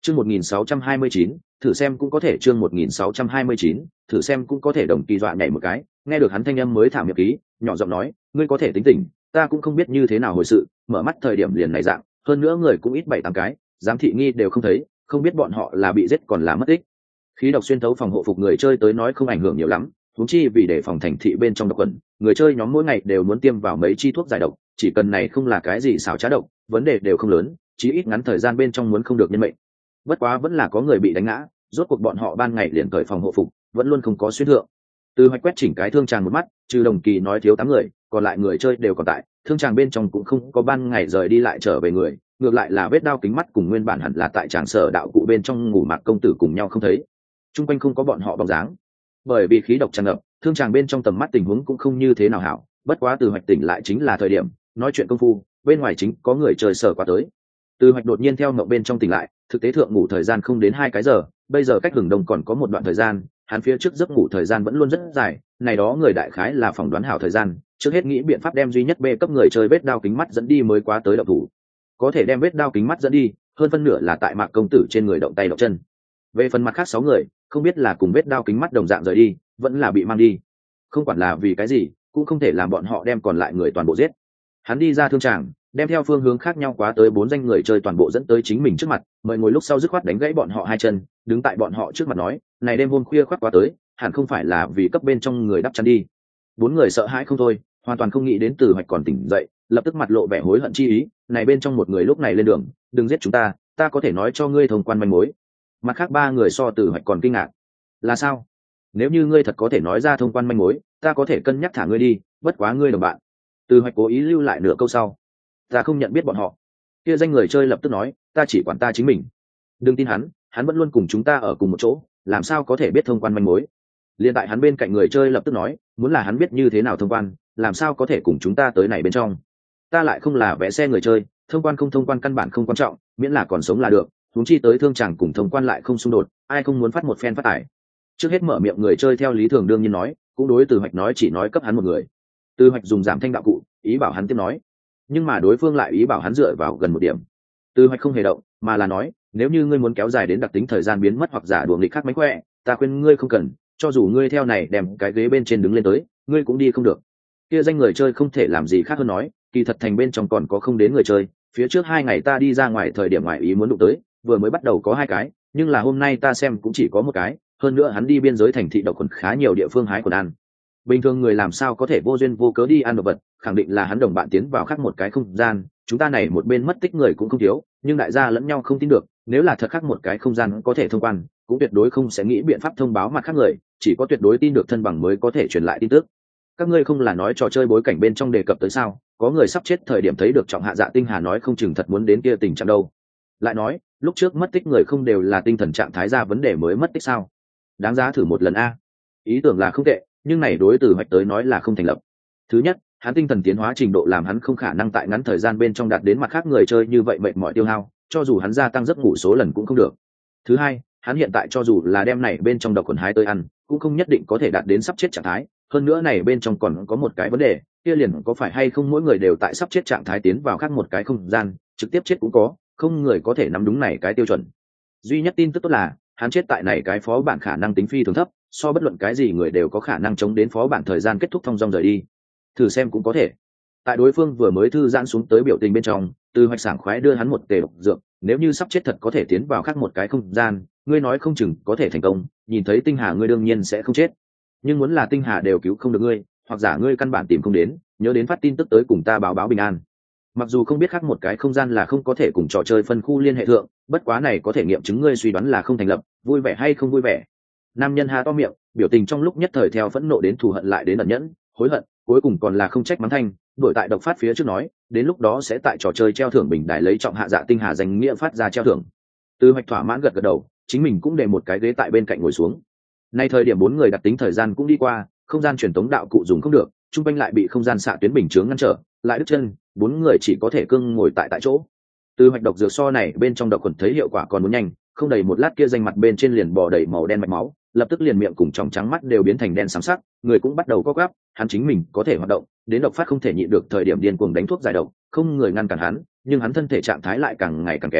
Chương 1629, thử xem cũng có thể. Chương 1629, thử xem cũng có thể. Đồng Kỳ dọa nhảy một cái, nghe được hắn thanh âm mới thả miệng khí, nhỏ giọng nói, ngươi có thể tính tỉnh, ta cũng không biết như thế nào hồi sự, mở mắt thời điểm liền này dạng, hơn nữa người cũng ít 7-8 cái, giám thị nghi đều không thấy, không biết bọn họ là bị giết còn là mất tích. Khí độc xuyên thấu phòng hộ phục người chơi tới nói không ảnh hưởng nhiều lắm, huống chi vì để phòng thành thị bên trong độc quần, người chơi nhóm mỗi ngày đều muốn tiêm vào mấy chi thuốc giải độc, chỉ cần này không là cái gì xảo trá độc, vấn đề đều không lớn, chí ít ngắn thời gian bên trong muốn không được nhân mệnh. Bất quá vẫn là có người bị đánh ngã, rốt cuộc bọn họ ban ngày liền cởi phòng hộ phục, vẫn luôn không có xuyên thượng. Từ Hoạch quét chỉnh cái thương tràng một mắt, trừ Đồng Kỳ nói thiếu 8 người, còn lại người chơi đều còn tại, thương tràng bên trong cũng không có ban ngày rời đi lại trở về người, ngược lại là vết đao kính mắt cùng nguyên bản hẳn là tại tràng sở đạo cụ bên trong ngủ Mạc công tử cùng nhau không thấy. Trung quanh không có bọn họ bóng dáng. Bởi vì khí độc tràn ngập, thương tràng bên trong tầm mắt tình huống cũng không như thế nào hảo, bất quá Từ Hoạch tỉnh lại chính là thời điểm, nói chuyện công phu, bên ngoài chính có người chơi sở qua tới. Từ Hoạch đột nhiên theo mộng bên trong tỉnh lại, thực tế thượng ngủ thời gian không đến 2 cái giờ, bây giờ cách hừng đông còn có một đoạn thời gian, hắn phía trước giấc ngủ thời gian vẫn luôn rất dài, này đó người đại khái là phỏng đoán hảo thời gian, trước hết nghĩ biện pháp đem duy nhất B cấp người chơi vết đao kính mắt dẫn đi mới quá tới động thủ. Có thể đem vết đao kính mắt dẫn đi, hơn phân nửa là tại Mạc công tử trên người động tay động chân. Về phần mặt khác 6 người, không biết là cùng vết đao kính mắt đồng dạng rời đi, vẫn là bị mang đi. Không quản là vì cái gì, cũng không thể làm bọn họ đem còn lại người toàn bộ giết. Hắn đi ra thương tràng, đem theo phương hướng khác nhau quá tới 4 danh người chơi toàn bộ dẫn tới chính mình trước mặt, mời ngồi lúc sau dứt khoát đánh gãy bọn họ 2 chân, đứng tại bọn họ trước mặt nói, này đêm hôm khuya khoắt quá tới, hẳn không phải là vì cấp bên trong người đắp chăn đi. 4 người sợ hãi không thôi, hoàn toàn không nghĩ đến Từ Hoạch còn tỉnh dậy, lập tức mặt lộ vẻ hối hận chi ý, này bên trong một người lúc này lên đường, đừng giết chúng ta, ta có thể nói cho ngươi thông quan manh mối. Mặt khác 3 người so Từ Hoạch còn kinh ngạc. Là sao? Nếu như ngươi thật có thể nói ra thông quan manh mối, ta có thể cân nhắc thả ngươi đi, bất quá ngươi đồng bạn. Từ Hoạch cố ý lưu lại nửa câu sau, ta không nhận biết bọn họ. Kia danh người chơi lập tức nói, ta chỉ quản ta chính mình. Đừng tin hắn, hắn vẫn luôn cùng chúng ta ở cùng một chỗ, làm sao có thể biết thông quan manh mối. Liên tại hắn bên cạnh người chơi lập tức nói, muốn là hắn biết như thế nào thông quan, làm sao có thể cùng chúng ta tới này bên trong. Ta lại không là vẽ xe người chơi, thông quan không thông quan căn bản không quan trọng, miễn là còn sống là được, huống chi tới thương chàng cùng thông quan lại không xung đột, ai không muốn phát một phen phát tải. Trước hết mở miệng người chơi theo lý thường đương nhiên nói, cũng đối Từ Hoạch nói chỉ nói cấp hắn một người. Từ Hoạch dùng giảm thanh đạo cụ, ý bảo hắn tiếp nói, nhưng mà đối phương lại ý bảo hắn dựa vào gần một điểm. Từ Hoạch không hề động, mà là nói, nếu như ngươi muốn kéo dài đến đặc tính thời gian biến mất hoặc giả đùa nghịch khác mánh khỏe, ta khuyên ngươi không cần, cho dù ngươi theo này đem cái ghế bên trên đứng lên tới, ngươi cũng đi không được. Kia danh người chơi không thể làm gì khác hơn nói, kỳ thật thành bên trong còn có không đến người chơi, phía trước 2 ngày ta đi ra ngoài thời điểm ngoài ý muốn đụng tới, vừa mới bắt đầu có 2 cái, nhưng là hôm nay ta xem cũng chỉ có 1 cái, hơn nữa hắn đi biên giới thành thị độc quần khá nhiều địa phương hái quần ăn. Bình thường người làm sao có thể vô duyên vô cớ đi ăn đồ vật, khẳng định là hắn đồng bạn tiến vào khác một cái không gian, chúng ta này một bên mất tích người cũng không thiếu, nhưng đại gia lẫn nhau không tin được, nếu là thật khác một cái không gian có thể thông quan, cũng tuyệt đối không sẽ nghĩ biện pháp thông báo mặt khác người, chỉ có tuyệt đối tin được thân bằng mới có thể truyền lại tin tức. Các ngươi không là nói trò chơi bối cảnh bên trong đề cập tới sao, có người sắp chết thời điểm thấy được Trọng Hạ Dạ Tinh Hà nói không chừng thật muốn đến kia tình trạng đâu. Lại nói, lúc trước mất tích người không đều là tinh thần trạng thái ra vấn đề mới mất tích sao? Đáng giá thử một lần a. Ý tưởng là không tệ, nhưng này đối Từ Hoạch tới nói là không thành lập. Thứ nhất, hắn tinh thần tiến hóa trình độ làm hắn không khả năng tại ngắn thời gian bên trong đạt đến mặt khác người chơi như vậy mệt mỏi tiêu hao, cho dù hắn gia tăng giấc ngủ số lần cũng không được. Thứ hai, hắn hiện tại cho dù là đem này bên trong độc quần hái tới ăn, cũng không nhất định có thể đạt đến sắp chết trạng thái. Hơn nữa này bên trong còn có một cái vấn đề, kia liền có phải hay không mỗi người đều tại sắp chết trạng thái tiến vào khác một cái không gian, trực tiếp chết cũng có, không người có thể nắm đúng này cái tiêu chuẩn. Duy nhất tin tức tốt là, hắn chết tại này cái phó bản khả năng tính phi thường thấp, so bất luận cái gì người đều có khả năng chống đến phó bản thời gian kết thúc thong dong rời đi. Thử xem cũng có thể. Tại đối phương vừa mới thư giãn xuống tới biểu tình bên trong, Từ Hoạch sảng khoái đưa hắn một tề độc dược, nếu như sắp chết thật có thể tiến vào khác một cái không gian, ngươi nói không chừng có thể thành công, nhìn thấy Tinh Hà ngươi đương nhiên sẽ không chết. Nhưng muốn là Tinh Hà đều cứu không được ngươi, hoặc giả ngươi căn bản tìm không đến, nhớ đến phát tin tức tới cùng ta báo báo bình an. Mặc dù không biết khác một cái không gian là không có thể cùng trò chơi phân khu liên hệ thượng, bất quá này có thể nghiệm chứng ngươi suy đoán là không thành lập, vui vẻ hay không vui vẻ. Nam nhân há to miệng, biểu tình trong lúc nhất thời theo phẫn nộ đến thù hận lại đến ẩn nhẫn, hối hận, cuối cùng còn là không trách mắng thanh, đổi tại độc phát phía trước nói, đến lúc đó sẽ tại trò chơi treo thưởng bình đài lấy Trọng Hạ Dạ Tinh Hà danh nghĩa phát ra treo thưởng. Từ Hoạch thỏa mãn gật gật đầu, chính mình cũng để một cái ghế tại bên cạnh ngồi xuống. Nay thời điểm 4 người đặt tính thời gian cũng đi qua, không gian truyền tống đạo cụ dùng không được, trung quanh lại bị không gian xạ tuyến bình chướng ngăn trở, lại đứt chân, 4 người chỉ có thể cương ngồi tại chỗ. Từ Hoạch độc dược so này bên trong độc quần thấy hiệu quả còn muốn nhanh, không đầy một lát kia danh mặt bên trên liền bò đầy màu đen mạch máu, lập tức liền miệng cùng tròng trắng mắt đều biến thành đen xám sắc, người cũng bắt đầu co quắp, hắn chính mình có thể hoạt động, đến độc phát không thể nhịn được thời điểm điên cuồng đánh thuốc giải độc, không người ngăn cản hắn, nhưng hắn thân thể trạng thái lại càng ngày càng kém,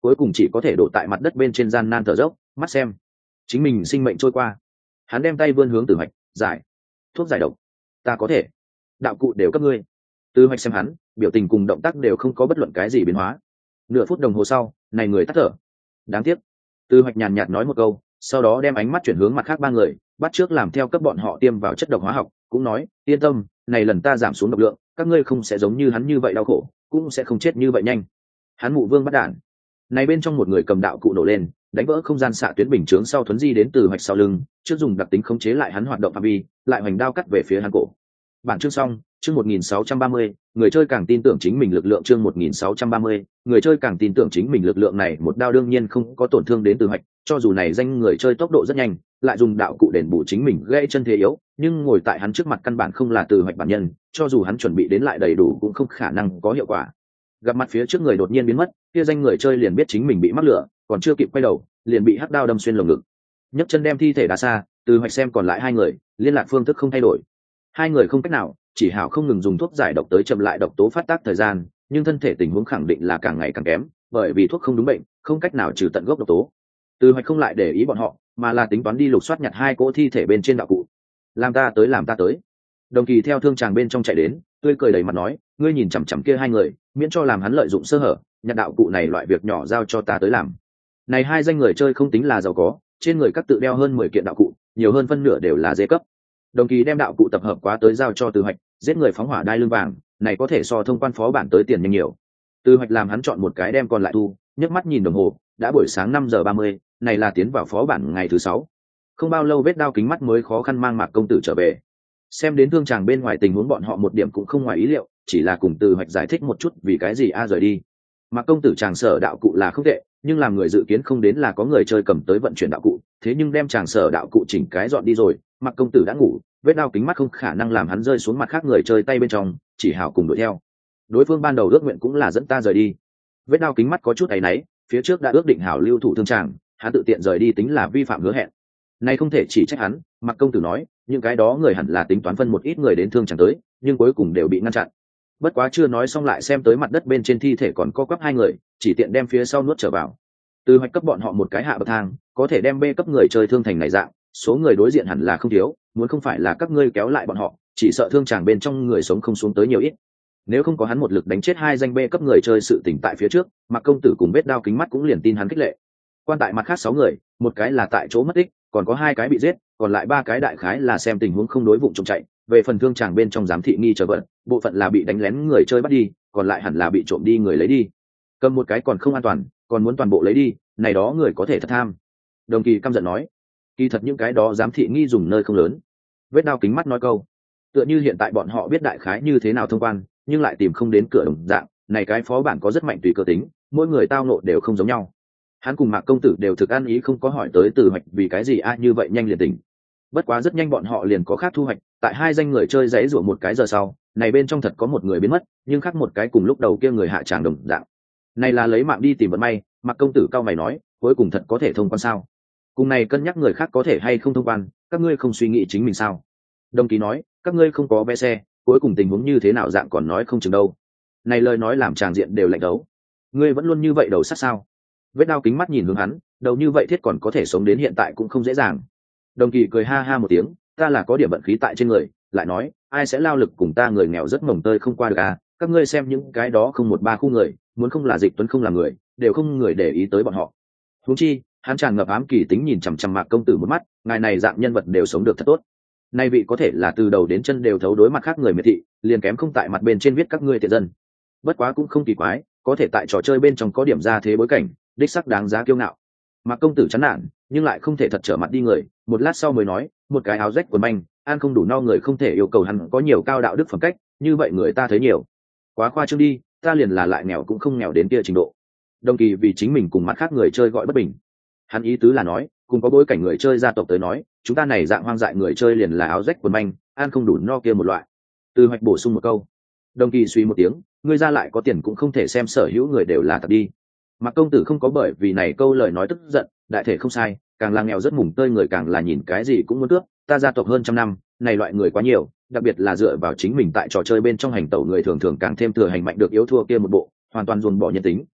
cuối cùng chỉ có thể đổ tại mặt đất bên trên gian nan thở dốc, mắt xem chính mình sinh mệnh trôi qua. Hắn đem tay vươn hướng Từ Hoạch, giải thuốc giải độc, ta có thể, đạo cụ đều cấp ngươi. Từ Hoạch xem hắn, biểu tình cùng động tác đều không có bất luận cái gì biến hóa. Nửa phút đồng hồ sau, này người tắt thở. Đáng tiếc. Từ Hoạch nhàn nhạt nói một câu, sau đó đem ánh mắt chuyển hướng mặt khác ba người, bắt trước làm theo cấp bọn họ tiêm vào chất độc hóa học, cũng nói, yên tâm, này lần ta giảm xuống độc lượng, các ngươi không sẽ giống như hắn như vậy đau khổ, cũng sẽ không chết như vậy nhanh. Hắn mụ vương bắt đạn. Này bên trong một người cầm đạo cụ nổ lên, đánh vỡ không gian xạ tuyến bình chướng sau thuấn di đến Từ Hoạch sau lưng, trước dùng đặc tính khống chế lại hắn hoạt động phạm vi, lại hoành đao cắt về phía hắn cổ. Bản chương xong, chương 1630, người chơi càng tin tưởng chính mình lực lượng chương 1630, người chơi càng tin tưởng chính mình lực lượng này một đao đương nhiên không có tổn thương đến Từ Hoạch, cho dù này danh người chơi tốc độ rất nhanh, lại dùng đạo cụ đền bù chính mình gãy chân thế yếu, nhưng ngồi tại hắn trước mặt căn bản không là Từ Hoạch bản nhân, cho dù hắn chuẩn bị đến lại đầy đủ cũng không khả năng có hiệu quả. Gặp mặt phía trước người đột nhiên biến mất, kia danh người chơi liền biết chính mình bị mắc lửa, còn chưa kịp quay đầu, liền bị hắc đao đâm xuyên lồng ngực. Nhấc chân đem thi thể đá xa, Từ Hoạch xem còn lại hai người, liên lạc phương thức không thay đổi. Hai người không cách nào, chỉ hảo không ngừng dùng thuốc giải độc tới chậm lại độc tố phát tác thời gian, nhưng thân thể tình huống khẳng định là càng ngày càng kém, bởi vì thuốc không đúng bệnh, không cách nào trừ tận gốc độc tố. Từ Hoạch không lại để ý bọn họ, mà là tính toán đi lục soát nhặt hai cỗ thi thể bên trên đạo cụ. Làm ta tới. Đồng Kỳ theo thương tràng bên trong chạy đến, tươi cười đầy mặt nói, ngươi nhìn chằm chằm kia hai người, miễn cho làm hắn lợi dụng sơ hở, nhặt đạo cụ này loại việc nhỏ giao cho ta tới làm. Này hai danh người chơi không tính là giàu có, trên người các tự đeo hơn 10 kiện đạo cụ, nhiều hơn phân nửa đều là dê cấp. Đồng Kỳ đem đạo cụ tập hợp quá tới giao cho Từ Hoạch, giết người phóng hỏa đai lưng vàng, này có thể so thông quan phó bản tới tiền nhanh nhiều. Từ Hoạch làm hắn chọn một cái đem còn lại thu, nhấc mắt nhìn đồng hồ, đã buổi sáng 5:30, này là tiến vào phó bản ngày thứ 6. Không bao lâu vết đao kính mắt mới khó khăn mang Mạc công tử trở về. Xem đến thương tràng bên ngoài tình huống bọn họ một điểm cũng không ngoài ý liệu, chỉ là cùng Từ Hoạch giải thích một chút vì cái gì rời đi. Mạc công tử chàng sở đạo cụ là không tệ, nhưng làm người dự kiến không đến là có người chơi cầm tới vận chuyển đạo cụ, thế nhưng đem chàng sở đạo cụ chỉnh cái dọn đi rồi, Mạc công tử đã ngủ, vết đao kính mắt không khả năng làm hắn rơi xuống mặt khác người chơi tay bên trong, chỉ hảo cùng đuổi theo. Đối phương ban đầu ước nguyện cũng là dẫn ta rời đi. Vết đao kính mắt có chút áy náy, phía trước đã ước định hảo lưu thủ thương tràng, hắn tự tiện rời đi tính là vi phạm hứa hẹn. Này không thể chỉ trách hắn, Mạc công tử nói, những cái đó người hẳn là tính toán phân một ít người đến thương tràng tới, nhưng cuối cùng đều bị ngăn chặn. Bất quá chưa nói xong lại xem tới mặt đất bên trên thi thể còn có quắp hai người, chỉ tiện đem phía sau nuốt trở vào. Từ Hoạch cấp bọn họ một cái hạ bậc thang, có thể đem B cấp người chơi thương thành này dạng, số người đối diện hẳn là không thiếu, muốn không phải là các ngươi kéo lại bọn họ, chỉ sợ thương tràng bên trong người sống không xuống tới nhiều ít. Nếu không có hắn một lực đánh chết hai danh B cấp người chơi sự tỉnh tại phía trước, Mạc công tử cùng vết đao kính mắt cũng liền tin hắn khích lệ. Quan tại mặt khác 6 người, một cái là tại chỗ mất tích, còn có 2 cái bị giết, còn lại 3 cái đại khái là xem tình huống không đối vụng trộm chạy. Về phần thương tràng bên trong giám thị nghi chờ vận, bộ phận là bị đánh lén người chơi bắt đi, còn lại hẳn là bị trộm đi người lấy đi. Cầm một cái còn không an toàn, còn muốn toàn bộ lấy đi, này đó người có thể thật tham. Đồng Kỳ căm giận nói, kỳ thật những cái đó giám thị nghi dùng nơi không lớn. Vết đao kính mắt nói câu, tựa như hiện tại bọn họ biết đại khái như thế nào thông quan, nhưng lại tìm không đến cửa đồng dạng, này cái phó bản có rất mạnh tùy cơ tính, mỗi người tao nộ đều không giống nhau. Hắn cùng Mạc công tử đều thực ăn ý không có hỏi tới Từ Hoạch vì cái gì như vậy nhanh liền tỉnh. Bất quá rất nhanh bọn họ liền có khác thu hoạch, tại hai danh người chơi giấy rủa một cái giờ sau, này bên trong thật có một người biến mất, nhưng khác một cái cùng lúc đầu kia người hạ tràng đồng dạng. Này là lấy mạng đi tìm vận may, Mạc công tử cao mày nói, cuối cùng thật có thể thông quan sao? Cùng này cân nhắc người khác có thể hay không thông quan, các ngươi không suy nghĩ chính mình sao? Đồng Kỳ nói, các ngươi không có vé xe, cuối cùng tình huống như thế nào dạng còn nói không chừng đâu. Này lời nói làm tràng diện đều lạnh đấu. Ngươi vẫn luôn như vậy đầu sát sao? Vết đao kính mắt nhìn hướng hắn, đầu như vậy thiết còn có thể sống đến hiện tại cũng không dễ dàng. Đồng Kỳ cười ha ha một tiếng, ta là có điểm vận khí tại trên người, lại nói, ai sẽ lao lực cùng ta người nghèo rất mồng tơi không qua được à? Các ngươi xem những cái đó không một ba khu người, muốn không là Dịch Tuấn không là người, đều không người để ý tới bọn họ. Huống chi, hắn tràn ngập ám kỳ tính nhìn chằm chằm Mạc công tử một mắt, ngài này dạng nhân vật đều sống được thật tốt. Nay vị có thể là từ đầu đến chân đều thấu đối mặt khác người miệt thị, liền kém không tại mặt bên trên viết các ngươi tiện dân. Bất quá cũng không kỳ quái, có thể tại trò chơi bên trong có điểm ra thế bối cảnh, đích sắc đáng giá kiêu ngạo. Mạc công tử chán nản, nhưng lại không thể thật trở mặt đi người, một lát sau mới nói, một cái áo rách quần manh, ăn không đủ no người không thể yêu cầu hắn có nhiều cao đạo đức phẩm cách, như vậy người ta thấy nhiều. Quá khoa trương đi, ta liền là lại nghèo cũng không nghèo đến kia trình độ. Đồng Kỳ vì chính mình cùng mặt khác người chơi gọi bất bình. Hắn ý tứ là nói, cùng có bối cảnh người chơi gia tộc tới nói, chúng ta này dạng hoang dại người chơi liền là áo rách quần manh, ăn không đủ no kia một loại. Từ Hoạch bổ sung một câu. Đồng Kỳ suy một tiếng, ngươi ra lại có tiền cũng không thể xem sở hữu người đều là thật đi. Mạc công tử không có bởi vì này câu lời nói tức giận, đại thể không sai, càng là nghèo rất mùng tơi người càng là nhìn cái gì cũng muốn cướp, ta gia tộc hơn trăm năm, này loại người quá nhiều, đặc biệt là dựa vào chính mình tại trò chơi bên trong hành tẩu người thường thường càng thêm thừa hành mạnh được yếu thua kia một bộ, hoàn toàn dồn bỏ nhân tính,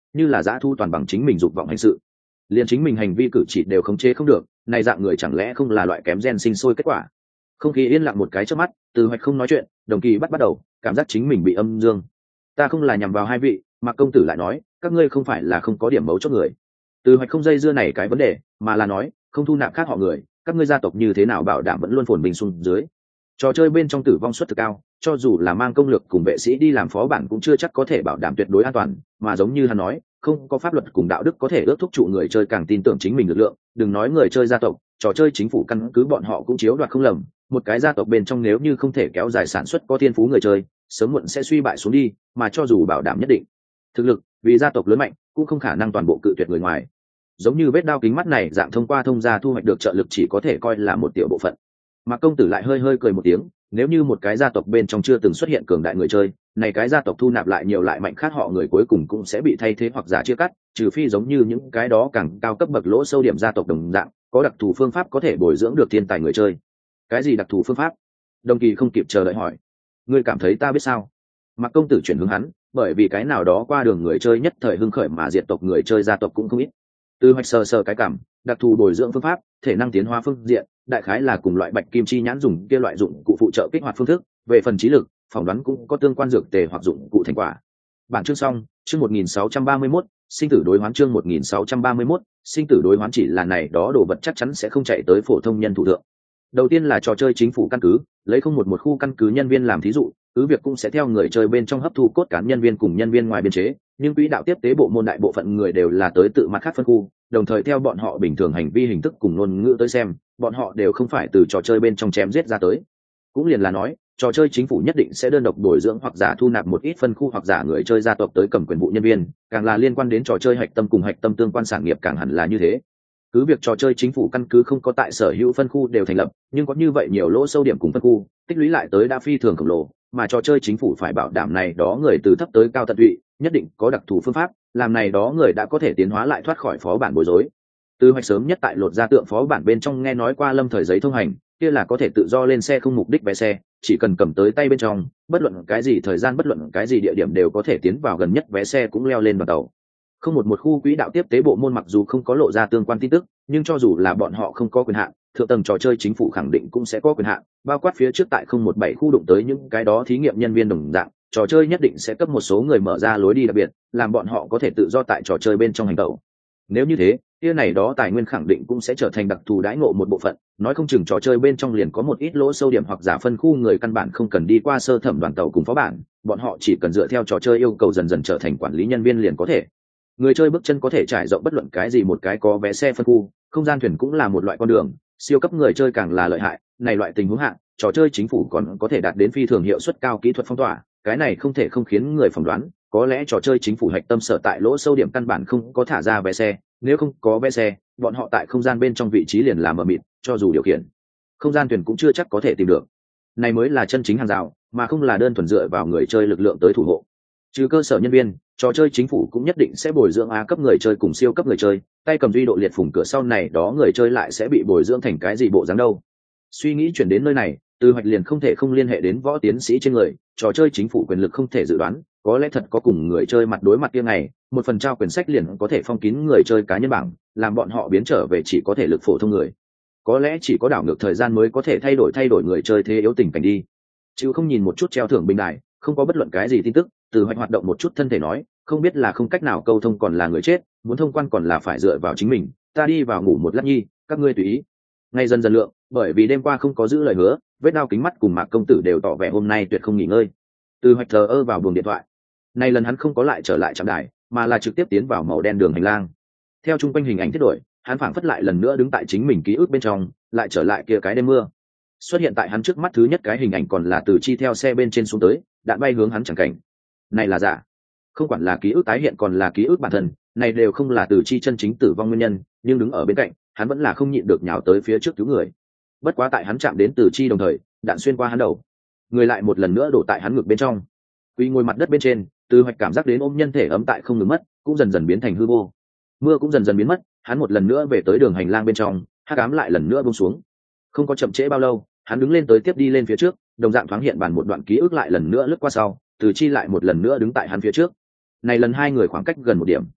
như là dã thu toàn bằng chính mình dục vọng hành sự, liền chính mình hành vi cử chỉ đều khống chế không được. Này dạng người chẳng lẽ không là loại kém gen sinh sôi kết quả? Không khí yên lặng một cái trước mắt, Từ Hoạch không nói chuyện, Đồng Kỳ bắt đầu cảm giác chính mình bị âm dương. Ta không là nhằm vào hai vị, Mạc công tử lại nói, các ngươi không phải là không có điểm mấu chốt người. Từ Hoạch không dây dưa này cái vấn đề, mà là nói, không thu nạp khác họ người, các ngươi gia tộc như thế nào bảo đảm vẫn luôn phồn bình xuống dưới. Trò chơi bên trong tử vong suất thực cao, cho dù là mang công lược cùng vệ sĩ đi làm phó bản cũng chưa chắc có thể bảo đảm tuyệt đối an toàn, mà giống như hắn nói, không có pháp luật cùng đạo đức có thể ước thúc trụ người chơi càng tin tưởng chính mình lực lượng, đừng nói người chơi gia tộc, trò chơi chính phủ căn cứ bọn họ cũng chiếu đoạt không lầm, một cái gia tộc bên trong nếu như không thể kéo dài sản xuất có thiên phú người chơi, sớm muộn sẽ suy bại xuống đi, mà cho dù bảo đảm nhất định thực lực, vì gia tộc lớn mạnh, cũng không khả năng toàn bộ cự tuyệt người ngoài. Giống như vết đao kính mắt này dạng thông qua thông gia thu hoạch được trợ lực chỉ có thể coi là một tiểu bộ phận. Mạc công tử lại hơi hơi cười một tiếng, nếu như một cái gia tộc bên trong chưa từng xuất hiện cường đại người chơi, này cái gia tộc thu nạp lại nhiều lại mạnh khác họ người cuối cùng cũng sẽ bị thay thế hoặc giả chia cắt, trừ phi giống như những cái đó càng cao cấp bậc lỗ sâu điểm gia tộc đồng dạng, có đặc thù phương pháp có thể bồi dưỡng được thiên tài người chơi. Cái gì đặc thù phương pháp? Đồng Kỳ không kịp chờ đợi hỏi. Ngươi cảm thấy ta biết sao? Mạc công tử chuyển hướng hắn, bởi vì cái nào đó qua đường người chơi nhất thời hưng khởi mà diệt tộc người chơi gia tộc cũng không ít. Từ Hoạch sờ cái cảm, đặc thù bồi dưỡng phương pháp, thể năng tiến hóa phương diện, đại khái là cùng loại bạch kim chi nhãn dùng kia loại dụng cụ phụ trợ kích hoạt phương thức, về phần trí lực, phỏng đoán cũng có tương quan dược tề hoặc dụng cụ thành quả. Bản chương xong, chương 1631, sinh tử đối hoán chương 1631, sinh tử đối hoán chỉ là này đó đồ vật chắc chắn sẽ không chạy tới phổ thông nhân thủ thượng. Đầu tiên là trò chơi chính phủ căn cứ, lấy không một khu căn cứ nhân viên làm thí dụ, cứ việc cũng sẽ theo người chơi bên trong hấp thu cốt cán nhân viên cùng nhân viên ngoài biên chế, nhưng quỹ đạo tiếp tế bộ môn đại bộ phận người đều là tới tự mặt khác phân khu, đồng thời theo bọn họ bình thường hành vi hình thức cùng ngôn ngữ tới xem, bọn họ đều không phải từ trò chơi bên trong chém giết ra tới. Cũng liền là nói, trò chơi chính phủ nhất định sẽ đơn độc bồi dưỡng hoặc giả thu nạp một ít phân khu hoặc giả người chơi gia tộc tới cầm quyền vụ nhân viên, càng là liên quan đến trò chơi hạch tâm cùng hạch tâm tương quan sản nghiệp càng hẳn là như thế. Cứ việc trò chơi chính phủ căn cứ không có tại sở hữu phân khu đều thành lập, nhưng có như vậy nhiều lỗ sâu điểm cùng phân khu, tích lũy lại tới đã phi thường khổng lồ, mà trò chơi chính phủ phải bảo đảm này đó người từ thấp tới cao tận tụy, nhất định có đặc thù phương pháp, làm này đó người đã có thể tiến hóa lại thoát khỏi phó bản bối rối. Từ Hoạch sớm nhất tại lột ra tượng phó bản bên trong nghe nói qua lâm thời giấy thông hành, kia là có thể tự do lên xe không mục đích vé xe, chỉ cần cầm tới tay bên trong, bất luận cái gì thời gian bất luận cái gì địa điểm đều có thể tiến vào gần nhất vé xe cũng leo lên đoàn tàu. Không một khu quỹ đạo tiếp tế bộ môn mặc dù không có lộ ra tương quan tin tức, nhưng cho dù là bọn họ không có quyền hạn, thượng tầng trò chơi chính phủ khẳng định cũng sẽ có quyền hạn, bao quát phía trước tại 017 khu đụng tới những cái đó thí nghiệm nhân viên đồng dạng, trò chơi nhất định sẽ cấp một số người mở ra lối đi đặc biệt, làm bọn họ có thể tự do tại trò chơi bên trong hành động. Nếu như thế, kia này đó tài nguyên khẳng định cũng sẽ trở thành đặc thù đãi ngộ một bộ phận, nói không chừng trò chơi bên trong liền có một ít lỗ sâu điểm hoặc giả phân khu người căn bản không cần đi qua sơ thẩm đoàn tàu cùng phó bản, bọn họ chỉ cần dựa theo trò chơi yêu cầu dần dần trở thành quản lý nhân viên liền có thể. Người chơi bước chân có thể trải rộng bất luận cái gì một cái có vé xe phân khu, không gian thuyền cũng là một loại con đường, siêu cấp người chơi càng là lợi hại, này loại tình huống hạng, trò chơi chính phủ còn có thể đạt đến phi thường hiệu suất cao kỹ thuật phong tỏa, cái này không thể không khiến người phỏng đoán, có lẽ trò chơi chính phủ hạch tâm sở tại lỗ sâu điểm căn bản không có thả ra vé xe, nếu không có vé xe, bọn họ tại không gian bên trong vị trí liền là mờ mịt, cho dù điều khiển không gian thuyền cũng chưa chắc có thể tìm được. Này mới là chân chính hàng rào, mà không là đơn thuần dựa vào người chơi lực lượng tới thủ hộ. Trừ cơ sở nhân viên, trò chơi chính phủ cũng nhất định sẽ bồi dưỡng A cấp người chơi cùng siêu cấp người chơi, tay cầm duy độ liệt phủng cửa sau này đó người chơi lại sẽ bị bồi dưỡng thành cái gì bộ dáng đâu. Suy nghĩ chuyển đến nơi này, Từ Hoạch liền không thể không liên hệ đến võ tiến sĩ trên người, trò chơi chính phủ quyền lực không thể dự đoán, có lẽ thật có cùng người chơi mặt đối mặt kia ngày, một phần trao quyền sách liền có thể phong kín người chơi cá nhân bảng, làm bọn họ biến trở về chỉ có thể lực phổ thông người. Có lẽ chỉ có đảo ngược thời gian mới có thể thay đổi người chơi thế yếu tình cảnh đi. Chứ không nhìn một chút treo thưởng bình đài, không có bất luận cái gì tin tức, Từ Hoạch hoạt động một chút thân thể nói, không biết là không cách nào câu thông còn là người chết, muốn thông quan còn là phải dựa vào chính mình, ta đi vào ngủ một lát nhi, các ngươi tùy ý. Ngay dần dần lượng, bởi vì đêm qua không có giữ lời hứa, vết đao kính mắt cùng Mạc công tử đều tỏ vẻ hôm nay tuyệt không nghỉ ngơi. Từ Hoạch thờ ơ vào buồng điện thoại. Nay lần hắn không có lại trở lại trạm đài, mà là trực tiếp tiến vào màu đen đường hành lang. Theo chung quanh hình ảnh thiết đổi, hắn phảng phất lại lần nữa đứng tại chính mình ký ức bên trong, lại trở lại kia cái đêm mưa. Xuất hiện tại hắn trước mắt thứ nhất cái hình ảnh còn là Từ Chi theo xe bên trên xuống tới, đạn bay hướng hắn chẳng cảnh. Này là giả. Không quản là ký ức tái hiện còn là ký ức bản thân, này đều không là Từ Chi chân chính tử vong nguyên nhân, nhưng đứng ở bên cạnh, hắn vẫn là không nhịn được nhào tới phía trước cứu người. Bất quá tại hắn chạm đến Từ Chi đồng thời, đạn xuyên qua hắn đầu, người lại một lần nữa đổ tại hắn ngực bên trong. Quy ngồi mặt đất bên trên, Từ Hoạch cảm giác đến ôm nhân thể ấm tại không ngừng mất, cũng dần dần biến thành hư vô. Mưa cũng dần dần biến mất, hắn một lần nữa về tới đường hành lang bên trong, hắc ám lại lần nữa buông xuống. Không có chậm trễ bao lâu, hắn đứng lên tới tiếp đi lên phía trước, đồng dạng thoáng hiện bản một đoạn ký ức lại lần nữa lướt qua sau, Từ Chi lại một lần nữa đứng tại hắn phía trước. Này lần hai người khoảng cách gần một điểm.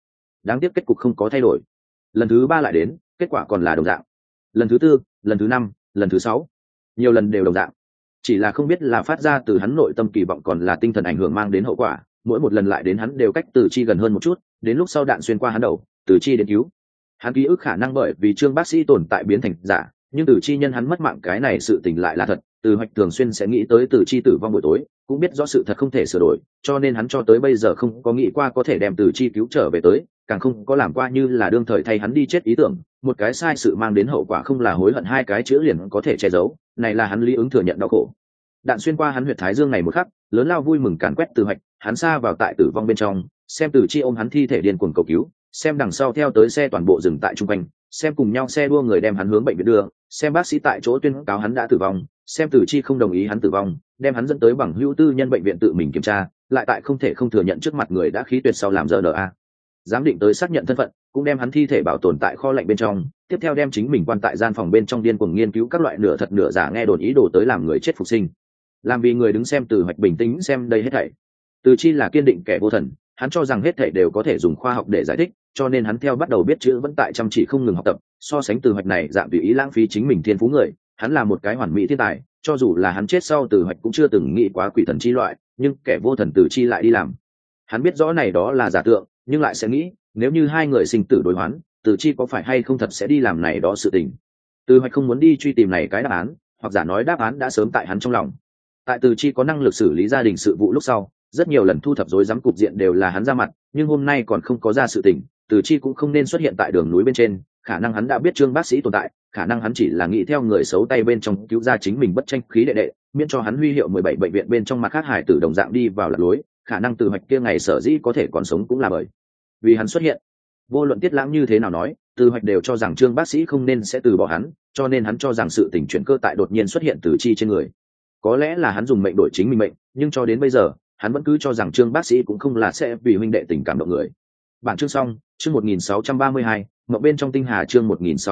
đáng tiếc kết cục không có thay đổi. Lần thứ 3 lại đến, kết quả còn là đồng dạng. Lần thứ 4, lần thứ 5, lần thứ 6, nhiều lần đều đồng dạng. Chỉ là không biết là phát ra từ hắn nội tâm kỳ vọng còn là tinh thần ảnh hưởng mang đến hậu quả, mỗi một lần lại đến hắn đều cách Từ Chi gần hơn một chút, đến lúc sau đạn xuyên qua hắn đầu, Từ Chi đến cứu. Hắn ký ức khả năng bởi vì Trương bác sĩ tồn tại biến thành giả, nhưng Từ Chi nhân hắn mất mạng cái này sự tình lại là thật. Từ Hoạch thường xuyên sẽ nghĩ tới Từ Chi tử vong buổi tối, cũng biết rõ sự thật không thể sửa đổi, cho nên hắn cho tới bây giờ không có nghĩ qua có thể đem Từ Chi cứu trở về tới, càng không có làm qua như là đương thời thay hắn đi chết ý tưởng. Một cái sai sự mang đến hậu quả không là hối hận hai cái chữ liền có thể che giấu, này là hắn lý ứng thừa nhận đau khổ. Đạn xuyên qua hắn huyệt thái dương này một khắc, lớn lao vui mừng càn quét Từ Hoạch, hắn xa vào tại tử vong bên trong, xem Từ Chi ôm hắn thi thể điên cuồng cầu cứu, xem đằng sau theo tới xe toàn bộ dừng tại trung quanh, xem cùng nhau xe đua người đem hắn hướng bệnh viện đưa, xem bác sĩ tại chỗ tuyên cáo hắn đã tử vong, xem Từ Chi không đồng ý hắn tử vong, đem hắn dẫn tới bằng hữu tư nhân bệnh viện tự mình kiểm tra, lại tại không thể không thừa nhận trước mặt người đã khí tuyệt sau làm RNA. Giám định tới xác nhận thân phận, cũng đem hắn thi thể bảo tồn tại kho lạnh bên trong, tiếp theo đem chính mình quan tại gian phòng bên trong điên cuồng nghiên cứu các loại nửa thật nửa giả nghe đồn ý đồ tới làm người chết phục sinh. Làm vì người đứng xem Từ Hoạch bình tĩnh xem đây hết thảy. Từ Chi là kiên định kẻ vô thần, hắn cho rằng hết thảy đều có thể dùng khoa học để giải thích, cho nên hắn theo bắt đầu biết chữ vẫn tại chăm chỉ không ngừng học tập. So sánh Từ Hoạch này dạng tùy ý lãng phí chính mình thiên phú người, hắn là một cái hoàn mỹ thiên tài, cho dù là hắn chết sau Từ Hoạch cũng chưa từng nghĩ quá quỷ thần chi loại, nhưng kẻ vô thần Từ Chi lại đi làm. Hắn biết rõ này đó là giả tượng, nhưng lại sẽ nghĩ, nếu như hai người sinh tử đối hoán, Từ Chi có phải hay không thật sẽ đi làm này đó sự tình. Từ Hoạch không muốn đi truy tìm này cái đáp án, hoặc giả nói đáp án đã sớm tại hắn trong lòng. Tại Từ Chi có năng lực xử lý gia đình sự vụ lúc sau, rất nhiều lần thu thập rối rắm cục diện đều là hắn ra mặt, nhưng hôm nay còn không có ra sự tình, Từ Chi cũng không nên xuất hiện tại đường núi bên trên, khả năng hắn đã biết Trương bác sĩ tồn tại, khả năng hắn chỉ là nghĩ theo người xấu tay bên trong cứu ra chính mình bất tranh khí đệ đệ, miễn cho hắn huy hiệu 17 bệnh viện bên trong mặt khác hải tử đồng dạng đi vào lạc lối, khả năng Từ Hoạch kia ngày sở dĩ có thể còn sống cũng là bởi vì hắn xuất hiện. Vô luận Tiết Lãng như thế nào nói, Từ Hoạch đều cho rằng Trương bác sĩ không nên sẽ từ bỏ hắn, cho nên hắn cho rằng sự tình chuyển cơ tại đột nhiên xuất hiện Từ Chi trên người. Có lẽ là hắn dùng mệnh đổi chính mình mệnh, nhưng cho đến bây giờ hắn vẫn cứ cho rằng Trương bác sĩ cũng không là sẽ vì huynh đệ tình cảm động người. Bản chương xong, chương 1632, mộng bên trong tinh hà. Chương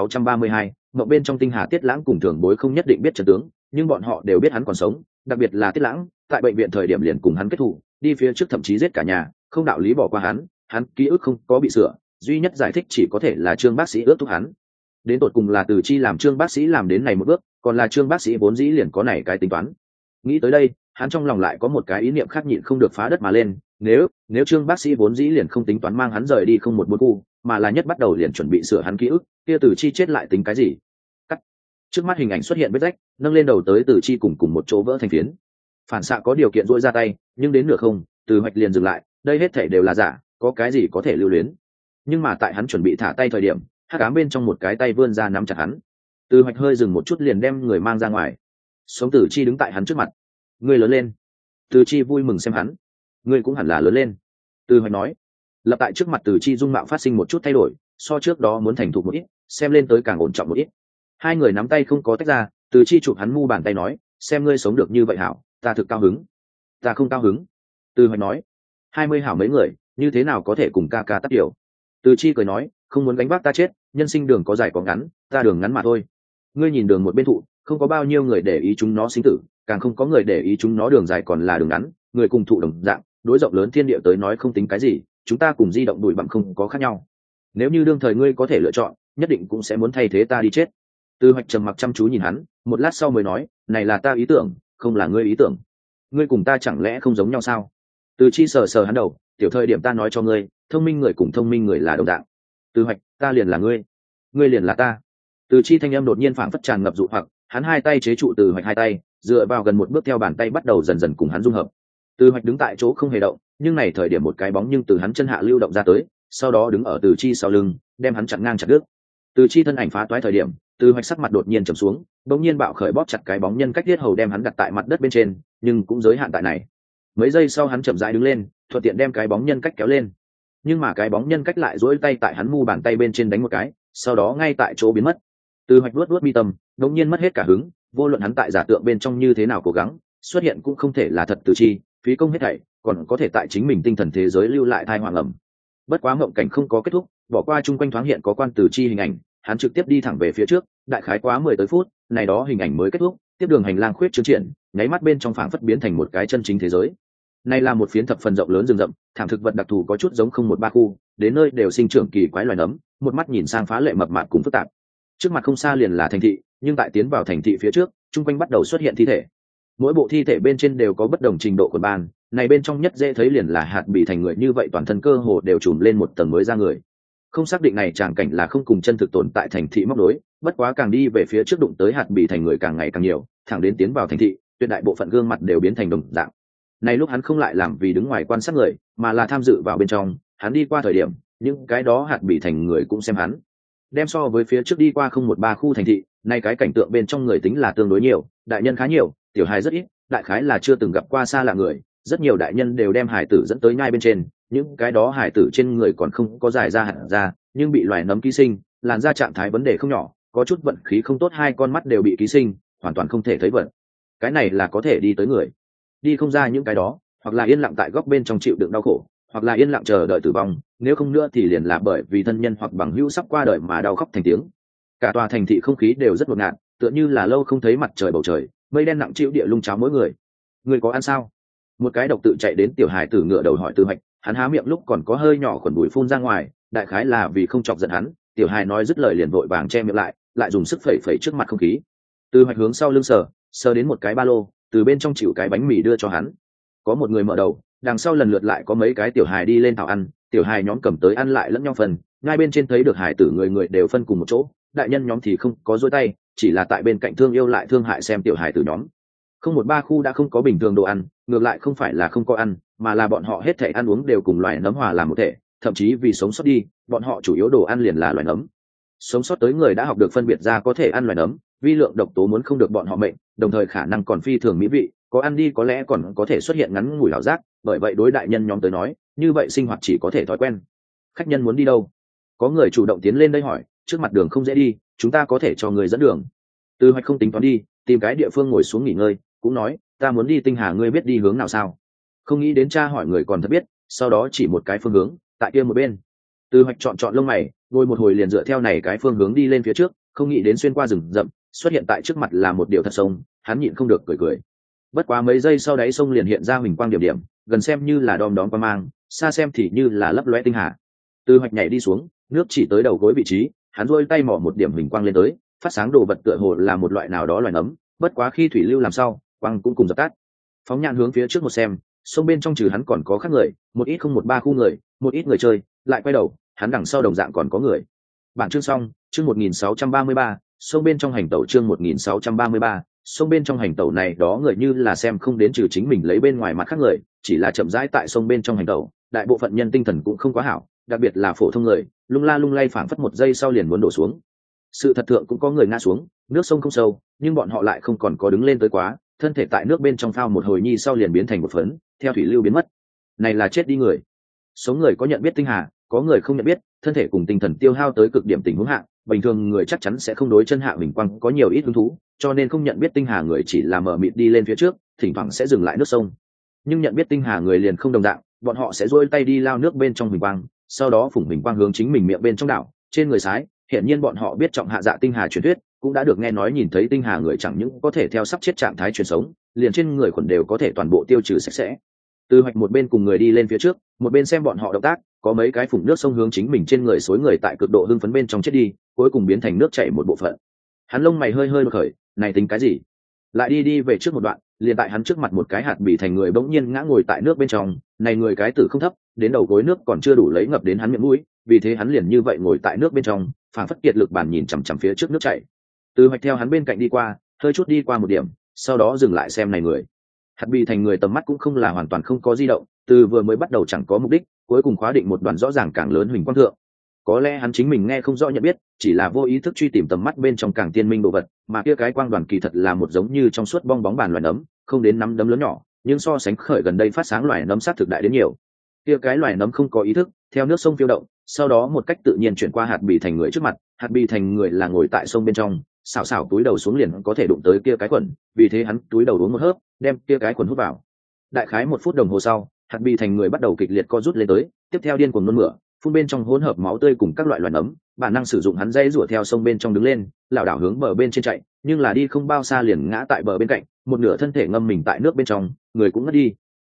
1632, mộng bên trong tinh hà. Tiết Lãng cùng Thường Bối không nhất định biết trận tướng, nhưng bọn họ đều biết hắn còn sống, đặc biệt là Tiết Lãng, tại bệnh viện thời điểm liền cùng hắn kết thù, đi phía trước thậm chí giết cả nhà, không đạo lý bỏ qua hắn ký ức không có bị sửa, duy nhất giải thích chỉ có thể là Trương bác sĩ ước thúc hắn. Đến tột cùng là Từ Chi làm Trương bác sĩ làm đến này một bước, còn là Trương bác sĩ vốn dĩ liền có này cái tính toán. Nghĩ tới đây, hắn trong lòng lại có một cái ý niệm khác nhịn không được phá đất mà lên, nếu Trương bác sĩ vốn dĩ liền không tính toán mang hắn rời đi không một bốn khu, mà là nhất bắt đầu liền chuẩn bị sửa hắn ký ức, kia Từ Chi chết lại tính cái gì? Cắt. Trước mắt hình ảnh xuất hiện vết rách, nâng lên đầu tới Từ Chi cùng một chỗ vỡ thành phiến. Phản xạ có điều kiện duỗi ra tay, nhưng đến nửa không, Từ Hoạch liền dừng lại, đây hết thảy đều là giả, có cái gì có thể lưu luyến. Nhưng mà tại hắn chuẩn bị thả tay thời điểm, hắc ám bên trong một cái tay vươn ra nắm chặt hắn. Từ Hoạch hơi dừng một chút liền đem người mang ra ngoài. Sống Từ Chi đứng tại hắn trước mặt. Ngươi lớn lên. Từ Chi vui mừng xem hắn. Ngươi cũng hẳn là lớn lên. Từ Hoạch nói. Lập tại trước mặt Từ Chi dung mạo phát sinh một chút thay đổi, so trước đó muốn thành thục một ít, xem lên tới càng ổn trọng một ít. Hai người nắm tay không có tách ra, Từ Chi chụp hắn mu bàn tay nói, xem ngươi sống được như vậy hảo, ta thực cao hứng. Ta không cao hứng. Từ Hoạch nói. 20 hảo mấy người, như thế nào có thể cùng ca ca tác điều. Từ Chi cười nói, không muốn gánh vác ta chết, nhân sinh đường có dài có ngắn, ta đường ngắn mà thôi. Ngươi nhìn đường một bên thụ, không có bao nhiêu người để ý chúng nó sinh tử, càng không có người để ý chúng nó đường dài còn là đường ngắn, người cùng thụ đồng dạng, đối rộng lớn thiên địa tới nói không tính cái gì, chúng ta cùng di động bụi bặm không có khác nhau. Nếu như đương thời ngươi có thể lựa chọn, nhất định cũng sẽ muốn thay thế ta đi chết. Từ Hoạch trầm mặc chăm chú nhìn hắn, một lát sau mới nói, này là ta ý tưởng, không là ngươi ý tưởng. Ngươi cùng ta chẳng lẽ không giống nhau sao? Từ Chi sờ sờ hắn đầu, tiểu thời điểm ta nói cho ngươi, thông minh người cùng thông minh người là đồng dạng. Từ Hoạch, ta liền là ngươi liền là ta. Từ Chi thanh âm đột nhiên phảng phất tràn ngập dụ hoặc, hắn hai tay chế trụ Từ Hoạch hai tay, dựa vào gần một bước theo bàn tay bắt đầu dần dần cùng hắn dung hợp. Từ Hoạch đứng tại chỗ không hề động, nhưng này thời điểm một cái bóng nhưng từ hắn chân hạ lưu động ra tới, sau đó đứng ở Từ Chi sau lưng, đem hắn chặn ngang chặt đứt. Từ Chi thân ảnh phá toái thời điểm, Từ Hoạch sắc mặt đột nhiên trầm xuống, bỗng nhiên bạo khởi bóp chặt cái bóng nhân cách thiết hầu đem hắn đặt tại mặt đất bên trên, nhưng cũng giới hạn tại này. Mấy giây sau hắn chậm rãi đứng lên, thuận tiện đem cái bóng nhân cách kéo lên, nhưng mà cái bóng nhân cách lại duỗi tay tại hắn mu bàn tay bên trên đánh một cái, sau đó ngay tại chỗ biến mất. Từ Hoạch luốt mi tâm, đột nhiên mất hết cả hứng, vô luận hắn tại giả tượng bên trong như thế nào cố gắng, xuất hiện cũng không thể là thật Từ Chi, phí công hết thảy, còn có thể tại chính mình tinh thần thế giới lưu lại thai hoàng ẩm. Bất quá mộng cảnh không có kết thúc, bỏ qua chung quanh thoáng hiện có quan Từ Chi hình ảnh, hắn trực tiếp đi thẳng về phía trước, đại khái quá 10 tới phút, này đó hình ảnh mới kết thúc, tiếp đường hành lang khuyết trương triển, nháy mắt bên trong phảng phất biến thành một cái chân chính thế giới. Này là một phiến thập phần rộng lớn rừng rậm, thảm thực vật đặc thù có chút giống 013 khu, đến nơi đều sinh trưởng kỳ quái loài nấm, một mắt nhìn sang phá lệ mập mạp cùng phức tạp. Trước mặt không xa liền là thành thị, nhưng tại tiến vào thành thị phía trước, chung quanh bắt đầu xuất hiện thi thể. Mỗi bộ thi thể bên trên đều có bất đồng trình độ khuẩn ban, này bên trong nhất dễ thấy liền là hạt bị thành người, như vậy toàn thân cơ hồ đều trùm lên một tầng mới da người. Không xác định này tràng cảnh là không cùng chân thực tồn tại thành thị móc đối, bất quá càng đi về phía trước đụng tới hạt bị thành người càng ngày càng nhiều, thẳng đến tiến vào thành thị, tuyệt đại bộ phận gương mặt đều biến thành đồng dạng. Này lúc hắn không lại làm vì đứng ngoài quan sát người, mà là tham dự vào bên trong, hắn đi qua thời điểm, những cái đó hạt bị thành người cũng xem hắn. Đem so với phía trước đi qua 013 khu thành thị, nay cái cảnh tượng bên trong người tính là tương đối nhiều, đại nhân khá nhiều, tiểu hài rất ít, đại khái là chưa từng gặp qua xa lạ người, rất nhiều đại nhân đều đem hải tử dẫn tới nhai bên trên, những cái đó hải tử trên người còn không có dài ra hẳn ra, nhưng bị loài nấm ký sinh, làn da trạng thái vấn đề không nhỏ, có chút vận khí không tốt, hai con mắt đều bị ký sinh, hoàn toàn không thể thấy vận. Cái này là có thể đi tới người, đi không ra những cái đó, hoặc là yên lặng tại góc bên trong chịu đựng đau khổ, hoặc là yên lặng chờ đợi tử vong, nếu không nữa thì liền là bởi vì thân nhân hoặc bằng hữu sắp qua đời mà đau khóc thành tiếng. Cả tòa thành thị không khí đều rất ngột ngạt, tựa như là lâu không thấy mặt trời bầu trời, mây đen nặng chịu địa lung cháo mỗi người. Người có ăn sao? Một cái độc tự chạy đến tiểu hài tử ngựa đầu hỏi Từ Hoạch, hắn há miệng lúc còn có hơi nhỏ khuẩn bụi phun ra ngoài, đại khái là vì không chọc giận hắn. Tiểu hài nói dứt lời liền vội vàng che miệng lại dùng sức phẩy phẩy trước mặt không khí. Từ Hoạch hướng sau lưng sờ đến một cái ba lô, từ bên trong chịu cái bánh mì đưa cho hắn. Có một người mở đầu, đằng sau lần lượt lại có mấy cái tiểu hài đi lên thảo ăn, tiểu hài nhóm cầm tới ăn lại lẫn nhau phần, ngay bên trên thấy được hài tử người người đều phân cùng một chỗ, đại nhân nhóm thì không có dối tay, chỉ là tại bên cạnh thương yêu lại thương hại xem tiểu hài tử nhóm. 013 khu đã không có bình thường đồ ăn, ngược lại không phải là không có ăn, mà là bọn họ hết thể ăn uống đều cùng loài nấm hòa làm một thể, thậm chí vì sống sót đi, bọn họ chủ yếu đồ ăn liền là loài nấm. Sống sót tới người đã học được phân biệt ra có thể ăn loài nấm, vi lượng độc tố muốn không được bọn họ mệnh, đồng thời khả năng còn phi thường mỹ vị, có ăn đi có lẽ còn có thể xuất hiện ngắn ngủi ảo giác, bởi vậy đối đại nhân nhóm tới nói, như vậy sinh hoạt chỉ có thể thói quen. Khách nhân muốn đi đâu? Có người chủ động tiến lên đây hỏi, trước mặt đường không dễ đi, chúng ta có thể cho người dẫn đường. Từ Hoạch không tính toán đi, tìm cái địa phương ngồi xuống nghỉ ngơi, cũng nói, ta muốn đi Tinh Hà, ngươi biết đi hướng nào sao? Không nghĩ đến cha hỏi người còn thật biết, sau đó chỉ một cái phương hướng, tại kia một bên. Từ Hoạch chọn lông mày, ngồi một hồi liền dựa theo này cái phương hướng đi lên phía trước, không nghĩ đến xuyên qua rừng rậm, xuất hiện tại trước mặt là một điều thật sông, hắn nhịn không được cười. Bất quá mấy giây sau đáy sông liền hiện ra huỳnh quang điểm, gần xem như là đom đóm quang mang, xa xem thì như là lấp lóe tinh hà. Từ Hoạch nhảy đi xuống, nước chỉ tới đầu gối vị trí, hắn rôi tay mò một điểm huỳnh quang lên tới, phát sáng đồ vật tựa hồ là một loại nào đó loài nấm, bất quá khi thủy lưu làm sao, quang cũng cùng dập tắt. Phóng nhãn hướng phía trước một xem, sông bên trong trừ hắn còn có khác người, một ít 013 khu người, một ít người chơi, lại quay đầu, hắn đằng sau đồng dạng còn có người. Bản chương xong, chương 1633, sông bên trong hành tẩu, chương 1633, sông bên trong hành tẩu này đó người như là xem không đến trừ chính mình lấy bên ngoài mặt khác người, chỉ là chậm rãi tại sông bên trong hành tẩu, đại bộ phận nhân tinh thần cũng không quá hảo, đặc biệt là phổ thông người, lung la lung lay phảng phất một giây sau liền muốn đổ xuống. Sự thật thượng cũng có người ngã xuống, nước sông không sâu, nhưng bọn họ lại không còn có đứng lên tới quá, thân thể tại nước bên trong phao một hồi nhi sau liền biến thành một phấn, theo thủy lưu biến mất. Này là chết đi người. Sống người có nhận biết Tinh Hà, có người không nhận biết, thân thể cùng tinh thần tiêu hao tới cực điểm tình huống hạ, bình thường người chắc chắn sẽ không đối chân hạ bình quang có nhiều ít hứng thú, cho nên không nhận biết Tinh Hà người chỉ là mờ mịt đi lên phía trước, thỉnh thoảng sẽ dừng lại nước sông. Nhưng nhận biết Tinh Hà người liền không đồng dạng, bọn họ sẽ duỗi tay đi lao nước bên trong bình quang, sau đó phủng bình quang hướng chính mình miệng bên trong đảo, trên người sái, hiển nhiên bọn họ biết trọng hạ dạ Tinh Hà truyền thuyết, cũng đã được nghe nói nhìn thấy Tinh Hà người chẳng những có thể theo sắp chết trạng thái truyền sống, liền trên người khuẩn đều có thể toàn bộ tiêu trừ sạch sẽ. Từ Hoạch một bên cùng người đi lên phía trước, một bên xem bọn họ động tác, có mấy cái phủng nước sông hướng chính mình trên người xối người tại cực độ hưng phấn bên trong chết đi, cuối cùng biến thành nước chảy một bộ phận. Hắn lông mày hơi đột khởi, này tính cái gì? Lại đi về trước một đoạn, liền tại hắn trước mặt một cái hạt bị thành người bỗng nhiên ngã ngồi tại nước bên trong, này người cái tử không thấp, đến đầu gối nước còn chưa đủ lấy ngập đến hắn miệng mũi, vì thế hắn liền như vậy ngồi tại nước bên trong, phảng phất kiệt lực bản nhìn chằm chằm phía trước nước chảy. Từ Hoạch theo hắn bên cạnh đi qua, hơi chút đi qua một điểm, sau đó dừng lại xem này người. Hạt bị thành người tầm mắt cũng không là hoàn toàn không có di động, từ vừa mới bắt đầu chẳng có mục đích, cuối cùng khóa định một đoàn rõ ràng càng lớn huỳnh quang thượng. Có lẽ hắn chính mình nghe không rõ nhận biết, chỉ là vô ý thức truy tìm tầm mắt bên trong càng tiên minh đồ vật, mà kia cái quang đoàn kỳ thật là một giống như trong suốt bong bóng bàn loài nấm, không đến nắm đấm lớn nhỏ, nhưng so sánh khởi gần đây phát sáng loài nấm sát thực đại đến nhiều. Kia cái loài nấm không có ý thức, theo nước sông phiêu động, sau đó một cách tự nhiên chuyển qua hạt bị thành người trước mặt, hạt bị thành người là ngồi tại sông bên trong, xào túi đầu xuống liền có thể đụng tới kia cái quần, vì thế hắn túi đầu uống một hớp, đem kia cái quần hút vào. Đại khái 1 phút đồng hồ sau, hạt bị thành người bắt đầu kịch liệt co rút lên tới, tiếp theo điên cuồng nôn mửa, phun bên trong hỗn hợp máu tươi cùng các loại loài nấm, bản năng sử dụng hắn dây rủa theo sông bên trong đứng lên, lảo đảo hướng bờ bên trên chạy, nhưng là đi không bao xa liền ngã tại bờ bên cạnh, một nửa thân thể ngâm mình tại nước bên trong, người cũng ngất đi.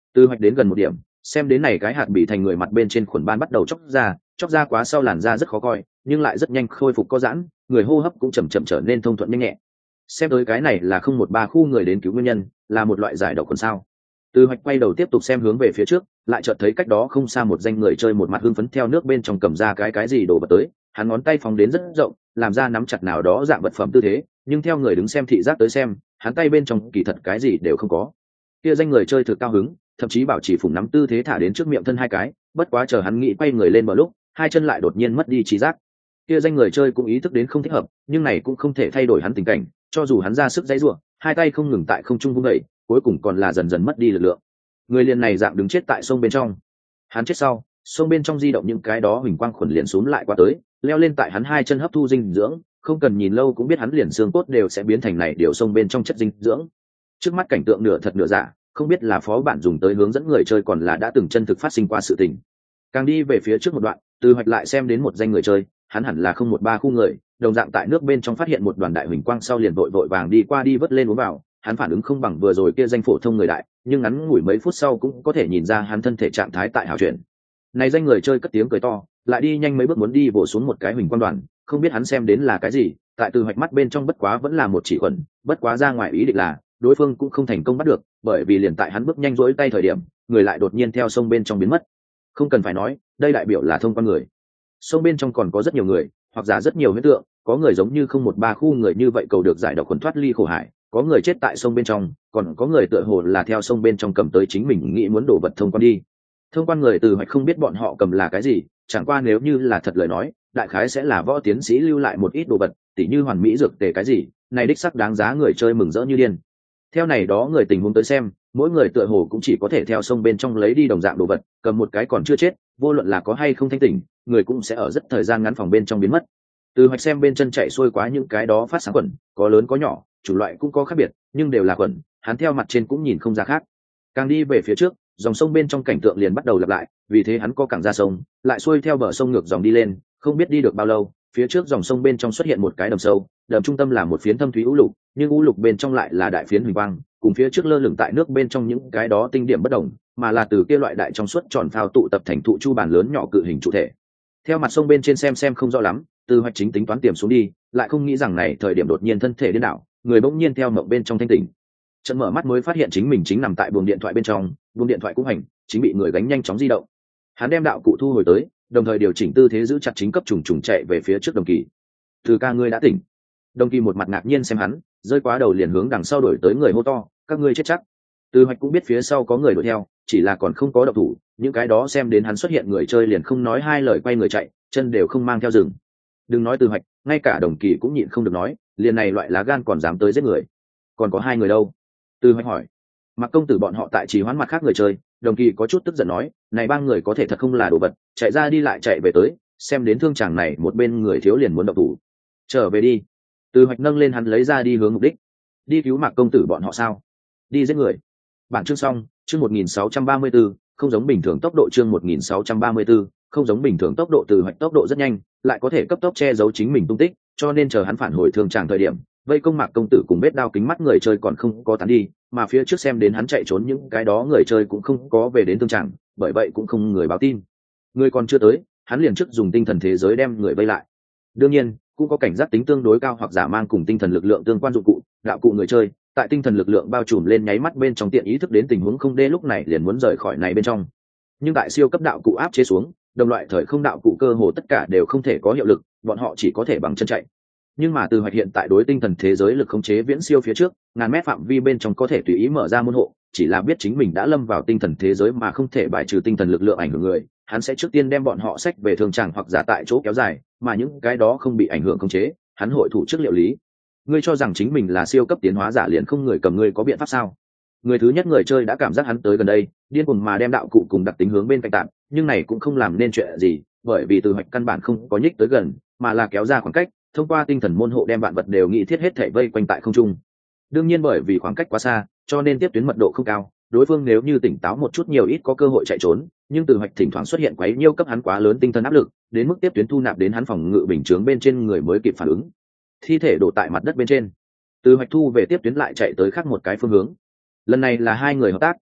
Từ Hoạch đến gần một điểm, xem đến này cái hạt bị thành người mặt bên trên khuẩn ban bắt đầu chóc ra quá sau làn da rất khó coi, nhưng lại rất nhanh khôi phục có giãn, người hô hấp cũng chậm chậm trở nên thông thuận nhanh nhẹ. Xem tới cái này là 013 khu người đến cứu nguyên nhân, là một loại giải độc còn sao. Từ Hoạch quay đầu tiếp tục xem hướng về phía trước, lại chợt thấy cách đó không xa một danh người chơi một mặt hưng phấn theo nước bên trong cầm ra cái gì đồ vật tới, hắn ngón tay phóng đến rất rộng, làm ra nắm chặt nào đó dạng vật phẩm tư thế, nhưng theo người đứng xem thị giác tới xem, hắn tay bên trong kỳ thật cái gì đều không có. Kia danh người chơi thực cao hứng, thậm chí bảo chỉ phụng nắm tư thế thả đến trước miệng thân hai cái, bất quá chờ hắn nghĩ quay người lên bờ lúc, hai chân lại đột nhiên mất đi trí giác. Kia danh người chơi cũng ý thức đến không thích hợp, nhưng này cũng không thể thay đổi hắn tình cảnh, cho dù hắn ra sức giãy giụa, hai tay không ngừng tại không trung vung đẩy, cuối cùng còn là dần dần mất đi lực lượng. Người liền này dạng đứng chết tại sông bên trong. Hắn chết sau, sông bên trong di động những cái đó huỳnh quang khuẩn liền xuống lại qua tới, leo lên tại hắn hai chân hấp thu dinh dưỡng, không cần nhìn lâu cũng biết hắn liền xương cốt đều sẽ biến thành này điều sông bên trong chất dinh dưỡng. Trước mắt cảnh tượng nửa thật nửa giả, không biết là phó bản dùng tới hướng dẫn người chơi còn là đã từng chân thực phát sinh qua sự tình. Càng đi về phía trước một đoạn, Từ Hoạch lại xem đến một danh người chơi, hắn hẳn là 013 khu người, đồng dạng tại nước bên trong phát hiện một đoàn đại huỳnh quang sau liền vội vàng đi qua đi vớt lên uống vào, hắn phản ứng không bằng vừa rồi kia danh phổ thông người đại, nhưng ngắn ngủi mấy phút sau cũng có thể nhìn ra hắn thân thể trạng thái tại hảo chuyển. Này danh người chơi cất tiếng cười to, lại đi nhanh mấy bước muốn đi vồ xuống một cái huỳnh quang đoàn, không biết hắn xem đến là cái gì, tại Từ Hoạch mắt bên trong bất quá vẫn là một chỉ khuẩn, bất quá ra ngoài ý định là đối phương cũng không thành công bắt được, bởi vì liền tại hắn bước nhanh rỗi tay thời điểm, người lại đột nhiên theo sông bên trong biến mất. Không cần phải nói, đây đại biểu là thông quan người. Sông bên trong còn có rất nhiều người, hoặc giả rất nhiều hiện tượng, có người giống như 013 khu người như vậy cầu được giải độc khuẩn thoát ly khổ hải, có người chết tại sông bên trong, còn có người tựa hồ là theo sông bên trong cầm tới chính mình nghĩ muốn đổ vật thông quan đi. Thông quan người Từ Hoạch không biết bọn họ cầm là cái gì, chẳng qua nếu như là thật lời nói, đại khái sẽ là võ tiến sĩ lưu lại một ít đồ vật, tỉ như hoàn mỹ dược tề cái gì, này đích sắc đáng giá người chơi mừng rỡ như điên. Theo này đó người tình huống tới xem, mỗi người tựa hồ cũng chỉ có thể theo sông bên trong lấy đi đồng dạng đồ vật, cầm một cái còn chưa chết, vô luận là có hay không thanh tỉnh, người cũng sẽ ở rất thời gian ngắn phòng bên trong biến mất. Từ Hoạch xem bên chân chạy xuôi quá những cái đó phát sáng khuẩn, có lớn có nhỏ, chủ loại cũng có khác biệt, nhưng đều là khuẩn, hắn theo mặt trên cũng nhìn không ra khác. Càng đi về phía trước, dòng sông bên trong cảnh tượng liền bắt đầu lặp lại, vì thế hắn có cẳng ra sông, lại xuôi theo bờ sông ngược dòng đi lên, không biết đi được bao lâu, phía trước dòng sông bên trong xuất hiện một cái đầm sâu, đầm trung tâm là một phiến thâm thúy u lục, nhưng u lục bên trong lại là đại phiến huỳnh quang, cùng phía trước lơ lửng tại nước bên trong những cái đó tinh điểm bất đồng, mà là từ kia loại đại trong suốt tròn phao tụ tập thành thụ chu bản lớn nhỏ cự hình trụ thể. Theo mặt sông bên trên xem không rõ lắm, Từ Hoạch chính tính toán tiềm xuống đi, lại không nghĩ rằng này thời điểm đột nhiên thân thể điên đảo, người bỗng nhiên theo mộng bên trong thanh tỉnh. Chợt mở mắt mới phát hiện chính mình chính nằm tại buồng điện thoại bên trong, buồng điện thoại cũng hành, chính bị người gánh nhanh chóng di động. Hắn đem đạo cụ thu hồi tới, đồng thời điều chỉnh tư thế giữ chặt chính cấp trùng chạy về phía trước Đồng Kỳ. Từ ca ngươi đã tỉnh. Đồng Kỳ một mặt ngạc nhiên xem hắn, rơi quá đầu liền hướng đằng sau đổi tới người hô to, các ngươi chết chắc. Từ Hoạch cũng biết phía sau có người đuổi theo, chỉ là còn không có động thủ, những cái đó xem đến hắn xuất hiện người chơi liền không nói hai lời quay người chạy, chân đều không mang theo rừng. Đừng nói Từ Hoạch, ngay cả Đồng Kỳ cũng nhịn không được nói, liền này loại lá gan còn dám tới giết người. Còn có hai người đâu? Từ Hoạch hỏi. Mặc công tử bọn họ tại trì hoãn mặt khác người chơi, Đồng Kỳ có chút tức giận nói, này ba người có thể thật không là đồ vật, chạy ra đi lại chạy về tới, xem đến thương chàng này một bên người thiếu liền muốn động thủ. Trở về đi. Từ Hoạch nâng lên hắn lấy ra đi hướng mục đích. Đi cứu Mạc công tử bọn họ sao? Đi giết người. Bản chương xong, chương 1634, không giống bình thường tốc độ chương 1634, không giống bình thường tốc độ. Từ Hoạch tốc độ rất nhanh, lại có thể cấp tốc che giấu chính mình tung tích, cho nên chờ hắn phản hồi thương chàng thời điểm, vây công Mạc công tử cùng vết đao kính mắt người chơi còn không có tán đi, mà phía trước xem đến hắn chạy trốn những cái đó người chơi cũng không có về đến thương chàng, bởi vậy cũng không người báo tin. Người còn chưa tới, hắn liền trước dùng tinh thần thế giới đem người vây lại. Đương nhiên, cũng có cảnh giác tính tương đối cao hoặc giả mang cùng tinh thần lực lượng tương quan dụng cụ, đạo cụ người chơi, tại tinh thần lực lượng bao trùm lên nháy mắt bên trong tiện ý thức đến tình huống không đê lúc này liền muốn rời khỏi này bên trong. Nhưng tại siêu cấp đạo cụ áp chế xuống, đồng loại thời không đạo cụ cơ hồ tất cả đều không thể có hiệu lực, bọn họ chỉ có thể bằng chân chạy. Nhưng mà Từ Hoạch hiện tại đối tinh thần thế giới lực khống chế viễn siêu phía trước, ngàn mét phạm vi bên trong có thể tùy ý mở ra môn hộ, chỉ là biết chính mình đã lâm vào tinh thần thế giới mà không thể bài trừ tinh thần lực lượng ảnh hưởng người, hắn sẽ trước tiên đem bọn họ xách về thương tràng hoặc giả tại chỗ kéo dài, mà những cái đó không bị ảnh hưởng khống chế, hắn hội thủ trước liệu lý. Ngươi cho rằng chính mình là siêu cấp tiến hóa giả liền không người cầm ngươi có biện pháp sao? Người thứ nhất người chơi đã cảm giác hắn tới gần đây, điên cuồng mà đem đạo cụ cùng đặc tính hướng bên cạnh tạm, nhưng này cũng không làm nên chuyện gì, bởi vì Từ Hoạch căn bản không có nhích tới gần, mà là kéo ra khoảng cách, thông qua tinh thần môn hộ đem vạn vật đều nghĩ thiết hết thể vây quanh tại không trung. Đương nhiên bởi vì khoảng cách quá xa, cho nên tiếp tuyến mật độ không cao, đối phương nếu như tỉnh táo một chút nhiều ít có cơ hội chạy trốn, nhưng Từ Hoạch thỉnh thoảng xuất hiện quấy nhiêu cấp hắn quá lớn tinh thần áp lực, đến mức tiếp tuyến thu nạp đến hắn phòng ngự bình chướng bên trên người mới kịp phản ứng. Thi thể đổ tại mặt đất bên trên. Từ Hoạch thu về tiếp tuyến lại chạy tới khác một cái phương hướng. Lần này là hai người hợp tác,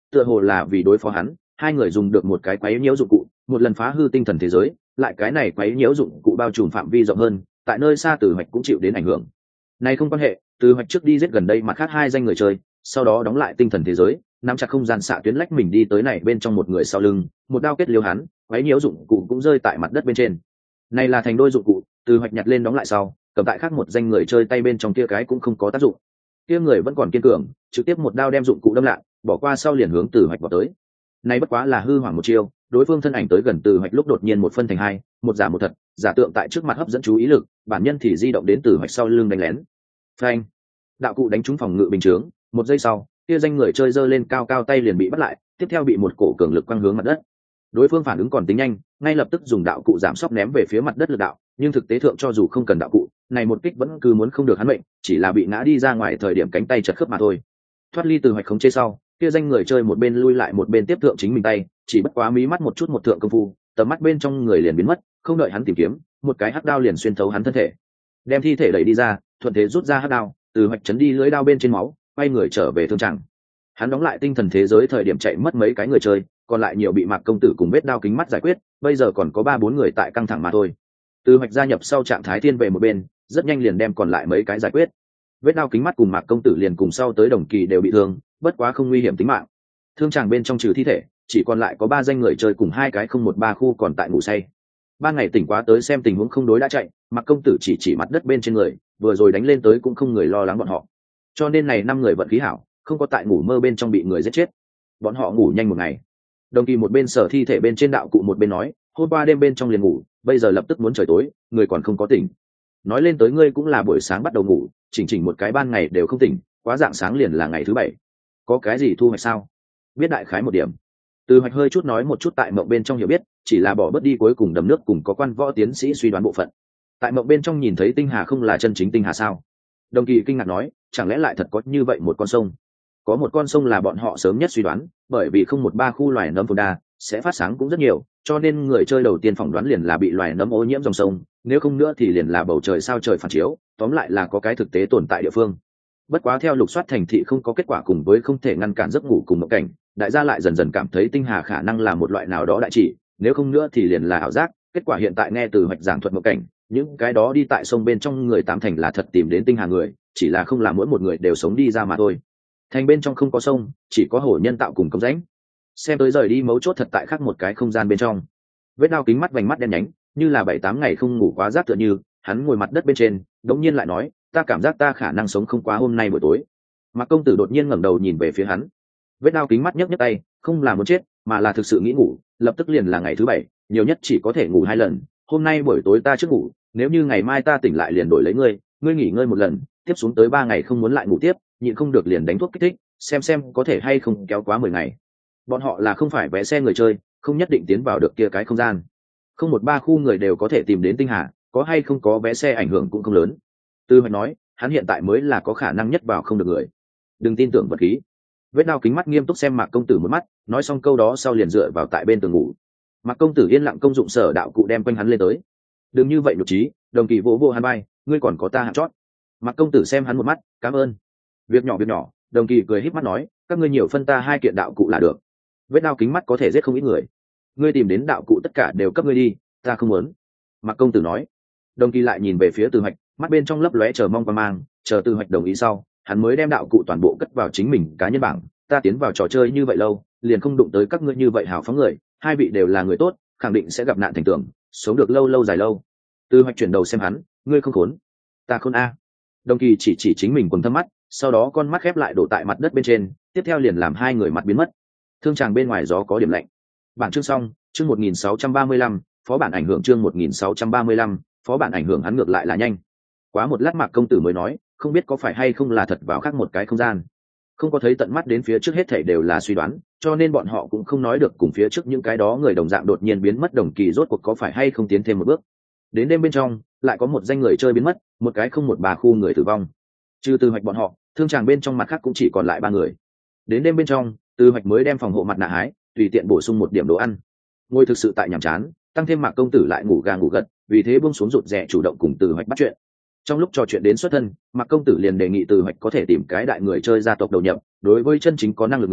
tựa hồ là vì đối phó hắn, hai người dùng được một cái quấy nhiễu dụng cụ, một lần phá hư tinh thần thế giới, lại cái này quấy nhiễu dụng cụ bao trùm phạm vi rộng hơn, tại nơi xa Từ Hoạch cũng chịu đến ảnh hưởng. Này không quan hệ, Từ Hoạch trước đi giết gần đây mặt khác hai danh người chơi, sau đó đóng lại tinh thần thế giới, nắm chặt không gian xạ tuyến lách mình đi tới này bên trong một người sau lưng, một đao kết liễu hắn, quấy nhiễu dụng cụ cũng rơi tại mặt đất bên trên. Này là thành đôi dụng cụ, Từ Hoạch nhặt lên đóng lại sau, cầm tại khác một danh người chơi tay bên trong kia cái cũng không có tác dụng. Kia người vẫn còn kiên cường, trực tiếp một đao đem dụng cụ đâm lạ, bỏ qua sau liền hướng Từ Hoạch vào tới. Này bất quá là hư hoảng một chiêu, đối phương thân ảnh tới gần Từ Hoạch lúc đột nhiên một phân thành hai, một giả một thật, giả tượng tại trước mặt hấp dẫn chú ý lực, bản nhân thì di động đến Từ Hoạch sau lưng đánh lén. Phanh! Đạo cụ đánh trúng phòng ngự bình chướng, một giây sau, kia danh người chơi giơ lên cao cao tay liền bị bắt lại, tiếp theo bị một cổ cường lực quăng hướng mặt đất. Đối phương phản ứng còn tính nhanh, ngay lập tức dùng đạo cụ giảm sốc ném về phía mặt đất lực đạo, nhưng thực tế thượng cho dù không cần đạo cụ, này một kích vẫn cứ muốn không được hắn mệnh, chỉ là bị ngã đi ra ngoài thời điểm cánh tay chật khớp mà thôi. Thoát ly Từ Hoạch khống chế sau, kia danh người chơi một bên lui lại một bên tiếp thượng chính mình tay, chỉ bất quá mí mắt một chút một thượng công phu, tầm mắt bên trong người liền biến mất, không đợi hắn tìm kiếm, một cái hắc đao liền xuyên thấu hắn thân thể, đem thi thể đẩy đi ra, thuận thế rút ra hắc đao, Từ Hoạch chấn đi lưỡi đao bên trên máu, quay người trở về thương tràng. Hắn đóng lại tinh thần thế giới thời điểm chạy mất mấy cái người chơi, còn lại nhiều bị Mạc công tử cùng vết đao kính mắt giải quyết, bây giờ còn có 3-4 người tại căng thẳng mà thôi. Từ Hoạch gia nhập sau trạng thái thiên về một bên, rất nhanh liền đem còn lại mấy cái giải quyết. Vết đao kính mắt cùng Mạc công tử liền cùng sau tới đồng kỳ đều bị thương, bất quá không nguy hiểm tính mạng. Thương tràng bên trong trừ thi thể, chỉ còn lại có 3 danh người chơi cùng 2 cái 013 khu còn tại ngủ say. Ban ngày tỉnh quá tới xem tình huống không đối đã chạy, Mạc công tử chỉ mặt đất bên trên người, vừa rồi đánh lên tới cũng không người lo lắng bọn họ. Cho nên này 5 người vận khí hảo, không có tại ngủ mơ bên trong bị người giết chết. Bọn họ ngủ nhanh một ngày. Đồng kỳ một bên sở thi thể bên trên đạo cụ một bên nói, hôm qua đêm bên trong liền ngủ, bây giờ lập tức muốn trời tối, người còn không có tỉnh. Nói lên tới ngươi cũng là buổi sáng bắt đầu ngủ, chỉnh một cái ban ngày đều không tỉnh, quá dạng sáng liền là ngày thứ 7. Có cái gì thu hoạch sao? Biết đại khái một điểm. Từ Hoạch hơi chút nói một chút tại mộng bên trong hiểu biết, chỉ là bỏ bớt đi cuối cùng đầm nước cùng có quan võ tiến sĩ suy đoán bộ phận. Tại mộng bên trong nhìn thấy tinh hà không là chân chính tinh hà sao? Đồng kỳ kinh ngạc nói, chẳng lẽ lại thật có như vậy một con sông? Có một con sông là bọn họ sớm nhất suy đoán, bởi vì 013 khu loài nấm phồn đa sẽ phát sáng cũng rất nhiều, cho nên người chơi đầu tiên phỏng đoán liền là bị loài nấm ô nhiễm dòng sông, nếu không nữa thì liền là bầu trời sao trời phản chiếu, tóm lại là có cái thực tế tồn tại địa phương. Bất quá theo lục soát thành thị không có kết quả cùng với không thể ngăn cản giấc ngủ cùng mộng cảnh, đại gia lại dần dần cảm thấy tinh hà khả năng là một loại nào đó đại chỉ, nếu không nữa thì liền là ảo giác. Kết quả hiện tại nghe từ Hoạch giảng thuật mộng cảnh, những cái đó đi tại sông bên trong người tám thành là thật tìm đến tinh hà người, chỉ là không là mỗi một người đều sống đi ra mà thôi. Thành bên trong không có sông, chỉ có hồ nhân tạo cùng công rãnh. Xem tới rời đi mấu chốt thật tại khác một cái không gian bên trong. Vết đao kính mắt vành mắt đen nhánh, như là 7-8 ngày không ngủ quá giấc tựa như, hắn ngồi mặt đất bên trên, đống nhiên lại nói, ta cảm giác ta khả năng sống không quá hôm nay buổi tối. Mạc công tử đột nhiên ngẩng đầu nhìn về phía hắn. Vết đao kính mắt nhấc nhấc tay, không là muốn chết, mà là thực sự nghĩ ngủ, lập tức liền là ngày thứ 7, nhiều nhất chỉ có thể ngủ 2 lần, hôm nay buổi tối ta trước ngủ, nếu như ngày mai ta tỉnh lại liền đổi lấy ngươi, ngươi nghỉ ngơi một lần, tiếp xuống tới 3 ngày không muốn lại ngủ tiếp, nhịn không được liền đánh thuốc kích thích, xem có thể hay không kéo quá 10 ngày. Bọn họ là không phải vé xe người chơi, không nhất định tiến vào được kia cái không gian. 013 khu người đều có thể tìm đến tinh hà, có hay không có vé xe ảnh hưởng cũng không lớn. Tư Hoạch nói, hắn hiện tại mới là có khả năng nhất vào không được người. Đừng tin tưởng vật khí. Vết đao kính mắt nghiêm túc xem Mạc công tử một mắt, nói xong câu đó sau liền dựa vào tại bên tường ngủ. Mạc công tử yên lặng công dụng sở đạo cụ đem quanh hắn lên tới. Đừng như vậy nhục trí, đồng kỳ vỗ vỗ hắn bay, ngươi còn có ta hạng chót. Mạc công tử xem hắn một mắt, cảm ơn. Việc nhỏ, đồng kỳ cười híp mắt nói, các ngươi nhiều phân ta 2 kiện đạo cụ là được. Vết đao kính mắt có thể giết không ít người, ngươi tìm đến đạo cụ tất cả đều cấp ngươi đi, ta không muốn. Mạc công tử nói. Đồng kỳ lại nhìn về phía Từ Hoạch, mắt bên trong lấp lóe chờ mong và mang, chờ Từ Hoạch đồng ý sau, hắn mới đem đạo cụ toàn bộ cất vào chính mình cá nhân bảng. Ta tiến vào trò chơi như vậy lâu, liền không đụng tới các ngươi như vậy hào phóng người, 2 vị đều là người tốt, khẳng định sẽ gặp nạn thành tưởng, sống được lâu dài lâu. Từ Hoạch chuyển đầu xem hắn, ngươi không khốn, ta khốn a. Đồng kỳ chỉ chính mình quần thâm mắt, sau đó con mắt khép lại đổ tại mặt đất bên trên, tiếp theo liền làm 2 người mặt biến mất. Thương tràng bên ngoài gió có điểm lạnh. Bản chương xong, chương 1635, phó bản ảnh hưởng chương 1635, phó bản ảnh hưởng hắn ngược lại là nhanh. Quá một lát Mạc công tử mới nói, không biết có phải hay không là thật vào khác một cái không gian. Không có thấy tận mắt đến phía trước hết thảy đều là suy đoán, cho nên bọn họ cũng không nói được cùng phía trước những cái đó người đồng dạng đột nhiên biến mất đồng kỳ rốt cuộc có phải hay không tiến thêm một bước. Đến đêm bên trong, lại có một danh người chơi biến mất, một cái 013 khu người tử vong. Trừ Từ Hoạch bọn họ, thương tràng bên trong mặt khác cũng chỉ còn lại 3 người. Đến đêm bên trong, Từ Hoạch mới đem phòng hộ mặt nạ hái, tùy tiện bổ sung một điểm đồ ăn. Ngồi thực sự tại nhàm chán, tăng thêm Mạc công tử lại ngủ gà ngủ gật, vì thế buông xuống rụt rè chủ động cùng Từ Hoạch bắt chuyện. Trong lúc trò chuyện đến xuất thân, Mạc công tử liền đề nghị Từ Hoạch có thể tìm cái đại người chơi gia tộc đầu nhập, đối với chân chính có năng lực người,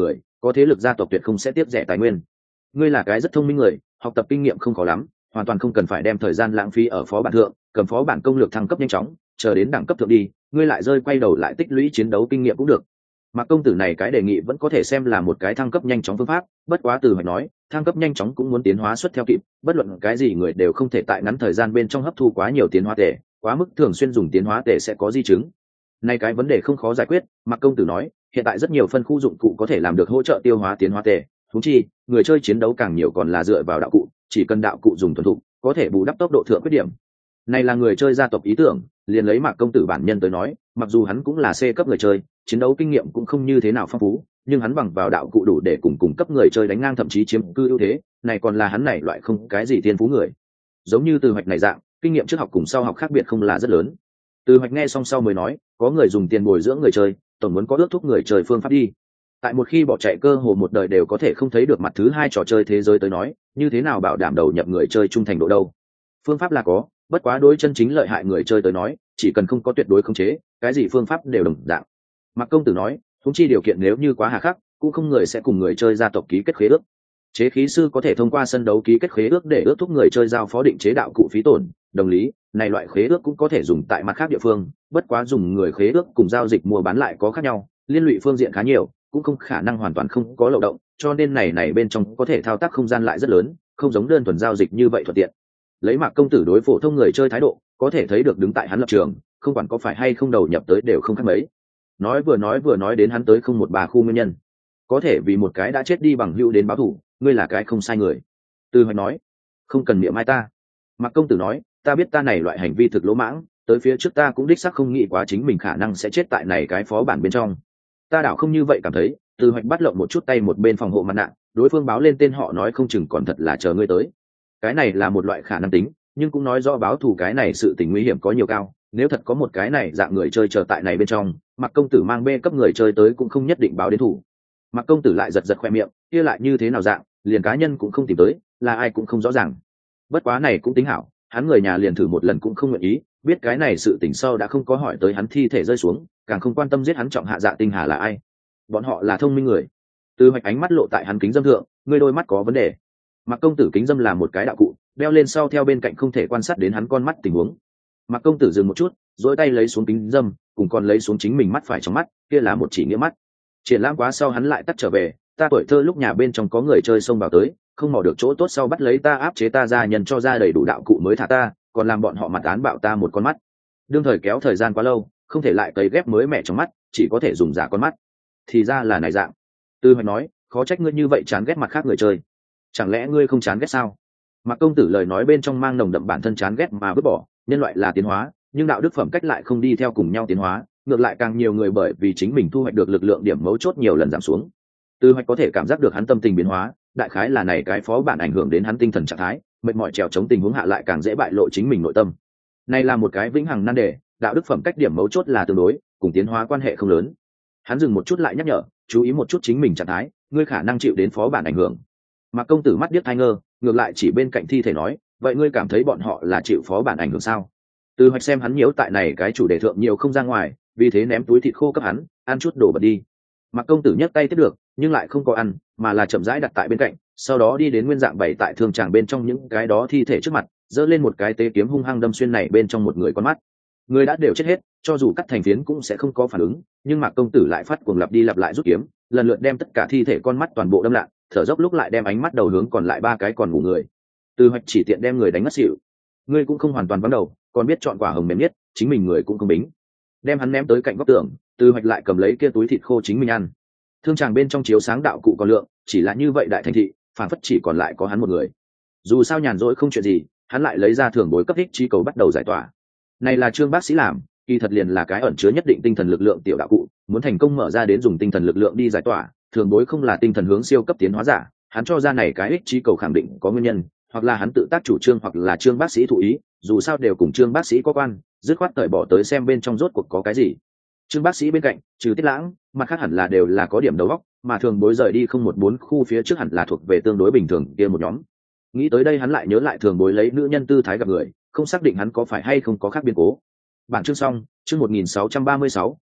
có thế lực gia tộc tuyệt không sẽ tiếp rẻ tài nguyên. Ngươi là cái rất thông minh người, học tập kinh nghiệm không khó lắm, hoàn toàn không cần phải đem thời gian lãng phí ở phó bản thượng, cầm phó bản công lược thăng cấp nhanh chóng, chờ đến đẳng cấp thượng đi, ngươi lại rơi quay đầu lại tích lũy chiến đấu kinh nghiệm cũng được. Mạc công tử này cái đề nghị vẫn có thể xem là một cái thăng cấp nhanh chóng phương pháp, bất quá Từ Hoạch nói, thăng cấp nhanh chóng cũng muốn tiến hóa xuất theo kịp, bất luận cái gì người đều không thể tại ngắn thời gian bên trong hấp thu quá nhiều tiến hóa tệ, quá mức thường xuyên dùng tiến hóa tệ sẽ có di chứng. Này cái vấn đề không khó giải quyết, Mạc công tử nói, hiện tại rất nhiều phân khu dụng cụ có thể làm được hỗ trợ tiêu hóa tiến hóa tệ, huống chi, người chơi chiến đấu càng nhiều còn là dựa vào đạo cụ, chỉ cần đạo cụ dùng thuần thục, có thể bù đắp tốc độ thượng khuyết điểm. Này là người chơi gia tộc ý tưởng, liền lấy Mạc công tử bản nhân tới nói, mặc dù hắn cũng là C cấp người chơi, chiến đấu kinh nghiệm cũng không như thế nào phong phú, nhưng hắn bằng vào đạo cụ đủ để cùng cấp người chơi đánh ngang, thậm chí chiếm cư ưu thế, này còn là hắn này loại không cái gì thiên phú người. Giống như Từ Hoạch này dạng, kinh nghiệm trước học cùng sau học khác biệt không là rất lớn. Từ Hoạch nghe xong sau mới nói, có người dùng tiền bồi dưỡng người chơi, tổng muốn có ước thúc người chơi phương pháp đi. Tại một khi bỏ chạy cơ hồ một đời đều có thể không thấy được mặt thứ hai trò chơi thế giới tới nói, như thế nào bảo đảm đầu nhập người chơi trung thành độ đâu? Phương pháp là có, bất quá đối chân chính lợi hại người chơi tới nói, chỉ cần không có tuyệt đối khống chế, cái gì phương pháp đều đồng dạng. Mạc công tử nói, huống chi điều kiện nếu như quá hà khắc, cũng không người sẽ cùng người chơi gia tộc ký kết khế ước. Chế khí sư có thể thông qua sân đấu ký kết khế ước để ước thúc người chơi giao phó định chế đạo cụ phí tổn, đồng lý, này loại khế ước cũng có thể dùng tại mặt khác địa phương, bất quá dùng người khế ước cùng giao dịch mua bán lại có khác nhau, liên lụy phương diện khá nhiều, cũng không khả năng hoàn toàn không có漏động, cho nên này bên trong có thể thao tác không gian lại rất lớn, không giống đơn thuần giao dịch như vậy thuận tiện. Lấy Mạc công tử đối phổ thông người chơi thái độ, có thể thấy được đứng tại hắn lập trường, không quản có phải hay không đầu nhập tới đều không khác mấy. Nói vừa nói đến hắn tới không một bà khu nguyên nhân, có thể vì một cái đã chết đi bằng hữu đến báo thù, ngươi là cái không sai người. Từ Hoạch nói, không cần miệng mai ta. Mạc công tử nói, ta biết ta này loại hành vi thực lỗ mãng, tới phía trước ta cũng đích xác không nghĩ quá chính mình khả năng sẽ chết tại này cái phó bản bên trong. Ta đảo không như vậy cảm thấy. Từ Hoạch bắt lộng một chút tay một bên phòng hộ mặt nạ, đối phương báo lên tên họ nói không chừng còn thật là chờ ngươi tới. Cái này là một loại khả năng tính, nhưng cũng nói rõ báo thù cái này sự tình nguy hiểm có nhiều cao, nếu thật có một cái này dạng người chơi chờ tại này bên trong, Mạc công tử mang B cấp người chơi tới cũng không nhất định báo đến thủ. Mạc công tử lại giật giật khoe miệng, kia lại như thế nào dạng, liền cá nhân cũng không tìm tới, là ai cũng không rõ ràng. Bất quá này cũng tính hảo, hắn người nhà liền thử một lần cũng không nguyện ý, biết cái này sự tình sau đã không có hỏi tới hắn thi thể rơi xuống, càng không quan tâm giết hắn trọng hạ dạ tinh hà là ai. Bọn họ là thông minh người. Từ Hoạch ánh mắt lộ tại hắn kính dâm thượng, ngươi đôi mắt có vấn đề. Mạc công tử kính dâm là một cái đạo cụ, đeo lên sau theo bên cạnh không thể quan sát đến hắn con mắt tình huống. Mạc công tử dừng một chút, dỗi tay lấy xuống kính dâm, cùng còn lấy xuống chính mình mắt phải trong mắt, kia là một chỉ nghĩa mắt. Triển lãm quá sau hắn lại tắt trở về, ta tuổi thơ lúc nhà bên trong có người chơi xông vào tới, không mò được chỗ tốt sau bắt lấy ta áp chế ta gia nhân cho ra đầy đủ đạo cụ mới thả ta, còn làm bọn họ mặt án bạo ta một con mắt. Đương thời kéo thời gian quá lâu, không thể lại cấy ghép mới mẹ trong mắt, chỉ có thể dùng giả con mắt. Thì ra là này dạng. Từ Hoạch nói, khó trách ngươi như vậy chán ghét mặt khác người chơi. Chẳng lẽ ngươi không chán ghét sao? Mạc công tử lời nói bên trong mang nồng đậm bản thân chán ghét mà vứt bỏ, nhân loại là tiến hóa, nhưng đạo đức phẩm cách lại không đi theo cùng nhau tiến hóa, ngược lại càng nhiều người bởi vì chính mình thu hoạch được lực lượng điểm mấu chốt nhiều lần giảm xuống. Từ Hoạch có thể cảm giác được hắn tâm tình biến hóa, đại khái là này cái phó bản ảnh hưởng đến hắn tinh thần trạng thái, mệt mỏi trèo chống tình huống hạ lại càng dễ bại lộ chính mình nội tâm. Này là một cái vĩnh hằng nan đề, đạo đức phẩm cách điểm mấu chốt là tương đối, cùng tiến hóa quan hệ không lớn. Hắn dừng một chút lại nhắc nhở, chú ý một chút chính mình trạng thái, ngươi khả năng chịu đến phó bản ảnh hưởng. Mạc công tử mắt điếc tai ngơ, ngược lại chỉ bên cạnh thi thể nói, vậy ngươi cảm thấy bọn họ là chịu phó bản ảnh hưởng sao? Từ Hoạch xem hắn nhiễu tại này cái chủ đề thượng nhiều không ra ngoài, vì thế ném túi thịt khô cấp hắn, ăn chút đồ vật đi. Mạc công tử nhấc tay tiếp được, nhưng lại không có ăn, mà là chậm rãi đặt tại bên cạnh, sau đó đi đến nguyên dạng bày tại thương tràng bên trong những cái đó thi thể trước mặt, giơ lên một cái tế kiếm hung hăng đâm xuyên này bên trong một người con mắt. Người đã đều chết hết, cho dù cắt thành phiến cũng sẽ không có phản ứng, nhưng Mạc công tử lại phát cuồng lặp đi lặp lại rút kiếm, lần lượt đem tất cả thi thể con mắt toàn bộ đâm lạ, thở dốc lúc lại đem ánh mắt đầu hướng còn lại ba cái còn ngủ người. Từ Hoạch chỉ tiện đem người đánh ngất xỉu. Ngươi cũng không hoàn toàn vắng đầu, còn biết chọn quả hồng mềm nhất, chính mình người cũng không bính. Đem hắn ném tới cạnh góc tường, Từ Hoạch lại cầm lấy kia túi thịt khô chính mình ăn. Thương tràng bên trong chiếu sáng đạo cụ còn lượng, chỉ là như vậy đại thành thị, phản phất chỉ còn lại có hắn một người. Dù sao nhàn rỗi không chuyện gì, hắn lại lấy ra thưởng bối cấp ích chi cầu bắt đầu giải tỏa. Này là Trương bác sĩ làm, kỳ thật liền là cái ẩn chứa nhất định tinh thần lực lượng tiểu đạo cụ, muốn thành công mở ra đến dùng tinh thần lực lượng đi giải tỏa, thường bối không là tinh thần hướng siêu cấp tiến hóa giả, hắn cho ra này cái ích chi cầu khẳng định có nguyên nhân, hoặc là hắn tự tác chủ trương hoặc là Trương bác sĩ thụ ý, dù sao đều cùng Trương bác sĩ có quan, dứt khoát cởi bỏ tới xem bên trong rốt cuộc có cái gì. Trương bác sĩ bên cạnh, trừ Tiết Lãng, mặt khác hẳn là đều là có điểm đầu óc, mà thường bối rời đi 014 khu phía trước hẳn là thuộc về tương đối bình thường kia một nhóm. Nghĩ tới đây hắn lại nhớ lại thường bối lấy nữ nhân tư thái gặp người, không xác định hắn có phải hay không có khác biến cố. Bản chương xong, chương 1636,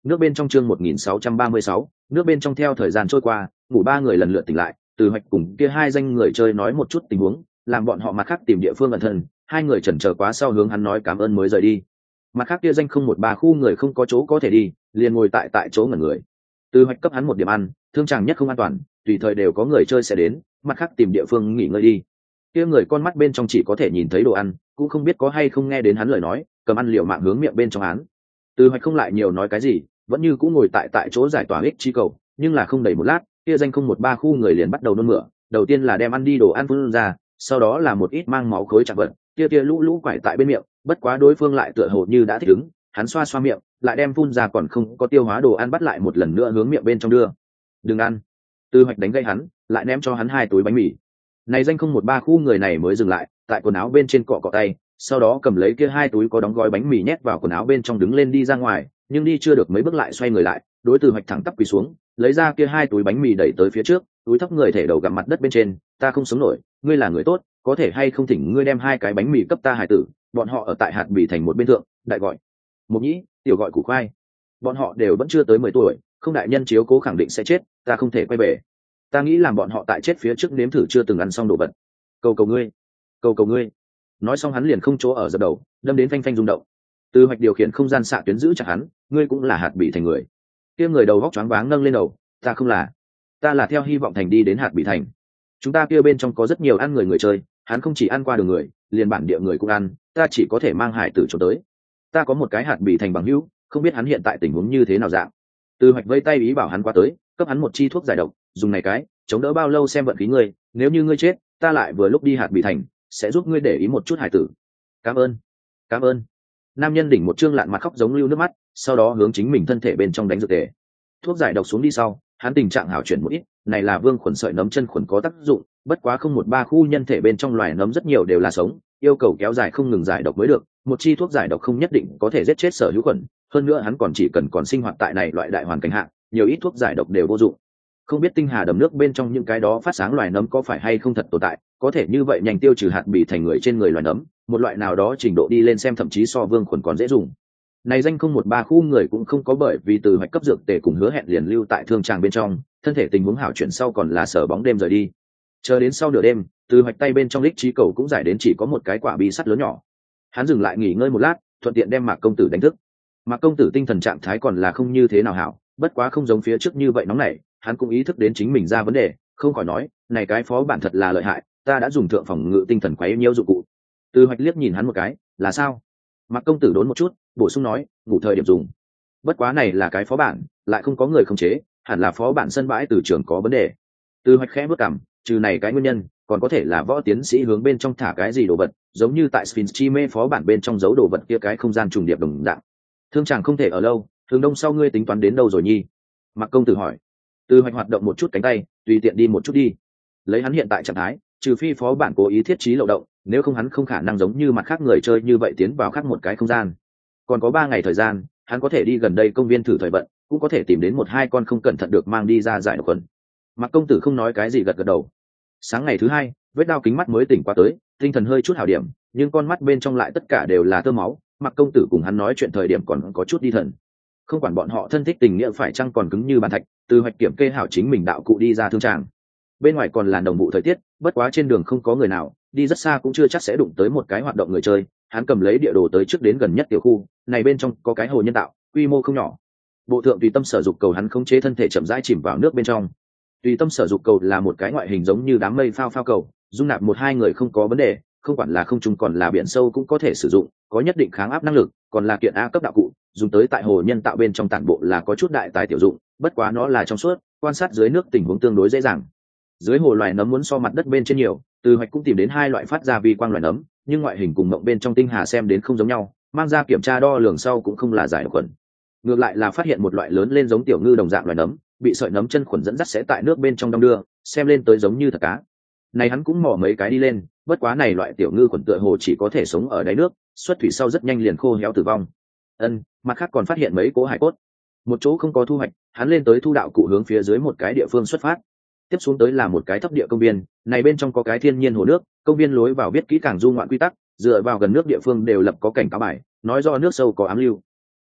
nước bên trong chương 1636, nước bên trong. Theo thời gian trôi qua, ngủ ba người lần lượt tỉnh lại, Từ Hoạch cùng kia hai danh người chơi nói một chút tình huống, làm bọn họ mặt khác tìm địa phương ẩn thân. Hai người chần chờ quá sau hướng hắn nói cảm ơn mới rời đi. Mặt khác kia danh 013 khu người không có chỗ có thể đi, liền ngồi tại chỗ ngẩn người. Từ Hoạch cấp hắn một điểm ăn, thương chàng nhất không an toàn, tùy thời đều có người chơi sẽ đến, mặt khác tìm địa phương nghỉ ngơi đi. Kia người con mắt bên trong chỉ có thể nhìn thấy đồ ăn, cũng không biết có hay không nghe đến hắn lời nói, cầm ăn liều mạng hướng miệng bên trong án. Từ Hoạch không lại nhiều nói cái gì, vẫn như cũng ngồi tại chỗ giải tỏa ích chi cầu, nhưng là không đầy một lát, kia danh 013 khu người liền bắt đầu nôn mửa, đầu tiên là đem ăn đi đồ ăn phun ra, sau đó là một ít mang máu khối chạm vật, kia lũ quải tại bên miệng, bất quá đối phương lại tựa hồ như đã thích ứng, hắn xoa xoa miệng, lại đem phun ra còn không có tiêu hóa đồ ăn bắt lại một lần nữa hướng miệng bên trong đưa. Đừng ăn. Từ Hoạch đánh gây hắn, lại ném cho hắn hai túi bánh mì. Này danh 013 khu người này mới dừng lại, tại quần áo bên trên cọ cọ tay, sau đó cầm lấy kia hai túi có đóng gói bánh mì nhét vào quần áo bên trong đứng lên đi ra ngoài, nhưng đi chưa được mấy bước lại xoay người lại, đối Từ Hoạch thẳng tắp quỳ xuống, lấy ra kia hai túi bánh mì đẩy tới phía trước, túi thấp người thể đầu gặm mặt đất bên trên, ta không sống nổi, ngươi là người tốt, có thể hay không thỉnh ngươi đem hai cái bánh mì cấp ta hải tử, bọn họ ở tại hạt bì thành một bên thượng, đại gọi Mộc Nhĩ, tiểu gọi Củ Khoai, bọn họ đều vẫn chưa tới 10 tuổi, không đại nhân chiếu cố khẳng định sẽ chết, ta không thể quay về, ta nghĩ làm bọn họ tại chết phía trước nếm thử chưa từng ăn xong đồ vật, cầu cầu ngươi, cầu cầu ngươi. Nói xong hắn liền không chỗ ở dập đầu, đâm đến phanh phanh rung động. Từ Hoạch điều khiển không gian xạ tuyến giữ chặt hắn, ngươi cũng là hạt bì thành người. Kia người đầu góc choáng váng nâng lên đầu, ta không là, ta là theo hy vọng thành đi đến hạt bì thành, chúng ta kia bên trong có rất nhiều ăn người chơi, hắn không chỉ ăn qua đường người, liền bản địa người cũng ăn, ta chỉ có thể mang hải tử trốn tới. Ta có một cái hạt bì thành bằng hữu, không biết hắn hiện tại tình huống như thế nào dạng. Từ Hoạch vây tay ý bảo hắn qua tới, cấp hắn một chi thuốc giải độc, dùng này cái chống đỡ bao lâu xem vận khí ngươi, nếu như ngươi chết, ta lại vừa lúc đi hạt bì thành, sẽ giúp ngươi để ý một chút hải tử. Cảm ơn, cảm ơn. Nam nhân đỉnh một trương lạn mặt khóc giống lưu nước mắt, sau đó hướng chính mình thân thể bên trong đánh dược tề. Thuốc giải độc xuống đi sau, hắn tình trạng hảo chuyển một ít, này là vương khuẩn sợi nấm chân khuẩn có tác dụng, bất quá 013 khu nhân thể bên trong loài nấm rất nhiều đều là sống, yêu cầu kéo dài không ngừng giải độc mới được, một chi thuốc giải độc không nhất định có thể giết chết sở hữu khuẩn, hơn nữa hắn còn chỉ cần còn sinh hoạt tại này loại đại hoàn cảnh hạ, nhiều ít thuốc giải độc đều vô dụng. Không biết tinh hà đầm nước bên trong những cái đó phát sáng loài nấm có phải hay không thật tồn tại, có thể như vậy nhanh tiêu trừ hạt bì thành người trên người loài nấm, một loại nào đó trình độ đi lên xem thậm chí so vương khuẩn còn dễ dùng. Này danh 013 khu người cũng không có bởi vì Từ Hoạch cấp dược tề cùng hứa hẹn liền lưu tại thương tràng bên trong, thân thể tình huống hảo chuyển sau còn là sở bóng đêm rời đi. Chờ đến sau nửa đêm, Từ Hoạch tay bên trong lích trí cầu cũng giải đến chỉ có một cái quả bi sắt lớn nhỏ. Hắn dừng lại nghỉ ngơi một lát, thuận tiện đem Mạc công tử đánh thức. Mạc công tử tinh thần trạng thái còn là không như thế nào hảo, bất quá không giống phía trước như vậy nóng nảy, hắn cũng ý thức đến chính mình ra vấn đề, không khỏi nói, này cái phó bản thật là lợi hại, ta đã dùng thượng phòng ngự tinh thần quấy nhiễu dụng cụ. Từ Hoạch liếc nhìn hắn một cái, là sao? Mạc công tử đốn một chút, bổ sung nói, ngủ thời điểm dùng. Bất quá này là cái phó bản, lại không có người khống chế, hẳn là phó bản sân bãi từ trường có vấn đề. Từ Hoạch khẽ bước cằm, trừ này cái nguyên nhân, còn có thể là võ tiến sĩ hướng bên trong thả cái gì đồ vật, giống như tại Sphinx chi mê phó bản bên trong giấu đồ vật kia cái không gian trùng điệp đồng dạng. Thương chàng không thể ở lâu, thường đông sau ngươi tính toán đến đâu rồi nhi? Mạc công tử hỏi. Từ Hoạch hoạt động một chút cánh tay, tùy tiện đi một chút đi. Lấy hắn hiện tại trạng thái, trừ phi phó bản cố ý thiết trí lậu động, nếu không hắn không khả năng giống như mặt khác người chơi như vậy tiến vào khác một cái không gian. Còn có 3 ngày thời gian, hắn có thể đi gần đây công viên thử thời vận, cũng có thể tìm đến 1-2 con không cẩn thận được mang đi ra giải độc khuẩn. Mạc công tử không nói cái gì gật gật đầu. Sáng ngày thứ 2, vết đao kính mắt mới tỉnh qua tới, tinh thần hơi chút hảo điểm, nhưng con mắt bên trong lại tất cả đều là tơ máu. Mạc công tử cùng hắn nói chuyện thời điểm còn có chút đi thần. Không quản bọn họ thân thích tình nghĩa phải chăng còn cứng như bàn thạch, Từ Hoạch kiểm kê hảo chính mình đạo cụ đi ra thương tràng. Bên ngoài còn là đồng vụ thời tiết, bất quá trên đường không có người nào, đi rất xa cũng chưa chắc sẽ đụng tới một cái hoạt động người chơi. Hắn cầm lấy địa đồ tới trước đến gần nhất tiểu khu, này bên trong có cái hồ nhân tạo, quy mô không nhỏ. Bộ thượng tùy tâm sở dục cầu hắn khống chế thân thể chậm rãi chìm vào nước bên trong. Tùy tâm sở dục cầu là một cái ngoại hình giống như đám mây phao phao cầu, dung nạp 1-2 người không có vấn đề, không quản là không trung còn là biển sâu cũng có thể sử dụng, có nhất định kháng áp năng lực, còn là kiện A cấp đạo cụ, dùng tới tại hồ nhân tạo bên trong tản bộ là có chút đại tài tiểu dụng, bất quá nó là trong suốt, quan sát dưới nước tình huống tương đối dễ dàng. Dưới hồ loài nấm muốn so mặt đất bên trên nhiều, Từ Hoạch cũng tìm đến 2 loại phát ra vi quang loài nấm, nhưng ngoại hình cùng mộng bên trong tinh hà xem đến không giống nhau, mang ra kiểm tra đo lường sau cũng không là giải độc khuẩn. Ngược lại là phát hiện một loại lớn lên giống tiểu ngư đồng dạng loài nấm, bị sợi nấm chân khuẩn dẫn dắt sẽ tại nước bên trong đong đưa, xem lên tới giống như thật cá. Này hắn cũng mò mấy cái đi lên, bất quá này loại tiểu ngư khuẩn tựa hồ chỉ có thể sống ở đáy nước, xuất thủy sau rất nhanh liền khô héo tử vong. Mặt khác còn phát hiện mấy cố hải cốt. Một chỗ không có thu hoạch, hắn lên tới thu đạo cụ hướng phía dưới một cái địa phương xuất phát. Tiếp xuống tới là một cái thấp địa công viên, này bên trong có cái thiên nhiên hồ nước, công viên lối vào viết kỹ càng du ngoạn quy tắc, dựa vào gần nước địa phương đều lập có cảnh cáo bài, nói do nước sâu có ám lưu.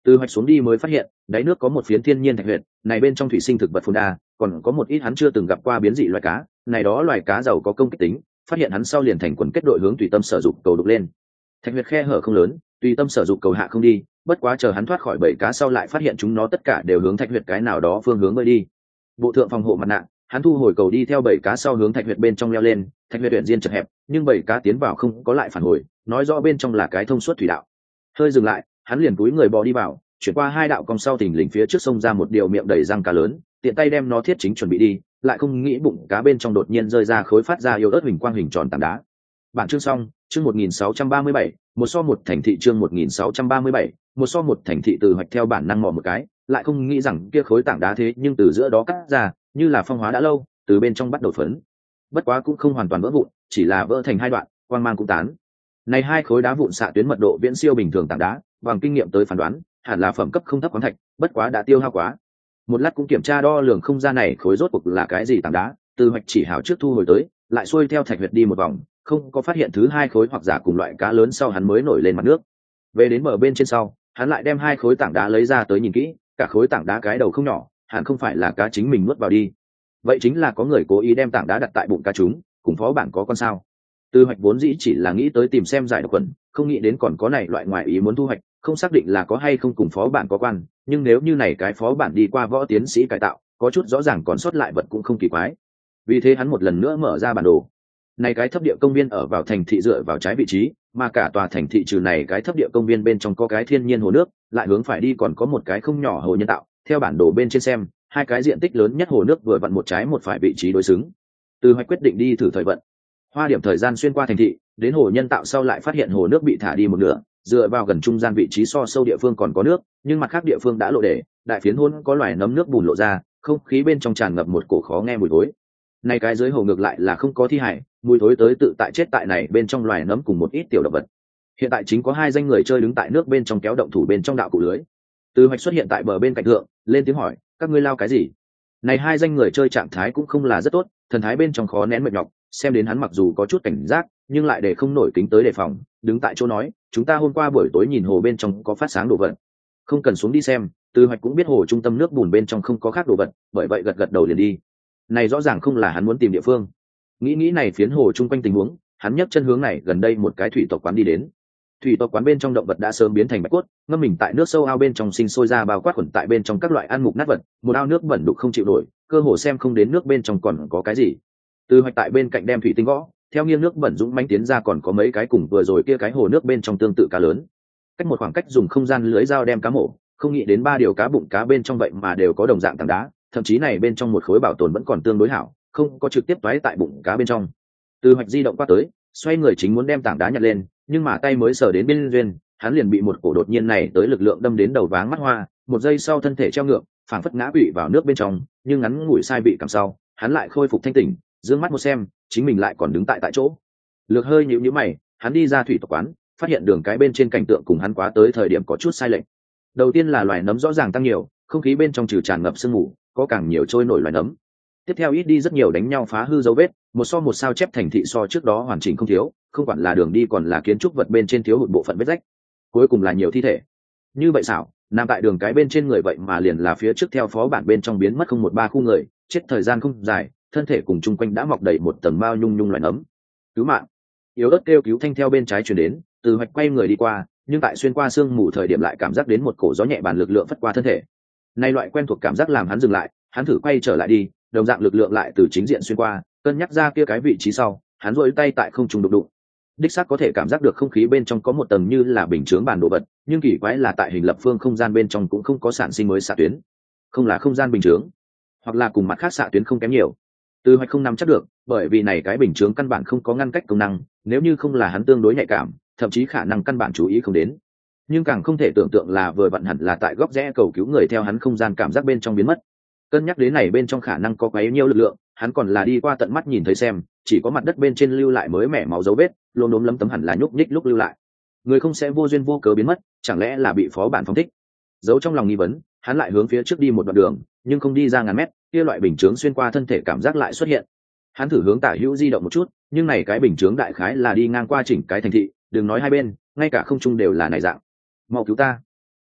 Từ hoạch xuống đi mới phát hiện đáy nước có một phiến thiên nhiên thạch huyệt, này bên trong thủy sinh thực vật phồn đa, còn có một ít hắn chưa từng gặp qua biến dị loài cá, này đó loài cá giàu có công kích tính. Phát hiện hắn sau liền thành quần kết đội hướng tùy tâm sở dục cầu đục lên. Thạch huyệt khe hở không lớn, tùy tâm sở dục cầu hạ không đi, bất quá chờ hắn thoát khỏi bầy cá sau lại phát hiện chúng nó tất cả đều hướng thạch huyệt cái nào đó phương hướng bơi đi. Bộ thượng phòng hộ mặt nạ, hắn thu hồi cầu đi theo bầy cá sau hướng thạch huyệt bên trong leo lên. Thạch huyệt tuyển diên chật hẹp, nhưng bầy cá tiến vào không có lại phản hồi, nói rõ bên trong là cái thông suốt thủy đạo. Hơi dừng lại, hắn liền túi người bò đi vào, chuyển qua hai đạo cong sau thình lình phía trước sông ra một điều miệng đầy răng cá lớn, tiện tay đem nó thiết chính chuẩn bị đi, lại không nghĩ bụng cá bên trong đột nhiên rơi ra khối phát ra yếu ớt hình quang hình tròn tảng đá. Bản chương xong, chương 1637, một so một thành thị chương 1637, một so một thành thị. Từ hoạch theo bản năng mò một cái, lại không nghĩ rằng kia khối tảng đá thế nhưng từ giữa đó cắt ra, như là phong hóa đã lâu, từ bên trong bắt đầu phấn. Bất quá cũng không hoàn toàn vỡ vụn, chỉ là vỡ thành hai đoạn, quang mang cũng tán. Này hai khối đá vụn xạ tuyến mật độ viễn siêu bình thường tảng đá, bằng kinh nghiệm tới phán đoán, hẳn là phẩm cấp không thấp khoáng thạch, bất quá đã tiêu hao quá. Một lát cũng kiểm tra đo lường không ra này khối rốt cuộc là cái gì tảng đá, Từ hoạch chỉ hảo trước thu hồi tới, lại xuôi theo thạch huyệt đi một vòng, không có phát hiện thứ hai khối hoặc giả cùng loại cá lớn sau hắn mới nổi lên mặt nước. Về đến bờ bên trên sau, hắn lại đem hai khối tảng đá lấy ra tới nhìn kỹ, cả khối tảng đá cái đầu không nhỏ, hẳn không phải là cá chính mình nuốt vào đi. Vậy chính là có người cố ý đem tảng đá đặt tại bụng cá chúng, cùng phó bản có con sao. Từ hoạch vốn dĩ chỉ là nghĩ tới tìm xem giải độc quần, không nghĩ đến còn có này loại ngoài ý muốn thu hoạch, không xác định là có hay không cùng phó bản có quan, nhưng nếu như này cái phó bản đi qua võ tiến sĩ cải tạo, có chút rõ ràng còn sót lại vật cũng không kỳ quái. Vì thế hắn một lần nữa mở ra bản đồ. Này cái thấp địa công viên ở vào thành thị dựa vào trái vị trí, mà cả tòa thành thị trừ này cái thấp địa công viên bên trong có cái thiên nhiên hồ nước, lại hướng phải đi còn có một cái không nhỏ hồ nhân tạo. Theo bản đồ bên trên xem, hai cái diện tích lớn nhất hồ nước vừa vặn một trái một phải vị trí đối xứng. Từ hoạch quyết định đi thử thời vận. Hoa điểm thời gian xuyên qua thành thị, đến hồ nhân tạo sau lại phát hiện hồ nước bị thả đi một nửa, dựa vào gần trung gian vị trí so sâu địa phương còn có nước, nhưng mặt khác địa phương đã lộ để, đại phiến hôn có loài nấm nước bùn lộ ra, không khí bên trong tràn ngập một cổ khó nghe mùi thối. Này cái dưới hồ ngược lại là không có thi hải, mùi thối tới tự tại chết tại này bên trong loài nấm cùng một ít tiểu động vật. Hiện tại chính có hai danh người chơi đứng tại nước bên trong kéo động thủ bên trong đạo cụ lưới. Từ hoạch xuất hiện tại bờ bên cạnh thượng, lên tiếng hỏi, các ngươi lao cái gì? Này hai danh người chơi trạng thái cũng không là rất tốt, thần thái bên trong khó nén mệt nhọc, xem đến hắn mặc dù có chút cảnh giác, nhưng lại để không nổi kính tới đề phòng, đứng tại chỗ nói, chúng ta hôm qua buổi tối nhìn hồ bên trong có phát sáng đồ vật, không cần xuống đi xem. Từ hoạch cũng biết hồ trung tâm nước bùn bên trong không có khác đồ vật, bởi vậy gật gật đầu liền đi. Này rõ ràng không là hắn muốn tìm địa phương. Nghĩ này phiến hồ chung quanh tình huống, hắn nhấc chân hướng này gần đây một cái thủy tộc quán đi đến. Thủy tộc quán bên trong động vật đã sớm biến thành bạch cốt, ngâm mình tại nước sâu ao bên trong sinh sôi ra bao quát khuẩn tại bên trong các loại ăn mục nát vật, một ao nước bẩn đục không chịu nổi, cơ hồ xem không đến nước bên trong còn có cái gì. Từ hoạch tại bên cạnh đem thủy tinh gõ, theo nghiêng nước bẩn dũng manh tiến ra còn có mấy cái cùng vừa rồi kia cái hồ nước bên trong tương tự cá lớn. Cách một khoảng cách dùng không gian lưới dao đem cá mổ, không nghĩ đến ba điều cá bụng cá bên trong vậy mà đều có đồng dạng tảng đá, thậm chí này bên trong một khối bảo tồn vẫn còn tương đối hảo, không có trực tiếp toái tại bụng cá bên trong. Từ hoạch di động qua tới, xoay người chính muốn đem tảng đá nhặt lên, nhưng mà tay mới sờ đến bên duyên, hắn liền bị một cổ đột nhiên này tới lực lượng đâm đến đầu váng mắt hoa, một giây sau thân thể treo ngược, phảng phất ngã quỵ vào nước bên trong, nhưng ngắn ngủi sai bị cảm sau, hắn lại khôi phục thanh tỉnh, dương mắt một xem, chính mình lại còn đứng tại chỗ. Lược hơi nhíu nhíu mày, hắn đi ra thủy tộc quán, phát hiện đường cái bên trên cảnh tượng cùng hắn quá tới thời điểm có chút sai lệch. Đầu tiên là loài nấm rõ ràng tăng nhiều, không khí bên trong trừ tràn ngập sương mù, có càng nhiều trôi nổi loài nấm. Tiếp theo ít đi rất nhiều đánh nhau phá hư dấu vết, một so một sao chép thành thị so trước đó hoàn chỉnh không thiếu, không quản là đường đi còn là kiến trúc vật bên trên thiếu hụt bộ phận vết rách. Cuối cùng là nhiều thi thể. Như vậy xảo, nằm tại đường cái bên trên người vậy mà liền là phía trước theo phó bản bên trong biến mất không một ba khu người, chết thời gian không dài, thân thể cùng chung quanh đã mọc đầy một tầng mao nhung nhung loài nấm. Cứu mạng! Yếu ớt kêu cứu thanh theo bên trái truyền đến, Từ hoạch quay người đi qua, nhưng tại xuyên qua sương mù thời điểm lại cảm giác đến một cổ gió nhẹ bàn lực lượng phất qua thân thể. Nay loại quen thuộc cảm giác làm hắn dừng lại, hắn thử quay trở lại đi, đồng dạng lực lượng lại từ chính diện xuyên qua, cân nhắc ra kia cái vị trí sau, hắn duỗi tay tại không trung đụng đụng. Đích xác có thể cảm giác được không khí bên trong có một tầng như là bình chướng bàn đồ vật, nhưng kỳ quái là tại hình lập phương không gian bên trong cũng không có sản sinh mới xạ tuyến, không là không gian bình chướng, hoặc là cùng mặt khác xạ tuyến không kém nhiều. Từ hoạch không nắm chắc được, bởi vì này cái bình chướng căn bản không có ngăn cách công năng, nếu như không là hắn tương đối nhạy cảm, thậm chí khả năng căn bản chú ý không đến. Nhưng càng không thể tưởng tượng là vừa vặn hẳn là tại góc rẽ cầu cứu người theo hắn không gian cảm giác bên trong biến mất. Cân nhắc đến này bên trong khả năng có quấy nhiêu lực lượng, hắn còn là đi qua tận mắt nhìn thấy xem, chỉ có mặt đất bên trên lưu lại mới mẻ máu dấu vết, lốm đốm lấm tấm hẳn là nhúc nhích lúc lưu lại. Người không sẽ vô duyên vô cớ biến mất, chẳng lẽ là bị phó bản phóng thích? Giấu trong lòng nghi vấn, hắn lại hướng phía trước đi một đoạn đường, nhưng không đi ra ngàn mét, kia loại bình chướng xuyên qua thân thể cảm giác lại xuất hiện. Hắn thử hướng tả hữu di động một chút, nhưng này cái bình chướng đại khái là đi ngang qua chỉnh cái thành thị, đừng nói hai bên, ngay cả không trung đều là này dạng. Mau cứu ta!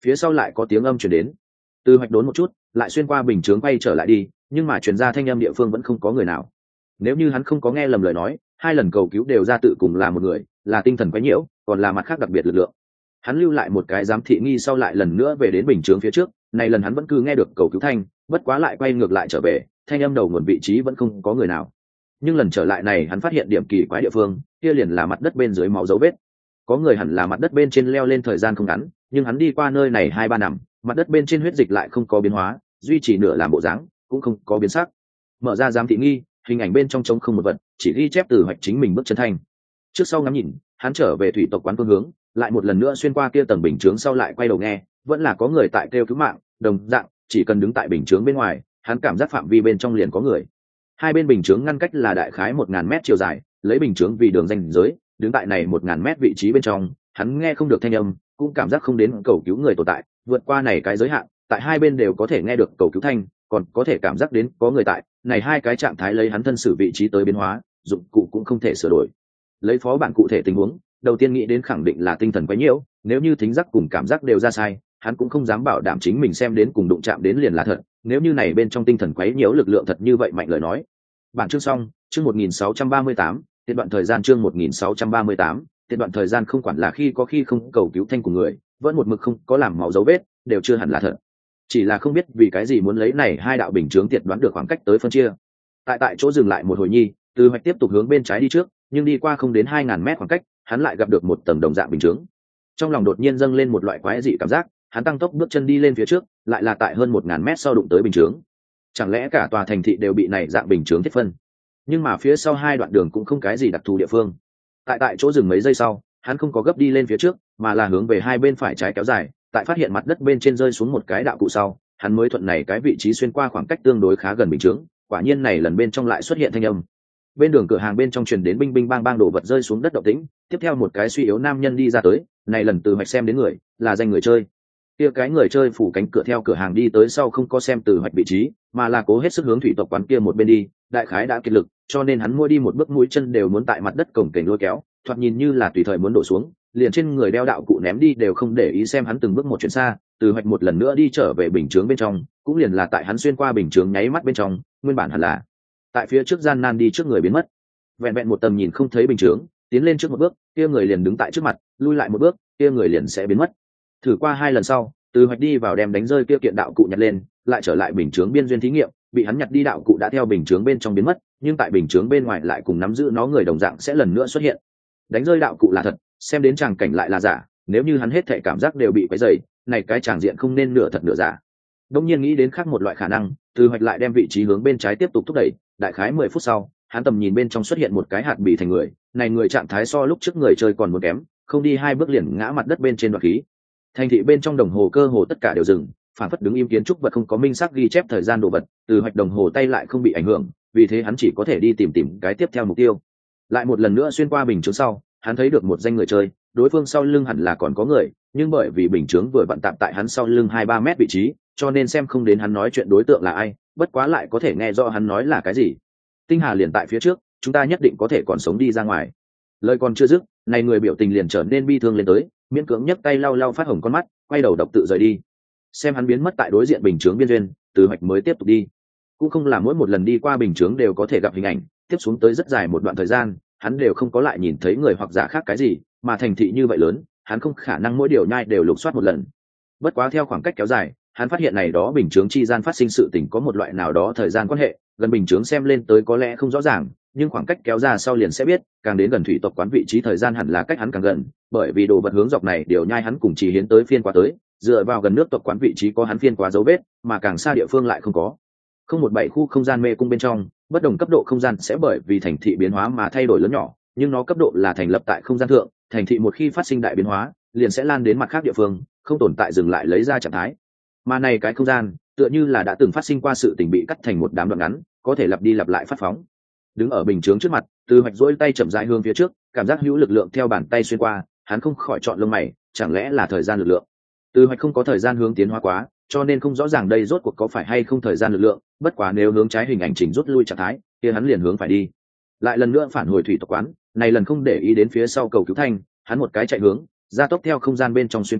phía sau lại có tiếng âm chuyển đến. Từ Hoạch đốn một chút, lại xuyên qua bình chướng quay trở lại đi, nhưng mà truyền ra thanh âm địa phương vẫn không có người nào. Nếu như hắn không có nghe lầm lời nói, hai lần cầu cứu đều ra tự cùng là một người, là tinh thần quấy nhiễu, còn là mặt khác đặc biệt lực lượng. Hắn lưu lại một cái giám thị nghi sau lại lần nữa về đến bình chướng phía trước, này lần hắn vẫn cứ nghe được cầu cứu thanh, bất quá lại quay ngược lại trở về, thanh âm đầu nguồn vị trí vẫn không có người nào. Nhưng lần trở lại này hắn phát hiện điểm kỳ quái địa phương, kia liền là mặt đất bên dưới máu dấu vết. Có người hẳn là mặt đất bên trên leo lên thời gian không ngắn, nhưng hắn đi qua nơi này 2-3 năm, mặt đất bên trên huyết dịch lại không có biến hóa, duy trì nửa làm bộ dáng, cũng không có biến sắc. Mở ra giám thị nghi, hình ảnh bên trong trống không một vật, chỉ ghi chép Từ Hoạch chính mình bước chân thanh. Trước sau ngắm nhìn, hắn trở về thủy tộc quán phương hướng, lại một lần nữa xuyên qua kia tầng bình chướng sau lại quay đầu nghe, vẫn là có người tại kêu cứu mạng, đồng dạng, chỉ cần đứng tại bình chướng bên ngoài, hắn cảm giác phạm vi bên trong liền có người. Hai bên bình chướng ngăn cách là đại khái 1000 mét chiều dài, lấy bình chướng vì đường ranh giới, đứng tại này 1000 mét vị trí bên trong, hắn nghe không được thanh âm, cũng cảm giác không đến cầu cứu người tồn tại, vượt qua này cái giới hạn, tại hai bên đều có thể nghe được cầu cứu thanh, còn có thể cảm giác đến có người tại, này hai cái trạng thái lấy hắn thân xử vị trí tới biến hóa, dụng cụ cũng không thể sửa đổi. Lấy phó bản cụ thể tình huống, đầu tiên nghĩ đến khẳng định là tinh thần quấy nhiễu, nếu như thính giác cùng cảm giác đều ra sai, hắn cũng không dám bảo đảm chính mình xem đến cùng đụng chạm đến liền là thật, nếu như này bên trong tinh thần quấy nhiễu lực lượng thật như vậy mạnh lời nói. Bản chương xong, chương 1638, tiết đoạn thời gian chương 1638, tiết đoạn thời gian không quản là khi có khi không cầu cứu thanh của người, vẫn một mực không có làm máu dấu vết, đều chưa hẳn là thật. Chỉ là không biết vì cái gì muốn lấy này hai đạo bình chướng tiệt đoán được khoảng cách tới phân chia. Tại chỗ dừng lại một hồi nhi, Từ Hoạch tiếp tục hướng bên trái đi trước, nhưng đi qua không đến 2000 mét khoảng cách, hắn lại gặp được một tầng đồng dạng bình chướng. Trong lòng đột nhiên dâng lên một loại quái dị cảm giác, hắn tăng tốc bước chân đi lên phía trước, lại là tại hơn 1000 mét sau đụng tới bình chướng. Chẳng lẽ cả tòa thành thị đều bị này dạng bình chướng thiết phân? Nhưng mà phía sau hai đoạn đường cũng không cái gì đặc thù địa phương. Tại chỗ dừng mấy giây sau, hắn không có gấp đi lên phía trước, mà là hướng về hai bên phải trái kéo dài, tại phát hiện mặt đất bên trên rơi xuống một cái đạo cụ sau, hắn mới thuận này cái vị trí xuyên qua khoảng cách tương đối khá gần bình chướng. Quả nhiên này lần bên trong lại xuất hiện thanh âm. Bên đường cửa hàng bên trong truyền đến binh binh bang bang đổ vật rơi xuống đất động tĩnh, tiếp theo một cái suy yếu nam nhân đi ra tới, này lần Từ Hoạch xem đến người, là danh người chơi. Kia cái người chơi phủ cánh cửa theo cửa hàng đi tới sau không có xem Từ Hoạch vị trí, mà là cố hết sức hướng thủy tộc quán kia một bên đi, đại khái đã kiệt lực, cho nên hắn mua đi một bước mũi chân đều muốn tại mặt đất cổng kềnh lôi kéo, thoạt nhìn như là tùy thời muốn đổ xuống, liền trên người đeo đạo cụ ném đi đều không để ý xem hắn từng bước một chuyển xa. Từ Hoạch một lần nữa đi trở về bình chướng bên trong, cũng liền là tại hắn xuyên qua bình chướng nháy mắt bên trong, nguyên bản hẳn là tại phía trước gian nan đi trước người biến mất. Vẹn vẹn một tầm nhìn không thấy bình chướng, tiến lên trước một bước, kia người liền đứng tại trước mặt, lui lại một bước, kia người liền sẽ biến mất. Thử qua 2 lần sau, Từ Hoạch đi vào đem đánh rơi kia kiện đạo cụ nhặt lên, lại trở lại bình chướng biên duyên thí nghiệm, bị hắn nhặt đi đạo cụ đã theo bình chướng bên trong biến mất, nhưng tại bình chướng bên ngoài lại cùng nắm giữ nó người đồng dạng sẽ lần nữa xuất hiện. Đánh rơi đạo cụ là thật, xem đến tràng cảnh lại là giả, nếu như hắn hết thảy cảm giác đều bị quấy rầy, này cái tràng diện không nên nửa thật nửa giả. Đông nhiên nghĩ đến khác một loại khả năng, Từ Hoạch lại đem vị trí hướng bên trái tiếp tục thúc đẩy, đại khái 10 phút sau, hắn tầm nhìn bên trong xuất hiện một cái hạt bị thành người, này người trạng thái so lúc trước người chơi còn muốn kém, không đi 2 bước liền ngã mặt đất bên trên đoạn khí. Thành thị bên trong đồng hồ cơ hồ tất cả đều dừng, phản phất đứng im kiến trúc vật không có minh xác ghi chép thời gian đồ vật. Từ Hoạch đồng hồ tay lại không bị ảnh hưởng, vì thế hắn chỉ có thể đi tìm cái tiếp theo mục tiêu. Lại một lần nữa xuyên qua bình chướng sau, hắn thấy được một danh người chơi, đối phương sau lưng hẳn là còn có người, nhưng bởi vì bình chướng vừa vặn tạm tại hắn sau lưng 2-3 mét vị trí, cho nên xem không đến hắn nói chuyện đối tượng là ai, bất quá lại có thể nghe rõ hắn nói là cái gì. Tinh Hà liền tại phía trước, chúng ta nhất định có thể còn sống đi ra ngoài. Lời còn chưa dứt, này người biểu tình liền trở nên bi thương lên tới, miễn cưỡng nhấc tay lau phát hồng con mắt, quay đầu độc tự rời đi. Xem hắn biến mất tại đối diện bình chướng biên duyên, Từ Hoạch mới tiếp tục đi. Cũng không là mỗi một lần đi qua bình chướng đều có thể gặp hình ảnh, tiếp xuống tới rất dài một đoạn thời gian, hắn đều không có lại nhìn thấy người hoặc giả khác cái gì, mà thành thị như vậy lớn, hắn không khả năng mỗi điều nhai đều lục soát một lần. Bất quá theo khoảng cách kéo dài, hắn phát hiện này đó bình chướng chi gian phát sinh sự tình có một loại nào đó thời gian quan hệ, gần bình chướng xem lên tới có lẽ không rõ ràng, nhưng khoảng cách kéo ra sau liền sẽ biết, càng đến gần thủy tộc quán vị trí thời gian hẳn là cách hắn càng gần, bởi vì đồ vật hướng dọc này điều nhai hắn cùng chỉ hiến tới phiên qua tới, dựa vào gần nước tộc quán vị trí có hắn phiên qua dấu vết, mà càng xa địa phương lại không có. 017 khu không gian mê cung bên trong, bất đồng cấp độ không gian sẽ bởi vì thành thị biến hóa mà thay đổi lớn nhỏ, nhưng nó cấp độ là thành lập tại không gian thượng, thành thị một khi phát sinh đại biến hóa, liền sẽ lan đến mặt khác địa phương, không tồn tại dừng lại lấy ra trạng thái. Mà này cái không gian, tựa như là đã từng phát sinh qua sự tình bị cắt thành một đám đoạn ngắn, có thể lặp đi lặp lại phát phóng. Đứng ở bình chướng trước mặt, Từ Hoạch duỗi tay chậm rãi hướng phía trước, cảm giác hữu lực lượng theo bàn tay xuyên qua, hắn không khỏi chọn lông mày, chẳng lẽ là thời gian lực lượng. Từ Hoạch không có thời gian hướng tiến hóa quá, cho nên không rõ ràng đây rốt cuộc có phải hay không thời gian lực lượng, bất quá nếu hướng trái hình ảnh chỉnh rút lui trạng thái, kia hắn liền hướng phải đi. Lại lần nữa phản hồi thủy tộc quán, này lần không để ý đến phía sau cầu cứu thanh, hắn một cái chạy hướng, gia tốc theo không gian bên trong xuyên qua,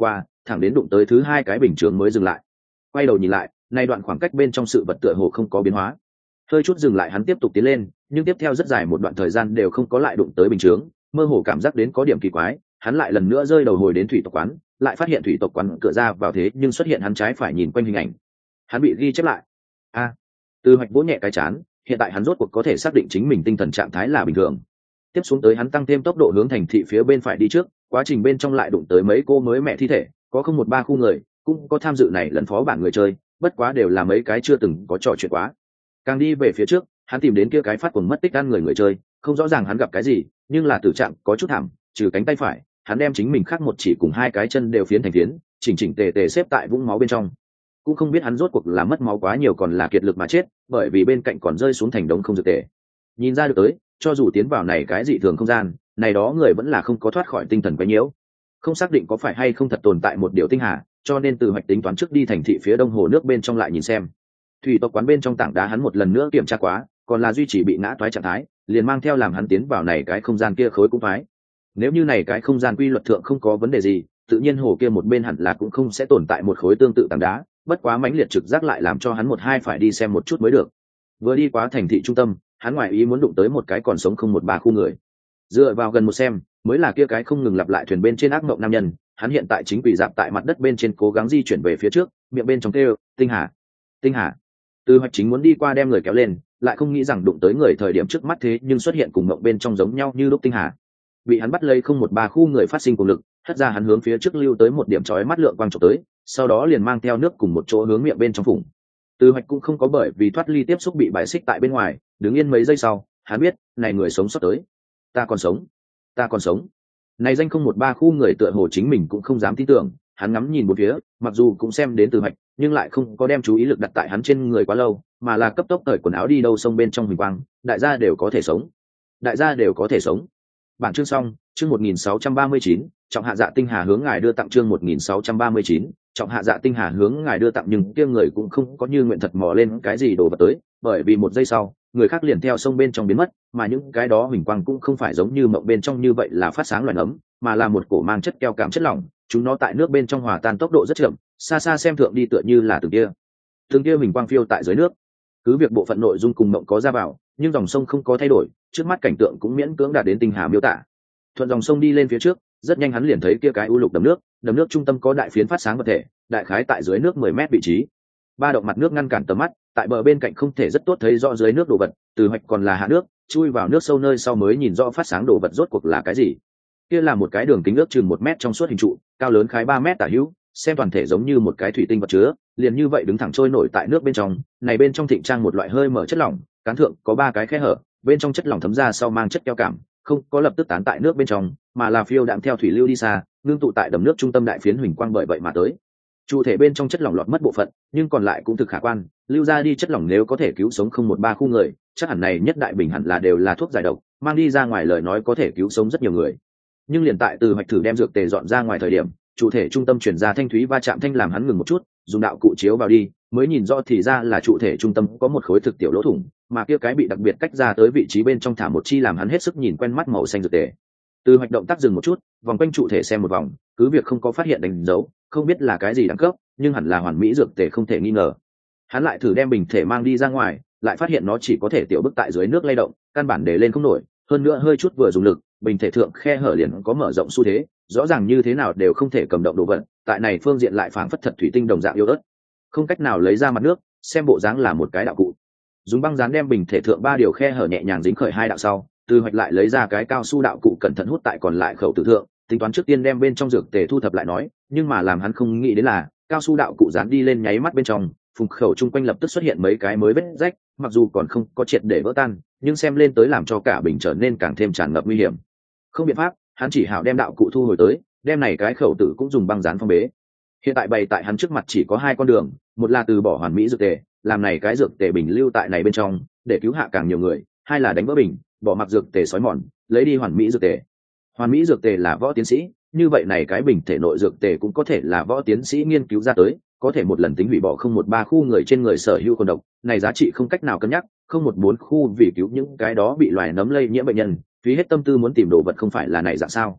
thẳng đến đụng tới thứ hai cái bình chướng mới dừng lại. Quay đầu nhìn lại, nay đoạn khoảng cách bên trong sự vật tựa hồ không có biến hóa. Hơi chút dừng lại hắn tiếp tục tiến lên, nhưng tiếp theo rất dài một đoạn thời gian đều không có lại đụng tới bình chướng, mơ hồ cảm giác đến có điểm kỳ quái, hắn lại lần nữa rơi đầu hồi đến thủy tộc quán, lại phát hiện thủy tộc quán cửa ra vào thế nhưng xuất hiện hắn trái phải nhìn quanh hình ảnh. Hắn bị ghi chép lại. Từ Hoạch vỗ nhẹ cái chán, hiện tại hắn rốt cuộc có thể xác định chính mình tinh thần trạng thái là bình thường. Tiếp xuống tới hắn tăng thêm tốc độ hướng thành thị phía bên phải đi trước, quá trình bên trong lại đụng tới mấy cô mới mẹ thi thể, có 013 khu người, cũng có tham dự này lần phó bản người chơi, bất quá đều là mấy cái chưa từng có trò chuyện quá. Càng đi về phía trước, hắn tìm đến kia cái phát cuồng mất tích ăn người chơi, không rõ ràng hắn gặp cái gì, nhưng là tử trạng có chút thảm, trừ cánh tay phải, hắn đem chính mình khác một chỉ cùng hai cái chân đều phiến thành phiến, chỉnh chỉnh tề tề xếp tại vũng máu bên trong. Cũng không biết hắn rốt cuộc là mất máu quá nhiều còn là kiệt lực mà chết, bởi vì bên cạnh còn rơi xuống thành đống không dược tề. Nhìn ra được tới, cho dù tiến vào này cái dị thường không gian, này đó người vẫn là không có thoát khỏi tinh thần quấy nhiễu. Không xác định có phải hay không thật tồn tại một điều tinh hà, cho nên Từ Hoạch tính toán trước đi thành thị phía đông hồ nước bên trong lại nhìn xem. Thủy tộc quán bên trong tảng đá hắn một lần nữa kiểm tra quá, còn là duy trì bị ngã toái trạng thái, liền mang theo làm hắn tiến vào này cái không gian kia khối cũng toái. Nếu như này cái không gian quy luật thượng không có vấn đề gì, tự nhiên hồ kia một bên hẳn là cũng không sẽ tồn tại một khối tương tự tảng đá, bất quá mãnh liệt trực giác lại làm cho hắn một hai phải đi xem một chút mới được. Vừa đi qua thành thị trung tâm, hắn ngoại ý muốn đụng tới một cái còn sống 013 khu người. Dựa vào gần một xem, mới là kia cái không ngừng lặp lại thuyền bên trên ác mộng nam nhân, hắn hiện tại chính quỳ dạp tại mặt đất bên trên cố gắng di chuyển về phía trước, miệng bên trong kêu, "Tinh Hà, Tinh Hà." Từ Hoạch chính muốn đi qua đem người kéo lên, lại không nghĩ rằng đụng tới người thời điểm trước mắt thế nhưng xuất hiện cùng mộng bên trong giống nhau như lúc Tinh Hà. Bị hắn bắt lấy 013 khu người phát sinh cùng lực, hất ra hắn hướng phía trước lưu tới một điểm chói mắt lượng quang trục tới, sau đó liền mang theo nước cùng một chỗ hướng miệng bên trong phủng. Từ Hoạch cũng không có bởi vì thoát ly tiếp xúc bị bài xích tại bên ngoài, đứng yên mấy giây sau, hắn biết, này người sống sót tới. Ta còn sống, ta còn sống. Này danh 013 khu người tựa hồ chính mình cũng không dám tin tưởng, hắn ngắm nhìn một phía, mặc dù cũng xem đến Từ Hoạch, nhưng lại không có đem chú ý lực đặt tại hắn trên người quá lâu, mà là cấp tốc cởi quần áo đi đâu sông bên trong huỳnh quang, đại gia đều có thể sống. Đại gia đều có thể sống. Bản chương xong, chương 1639, trọng hạ dạ tinh hà hướng ngài đưa tặng chương 1639, trọng hạ dạ tinh hà hướng ngài đưa tặng nhưng kia người cũng không có như nguyện thật mò lên cái gì đồ vật tới, bởi vì một giây sau, người khác liền theo sông bên trong biến mất, mà những cái đó huỳnh quang cũng không phải giống như mộng bên trong như vậy là phát sáng loài ấm, mà là một cổ mang chất keo cảm chất lỏng, chúng nó tại nước bên trong hòa tan tốc độ rất chậm, xa xa xem thượng đi tựa như là từng kia huỳnh quang phiêu tại dưới nước. Cứ việc bộ phận nội dung cùng mộng có ra vào, nhưng dòng sông không có thay đổi, trước mắt cảnh tượng cũng miễn cưỡng đạt đến tinh hà miêu tả. Thuận dòng sông đi lên phía trước, rất nhanh hắn liền thấy kia cái u lục đầm nước trung tâm có đại phiến phát sáng vật thể, đại khái tại dưới nước 10 mét vị trí. Ba động mặt nước ngăn cản tầm mắt, tại bờ bên cạnh không thể rất tốt thấy rõ dưới nước đồ vật, Từ Hoạch còn là hạ nước, chui vào nước sâu nơi sau mới nhìn rõ phát sáng đồ vật rốt cuộc là cái gì. Kia là một cái đường kính ước chừng 1 mét trong suốt hình trụ, cao lớn khái 3 mét tả hữu, xem toàn thể giống như một cái thủy tinh vật chứa, liền như vậy đứng thẳng trôi nổi tại nước bên trong, này bên trong thịnh trang một loại hơi mở chất lỏng, cán thượng có 3 cái khe hở, bên trong chất lỏng thấm ra sau mang chất keo cảm, không có lập tức tán tại nước bên trong, mà là phiêu đạm theo thủy lưu đi xa, ngưng tụ tại đầm nước trung tâm đại phiến huỳnh quang bởi vậy mà tới. Chủ thể bên trong chất lỏng lọt mất bộ phận, nhưng còn lại cũng thực khả quan, lưu ra đi chất lỏng nếu có thể cứu sống 013 khu người, chắc hẳn này nhất đại bình hẳn là đều là thuốc giải độc, mang đi ra ngoài lời nói có thể cứu sống rất nhiều người. Nhưng liền tại Từ Hoạch thử đem dược tề dọn ra ngoài thời điểm, chủ thể trung tâm chuyển ra thanh thúy va chạm thanh làm hắn ngừng một chút, dùng đạo cụ chiếu vào đi, mới nhìn rõ thì ra là chủ thể trung tâm có một khối thực tiểu lỗ thủng, mà kia cái bị đặc biệt cách ra tới vị trí bên trong thả một chi làm hắn hết sức nhìn quen mắt màu xanh dược tề. Từ Hoạch động tác dừng một chút, vòng quanh chủ thể xem một vòng, cứ việc không có phát hiện đánh dấu, không biết là cái gì đẳng cấp, nhưng hẳn là hoàn mỹ dược tề không thể nghi ngờ. Hắn lại thử đem bình thể mang đi ra ngoài, lại phát hiện nó chỉ có thể tiểu bức tại dưới nước lay động, căn bản để lên không nổi, hơn nữa hơi chút vừa dùng lực, bình thể thượng khe hở liền có mở rộng xu thế, rõ ràng như thế nào đều không thể cầm động đồ vật, tại này phương diện lại phảng phất thật thủy tinh đồng dạng yếu ớt, không cách nào lấy ra mặt nước, xem bộ dáng là một cái đạo cụ. Dùng băng dán đem bình thể thượng 3 điều khe hở nhẹ nhàng dính khởi 2 đạo sau, Từ Hoạch lại lấy ra cái cao su đạo cụ cẩn thận hút tại còn lại khẩu tử thượng, tính toán trước tiên đem bên trong dược tề thu thập lại nói, nhưng mà làm hắn không nghĩ đến là, cao su đạo cụ dán đi lên nháy mắt bên trong, phùng khẩu chung quanh lập tức xuất hiện mấy cái mới vết rách, mặc dù còn không có triệt để vỡ tan, nhưng xem lên tới làm cho cả bình trở nên càng thêm tràn ngập nguy hiểm. Không biện pháp, hắn chỉ hảo đem đạo cụ thu hồi tới, đem này cái khẩu tử cũng dùng băng dán phong bế. Hiện tại bày tại hắn trước mặt chỉ có 2 con đường, một là từ bỏ hoàn mỹ dược tề, làm này cái dược tề bình lưu tại này bên trong, để cứu hạ càng nhiều người, hai là đánh vỡ bình, bỏ mặc dược tề sói mòn, lấy đi hoàn mỹ dược tề. Hoàn mỹ dược tề là võ tiến sĩ, như vậy này cái bình thể nội dược tề cũng có thể là võ tiến sĩ nghiên cứu ra tới, có thể một lần tính hủy bỏ 013 khu người trên người sở hữu con độc, này giá trị không cách nào cân nhắc, 014 khu vì cứu những cái đó bị loài nấm lây nhiễm bệnh nhân, phí hết tâm tư muốn tìm đồ vật không phải là này dạng sao?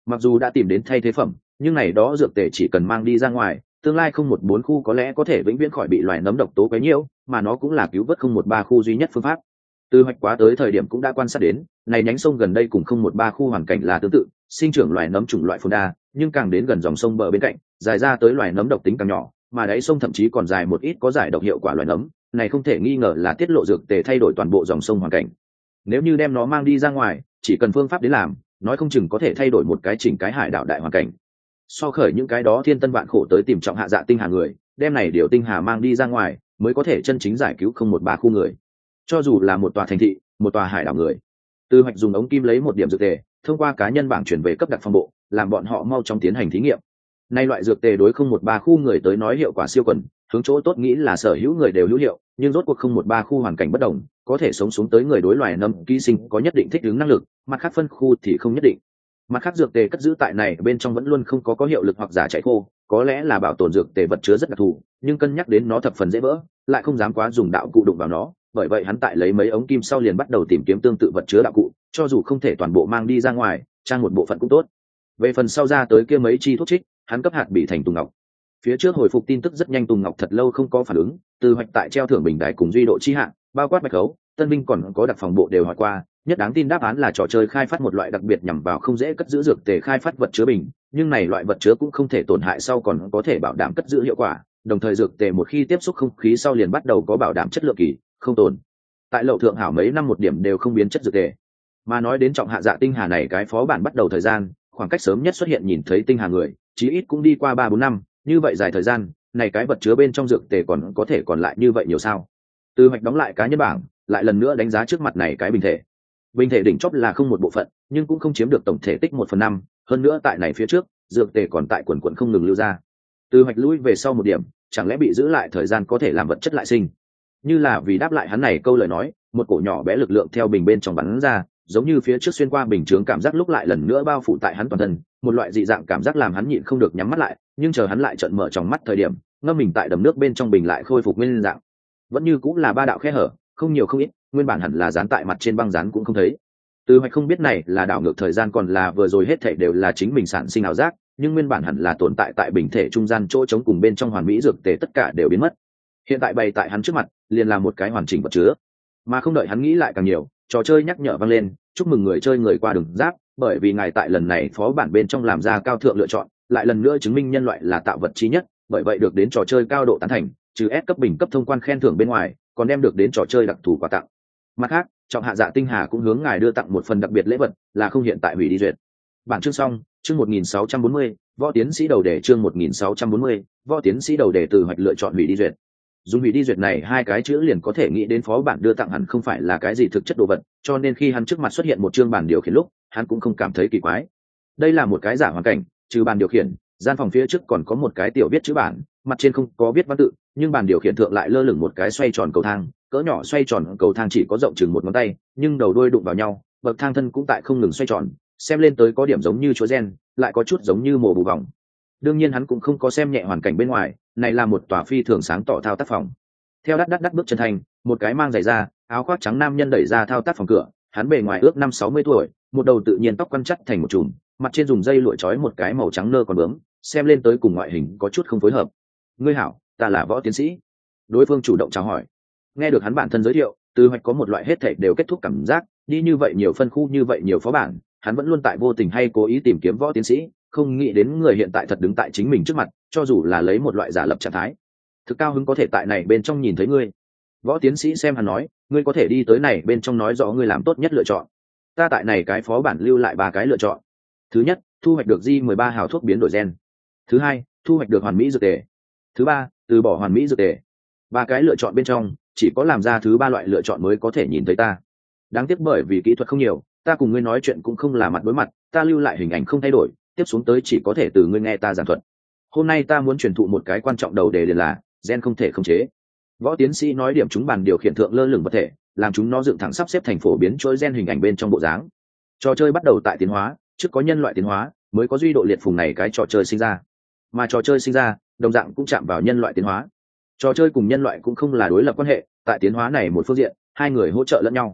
Mặc dù đã tìm đến thay thế phẩm, nhưng này đó dược tề chỉ cần mang đi ra ngoài, tương lai 014 khu có lẽ có thể vĩnh viễn khỏi bị loài nấm độc tố quấy nhiễu, mà nó cũng là cứu vớt 013 khu duy nhất phương pháp. Từ hoạch quá tới thời điểm cũng đã quan sát đến, này nhánh sông gần đây cùng 013 khu hoàn cảnh là tương tự, sinh trưởng loài nấm chủng loại phồn đa, nhưng càng đến gần dòng sông bờ bên cạnh, dài ra tới loài nấm độc tính càng nhỏ, mà đáy sông thậm chí còn dài một ít có giải độc hiệu quả loài nấm, này không thể nghi ngờ là tiết lộ dược tề thay đổi toàn bộ dòng sông hoàn cảnh. Nếu như đem nó mang đi ra ngoài, chỉ cần phương pháp đến làm, nói không chừng có thể thay đổi một cái chỉnh cái hải đảo đại hoàn cảnh. So khởi những cái đó thiên tân vạn khổ tới tìm trọng hạ dạ tinh hà người, đem này điều tinh hà mang đi ra ngoài, mới có thể chân chính giải cứu 013 khu người. Cho dù là một tòa thành thị, một tòa hải đảo người. Từ hoạch dùng ống kim lấy một điểm dược tề, thông qua cá nhân bảng chuyển về cấp đặc phòng bộ, làm bọn họ mau chóng tiến hành thí nghiệm. Nay loại dược tề đối 013 khu người tới nói hiệu quả siêu quần, hướng chỗ tốt nghĩ là sở hữu người đều hữu hiệu, nhưng rốt cuộc 013 khu hoàn cảnh bất đồng, có thể sống xuống tới người đối loài nấm ký sinh có nhất định thích ứng năng lực, mặt khác phân khu thì không nhất định. Mặt khác dược tề cất giữ tại này bên trong vẫn luôn không có hiệu lực hoặc giả chạy khô, có lẽ là bảo tồn dược tề vật chứa rất đặc thù, nhưng cân nhắc đến nó thập phần dễ vỡ, lại không dám quá dùng đạo cụ đụng vào nó, bởi vậy hắn tại lấy mấy ống kim sau liền bắt đầu tìm kiếm tương tự vật chứa đạo cụ, cho dù không thể toàn bộ mang đi ra ngoài, trang một bộ phận cũng tốt. Về phần sau ra tới kia mấy chi thuốc trích, hắn cấp hạt bị thành Tùng Ngọc. Phía trước hồi phục tin tức rất nhanh, Tùng Ngọc thật lâu không có phản ứng, từ hoạch tại treo thưởng bình đài cùng duy độ chi hạng, bao quát Bạch Khấu, Tân Minh còn có đặc phòng bộ đều hỏi qua, nhất đáng tin đáp án là trò chơi khai phát một loại đặc biệt nhằm vào không dễ cất giữ dược tề khai phát vật chứa bình, nhưng này loại vật chứa cũng không thể tổn hại sau còn có thể bảo đảm cất giữ hiệu quả, đồng thời dược tề một khi tiếp xúc không khí sau liền bắt đầu có bảo đảm chất lượng kỳ, không tồn tại lậu thượng hảo mấy năm một điểm đều không biến chất dược tề. Mà nói đến trọng hạ dạ tinh hà này cái phó bản bắt đầu thời gian, khoảng cách sớm nhất xuất hiện nhìn thấy tinh hà người, chí ít cũng đi qua 3-4 năm, như vậy dài thời gian, này cái vật chứa bên trong dược tề còn có thể còn lại như vậy nhiều sao? Từ hoạch đóng lại cá nhân bảng, lại lần nữa đánh giá trước mặt này cái bình thể. Bình thể đỉnh chóp là không một bộ phận, nhưng cũng không chiếm được tổng thể tích 1/5, hơn nữa tại này phía trước, dược tề còn tại quần quần không ngừng lưu ra. Từ hoạch lui về sau một điểm, chẳng lẽ bị giữ lại thời gian có thể làm vật chất lại sinh? Như là vì đáp lại hắn này câu lời nói, một cổ nhỏ bé lực lượng theo bình bên trong bắn ra, giống như phía trước xuyên qua bình chướng cảm giác lúc lại lần nữa bao phủ tại hắn toàn thân, một loại dị dạng cảm giác làm hắn nhịn không được nhắm mắt lại, nhưng chờ hắn lại trợn mở tròng mắt thời điểm, ngâm mình tại đầm nước bên trong bình lại khôi phục nguyên dạng. Vẫn như cũng là 3 đạo khe hở, không nhiều không ít, nguyên bản hẳn là dán tại mặt trên băng dán cũng không thấy. Từ hoạch không biết này là đảo ngược thời gian còn là vừa rồi hết thảy đều là chính mình sản sinh ảo giác, nhưng nguyên bản hẳn là tồn tại tại bình thể trung gian chỗ trống cùng bên trong hoàn mỹ dược tề tất cả đều biến mất. Hiện tại bày tại hắn trước mặt, liền là một cái hoàn chỉnh vật chứa. Mà không đợi hắn nghĩ lại càng nhiều, trò chơi nhắc nhở vang lên, chúc mừng người chơi người qua đường giáp, bởi vì ngài tại lần này phó bản bên trong làm ra cao thượng lựa chọn, lại lần nữa chứng minh nhân loại là tạo vật chí nhất, bởi vậy được đến trò chơi cao độ tán thành, trừ S cấp bình cấp thông quan khen thưởng bên ngoài, còn đem được đến trò chơi đặc thù quà tặng. Mặt khác, trọng hạ dạ tinh hà cũng hướng ngài đưa tặng một phần đặc biệt lễ vật, là không hiện tại hủy đi duyệt. Bản chương xong, chương 1640, võ tiến sĩ đầu đề chương 1640, võ tiến sĩ đầu đề từ hoạch lựa chọn hủy đi duyệt. Dùng hủy đi duyệt này 2 cái chữ liền có thể nghĩ đến phó bản đưa tặng hẳn không phải là cái gì thực chất đồ vật, cho nên khi hắn trước mặt xuất hiện một chương bản điều khiển lúc, hắn cũng không cảm thấy kỳ quái. Đây là một cái giả hoàn cảnh, trừ bàn điều khiển, gian phòng phía trước còn có một cái tiểu viết chữ bản, mặt trên không có viết văn tự, nhưng bàn điều khiển thượng lại lơ lửng một cái xoay tròn cầu thang, cỡ nhỏ xoay tròn cầu thang chỉ có rộng chừng một ngón tay, nhưng đầu đuôi đụng vào nhau, bậc thang thân cũng tại không ngừng xoay tròn, xem lên tới có điểm giống như chúa gen, lại có chút giống như mổ bù vòng. Đương nhiên hắn cũng không có xem nhẹ hoàn cảnh bên ngoài, này là một tòa phi thường sáng tỏ thao tác phòng. Theo đắt bước chân thành, một cái mang giày da, áo khoác trắng nam nhân đẩy ra thao tác phòng cửa, hắn bề ngoài ước 50-60 tuổi, một đầu tự nhiên tóc quăn chắt thành một chùm, mặt trên dùng dây lụa trói một cái màu trắng nơ còn bướm, xem lên tới cùng ngoại hình có chút không phối hợp. Ngươi hảo, ta là võ tiến sĩ. Đối phương chủ động chào hỏi. Nghe được hắn bản thân giới thiệu, Từ Hoạch có một loại hết thảy đều kết thúc cảm giác, đi như vậy nhiều phân khu như vậy nhiều phó bản, hắn vẫn luôn tại vô tình hay cố ý tìm kiếm võ tiến sĩ, không nghĩ đến người hiện tại thật đứng tại chính mình trước mặt, cho dù là lấy một loại giả lập trạng thái. Thực cao hứng có thể tại này bên trong nhìn thấy ngươi. Võ tiến sĩ xem hắn nói, ngươi có thể đi tới này bên trong nói rõ ngươi làm tốt nhất lựa chọn. Ta tại này cái phó bản lưu lại 3 cái lựa chọn. Thứ nhất, thu hoạch được J13 hào thuốc biến đổi gen. Thứ hai, thu hoạch được hoàn mỹ dược tề. Thứ ba, từ bỏ hoàn mỹ dược tề. 3 cái lựa chọn bên trong, chỉ có làm ra thứ 3 loại lựa chọn mới có thể nhìn thấy ta. Đáng tiếc bởi vì kỹ thuật không nhiều, ta cùng ngươi nói chuyện cũng không là mặt đối mặt, ta lưu lại hình ảnh không thay đổi, tiếp xuống tới chỉ có thể từ ngươi nghe ta giảng thuật. Hôm nay ta muốn truyền thụ một cái quan trọng đầu đề liền là gen không thể khống chế. Võ tiến sĩ nói điểm chúng bàn điều khiển thượng lơ lửng vật thể, làm chúng nó dựng thẳng sắp xếp thành phổ biến chuỗi gen hình ảnh bên trong bộ dáng. Trò chơi bắt đầu tại tiến hóa, trước có nhân loại tiến hóa, mới có duy độ liệt phùng này cái trò chơi sinh ra. Mà trò chơi sinh ra, đồng dạng cũng chạm vào nhân loại tiến hóa. Trò chơi cùng nhân loại cũng không là đối lập quan hệ, tại tiến hóa này một phương diện, 2 người hỗ trợ lẫn nhau.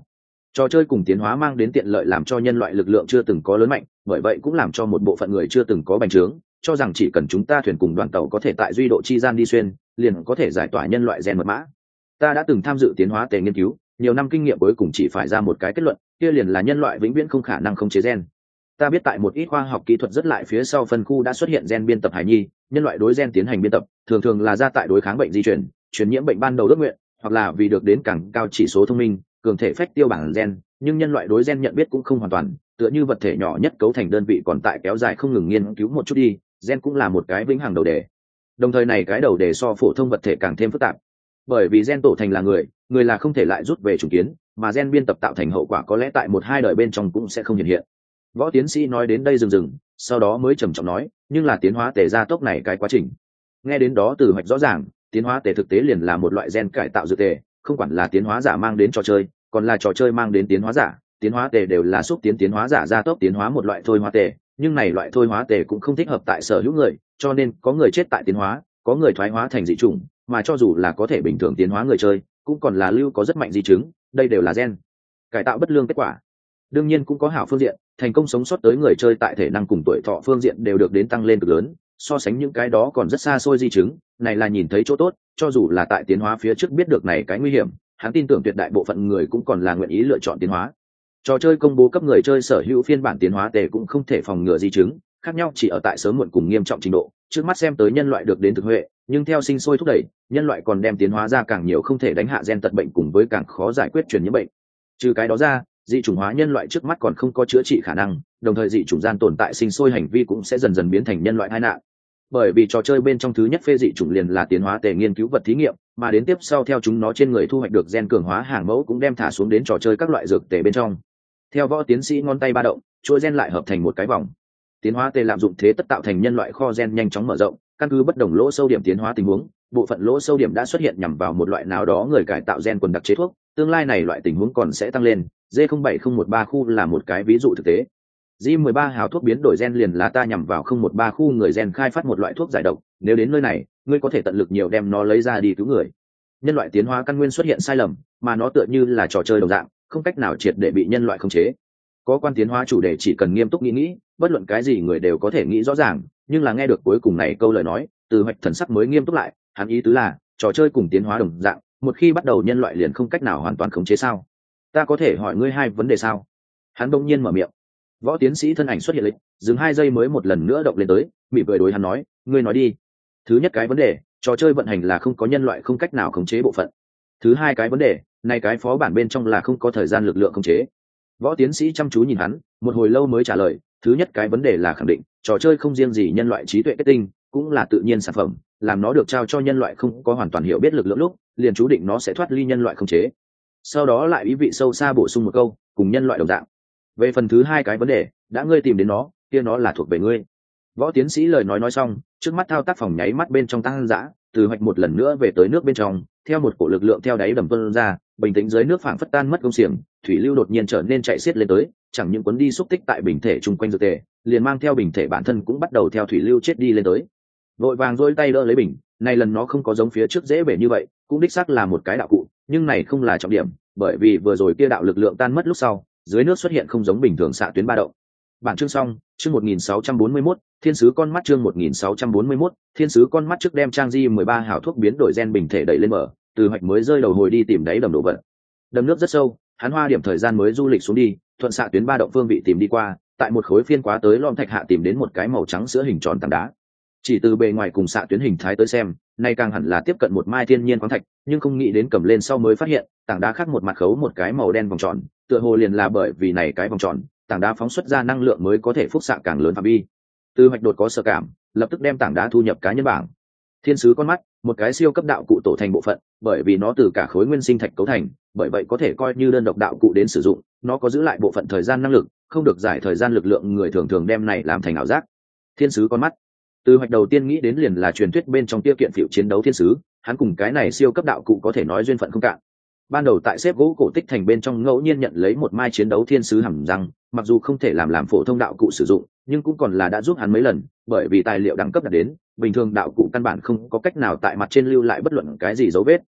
Trò chơi cùng tiến hóa mang đến tiện lợi làm cho nhân loại lực lượng chưa từng có lớn mạnh, bởi vậy cũng làm cho một bộ phận người chưa từng có bành trướng, cho rằng chỉ cần chúng ta thuyền cùng đoàn tàu có thể tại duy độ chi gian đi xuyên, liền có thể giải tỏa nhân loại gen mật mã. Ta đã từng tham dự tiến hóa tề nghiên cứu, nhiều năm kinh nghiệm cuối cùng chỉ phải ra một cái kết luận, kia liền là nhân loại vĩnh viễn không khả năng khống chế gen. Ta biết tại một ít khoa học kỹ thuật rất lại phía sau phân khu đã xuất hiện gen biên tập hài nhi, nhân loại đối gen tiến hành biên tập, thường thường là ra tại đối kháng bệnh di truyền, truyền nhiễm bệnh ban đầu ước nguyện, hoặc là vì được đến càng cao chỉ số thông minh, cường thể phách tiêu bản gen, nhưng nhân loại đối gen nhận biết cũng không hoàn toàn, tựa như vật thể nhỏ nhất cấu thành đơn vị còn tại kéo dài không ngừng nghiên cứu một chút đi, gen cũng là một cái vĩnh hằng đầu đề. Đồng thời này cái đầu đề so phổ thông vật thể càng thêm phức tạp, bởi vì gen tổ thành là người là không thể lại rút về chủng kiến, mà gen biên tập tạo thành hậu quả có lẽ tại một hai đời bên trong cũng sẽ không hiện hiện. Võ tiến sĩ nói đến đây dừng, sau đó mới trầm trọng nói, nhưng là tiến hóa tề gia tốc này cái quá trình. Nghe đến đó từ hoạch rõ ràng, tiến hóa tề thực tế liền là một loại gen cải tạo dược tề, không quản là tiến hóa giả mang đến trò chơi, còn là trò chơi mang đến tiến hóa giả, tiến hóa tề đều là xúc tiến hóa giả gia tốc tiến hóa một loại thôi hóa tề, nhưng này loại thôi hóa tề cũng không thích hợp tại sở hữu người, cho nên có người chết tại tiến hóa, có người thoái hóa thành dị chủng, mà cho dù là có thể bình thường tiến hóa người chơi, cũng còn là lưu có rất mạnh di chứng, đây đều là gen cải tạo bất lương kết quả. Đương nhiên cũng có hảo phương diện, thành công sống sót tới người chơi tại thể năng cùng tuổi thọ phương diện đều được đến tăng lên cực lớn, so sánh những cái đó còn rất xa xôi di chứng, này là nhìn thấy chỗ tốt, cho dù là tại tiến hóa phía trước biết được này cái nguy hiểm, hắn tin tưởng tuyệt đại bộ phận người cũng còn là nguyện ý lựa chọn tiến hóa. Trò chơi công bố cấp người chơi sở hữu phiên bản tiến hóa tề cũng không thể phòng ngừa di chứng, khác nhau chỉ ở tại sớm muộn cùng nghiêm trọng trình độ, trước mắt xem tới nhân loại được đến thực huệ, nhưng theo sinh sôi thúc đẩy, nhân loại còn đem tiến hóa ra càng nhiều không thể đánh hạ gen tật bệnh cùng với càng khó giải quyết truyền nhiễm bệnh. Trừ cái đó ra, dị chủng hóa nhân loại trước mắt còn không có chữa trị khả năng, đồng thời dị chủng gian tồn tại sinh sôi hành vi cũng sẽ dần dần biến thành nhân loại tai nạn. Bởi vì trò chơi bên trong thứ nhất phê dị chủng liền là tiến hóa tề nghiên cứu vật thí nghiệm, mà đến tiếp sau theo chúng nó trên người thu hoạch được gen cường hóa hàng mẫu cũng đem thả xuống đến trò chơi các loại dược tề bên trong. Theo Võ tiến sĩ ngón tay ba động, chuỗi gen lại hợp thành một cái vòng. Tiến hóa tề lạm dụng thế tất tạo thành nhân loại kho gen nhanh chóng mở rộng, căn cứ bất đồng lỗ sâu điểm tiến hóa tình huống, bộ phận lỗ sâu điểm đã xuất hiện nhằm vào một loại nào đó người cải tạo gen quần đặc chế thuốc, tương lai này loại tình huống còn sẽ tăng lên. D07013 khu là một cái ví dụ thực tế. J13 hào thuốc biến đổi gen liền là ta nhằm vào 013 khu người gen khai phát một loại thuốc giải độc, nếu đến nơi này, ngươi có thể tận lực nhiều đem nó lấy ra đi cứu người. Nhân loại tiến hóa căn nguyên xuất hiện sai lầm, mà nó tựa như là trò chơi đồng dạng, không cách nào triệt để bị nhân loại khống chế. Có quan tiến hóa chủ đề chỉ cần nghiêm túc nghĩ, bất luận cái gì người đều có thể nghĩ rõ ràng, nhưng là nghe được cuối cùng này câu lời nói, từ hoạch thần sắc mới nghiêm túc lại, hắn ý tứ là, trò chơi cùng tiến hóa đồng dạng, một khi bắt đầu nhân loại liền không cách nào hoàn toàn khống chế sao? Ta có thể hỏi ngươi hai vấn đề sao? Hắn bỗng nhiên mở miệng. Võ tiến sĩ thân ảnh xuất hiện lịch, dừng 2 giây mới một lần nữa động lên tới, mỉm cười đối hắn nói, ngươi nói đi. Thứ nhất cái vấn đề, trò chơi vận hành là không có nhân loại không cách nào khống chế bộ phận. Thứ hai cái vấn đề, này cái phó bản bên trong là không có thời gian lực lượng khống chế. Võ tiến sĩ chăm chú nhìn hắn, một hồi lâu mới trả lời, thứ nhất cái vấn đề là khẳng định, trò chơi không riêng gì nhân loại trí tuệ kết tinh, cũng là tự nhiên sản phẩm, làm nó được trao cho nhân loại không có hoàn toàn hiểu biết lực lượng lúc, liền chú định nó sẽ thoát ly nhân loại khống chế. Sau đó lại ý vị sâu xa bổ sung một câu, cùng nhân loại đồng dạng. Về phần thứ hai cái vấn đề, đã ngươi tìm đến nó, kia nó là thuộc về ngươi. Võ tiến sĩ lời nói xong, trước mắt thao tác phòng nháy mắt bên trong tăng dã, từ hoạch một lần nữa về tới nước bên trong, theo một cổ lực lượng theo đáy đầm tuôn ra, bình tĩnh dưới nước phảng phất tan mất công xiềng, thủy lưu đột nhiên trở nên chạy xiết lên tới, chẳng những cuốn đi xúc tích tại bình thể chung quanh dược tề, liền mang theo bình thể bản thân cũng bắt đầu theo thủy lưu chết đi lên tới. Vội vàng rôi tay đỡ lấy bình, này lần nó không có giống phía trước dễ bể như vậy, cũng đích xác là một cái đạo cụ, nhưng này không là trọng điểm, bởi vì vừa rồi kia đạo lực lượng tan mất lúc sau, dưới nước xuất hiện không giống bình thường xạ tuyến ba động. Bản chương xong, chương 1641, thiên sứ con mắt chương 1641, thiên sứ con mắt trước đem trang di 13 hảo thuốc biến đổi gen bình thể đẩy lên mở, từ hoạch mới rơi đầu hồi đi tìm đáy đầm đổ vật. Đầm nước rất sâu, hắn hoa điểm thời gian mới du lịch xuống đi, thuận xạ tuyến ba động phương vị tìm đi qua, tại một khối phiên quá tới lom thạch hạ tìm đến một cái màu trắng sữa hình tròn tảng đá. Chỉ từ bề ngoài cùng xạ tuyến hình thái tới xem, nay càng hẳn là tiếp cận một mai thiên nhiên khoáng thạch, nhưng không nghĩ đến cầm lên sau mới phát hiện, tảng đá khác một mặt khấu một cái màu đen vòng tròn, tựa hồ liền là bởi vì này cái vòng tròn, tảng đá phóng xuất ra năng lượng mới có thể phúc xạ càng lớn phạm vi. Từ hoạch đột có sở cảm, lập tức đem tảng đá thu nhập cá nhân bảng. Thiên sứ con mắt, một cái siêu cấp đạo cụ tổ thành bộ phận, bởi vì nó từ cả khối nguyên sinh thạch cấu thành, bởi vậy có thể coi như đơn độc đạo cụ đến sử dụng, nó có giữ lại bộ phận thời gian năng lực, không được giải thời gian lực lượng người thường thường đem này làm thành ảo giác. Thiên sứ con mắt, từ hoạch đầu tiên nghĩ đến liền là truyền thuyết bên trong tiêu kiện phiệu chiến đấu thiên sứ, hắn cùng cái này siêu cấp đạo cụ có thể nói duyên phận không cạn. Ban đầu tại xếp gỗ cổ tích thành bên trong ngẫu nhiên nhận lấy một mai chiến đấu thiên sứ hầm răng, mặc dù không thể làm phổ thông đạo cụ sử dụng, nhưng cũng còn là đã giúp hắn mấy lần, bởi vì tài liệu đẳng cấp đạt đến, bình thường đạo cụ căn bản không có cách nào tại mặt trên lưu lại bất luận cái gì dấu vết.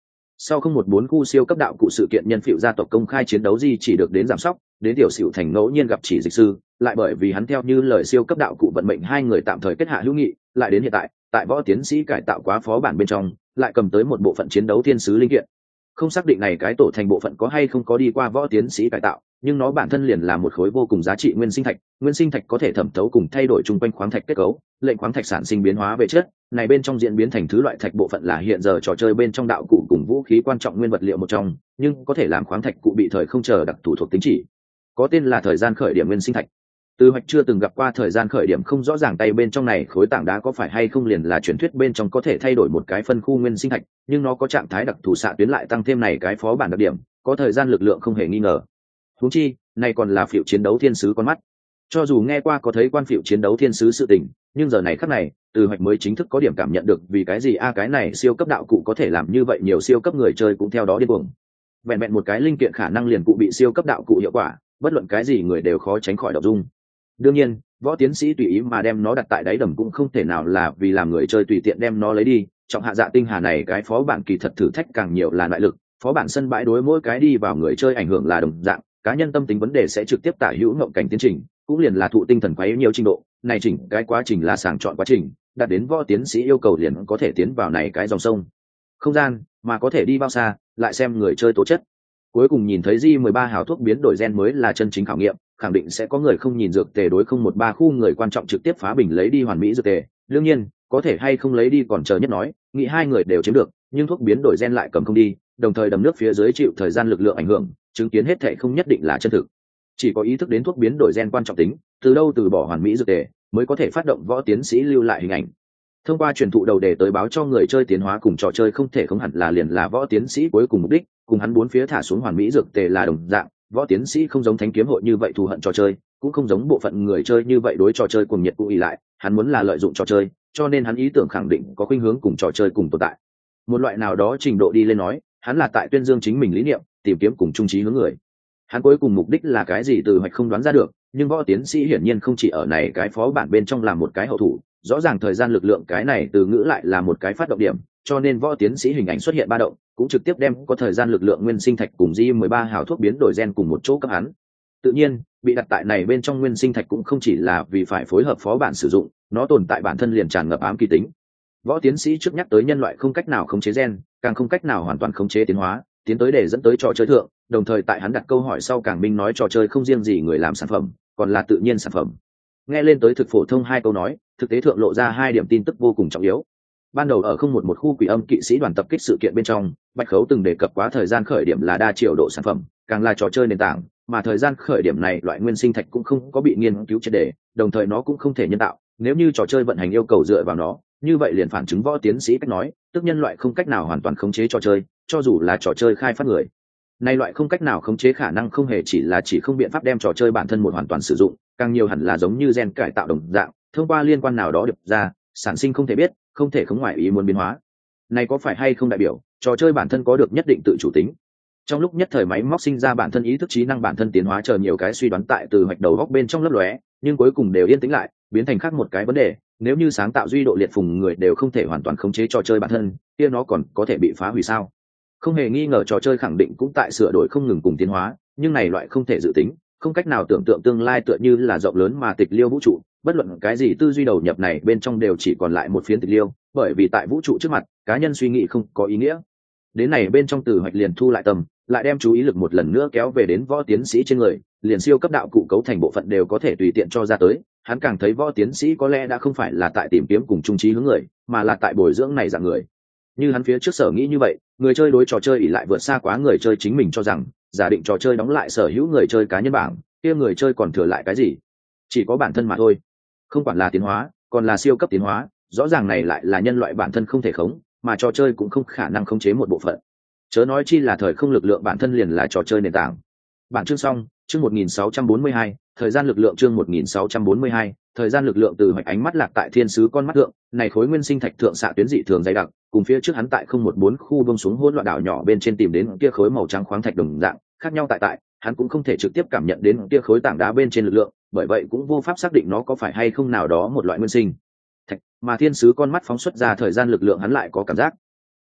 Sau 014 khu siêu cấp đạo cụ sự kiện nhân phiệu gia tộc công khai chiến đấu di chỉ được đến giảm sóc, đến tiểu Sửu Thành ngẫu nhiên gặp chỉ dịch sư, lại bởi vì hắn theo như lời siêu cấp đạo cụ vận mệnh hai người tạm thời kết hạ hữu nghị, lại đến hiện tại võ tiến sĩ cải tạo quá phó bản bên trong, lại cầm tới một bộ phận chiến đấu thiên sứ linh kiện. Không xác định này cái tổ thành bộ phận có hay không có đi qua võ tiến sĩ cải tạo, nhưng nó bản thân liền là một khối vô cùng giá trị nguyên sinh thạch có thể thẩm thấu cùng thay đổi chung quanh khoáng thạch kết cấu, lệnh khoáng thạch sản sinh biến hóa về chất, này bên trong diễn biến thành thứ loại thạch bộ phận là hiện giờ trò chơi bên trong đạo cụ cùng vũ khí quan trọng nguyên vật liệu một trong, nhưng có thể làm khoáng thạch cụ bị thời không chờ đặc thù thuộc tính chỉ, có tên là thời gian khởi điểm nguyên sinh thạch. Từ Hoạch chưa từng gặp qua thời gian khởi điểm không rõ ràng tay bên trong này khối tảng đá có phải hay không liền là truyền thuyết bên trong có thể thay đổi một cái phân khu nguyên sinh thạch, nhưng nó có trạng thái đặc thù xạ tuyến lại tăng thêm này cái phó bản đặc điểm, có thời gian lực lượng không hề nghi ngờ. Huống chi, này còn là phiệu chiến đấu thiên sứ con mắt. Cho dù nghe qua có thấy quan phiệu chiến đấu thiên sứ sự tình, nhưng giờ này khắc này, Từ Hoạch mới chính thức có điểm cảm nhận được vì cái gì cái này siêu cấp đạo cụ có thể làm như vậy, nhiều siêu cấp người chơi cũng theo đó điên cuồng. Vẹn vẹn một cái linh kiện khả năng liền cụ bị siêu cấp đạo cụ hiệu quả, bất luận cái gì người đều khó tránh khỏi động dung. Đương nhiên, võ tiến sĩ tùy ý mà đem nó đặt tại đáy đầm cũng không thể nào là vì làm người chơi tùy tiện đem nó lấy đi. Trọng hạ dạ tinh hà này cái phó bản kỳ thật thử thách càng nhiều là nội lực, phó bản sân bãi đối mỗi cái đi vào người chơi ảnh hưởng là đồng dạng, cá nhân tâm tính vấn đề sẽ trực tiếp tả hữu ngộng cảnh tiến trình, cũng liền là thụ tinh thần quấy nhiều trình độ, này chỉnh cái quá trình là sàng chọn quá trình, đạt đến võ tiến sĩ yêu cầu liền có thể tiến vào này cái dòng sông không gian, mà có thể đi bao xa lại xem người chơi tố chất. Cuối cùng nhìn thấy J13 hào thuốc biến đổi gen mới là chân chính khảo nghiệm, khẳng định sẽ có người không nhìn dược tề đối 013 khu người quan trọng trực tiếp phá bình lấy đi hoàn mỹ dược tề, đương nhiên có thể hay không lấy đi còn chờ nhất nói, nghĩ hai người đều chiếm được, nhưng thuốc biến đổi gen lại cầm không đi, đồng thời đầm nước phía dưới chịu thời gian lực lượng ảnh hưởng, chứng kiến hết thảy không nhất định là chân thực. Chỉ có ý thức đến thuốc biến đổi gen quan trọng tính, từ đâu từ bỏ hoàn mỹ dược tề, mới có thể phát động võ tiến sĩ lưu lại hình ảnh. Thông qua truyền thụ đầu đề tới báo cho người chơi tiến hóa cùng trò chơi không thể không hẳn là liền là võ tiến sĩ cuối cùng mục đích, cùng hắn bốn phía thả xuống hoàn mỹ dược tề là đồng dạng. Võ tiến sĩ không giống thánh kiếm hội như vậy thù hận trò chơi, cũng không giống bộ phận người chơi như vậy đối trò chơi cuồng nhiệt cũng ỷ lại, hắn muốn là lợi dụng trò chơi, cho nên hắn ý tưởng khẳng định có khuynh hướng cùng trò chơi cùng tồn tại. Một loại nào đó trình độ đi lên nói, hắn là tại tuyên dương chính mình lý niệm, tìm kiếm cùng chung chí hướng người. Hắn cuối cùng mục đích là cái gì Từ Hoạch không đoán ra được, nhưng võ tiến sĩ hiển nhiên không chỉ ở này cái phó bản bên trong làm một cái hậu thủ, rõ ràng thời gian lực lượng cái này từ ngữ lại là một cái phát động điểm, cho nên võ tiến sĩ hình ảnh xuất hiện ba động, cũng trực tiếp đem có thời gian lực lượng nguyên sinh thạch cùng J13 hào thuốc biến đổi gen cùng một chỗ cấp hắn. Tự nhiên, bị đặt tại này bên trong nguyên sinh thạch cũng không chỉ là vì phải phối hợp phó bản sử dụng, nó tồn tại bản thân liền tràn ngập ám kỳ tính. Võ tiến sĩ trước nhắc tới nhân loại không cách nào khống chế gen, càng không cách nào hoàn toàn khống chế tiến hóa, tiến tới để dẫn tới trò chơi thượng, đồng thời tại hắn đặt câu hỏi sau càng minh nói trò chơi không riêng gì người làm sản phẩm, còn là tự nhiên sản phẩm. Nghe lên tới thực phổ thông hai câu nói, thực tế thượng lộ ra hai điểm tin tức vô cùng trọng yếu. Ban đầu ở 011 khu quỷ âm kỵ sĩ đoàn tập kích sự kiện bên trong, Bạch Khấu từng đề cập quá thời gian khởi điểm là đa triệu độ sản phẩm, càng là trò chơi nền tảng, mà thời gian khởi điểm này loại nguyên sinh thạch cũng không có bị nghiên cứu triệt để, đồng thời nó cũng không thể nhân tạo, nếu như trò chơi vận hành yêu cầu dựa vào nó, như vậy liền phản chứng võ tiến sĩ cách nói, tức nhân loại không cách nào hoàn toàn khống chế trò chơi, cho dù là trò chơi khai phát người. Này loại không cách nào khống chế khả năng không hề chỉ không biện pháp đem trò chơi bản thân một hoàn toàn sử dụng, càng nhiều hẳn là giống như gen cải tạo đồng dạng, thông qua liên quan nào đó được ra, sản sinh không thể biết, không thể không ngoại ý muốn biến hóa. Này có phải hay không đại biểu trò chơi bản thân có được nhất định tự chủ tính? Trong lúc nhất thời máy móc sinh ra bản thân ý thức trí năng bản thân tiến hóa chờ nhiều cái suy đoán tại Từ Hoạch đầu góc bên trong lấp lóe, nhưng cuối cùng đều yên tĩnh lại, biến thành khác một cái vấn đề, nếu như sáng tạo duy độ liệt phùng người đều không thể hoàn toàn khống chế trò chơi bản thân, kia nó còn có thể bị phá hủy sao? Không hề nghi ngờ trò chơi khẳng định cũng tại sửa đổi không ngừng cùng tiến hóa, nhưng này loại không thể dự tính, không cách nào tưởng tượng tương lai tựa như là rộng lớn mà tịch liêu vũ trụ, bất luận cái gì tư duy đầu nhập này bên trong đều chỉ còn lại một phiến tịch liêu, bởi vì tại vũ trụ trước mặt, cá nhân suy nghĩ không có ý nghĩa. Đến này bên trong Từ Hoạch liền thu lại tầm, lại đem chú ý lực một lần nữa kéo về đến võ tiến sĩ trên người, liền siêu cấp đạo cụ cấu thành bộ phận đều có thể tùy tiện cho ra tới, hắn càng thấy võ tiến sĩ có lẽ đã không phải là tại tìm kiếm cùng chung trí hướng người, mà là tại bồi dưỡng này dạng người. Như hắn phía trước sở nghĩ như vậy, người chơi đối trò chơi ỷ lại vượt xa quá người chơi chính mình cho rằng, giả định trò chơi đóng lại sở hữu người chơi cá nhân bảng, kia người chơi còn thừa lại cái gì? Chỉ có bản thân mà thôi. Không quản là tiến hóa, còn là siêu cấp tiến hóa, rõ ràng này lại là nhân loại bản thân không thể khống, mà trò chơi cũng không khả năng khống chế một bộ phận. Chớ nói chi là thời không lực lượng bản thân liền là trò chơi nền tảng. Bản chương xong, chương 1642, thời gian lực lượng chương 1642, thời gian lực lượng. Từ Hoạch ánh mắt lạc tại thiên sứ con mắt thượng, này khối nguyên sinh thạch thượng xạ tuyến dị thường dày đặc, cùng phía trước hắn tại 014 khu buông xuống hỗn loạn đảo nhỏ bên trên tìm đến kia khối màu trắng khoáng thạch đồng dạng, khác nhau tại hắn cũng không thể trực tiếp cảm nhận đến kia khối tảng đá bên trên lực lượng, bởi vậy cũng vô pháp xác định nó có phải hay không nào đó một loại nguyên sinh thạch, mà thiên sứ con mắt phóng xuất ra thời gian lực lượng hắn lại có cảm giác.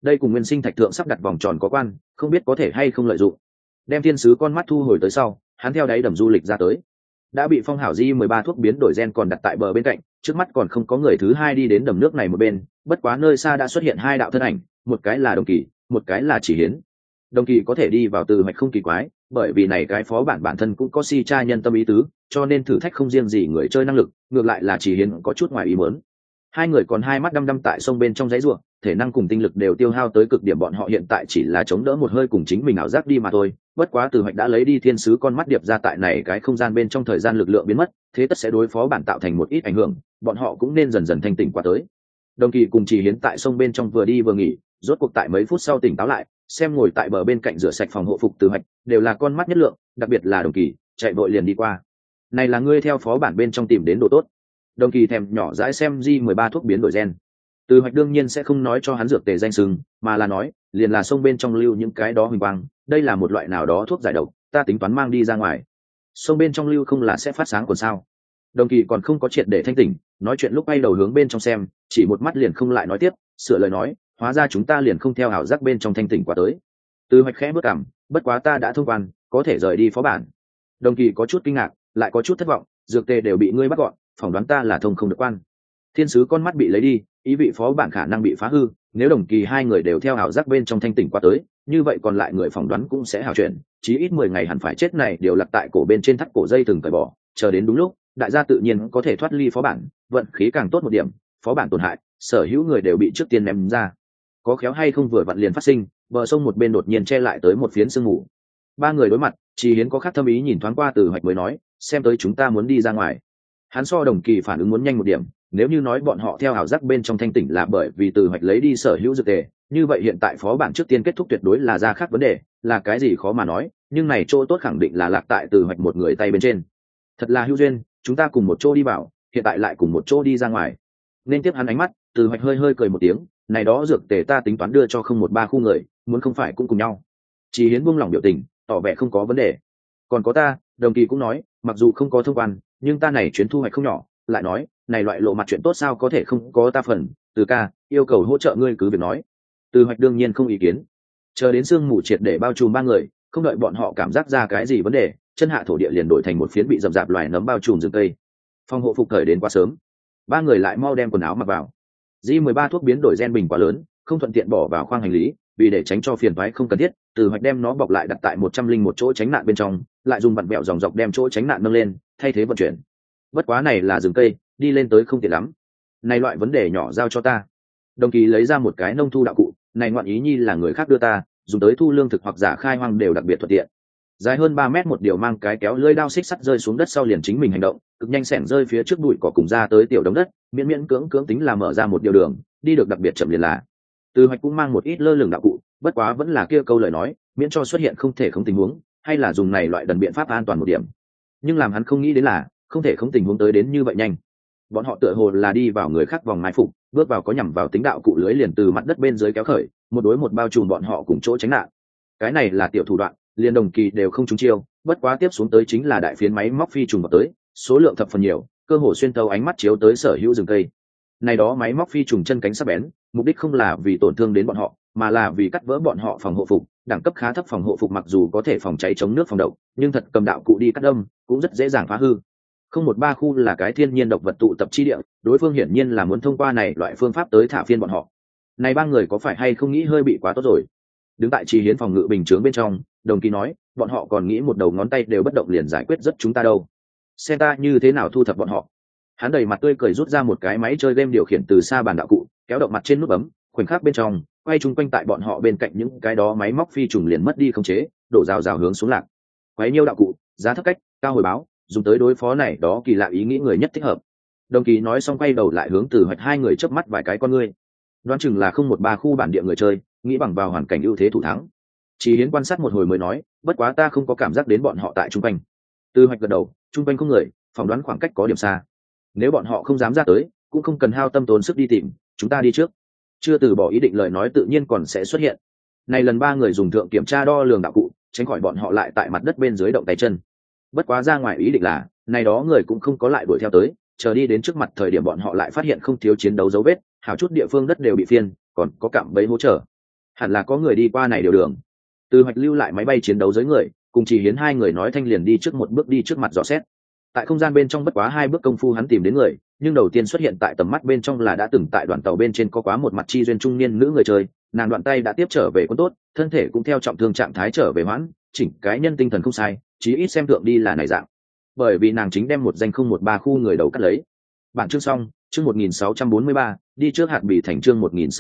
đây cùng nguyên sinh thạch thượng sắp đặt vòng tròn có quan, không biết có thể hay không lợi dụng. Đem thiên sứ con mắt thu hồi tới sau, hắn theo đáy đầm du lịch ra tới. Đã bị phong hảo di 13 thuốc biến đổi gen còn đặt tại bờ bên cạnh, trước mắt còn không có người thứ hai đi đến đầm nước này một bên, bất quá nơi xa đã xuất hiện hai đạo thân ảnh, một cái là Đồng Kỳ, một cái là Chỉ Hiến. Đồng Kỳ có thể đi vào từ hoạch không kỳ quái, bởi vì này cái phó bản thân cũng có si tra nhân tâm ý tứ, cho nên thử thách không riêng gì người chơi năng lực, ngược lại là Chỉ Hiến có chút ngoài ý muốn. Hai người còn hai mắt đăm đăm tại sông bên trong giấy ruộng, thể năng cùng tinh lực đều tiêu hao tới cực điểm, bọn họ hiện tại chỉ là chống đỡ một hơi cùng chính mình ảo giác đi mà thôi. Bất quá từ hoạch đã lấy đi thiên sứ con mắt điệp ra tại này cái không gian bên trong, thời gian lực lượng biến mất, thế tất sẽ đối phó bản tạo thành một ít ảnh hưởng, bọn họ cũng nên dần dần thanh tỉnh qua tới. Đồng Kỳ cùng Chỉ Hiến tại sông bên trong vừa đi vừa nghỉ, rốt cuộc tại mấy phút sau tỉnh táo lại, xem ngồi tại bờ bên cạnh rửa sạch phòng hộ phục từ hoạch, đều là con mắt nhất lượng, đặc biệt là Đồng Kỳ, chạy vội liền đi qua. Này là ngươi theo phó bản bên trong tìm đến đồ tốt. Đồng Kỳ thèm nhỏ dãi xem J13 thuốc biến đổi gen. Từ hoạch đương nhiên sẽ không nói cho hắn dược tề danh sừng, mà là nói, liền là sông bên trong lưu những cái đó huỳnh quang, đây là một loại nào đó thuốc giải độc, ta tính toán mang đi ra ngoài. Sông bên trong lưu không là sẽ phát sáng còn sao? Đồng Kỳ còn không có triệt để thanh tỉnh, nói chuyện lúc bay đầu hướng bên trong xem, chỉ một mắt liền không lại nói tiếp, sửa lời nói, hóa ra chúng ta liền không theo ảo giác bên trong thanh tỉnh qua tới. Từ hoạch khẽ bước cằm, bất quá ta đã thông quan, có thể rời đi phó bản. Đồng Kỳ có chút kinh ngạc, lại có chút thất vọng, dược tề đều bị ngươi bắt gọn, phỏng đoán ta là thông không được quan. Thiên sứ con mắt bị lấy đi, ý vị phó bản khả năng bị phá hư, nếu Đồng Kỳ hai người đều theo ảo giác bên trong thanh tỉnh qua tới, như vậy còn lại người phỏng đoán cũng sẽ hảo chuyển, chí ít 10 ngày hẳn phải chết này đều lặc tại cổ bên trên thắt cổ dây từng cởi bỏ, chờ đến đúng lúc, đại gia tự nhiên có thể thoát ly phó bản, vận khí càng tốt một điểm, phó bản tổn hại, sở hữu người đều bị trước tiên ném ra. Có khéo hay không vừa vặn liền phát sinh, bờ sông một bên đột nhiên che lại tới một phiến sương mù. Ba người đối mặt, Chỉ Hiến có khác thâm ý nhìn thoáng qua từ hoạch mới nói, xem tới chúng ta muốn đi ra ngoài. Hắn so Đồng Kỳ phản ứng muốn nhanh một điểm, nếu như nói bọn họ theo ảo giác bên trong thanh tỉnh là bởi vì từ hoạch lấy đi sở hữu dược tề, như vậy hiện tại phó bản trước tiên kết thúc tuyệt đối là ra khác vấn đề, là cái gì khó mà nói, nhưng này chỗ tốt khẳng định là lạc tại từ hoạch một người tay bên trên. Thật là hữu duyên, chúng ta cùng một chỗ đi vào, hiện tại lại cùng một chỗ đi ra ngoài. Nên tiếp hắn ánh mắt, từ hoạch hơi hơi cười một tiếng, này đó dược tề ta tính toán đưa cho 013 khu người, muốn không phải cũng cùng nhau. Chỉ Hiến buông lòng biểu tình, tỏ vẻ không có vấn đề. Còn có ta, Đồng Kỳ cũng nói, mặc dù không có thông quan, nhưng ta này chuyến thu hoạch không nhỏ, lại nói, này loại lộ mặt chuyện tốt sao có thể không có ta phần. Từ ca, yêu cầu hỗ trợ ngươi cứ việc nói. Từ hoạch đương nhiên không ý kiến. Chờ đến sương mù triệt để bao trùm ba người, không đợi bọn họ cảm giác ra cái gì vấn đề, chân hạ thổ địa liền đổi thành một phiến bị rậm rạp loài nấm bao trùm rừng cây. Phòng hộ phục thời đến quá sớm, ba người lại mau đem quần áo mặc vào. J13 thuốc biến đổi gen bình quá lớn, không thuận tiện bỏ vào khoang hành lý, vì để tránh cho phiền toái không cần thiết, từ hoạch đem nó bọc lại đặt tại 101 chỗ tránh nạn bên trong, lại dùng vặn vẹo dòng dọc đem chỗ tránh nạn nâng lên, thay thế vận chuyển. Bất quá này là rừng cây, đi lên tới không tiện lắm. Này loại vấn đề nhỏ giao cho ta. Đồng Kỳ lấy ra một cái nông thu đạo cụ, này ngoạn ý nhi là người khác đưa ta, dùng tới thu lương thực hoặc giả khai hoang đều đặc biệt thuận tiện. Dài hơn 3 mét một điều mang cái kéo lưỡi đao xích sắt rơi xuống đất sau liền chính mình hành động, cực nhanh xẻng rơi phía trước bụi cỏ cùng ra tới tiểu đống đất, miễn miễn cưỡng tính là mở ra một điều đường, đi được đặc biệt chậm liền là. Từ hoạch cũng mang một ít lơ lửng đạo cụ, bất quá vẫn là kia câu lời nói, miễn cho xuất hiện không thể không tình huống, hay là dùng này loại đần biện pháp an toàn một điểm. Nhưng làm hắn không nghĩ đến là, không thể không tình huống tới đến như vậy nhanh. Bọn họ tựa hồ là đi vào người khác vòng mai phục, bước vào có nhằm vào tính đạo cụ lưới liền từ mặt đất bên dưới kéo khởi, một đối một bao trùm bọn họ cùng chỗ tránh nạn. Cái này là tiểu thủ đoạn, liền Đồng Kỳ đều không trúng chiêu, bất quá tiếp xuống tới chính là đại phiến máy móc phi trùng vào tới, số lượng thập phần nhiều, cơ hồ xuyên tấu ánh mắt chiếu tới sở hữu rừng cây. Này đó máy móc phi trùng chân cánh sắc bén, mục đích không là vì tổn thương đến bọn họ, mà là vì cắt vỡ bọn họ phòng hộ phục, đẳng cấp khá thấp phòng hộ phục mặc dù có thể phòng cháy chống nước phòng độc, nhưng thật cầm đạo cụ đi cắt đâm, cũng rất dễ dàng phá hư. 013 khu là cái thiên nhiên độc vật tụ tập chi địa, đối phương hiển nhiên là muốn thông qua này loại phương pháp tới thả phiên bọn họ. Này ba người có phải hay không nghĩ hơi bị quá tốt rồi? Đứng tại Chỉ Hiến phòng ngự bình chướng bên trong, Đồng Kỳ nói, bọn họ còn nghĩ một đầu ngón tay đều bất động liền giải quyết rất chúng ta đâu. Xem ta như thế nào thu thập bọn họ. Hắn đầy mặt tươi cười rút ra một cái máy chơi game điều khiển từ xa bàn đạo cụ, kéo động mặt trên nút bấm, khoảnh khắc bên trong, quay chung quanh tại bọn họ bên cạnh những cái đó máy móc phi trùng liền mất đi khống chế, đổ rào rào hướng xuống lạc. Quấy nhiêu đạo cụ, giá thấp cách, cao hồi báo, dùng tới đối phó này đó kỳ lạ ý nghĩ người nhất thích hợp. Đồng Kỳ nói xong quay đầu lại hướng từ hoạch hai người chớp mắt vài cái con ngươi. Đoán chừng là 013 khu bản địa người chơi, nghĩ bằng vào hoàn cảnh ưu thế thủ thắng. Chỉ Hiến quan sát một hồi mới nói, bất quá ta không có cảm giác đến bọn họ tại trung quanh. Từ hoạch gật đầu, trung quanh không người, phỏng đoán khoảng cách có điểm xa. Nếu bọn họ không dám ra tới, cũng không cần hao tâm tốn sức đi tìm, chúng ta đi trước. Chưa từ bỏ ý định lời nói tự nhiên còn sẽ xuất hiện. Này lần ba người dùng thượng kiểm tra đo lường đạo cụ, tránh khỏi bọn họ lại tại mặt đất bên dưới động tay chân. Bất quá ra ngoài ý định là, này đó người cũng không có lại đuổi theo tới, chờ đi đến trước mặt thời điểm bọn họ lại phát hiện không thiếu chiến đấu dấu vết, hảo chút địa phương đất đều bị phiên, còn có cạm bẫy hỗ trợ. hẳn là có người đi qua này điều đường. Từ Hoạch lưu lại máy bay chiến đấu giới người, cùng Chỉ Hiến hai người nói thanh liền đi trước một bước đi trước mặt dò xét. Tại không gian bên trong bất quá 2 bước công phu hắn tìm đến người, nhưng đầu tiên xuất hiện tại tầm mắt bên trong là đã từng tại đoàn tàu bên trên có quá một mặt chi duyên trung niên nữ người chơi, nàng đoạn tay đã tiếp trở về quân tốt, thân thể cũng theo trọng thương trạng thái trở về hoãn, chỉnh cái nhân tinh thần không sai, chí ít xem thượng đi là này dạng. Bởi vì nàng chính đem một danh 013 khu người đầu cắt lấy. Bản chương xong, chương 1643, đi trước hạt bì thành chương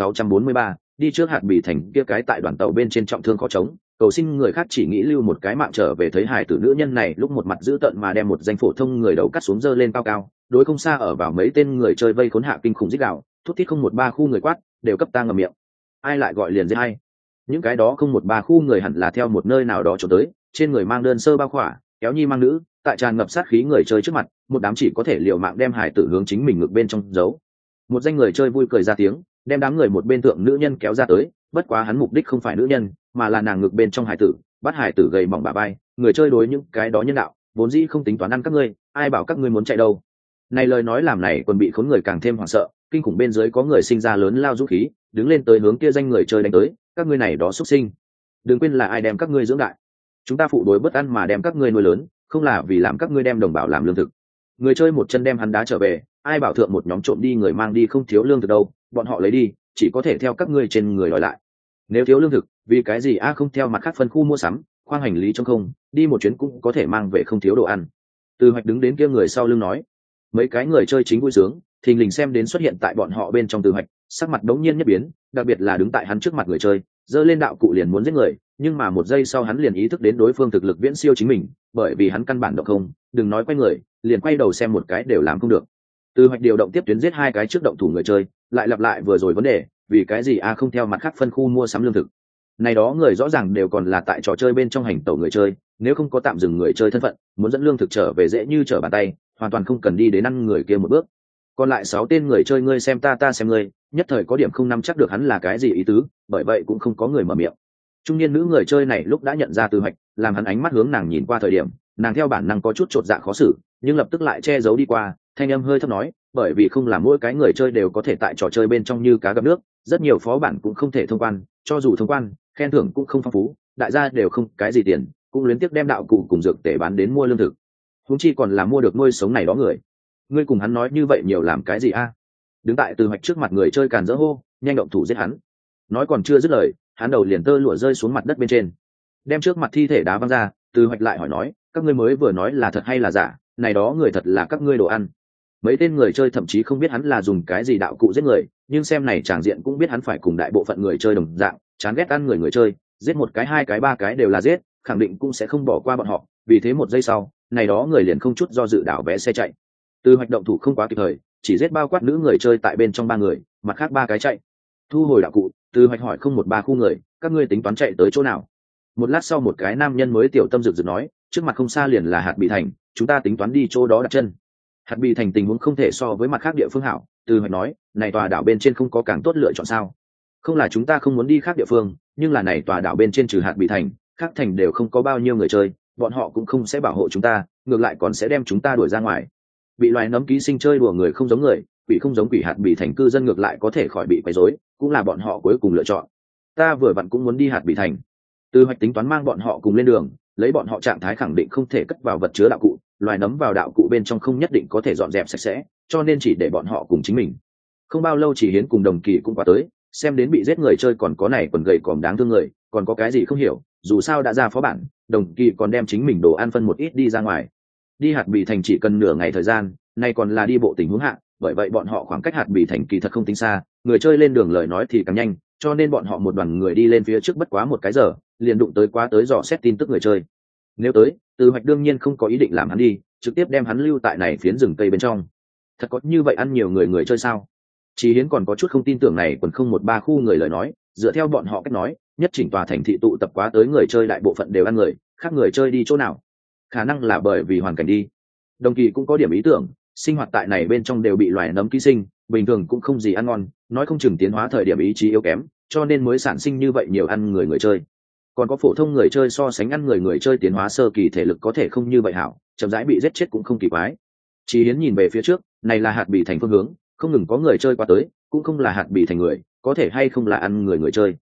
1643, đi trước hạt bì thành kia cái tại đoàn tàu bên trên trọng thương khó chống, cầu xin người khác chỉ nghĩ lưu một cái mạng trở về thấy hài tử nữ nhân này lúc một mặt dữ tợn mà đem một danh phổ thông người đầu cắt xuống dơ lên cao cao, đối không xa ở vào mấy tên người chơi vây khốn hạ kinh khủng rít gào, thút thít 013 khu người quát, đều cấp ta ngậm miệng. Ai lại gọi liền giết hay? Những cái đó 013 khu người hẳn là theo một nơi nào đó trốn tới, trên người mang đơn sơ bao khỏa, kéo nhi mang nữ, tại tràn ngập sát khí người chơi trước mặt, một đám chỉ có thể liều mạng đem hải tử hướng chính mình ngược bên trong giấu. Một danh người chơi vui cười ra tiếng, đem đám người một bên thượng nữ nhân kéo ra tới, bất quá hắn mục đích không phải nữ nhân, mà là nàng ngược bên trong hải tử, bắt hải tử gầy mỏng bả vai, người chơi đối những cái đó nhân đạo, vốn dĩ không tính toán ăn các ngươi, ai bảo các ngươi muốn chạy đâu. Này lời nói làm này còn bị khốn người càng thêm hoảng sợ, kinh khủng bên dưới có người sinh ra lớn lao dũng khí, đứng lên tới hướng kia danh người chơi đánh tới, các ngươi này đó xuất sinh. Đừng quên là ai đem các ngươi dưỡng đại. Chúng ta phụ đối bất ăn mà đem các ngươi nuôi lớn, không là vì làm các ngươi đem đồng bào làm lương thực. Người chơi một chân đem hắn đá trở về, ai bảo thượng một nhóm trộm đi người mang đi không thiếu lương thực đâu, bọn họ lấy đi, chỉ có thể theo các ngươi trên người đòi lại. Nếu thiếu lương thực, vì cái gì không theo mặt khác phân khu mua sắm, khoang hành lý trong không, đi một chuyến cũng có thể mang về không thiếu đồ ăn. Từ Hoạch đứng đến kia người sau lưng nói. Mấy cái người chơi chính vui sướng, thình lình xem đến xuất hiện tại bọn họ bên trong Từ Hoạch, sắc mặt đống nhiên nhất biến, đặc biệt là đứng tại hắn trước mặt người chơi, giơ lên đạo cụ liền muốn giết người, nhưng mà một giây sau hắn liền ý thức đến đối phương thực lực viễn siêu chính mình, bởi vì hắn căn bản động không, đừng nói quay người, liền quay đầu xem một cái đều làm không được. Từ Hoạch điều động tiếp tuyến giết 2 cái trước động thủ người chơi, lại lặp lại vừa rồi vấn đề, vì cái gì không theo mặt khác phân khu mua sắm lương thực. Này đó người rõ ràng đều còn là tại trò chơi bên trong hành tẩu người chơi, nếu không có tạm dừng người chơi thân phận, muốn dẫn lương thực trở về dễ như trở bàn tay, hoàn toàn không cần đi đến ăn người kia một bước. Còn lại 6 tên người chơi ngươi xem ta xem ngươi, nhất thời có điểm không nắm chắc được hắn là cái gì ý tứ, bởi vậy cũng không có người mở miệng. Trung niên nữ người chơi này lúc đã nhận ra Từ Hoạch, làm hắn ánh mắt hướng nàng nhìn qua thời điểm, nàng theo bản năng có chút chột dạ khó xử, nhưng lập tức lại che giấu đi qua, thanh âm hơi thấp nói, bởi vì không là mỗi cái người chơi đều có thể tại trò chơi bên trong như cá gặp nước, rất nhiều phó bản cũng không thể thông quan, cho dù thông quan, khen thưởng cũng không phong phú, đại gia đều không cái gì tiền, cũng luyến tiếc đem đạo cụ cùng dược tể bán đến mua lương thực. Huống chi còn là mua được nuôi sống này đó người. Ngươi cùng hắn nói như vậy nhiều làm cái gì Đứng tại Từ Hoạch trước mặt người chơi càn rỡ hô, nhanh động thủ giết hắn. Nói còn chưa dứt lời, hắn đầu liền tơ lụa rơi xuống mặt đất bên trên, đem trước mặt thi thể đá văng ra. Từ Hoạch lại hỏi nói, các ngươi mới vừa nói là thật hay là giả, này đó người thật là các ngươi đồ ăn. Mấy tên người chơi thậm chí không biết hắn là dùng cái gì đạo cụ giết người, nhưng xem này tràng diện cũng biết hắn phải cùng đại bộ phận người chơi đồng dạng, chán ghét ăn người chơi, giết một cái 2 cái 3 cái đều là giết, khẳng định cũng sẽ không bỏ qua bọn họ. Vì thế một giây sau, này đó người liền không chút do dự đảo vé xe chạy. Từ Hoạch động thủ không quá kịp thời, chỉ giết bao quát nữ người chơi tại bên trong 3 người, mặt khác 3 cái chạy. Thu hồi đạo cụ, Từ Hoạch hỏi 013 khu người, các ngươi tính toán chạy tới chỗ nào? Một lát sau một cái nam nhân mới tiểu tâm rực rực nói, trước mặt không xa liền là hạt bị thành, chúng ta tính toán đi chỗ đó đặt chân. Hạt bị thành tình huống không thể so với mặt khác địa phương hảo. Từ Hoạch nói, này tòa đảo bên trên không có càng tốt lựa chọn sao? Không là chúng ta không muốn đi khác địa phương, nhưng là này tòa đảo bên trên trừ hạt bị thành, khác thành đều không có bao nhiêu người chơi, bọn họ cũng không sẽ bảo hộ chúng ta, ngược lại còn sẽ đem chúng ta đuổi ra ngoài. Bị loài nấm ký sinh chơi đùa người không giống người, quỷ không giống quỷ, hạt bị thành cư dân ngược lại có thể khỏi bị quấy rối, cũng là bọn họ cuối cùng lựa chọn. Ta vừa vặn cũng muốn đi hạt bị thành. Từ Hoạch tính toán mang bọn họ cùng lên đường, lấy bọn họ trạng thái khẳng định không thể cất vào vật chứa đạo cụ, loài nấm vào đạo cụ bên trong không nhất định có thể dọn dẹp sạch sẽ, cho nên chỉ để bọn họ cùng chính mình. Không bao lâu Chỉ Hiến cùng Đồng Kỳ cũng qua tới, xem đến bị giết người chơi còn có này còn gầy còm đáng thương người, còn có cái gì không hiểu, dù sao đã ra phó bản, Đồng Kỳ còn đem chính mình đồ ăn phân một ít đi ra ngoài. Đi hạt bị thành chỉ cần nửa ngày thời gian, nay còn là đi bộ tình huống hạ, bởi vậy bọn họ khoảng cách hạt bị thành kỳ thật không tính xa, người chơi lên đường lời nói thì càng nhanh, cho nên bọn họ một đoàn người đi lên phía trước bất quá 1 cái giờ, liền đụng tới quá tới dò xét tin tức người chơi. Nếu tới, Từ Hoạch đương nhiên không có ý định làm hắn đi, trực tiếp đem hắn lưu tại này phiến rừng cây bên trong. Thật có như vậy ăn nhiều người chơi sao? Chỉ Hiến còn có chút không tin tưởng này còn 013 khu người lời nói, dựa theo bọn họ cách nói, nhất chỉnh tòa thành thị tụ tập quá tới người chơi đại bộ phận đều ăn người, khác người chơi đi chỗ nào? Khả năng là bởi vì hoàn cảnh đi. Đồng Kỳ cũng có điểm ý tưởng, sinh hoạt tại này bên trong đều bị loài nấm ký sinh, bình thường cũng không gì ăn ngon, nói không chừng tiến hóa thời điểm ý chí yếu kém, cho nên mới sản sinh như vậy nhiều ăn người chơi. Còn có phổ thông người chơi so sánh ăn người chơi tiến hóa sơ kỳ thể lực có thể không như vậy hảo, chậm rãi bị giết chết cũng không kỳ quái. Chỉ Hiến nhìn về phía trước, này là hạt bị thành phương hướng, không ngừng có người chơi qua tới, cũng không là hạt bị thành người, có thể hay không là ăn người chơi.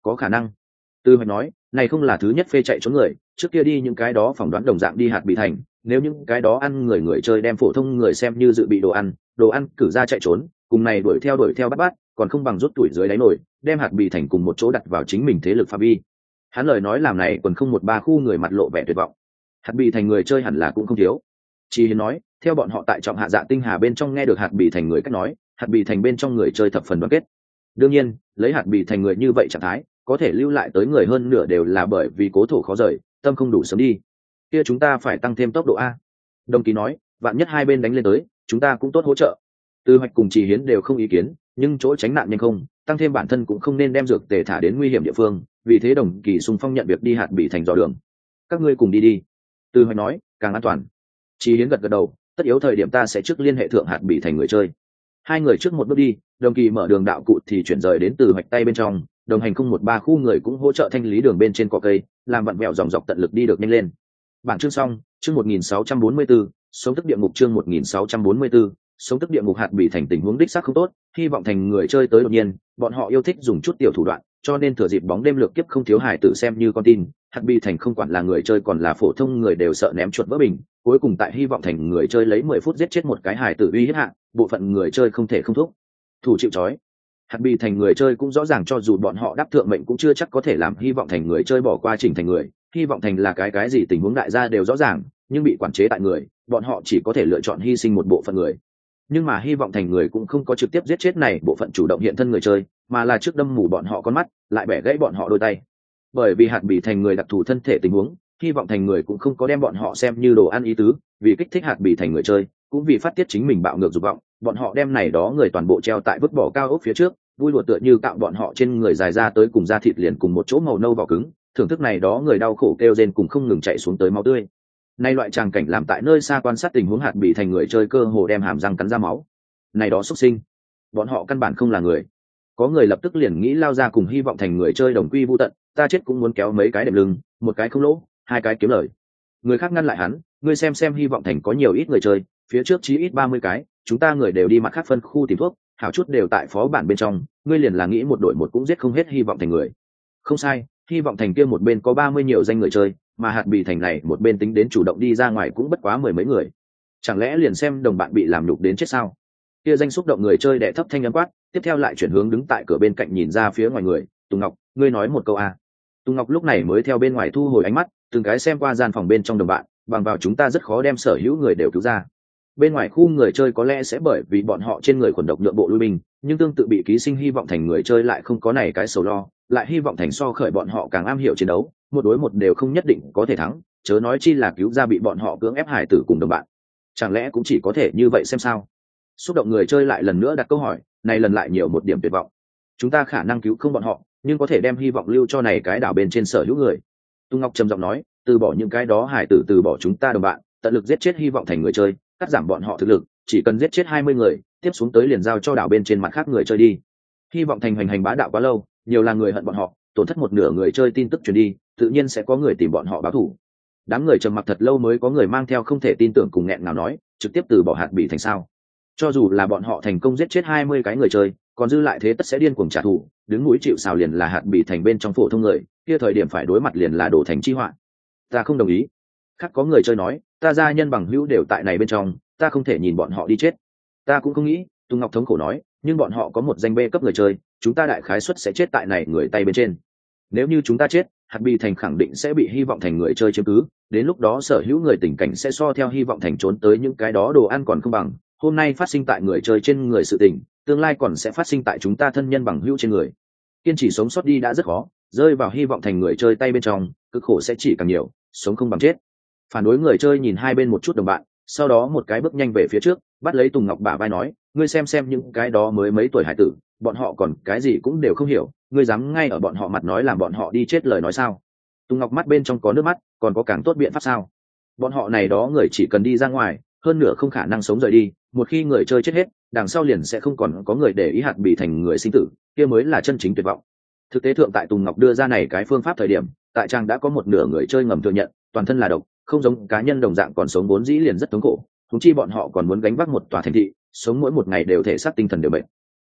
có khả năng. Tư Hoạch nói, này không là thứ nhất phê chạy trốn người, trước kia đi những cái đó phỏng đoán đồng dạng đi hạt bị thành, nếu những cái đó ăn người người chơi đem phổ thông người xem như dự bị đồ ăn cử ra chạy trốn, cùng này đuổi theo bắt, còn không bằng rút tuổi dưới đáy nổi, đem hạt bị thành cùng một chỗ đặt vào chính mình thế lực phạm vi. Hắn lời nói làm này còn không một ba khu người mặt lộ vẻ tuyệt vọng. Hạt bị thành người chơi hẳn là cũng không thiếu. Chỉ Hiến nói, theo bọn họ tại trọng hạ dạ tinh hà bên trong nghe được hạt bị thành người cách nói, hạt bị thành bên trong người chơi thập phần đoàn kết. Đương nhiên, lấy hạt bị thành người như vậy trạng thái, có thể lưu lại tới người hơn nửa đều là bởi vì cố thổ khó rời, tâm không đủ sớm đi. Kia chúng ta phải tăng thêm tốc độ a. Đồng Kỳ nói, vạn nhất hai bên đánh lên tới, chúng ta cũng tốt hỗ trợ. Tư Hoạch cùng Chỉ Hiến đều không ý kiến, nhưng chỗ tránh nạn nhanh không, tăng thêm bản thân cũng không nên đem dược tề thả đến nguy hiểm địa phương, vì thế Đồng Kỳ xung phong nhận việc đi hạt bị thành dò đường. Các ngươi cùng đi đi. Tư Hoạch nói, càng an toàn. Chỉ Hiến gật đầu, tất yếu thời điểm ta sẽ trước liên hệ thượng hạt bị thành người chơi. Hai người trước một bước đi, Đồng Kỳ mở đường đạo cụ thì chuyển rời đến Từ Hoạch tay bên trong, đồng hành không một ba khu người cũng hỗ trợ thanh lý đường bên trên cỏ cây, làm vặn vẹo dòng dọc tận lực đi được nhanh lên. Bản chương xong, chương 1644, sống tức địa ngục chương 1644, sống tức địa ngục hạt bị thành tình huống đích xác không tốt, hy vọng thành người chơi tới đột nhiên, bọn họ yêu thích dùng chút tiểu thủ đoạn, cho nên thừa dịp bóng đêm lược kiếp không thiếu hài tử xem như con tin, hạt bị thành không quản là người chơi còn là phổ thông người đều sợ ném chuột vỡ bình, cuối cùng tại hy vọng thành người chơi lấy 10 phút giết chết một cái hài tử uy hiếp hạ, bộ phận người chơi không thể không thúc thủ chịu trói. Hạt bị thành người chơi cũng rõ ràng cho dù bọn họ đáp thượng mệnh cũng chưa chắc có thể làm hy vọng thành người chơi bỏ qua chỉnh thành người, hy vọng thành là cái gì tình huống đại gia đều rõ ràng, nhưng bị quản chế tại người, bọn họ chỉ có thể lựa chọn hy sinh một bộ phận người. Nhưng mà hy vọng thành người cũng không có trực tiếp giết chết này bộ phận chủ động hiện thân người chơi, mà là trước đâm mù bọn họ con mắt, lại bẻ gãy bọn họ đôi tay. Bởi vì hạt bị thành người đặc thù thân thể tình huống, hy vọng thành người cũng không có đem bọn họ xem như đồ ăn ý tứ, vì kích thích hạt bị thành người chơi, cũng vì phát tiết chính mình bạo ngược dục vọng, bọn họ đem này đó người toàn bộ treo tại vứt bỏ cao ốc phía trước, vui lụa tựa như cạo bọn họ trên người dài ra tới cùng da thịt liền cùng một chỗ màu nâu vào cứng, thưởng thức này đó người đau khổ kêu rên cùng không ngừng chạy xuống tới máu tươi. Nay loại tràng cảnh làm tại nơi xa quan sát tình huống hạt bị thành người chơi cơ hồ đem hàm răng cắn ra máu. Này đó xuất sinh, bọn họ căn bản không là người. Có người lập tức liền nghĩ lao ra cùng hy vọng thành người chơi đồng quy vu tận, ta chết cũng muốn kéo mấy cái đệm lưng, một cái không lỗ, hai cái kiếm lời. Người khác ngăn lại hắn, ngươi xem hy vọng thành có nhiều ít người chơi, phía trước chí ít 30 cái, chúng ta người đều đi mặt khác phân khu tìm thuốc, hảo chút đều tại phó bản bên trong, ngươi liền là nghĩ một đội một cũng giết không hết hy vọng thành người. Không sai, hy vọng thành kia một bên có 30 nhiều danh người chơi, mà hạt bị thành này một bên tính đến chủ động đi ra ngoài cũng bất quá 10 mấy người. Chẳng lẽ liền xem đồng bạn bị làm nhục đến chết sao? Kia danh xúc động người chơi đẻ thấp thanh âm quát, tiếp theo lại chuyển hướng đứng tại cửa bên cạnh nhìn ra phía ngoài người, Tùng Ngọc, ngươi nói một câu a. Tùng Ngọc lúc này mới theo bên ngoài thu hồi ánh mắt, từng cái xem qua gian phòng bên trong đồng bạn, bằng vào chúng ta rất khó đem sở hữu người đều cứu ra. Bên ngoài khu người chơi có lẽ sẽ bởi vì bọn họ trên người khuẩn độc nhượng bộ lui binh, nhưng tương tự bị ký sinh hy vọng thành người chơi lại không có này cái sầu lo, lại hy vọng thành so khởi bọn họ càng am hiểu chiến đấu, một đối một đều không nhất định có thể thắng, chớ nói chi là cứu ra bị bọn họ cưỡng ép hải tử cùng đồng bạn. Chẳng lẽ cũng chỉ có thể như vậy xem sao? Xúc động người chơi lại lần nữa đặt câu hỏi, này lần lại nhiều một điểm tuyệt vọng. Chúng ta khả năng cứu không bọn họ, nhưng có thể đem hy vọng lưu cho này cái đảo bên trên sở hữu người. Tung Ngọc trầm giọng nói, từ bỏ những cái đó hải tử, từ bỏ chúng ta đồng bạn, tận lực giết chết hy vọng thành người chơi, cắt giảm bọn họ thực lực, chỉ cần giết chết 20 người, tiếp xuống tới liền giao cho đảo bên trên mặt khác người chơi đi. Hy vọng thành hành bá đạo quá lâu, nhiều là người hận bọn họ, tổn thất một nửa người chơi tin tức truyền đi, tự nhiên sẽ có người tìm bọn họ báo thù. Đám người trầm mặc thật lâu mới có người mang theo không thể tin tưởng cùng nghẹn ngào nói, trực tiếp từ bỏ hạt bị thành sao? Cho dù là bọn họ thành công giết chết 20 cái người chơi, còn dư lại thế tất sẽ điên cuồng trả thù, đứng mũi chịu sào liền là hạt bị thành bên trong phổ thông người, kia thời điểm phải đối mặt liền là đổ thành chi họa. Ta không đồng ý. Khác có người chơi nói, ta gia nhân bằng hữu đều tại này bên trong, ta không thể nhìn bọn họ đi chết. Ta cũng không nghĩ, Tùng Ngọc thống khổ nói, nhưng bọn họ có một danh B cấp người chơi, chúng ta đại khái suất sẽ chết tại này người tay bên trên. Nếu như chúng ta chết, hạt bị thành khẳng định sẽ bị hy vọng thành người chơi chiếm cứ, đến lúc đó sở hữu người tình cảnh sẽ so theo hy vọng thành trốn tới những cái đó đồ ăn còn không bằng. Hôm nay phát sinh tại người chơi trên người sự tình, tương lai còn sẽ phát sinh tại chúng ta thân nhân bằng hữu trên người. Kiên trì sống sót đi đã rất khó, rơi vào hy vọng thành người chơi tay bên trong, cực khổ sẽ chỉ càng nhiều, sống không bằng chết. Phản đối người chơi nhìn hai bên một chút đồng bạn, sau đó một cái bước nhanh về phía trước, bắt lấy Tùng Ngọc bả vai nói, ngươi xem những cái đó mới mấy tuổi hải tử, bọn họ còn cái gì cũng đều không hiểu, ngươi dám ngay ở bọn họ mặt nói làm bọn họ đi chết lời nói sao? Tùng Ngọc mắt bên trong có nước mắt, còn có càng tốt biện pháp sao? Bọn họ này đó người chỉ cần đi ra ngoài, hơn nửa không khả năng sống rời đi, một khi người chơi chết hết, đằng sau liền sẽ không còn có người để ý hạt bị thành người sinh tử, kia mới là chân chính tuyệt vọng. Thực tế thượng tại Tùng Ngọc đưa ra này cái phương pháp thời điểm, tại trang đã có một nửa người chơi ngầm thừa nhận, toàn thân là độc, không giống cá nhân đồng dạng còn sống vốn dĩ liền rất thống khổ, thúng chi bọn họ còn muốn gánh vác một tòa thành thị, sống mỗi một ngày đều thể xác tinh thần đều bệnh.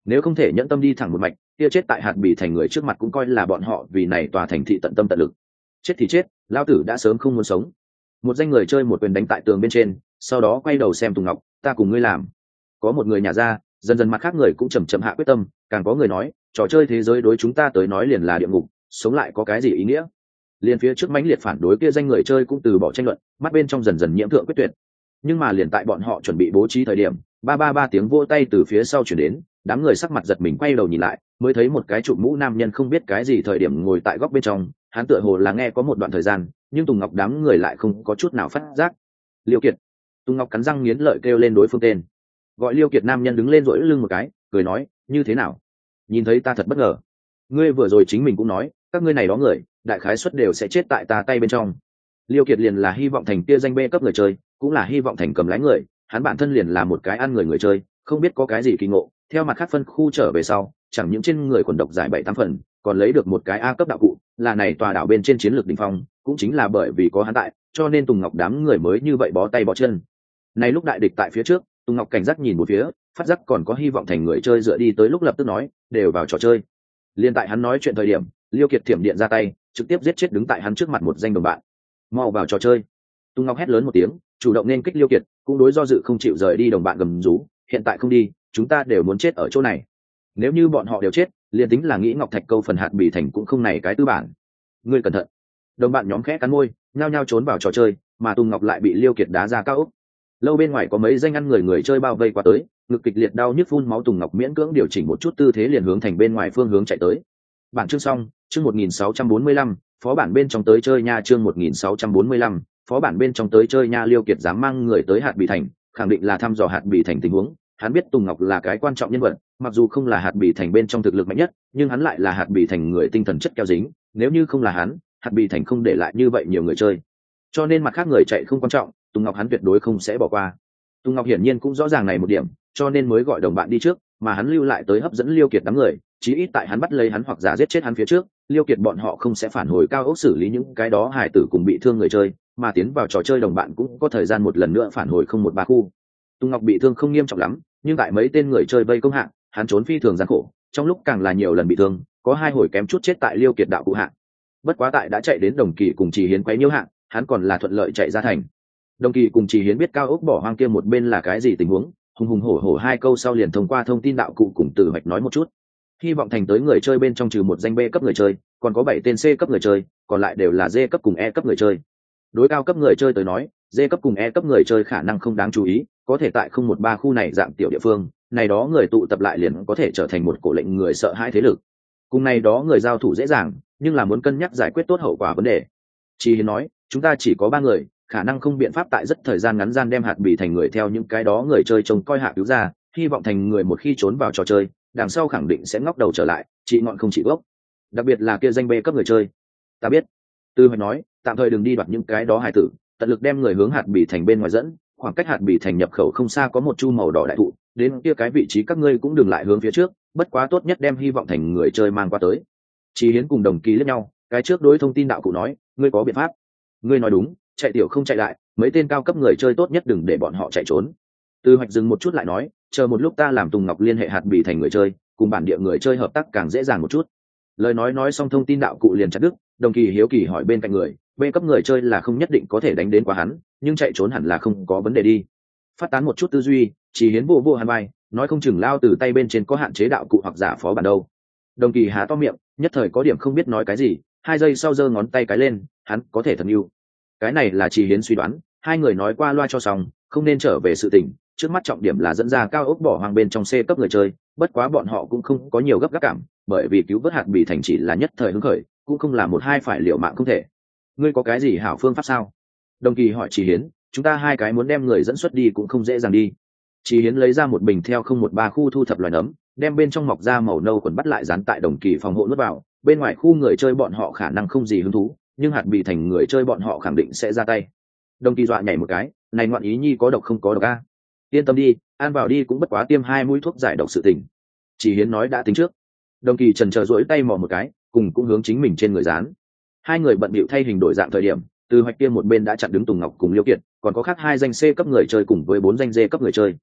nếu không thể nhẫn tâm đi thẳng một mạch, kia chết tại hạt bị thành người trước mặt cũng coi là bọn họ vì này tòa thành thị tận tâm tận lực. Chết thì chết, lao tử đã sớm không muốn sống. Một danh người chơi một quyền đánh tại tường bên trên, sau đó quay đầu xem Tùng Ngọc, ta cùng ngươi làm. Có một người nhả ra, dần dần mặt khác người cũng chầm chậm hạ quyết tâm, càng có người nói, trò chơi thế giới đối chúng ta tới nói liền là địa ngục, sống lại có cái gì ý nghĩa. Liền phía trước mãnh liệt phản đối kia danh người chơi cũng từ bỏ tranh luận, mắt bên trong dần dần nhiễm thượng quyết tuyệt. Nhưng mà liền tại bọn họ chuẩn bị bố trí thời điểm, ba ba ba tiếng vỗ tay từ phía sau chuyển đến, đám người sắc mặt giật mình quay đầu nhìn lại, mới thấy một cái trụ mũ nam nhân không biết cái gì thời điểm ngồi tại góc bên trong, hắn tựa hồ là nghe có một đoạn thời gian, nhưng Tùng Ngọc đám người lại không có chút nào phát giác. Liêu Kiệt. Tùng Ngọc cắn răng nghiến lợi kêu lên đối phương tên. Gọi Liêu Kiệt nam nhân đứng lên rỗi lưng một cái, cười nói, như thế nào? Nhìn thấy ta thật bất ngờ. Ngươi vừa rồi chính mình cũng nói, các ngươi này đó người, đại khái suất đều sẽ chết tại ta tay bên trong. Liêu Kiệt liền là hy vọng thành kia danh bê cấp người chơi, cũng là hy vọng thành cầm lái người, hắn bản thân liền là một cái ăn người chơi, không biết có cái gì kỳ ngộ, theo mặt khác phân khu trở về sau, chẳng những trên người quần độc giải 7-8 phần, còn lấy được một cái A cấp đạo cụ, là này tòa đảo bên trên chiến lược đỉnh phong, cũng chính là bởi vì có hắn tại, cho nên Tùng Ngọc đám người mới như vậy bó tay bó chân. Này lúc đại địch tại phía trước, Tùng Ngọc cảnh giác nhìn một phía, phát giác còn có hy vọng thành người chơi dựa đi tới lúc lập tức nói, đều vào trò chơi. Liên tại hắn nói chuyện thời điểm, Liêu Kiệt thiểm điện ra tay, trực tiếp giết chết đứng tại hắn trước mặt một danh đồng bạn. Mau vào trò chơi. Tùng Ngọc hét lớn một tiếng, chủ động nên kích Liêu Kiệt, cũng đối do dự không chịu rời đi đồng bạn gầm rú, hiện tại không đi, chúng ta đều muốn chết ở chỗ này. Nếu như bọn họ đều chết, liền tính là nghĩ Ngọc Thạch câu phần hạt bị thành cũng không này cái tư bản. Ngươi cẩn thận. Đồng bạn nhóm khẽ cắn môi, nhao nhao trốn vào trò chơi, mà Tùng Ngọc lại bị Liêu Kiệt đá ra cao ốc. Lâu bên ngoài có mấy danh ăn người chơi bao vây qua tới, ngực kịch liệt đau nhức phun máu, Tùng Ngọc miễn cưỡng điều chỉnh một chút tư thế liền hướng thành bên ngoài phương hướng chạy tới. Bản chương xong, chương 1645, phó bản bên trong tới chơi nha, chương 1645, phó bản bên trong tới chơi nha. Liêu Kiệt dám mang người tới hạt bị thành, khẳng định là thăm dò hạt bị thành tình huống. Hắn biết Tùng Ngọc là cái quan trọng nhân vật, mặc dù không là hạt bị thành bên trong thực lực mạnh nhất, nhưng hắn lại là hạt bị thành người tinh thần chất keo dính, nếu như không là hắn, hạt bị thành không để lại như vậy nhiều người chơi. Cho nên mặt khác người chạy không quan trọng, Tùng Ngọc hắn tuyệt đối không sẽ bỏ qua. Tùng Ngọc hiển nhiên cũng rõ ràng này một điểm, cho nên mới gọi đồng bạn đi trước, mà hắn lưu lại tới hấp dẫn Liêu Kiệt đám người, chí ít tại hắn bắt lấy hắn hoặc giả giết chết hắn phía trước, Liêu Kiệt bọn họ không sẽ phản hồi cao ốc xử lý những cái đó hải tử cùng bị thương người chơi, mà tiến vào trò chơi đồng bạn cũng có thời gian một lần nữa phản hồi 013 khu. Tùng Ngọc bị thương không nghiêm trọng lắm, nhưng tại mấy tên người chơi vây công hạng, hắn trốn phi thường gian khổ, trong lúc càng là nhiều lần bị thương, có 2 hồi kém chút chết tại Liêu Kiệt đạo cụ hạng. Bất quá tại đã chạy đến Đồng Kỳ cùng Trì Hiến quấy nhiễu hạng, hắn còn là thuận lợi chạy ra thành. Đồng Kỳ cùng Trì Hiến biết cao ốc bỏ hoang kia một bên là cái gì tình huống, hùng hùng hổ hổ 2 câu sau liền thông qua thông tin đạo cụ cùng Tử Hoạch nói một chút. Hy vọng thành tới người chơi bên trong trừ một danh B cấp người chơi, còn có 7 tên C cấp người chơi, còn lại đều là D cấp cùng E cấp người chơi. Đối cao cấp người chơi tới nói, D cấp cùng E cấp người chơi khả năng không đáng chú ý, có thể tại 013 khu này dạng tiểu địa phương, này đó người tụ tập lại liền có thể trở thành một cổ lệnh người sợ hãi thế lực. Cùng này đó người giao thủ dễ dàng, nhưng là muốn cân nhắc giải quyết tốt hậu quả vấn đề. Chi Hiến nói, chúng ta chỉ có 3 người, khả năng không biện pháp tại rất thời gian ngắn gian đem hạt bị thành người theo những cái đó người chơi trông coi hạ cứu ra, hy vọng thành người một khi trốn vào trò chơi, đằng sau khẳng định sẽ ngóc đầu trở lại, trị ngọn không trị gốc. Đặc biệt là kia danh bê cấp người chơi. Ta biết. Tư Hoạch nói, tạm thời đừng đi đoạt những cái đó hài tử, tận lực đem người hướng hạt bị thành bên ngoài dẫn, khoảng cách hạt bị thành nhập khẩu không xa có một chu màu đỏ đại thụ, đến kia cái vị trí các ngươi cũng đừng lại hướng phía trước, bất quá tốt nhất đem hy vọng thành người chơi mang qua tới. Chí Hiến cùng Đồng Kỳ liếc nhau, cái trước đối thông tin đạo cụ nói, ngươi có biện pháp. Ngươi nói đúng, chạy tiểu không chạy lại, mấy tên cao cấp người chơi tốt nhất đừng để bọn họ chạy trốn. Tư Hoạch dừng một chút lại nói, chờ một lúc ta làm Tùng Ngọc liên hệ hạt bị thành người chơi, cùng bản địa người chơi hợp tác càng dễ dàng một chút. Lời nói xong thông tin đạo cụ liền chặt đứt. Đồng Kỳ hiếu kỳ hỏi bên cạnh người, B cấp người chơi là không nhất định có thể đánh đến qua hắn, nhưng chạy trốn hẳn là không có vấn đề đi. Phát tán một chút tư duy, Chỉ Hiến vô hàn bay, nói không chừng lao từ tay bên trên có hạn chế đạo cụ hoặc giả phó bản đâu. Đồng Kỳ há to miệng, nhất thời có điểm không biết nói cái gì, 2 giây sau giơ ngón tay cái lên, hắn có thể thần yêu. Cái này là Chỉ Hiến suy đoán, 2 người nói qua loa cho xong, không nên trở về sự tình, trước mắt trọng điểm là dẫn ra cao ốc bỏ hoang bên trong C cấp người chơi, bất quá bọn họ cũng không có nhiều gấp gáp cảm, bởi vì cứu vớt hạt bị thành chỉ là nhất thời hứng khởi, cũng không là 1-2 phải liều mạng không thể. Ngươi có cái gì hảo phương pháp sao? Đồng Kỳ hỏi Chỉ Hiến, chúng ta 2 cái muốn đem người dẫn xuất đi cũng không dễ dàng đi. Chỉ Hiến lấy ra một bình theo 013 khu thu thập loài nấm, đem bên trong mọc ra màu nâu quần bắt lại dán tại Đồng Kỳ phòng hộ nuốt vào, bên ngoài khu người chơi bọn họ khả năng không gì hứng thú, nhưng hạt bị thành người chơi bọn họ khẳng định sẽ ra tay. Đồng Kỳ dọa nhảy một cái, này ngoạn ý nhi có độc không có độc a? Yên tâm đi, ăn vào đi cũng bất quá tiêm 2 mũi thuốc giải độc sự tình. Chỉ Hiến nói đã tính trước. Đồng Kỳ chần chờ duỗi tay mò một cái, cùng cũng hướng chính mình trên người dán. 2 người bận bịu thay hình đổi dạng thời điểm, Từ Hoạch kia một bên đã chặn đứng Tùng Ngọc cùng Liêu Kiệt, còn có khác 2 danh C cấp người chơi cùng với 4 danh D cấp người chơi.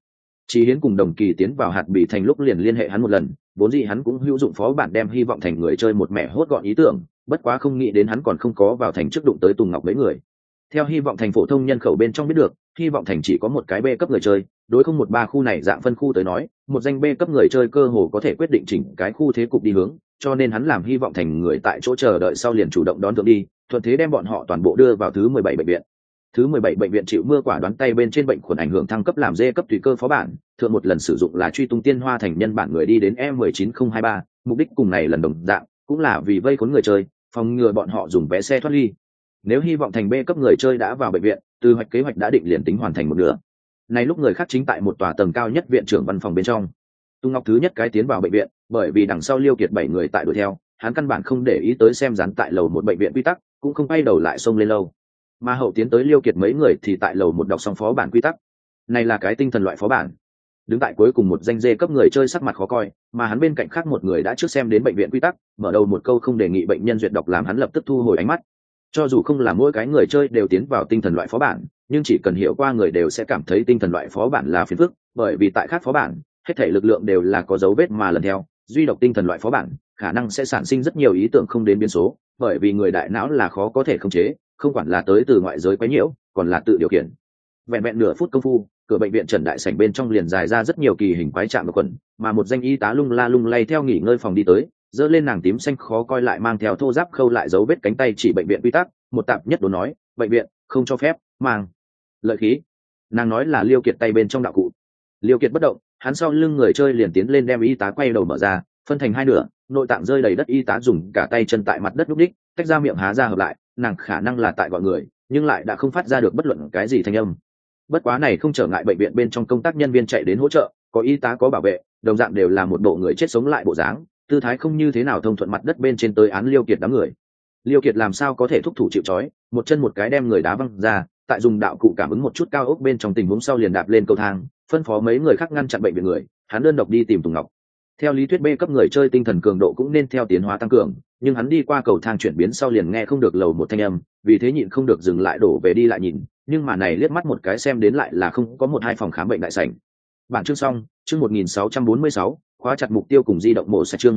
Chí Hiến cùng Đồng Kỳ tiến vào hạt bị thành lúc liền liên hệ hắn một lần, vốn dĩ hắn cũng hữu dụng phó bản đem hy vọng thành người chơi một mẻ hốt gọn ý tưởng, bất quá không nghĩ đến hắn còn không có vào thành trước đụng tới Tùng Ngọc mấy người. Theo hy vọng thành phổ thông nhân khẩu bên trong biết được, hy vọng thành chỉ có một cái B cấp người chơi, đối không một ba khu này dạng phân khu tới nói, một danh B cấp người chơi cơ hồ có thể quyết định chỉnh cái khu thế cục đi hướng, cho nên hắn làm hy vọng thành người tại chỗ chờ đợi sau liền chủ động đón thượng đi, thuận thế đem bọn họ toàn bộ đưa vào thứ 17 bệnh viện. Thứ 17 bệnh viện chịu mưa quả đoán tay bên trên bệnh khuẩn ảnh hưởng thăng cấp làm D cấp tùy cơ phó bản, thượng một lần sử dụng là truy tung tiên hoa thành nhân bản người đi đến E19023, mục đích cùng này lần đồng dạng, cũng là vì vây khốn người chơi, phòng ngừa bọn họ dùng vé xe thoát ly. Nếu hy vọng thành B cấp người chơi đã vào bệnh viện, từ hoạch kế hoạch đã định liền tính hoàn thành một nửa. Này lúc người khác chính tại một tòa tầng cao nhất viện trưởng văn phòng bên trong. Tung Ngọc thứ nhất cái tiến vào bệnh viện, bởi vì đằng sau Liêu Kiệt 7 người tại đuổi theo, hắn căn bản không để ý tới xem dán tại lầu một bệnh viện quy tắc, cũng không quay đầu lại xông lên lâu. Mà hậu tiến tới Liêu Kiệt mấy người thì tại lầu một đọc xong phó bản quy tắc. Này là cái tinh thần loại phó bản. Đứng tại cuối cùng một danh dê cấp người chơi sắc mặt khó coi, mà hắn bên cạnh khác một người đã trước xem đến bệnh viện quy tắc, mở đầu một câu không đề nghị bệnh nhân duyệt đọc làm hắn lập tức thu hồi ánh mắt. Cho dù không là mỗi cái người chơi đều tiến vào tinh thần loại phó bản, nhưng chỉ cần hiểu qua người đều sẽ cảm thấy tinh thần loại phó bản là phiền phức, bởi vì tại khác phó bản, hết thảy lực lượng đều là có dấu vết mà lần theo, duy độc tinh thần loại phó bản, khả năng sẽ sản sinh rất nhiều ý tưởng không đến biến số, bởi vì người đại não là khó có thể khống chế, không quản là tới từ ngoại giới quấy nhiễu, còn là tự điều khiển. Vẹn vẹn nửa phút công phu, cửa bệnh viện Trần Đại sảnh bên trong liền dài ra rất nhiều kỳ hình quái trạng và quần, mà một danh y tá lung la lung lay theo nghỉ ngơi phòng đi tới, giơ lên nàng tím xanh khó coi lại mang theo thô giáp khâu lại dấu vết cánh tay chỉ bệnh viện quy tắc, một tạp nhất đồ nói, bệnh viện không cho phép mang lợi khí. Nàng nói là Liêu Kiệt tay bên trong đạo cụ. Liêu Kiệt bất động, hắn sau lưng người chơi liền tiến lên đem y tá quay đầu mở ra, phân thành hai nửa, nội tạng rơi đầy đất, y tá dùng cả tay chân tại mặt đất lúc đích, tách ra miệng há ra hợp lại, nàng khả năng là tại gọi người, nhưng lại đã không phát ra được bất luận cái gì thanh âm. Bất quá này không trở ngại bệnh viện bên trong công tác nhân viên chạy đến hỗ trợ, có y tá có bảo vệ, đồng dạng đều là một bộ người chết sống lại bộ dáng, tư thái không như thế nào thông thuận mặt đất bên trên tới án Liêu Kiệt đám người. Liêu Kiệt làm sao có thể thúc thủ chịu trói, một chân một cái đem người đá văng ra, tại dùng đạo cụ cảm ứng một chút cao ốc bên trong tình huống sau liền đạp lên cầu thang, phân phó mấy người khác ngăn chặn bệnh viện người, hắn đơn độc đi tìm Tùng Ngọc. Theo lý thuyết B cấp người chơi tinh thần cường độ cũng nên theo tiến hóa tăng cường, nhưng hắn đi qua cầu thang chuyển biến sau liền nghe không được lầu một thanh âm, vì thế nhịn không được dừng lại đổ về đi lại nhìn, nhưng mà này liếc mắt một cái xem đến lại là không có một hai phòng khám bệnh đại sảnh. Bản chương xong, chương 1646, khóa chặt mục tiêu cùng di động mổ xài chương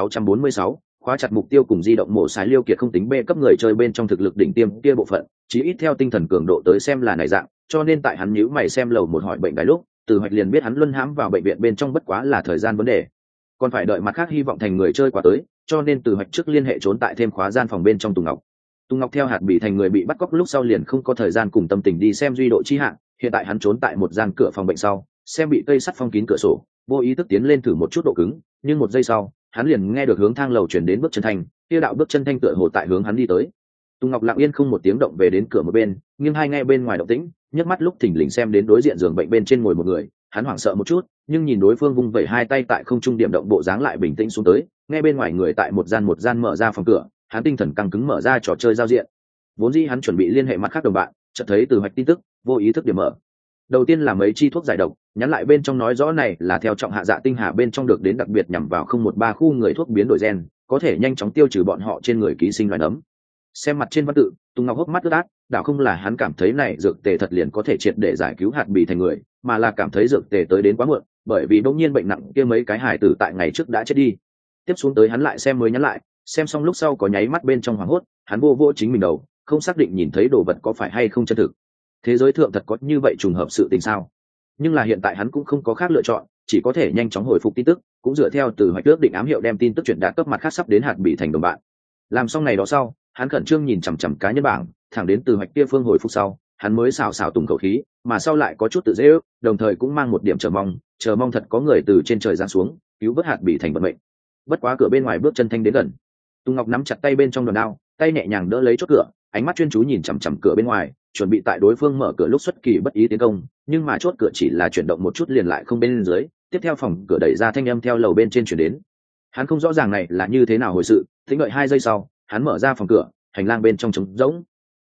1646, khóa chặt mục tiêu cùng di động mổ xài. Liêu Kiệt không tính B cấp người chơi bên trong thực lực đỉnh tiêm kia bộ phận, chỉ ít theo tinh thần cường độ tới xem là này dạng, cho nên tại hắn nhíu mày xem lầu một hỏi bệnh đái lúc, Từ Hoạch liền biết hắn luân hãm vào bệnh viện bên trong bất quá là thời gian vấn đề. Còn phải đợi mặt khác hy vọng thành người chơi qua tới, cho nên Từ Hoạch trước liên hệ trốn tại thêm khóa gian phòng bên trong Tùng Ngọc. Tùng Ngọc theo hạt bị thành người bị bắt cóc lúc sau liền không có thời gian cùng tâm tình đi xem duy độ chi hạn, hiện tại hắn trốn tại một gian cửa phòng bệnh sau, xem bị cây sắt phong kín cửa sổ, vô ý thức tiến lên thử một chút độ cứng, nhưng một giây sau, hắn liền nghe được hướng thang lầu truyền đến bước chân thanh, kia đạo bước chân thanh tựa hồ tại hướng hắn đi tới. Tùng Ngọc lặng yên không một tiếng động về đến cửa một bên, nghiêng hai nghe bên ngoài động tĩnh, nhấc mắt lúc thình lình xem đến đối diện giường bệnh bên trên ngồi một người, hắn hoảng sợ một chút, nhưng nhìn đối phương vung vẩy hai tay tại không trung điểm động bộ dáng lại bình tĩnh xuống tới, nghe bên ngoài người tại một gian mở ra phòng cửa, hắn tinh thần căng cứng mở ra trò chơi giao diện. Vốn dĩ hắn chuẩn bị liên hệ mặt khác đồng bạn, chợt thấy Từ Hoạch tin tức, vô ý thức điểm mở. Đầu tiên là mấy chi thuốc giải độc, nhắn lại bên trong nói rõ này là theo trọng hạ dạ tinh hà bên trong được đến đặc biệt nhằm vào 013 khu người thuốc biến đổi gen, có thể nhanh chóng tiêu trừ bọn họ trên người ký sinh loài nấm. Xem mặt trên văn tự, Tùng Ngọc hốc mắt ướt át, đảo không là hắn cảm thấy này dược tề thật liền có thể triệt để giải cứu hạt bị thành người, mà là cảm thấy dược tề tới đến quá muộn, bởi vì đột nhiên bệnh nặng kia mấy cái hài tử tại ngày trước đã chết đi. Tiếp xuống tới hắn lại xem mới nhắn lại, xem xong lúc sau có nháy mắt bên trong hoảng hốt, hắn vô chính mình đầu, không xác định nhìn thấy đồ vật có phải hay không chân thực. Thế giới thượng thật có như vậy trùng hợp sự tình sao? Nhưng là hiện tại hắn cũng không có khác lựa chọn, chỉ có thể nhanh chóng hồi phục tin tức, cũng dựa theo Từ Hoạch ước định ám hiệu đem tin tức chuyển đạt cấp mặt khác sắp đến hạt bị thành đồng bạn. Làm xong này đó sau, hắn khẩn trương nhìn chằm chằm cá nhân bảng, thẳng đến Từ Hoạch kia phương hồi phục sau, hắn mới xào tùng khẩu khí, mà sau lại có chút tự dễ ước, đồng thời cũng mang một điểm chờ mong thật có người từ trên trời giáng xuống, cứu vớt hạt bị thành vận mệnh. Bất quá cửa bên ngoài bước chân thanh đến gần, Tùng Ngọc nắm chặt tay bên trong đòn đao, tay nhẹ nhàng đỡ lấy chốt cửa, ánh mắt chuyên chú nhìn chằm chằm cửa bên ngoài, chuẩn bị tại đối phương mở cửa lúc xuất kỳ bất ý tiến công, nhưng mà chốt cửa chỉ là chuyển động một chút liền lại không bên dưới, tiếp theo phòng cửa đẩy ra thanh âm theo lầu bên trên chuyển đến. Hắn không rõ ràng này là như thế nào hồi sự, tính đợi 2 giây sau, hắn mở ra phòng cửa, hành lang bên trong trống rỗng.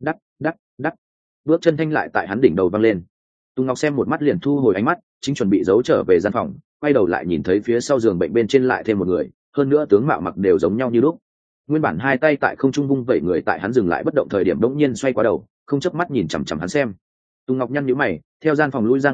Đắc, bước chân thanh lại tại hắn đỉnh đầu văng lên. Tùng Ngọc xem một mắt liền thu hồi ánh mắt, chính chuẩn bị giấu trở về gian phòng, quay đầu lại nhìn thấy phía sau giường bệnh bên trên lại thêm một người, hơn nữa tướng mạo mặc đều giống nhau như lúc. Nguyên bản hai tay tại không trung vung vẩy người tại hắn dừng lại bất động thời điểm đống nhiên xoay qua đầu, không chớp mắt nhìn chằm chằm hắn xem. Tùng Ngọc nhăn nhíu mày, theo gian phòng lui ra ngoài,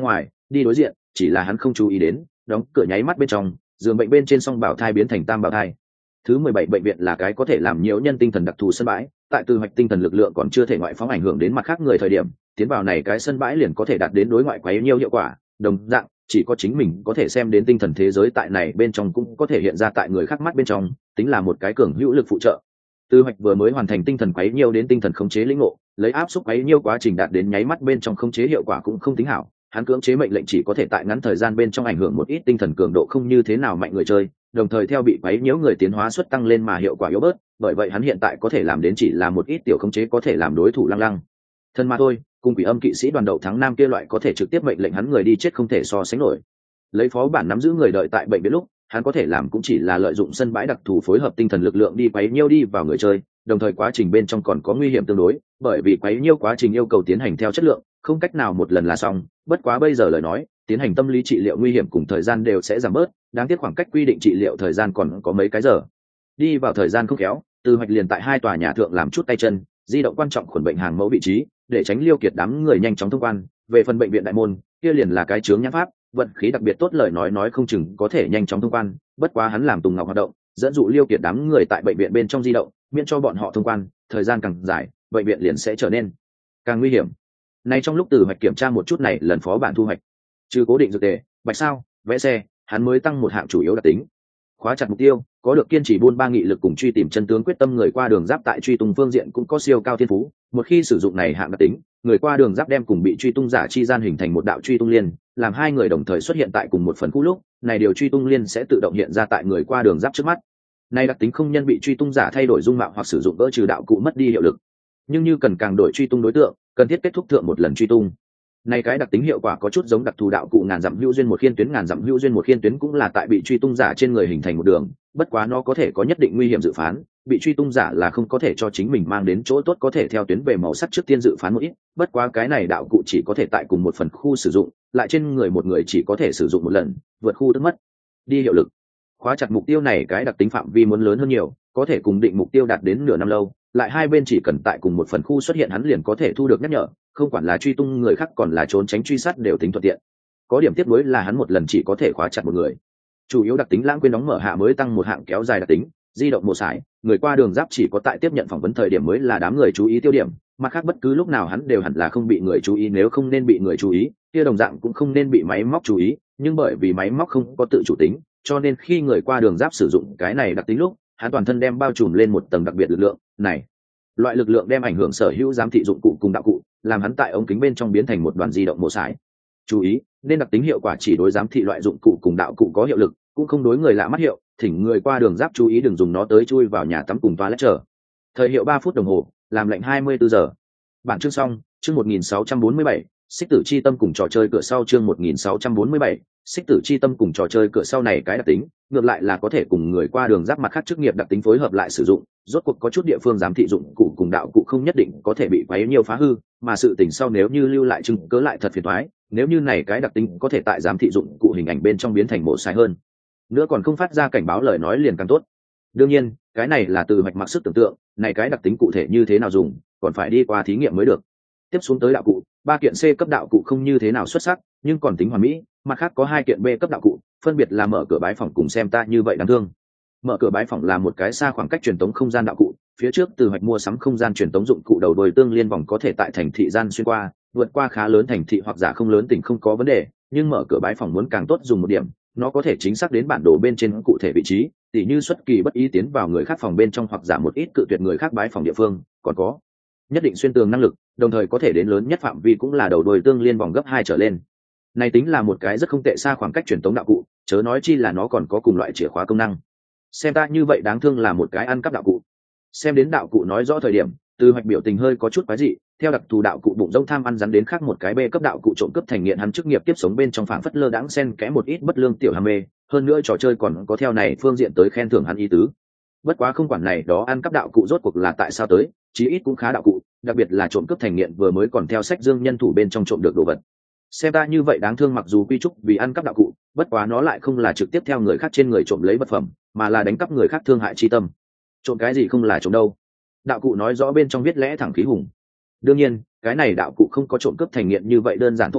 đi đối diện, chỉ là hắn không chú ý đến, đóng cửa nháy mắt bên trong, giường bệnh bên trên song bảo thai biến thành tam bảo thai. Thứ 17 bệnh viện là cái có thể làm nhiễu nhân tinh thần đặc thù sân bãi, tại từ hoạch tinh thần lực lượng còn chưa thể ngoại phóng ảnh hưởng đến mặt khác người thời điểm, tiến vào này cái sân bãi liền có thể đạt đến đối ngoại quấy nhiễu hiệu quả, đồng dạng, chỉ có chính mình có thể xem đến tinh thần thế giới tại này bên trong cũng có thể hiện ra tại người khác mắt bên trong, tính là một cái cường hữu lực phụ trợ. Từ hoạch vừa mới hoàn thành tinh thần quấy nhiễu đến tinh thần khống chế lĩnh ngộ, lấy áp xúc quấy nhiễu quá trình đạt đến nháy mắt bên trong khống chế hiệu quả cũng không tính hảo, hắn cưỡng chế mệnh lệnh chỉ có thể tại ngắn thời gian bên trong ảnh hưởng một ít tinh thần cường độ không như thế nào mạnh người chơi, đồng thời theo bị quấy nhiễu người tiến hóa suất tăng lên mà hiệu quả yếu bớt, bởi vậy hắn hiện tại có thể làm đến chỉ là một ít tiểu khống chế có thể làm đối thủ lăng lăng thân mà thôi, cùng quỷ âm kỵ sĩ đoàn đậu thắng nam kia loại có thể trực tiếp mệnh lệnh hắn người đi chết không thể so sánh nổi. Lấy phó bản nắm giữ người đợi tại bệnh viện lúc, hắn có thể làm cũng chỉ là lợi dụng sân bãi đặc thù phối hợp tinh thần lực lượng đi quấy nhiễu đi vào người chơi, đồng thời quá trình bên trong còn có nguy hiểm tương đối, bởi vì quấy nhiễu quá trình yêu cầu tiến hành theo chất lượng, không cách nào một lần là xong, bất quá bây giờ lời nói, tiến hành tâm lý trị liệu nguy hiểm cùng thời gian đều sẽ giảm bớt, đáng tiếc khoảng cách quy định trị liệu thời gian còn có mấy cái giờ. Đi vào thời gian không khéo, Từ Hoạch liền tại 2 tòa nhà thượng làm chút tay chân, di động quan trọng khuẩn bệnh hàng mẫu vị trí, để tránh liêu kiệt đám người nhanh chóng thông quan. Về phần bệnh viện đại môn, kia liền là cái chướng nhãn pháp, vận khí đặc biệt tốt lời nói không chừng có thể nhanh chóng thông quan, bất quá hắn làm Tùng Ngọc hoạt động, dẫn dụ liêu kiệt đám người tại bệnh viện bên trong di động, miễn cho bọn họ thông quan, thời gian càng dài, bệnh viện liền sẽ trở nên càng nguy hiểm. Nay trong lúc Từ Hoạch kiểm tra một chút này lần phó bản thu hoạch, trừ cố định dược tề, bạch sao, vẽ xe, hắn mới tăng một hạng chủ yếu đặc tính. Khóa chặt mục tiêu, có được kiên trì buôn ba nghị lực cùng truy tìm chân tướng quyết tâm người qua đường giáp tại truy tung phương diện cũng có siêu cao thiên phú, một khi sử dụng này hạng đặc tính, người qua đường giáp đem cùng bị truy tung giả chi gian hình thành một đạo truy tung liên, làm hai người đồng thời xuất hiện tại cùng một phần khu lúc, này điều truy tung liên sẽ tự động hiện ra tại người qua đường giáp trước mắt. Này đặc tính không nhân bị truy tung giả thay đổi dung mạo hoặc sử dụng đỡ trừ đạo cụ mất đi hiệu lực, nhưng như cần càng đổi truy tung đối tượng, cần thiết kết thúc thượng một lần truy tung. Này cái đặc tính hiệu quả có chút giống đặc thù đạo cụ ngàn dặm hữu duyên một khiên tuyến, ngàn dặm hữu duyên một khiên tuyến cũng là tại bị truy tung giả trên người hình thành một đường, bất quá nó có thể có nhất định nguy hiểm dự phán, bị truy tung giả là không có thể cho chính mình mang đến chỗ tốt, có thể theo tuyến về màu sắc trước tiên dự phán một ít, bất quá cái này đạo cụ chỉ có thể tại cùng một phần khu sử dụng, lại trên người một người chỉ có thể sử dụng một lần, vượt khu tức mất đi hiệu lực. Khóa chặt mục tiêu này cái đặc tính phạm vi muốn lớn hơn nhiều, có thể cùng định mục tiêu đạt đến nửa năm lâu, lại hai bên chỉ cần tại cùng một phần khu xuất hiện hắn liền có thể thu được nhắc nhở, không quản là truy tung người khác còn là trốn tránh truy sát đều tính thuận tiện. Có điểm tiếp nối là hắn một lần chỉ có thể khóa chặt một người. Chủ yếu đặc tính lãng quên đóng mở hạ mới tăng một hạng kéo dài đặc tính, di động một sải, người qua đường giáp chỉ có tại tiếp nhận phỏng vấn thời điểm mới là đám người chú ý tiêu điểm, mặt khác bất cứ lúc nào hắn đều hẳn là không bị người chú ý, nếu không nên bị người chú ý, kia đồng dạng cũng không nên bị máy móc chú ý, nhưng bởi vì máy móc không có tự chủ tính, cho nên khi người qua đường giáp sử dụng cái này đặc tính lúc, hắn toàn thân đem bao trùm lên một tầng đặc biệt lực lượng, này loại lực lượng đem ảnh hưởng sở hữu giám thị dụng cụ cùng đạo cụ, làm hắn tại ống kính bên trong biến thành một đoàn di động một sải. Chú ý, nên đặc tính hiệu quả chỉ đối giám thị loại dụng cụ cùng đạo cụ có hiệu lực, cũng không đối người lạ mắt hiệu, thỉnh người qua đường giáp chú ý đừng dùng nó tới chui vào nhà tắm cùng toilet chờ. Thời hiệu 3 phút đồng hồ, làm lệnh 24 giờ. Bản chương xong, chương 1647, xích tử chi tâm cùng trò chơi cửa sau chương 1647, xích tử chi tâm cùng trò chơi cửa sau này cái đặc tính, ngược lại là có thể cùng người qua đường giáp mặt khác chức nghiệp đặc tính phối hợp lại sử dụng, rốt cuộc có chút địa phương giám thị dụng cụ cùng đạo cụ không nhất định có thể bị quấy nhiều phá hư, mà sự tình sau nếu như lưu lại chứng cớ lại thật phiền toái, nếu như này cái đặc tính có thể tại giám thị dụng cụ hình ảnh bên trong biến thành mổ sai hơn nữa còn không phát ra cảnh báo lời nói liền càng tốt. Đương nhiên cái này là từ hoạch mặc sức tưởng tượng, này cái đặc tính cụ thể như thế nào dùng còn phải đi qua thí nghiệm mới được. Tiếp xuống tới đạo cụ, 3 kiện C cấp đạo cụ không như thế nào xuất sắc nhưng còn tính hoàn mỹ, mặt khác có 2 kiện B cấp đạo cụ, phân biệt là mở cửa bái phòng cùng xem ta như vậy đáng thương. Mở cửa bái phòng là một cái xa khoảng cách truyền tống không gian đạo cụ, phía trước từ hoạch mua sắm không gian truyền tống dụng cụ đầu đuôi tương liên vòng có thể tại thành thị gian xuyên qua, vượt qua khá lớn thành thị hoặc giả không lớn tỉnh không có vấn đề, nhưng mở cửa bái phòng muốn càng tốt dùng một điểm, nó có thể chính xác đến bản đồ bên trên cụ thể vị trí, tỉ như xuất kỳ bất ý tiến vào người khác phòng bên trong hoặc giả một ít cự tuyệt người khác bái phòng địa phương, còn có nhất định xuyên tường năng lực, đồng thời có thể đến lớn nhất phạm vi cũng là đầu đuôi tương liên vòng gấp 2 trở lên. Này tính là một cái rất không tệ xa khoảng cách truyền tống đạo cụ, chớ nói chi là nó còn có cùng loại chìa khóa công năng. Xem ta như vậy đáng thương là một cái ăn cắp đạo cụ. Xem đến đạo cụ nói rõ thời điểm, từ hoạch biểu tình hơi có chút quái dị, theo đặc thù đạo cụ bụng rông tham ăn rắn đến khác một cái B cấp đạo cụ trộm cướp thành nghiện hắn chức nghiệp tiếp sống bên trong phảng phất lơ đãng xen kẽ một ít bất lương tiểu ham mê, hơn nữa trò chơi còn có theo này phương diện tới khen thưởng hắn ý tứ. Bất quá không quản này đó ăn cắp đạo cụ rốt cuộc là tại sao tới, chí ít cũng khá đạo cụ, đặc biệt là trộm cướp thành nghiện vừa mới còn theo sách dương nhân thủ bên trong trộm được đồ vật. Xem ta như vậy đáng thương mặc dù quy trúc vì ăn cắp đạo cụ, bất quá nó lại không là trực tiếp theo người khác trên người trộm lấy vật phẩm, mà là đánh cắp người khác thương hại chi tâm. Trộm cái gì không là trộm đâu. Đạo cụ nói rõ bên trong viết lẽ thẳng khí hùng. Đương nhiên, cái này đạo cụ không có trộm cướp thành nghiện như vậy đơn giản thô bạo,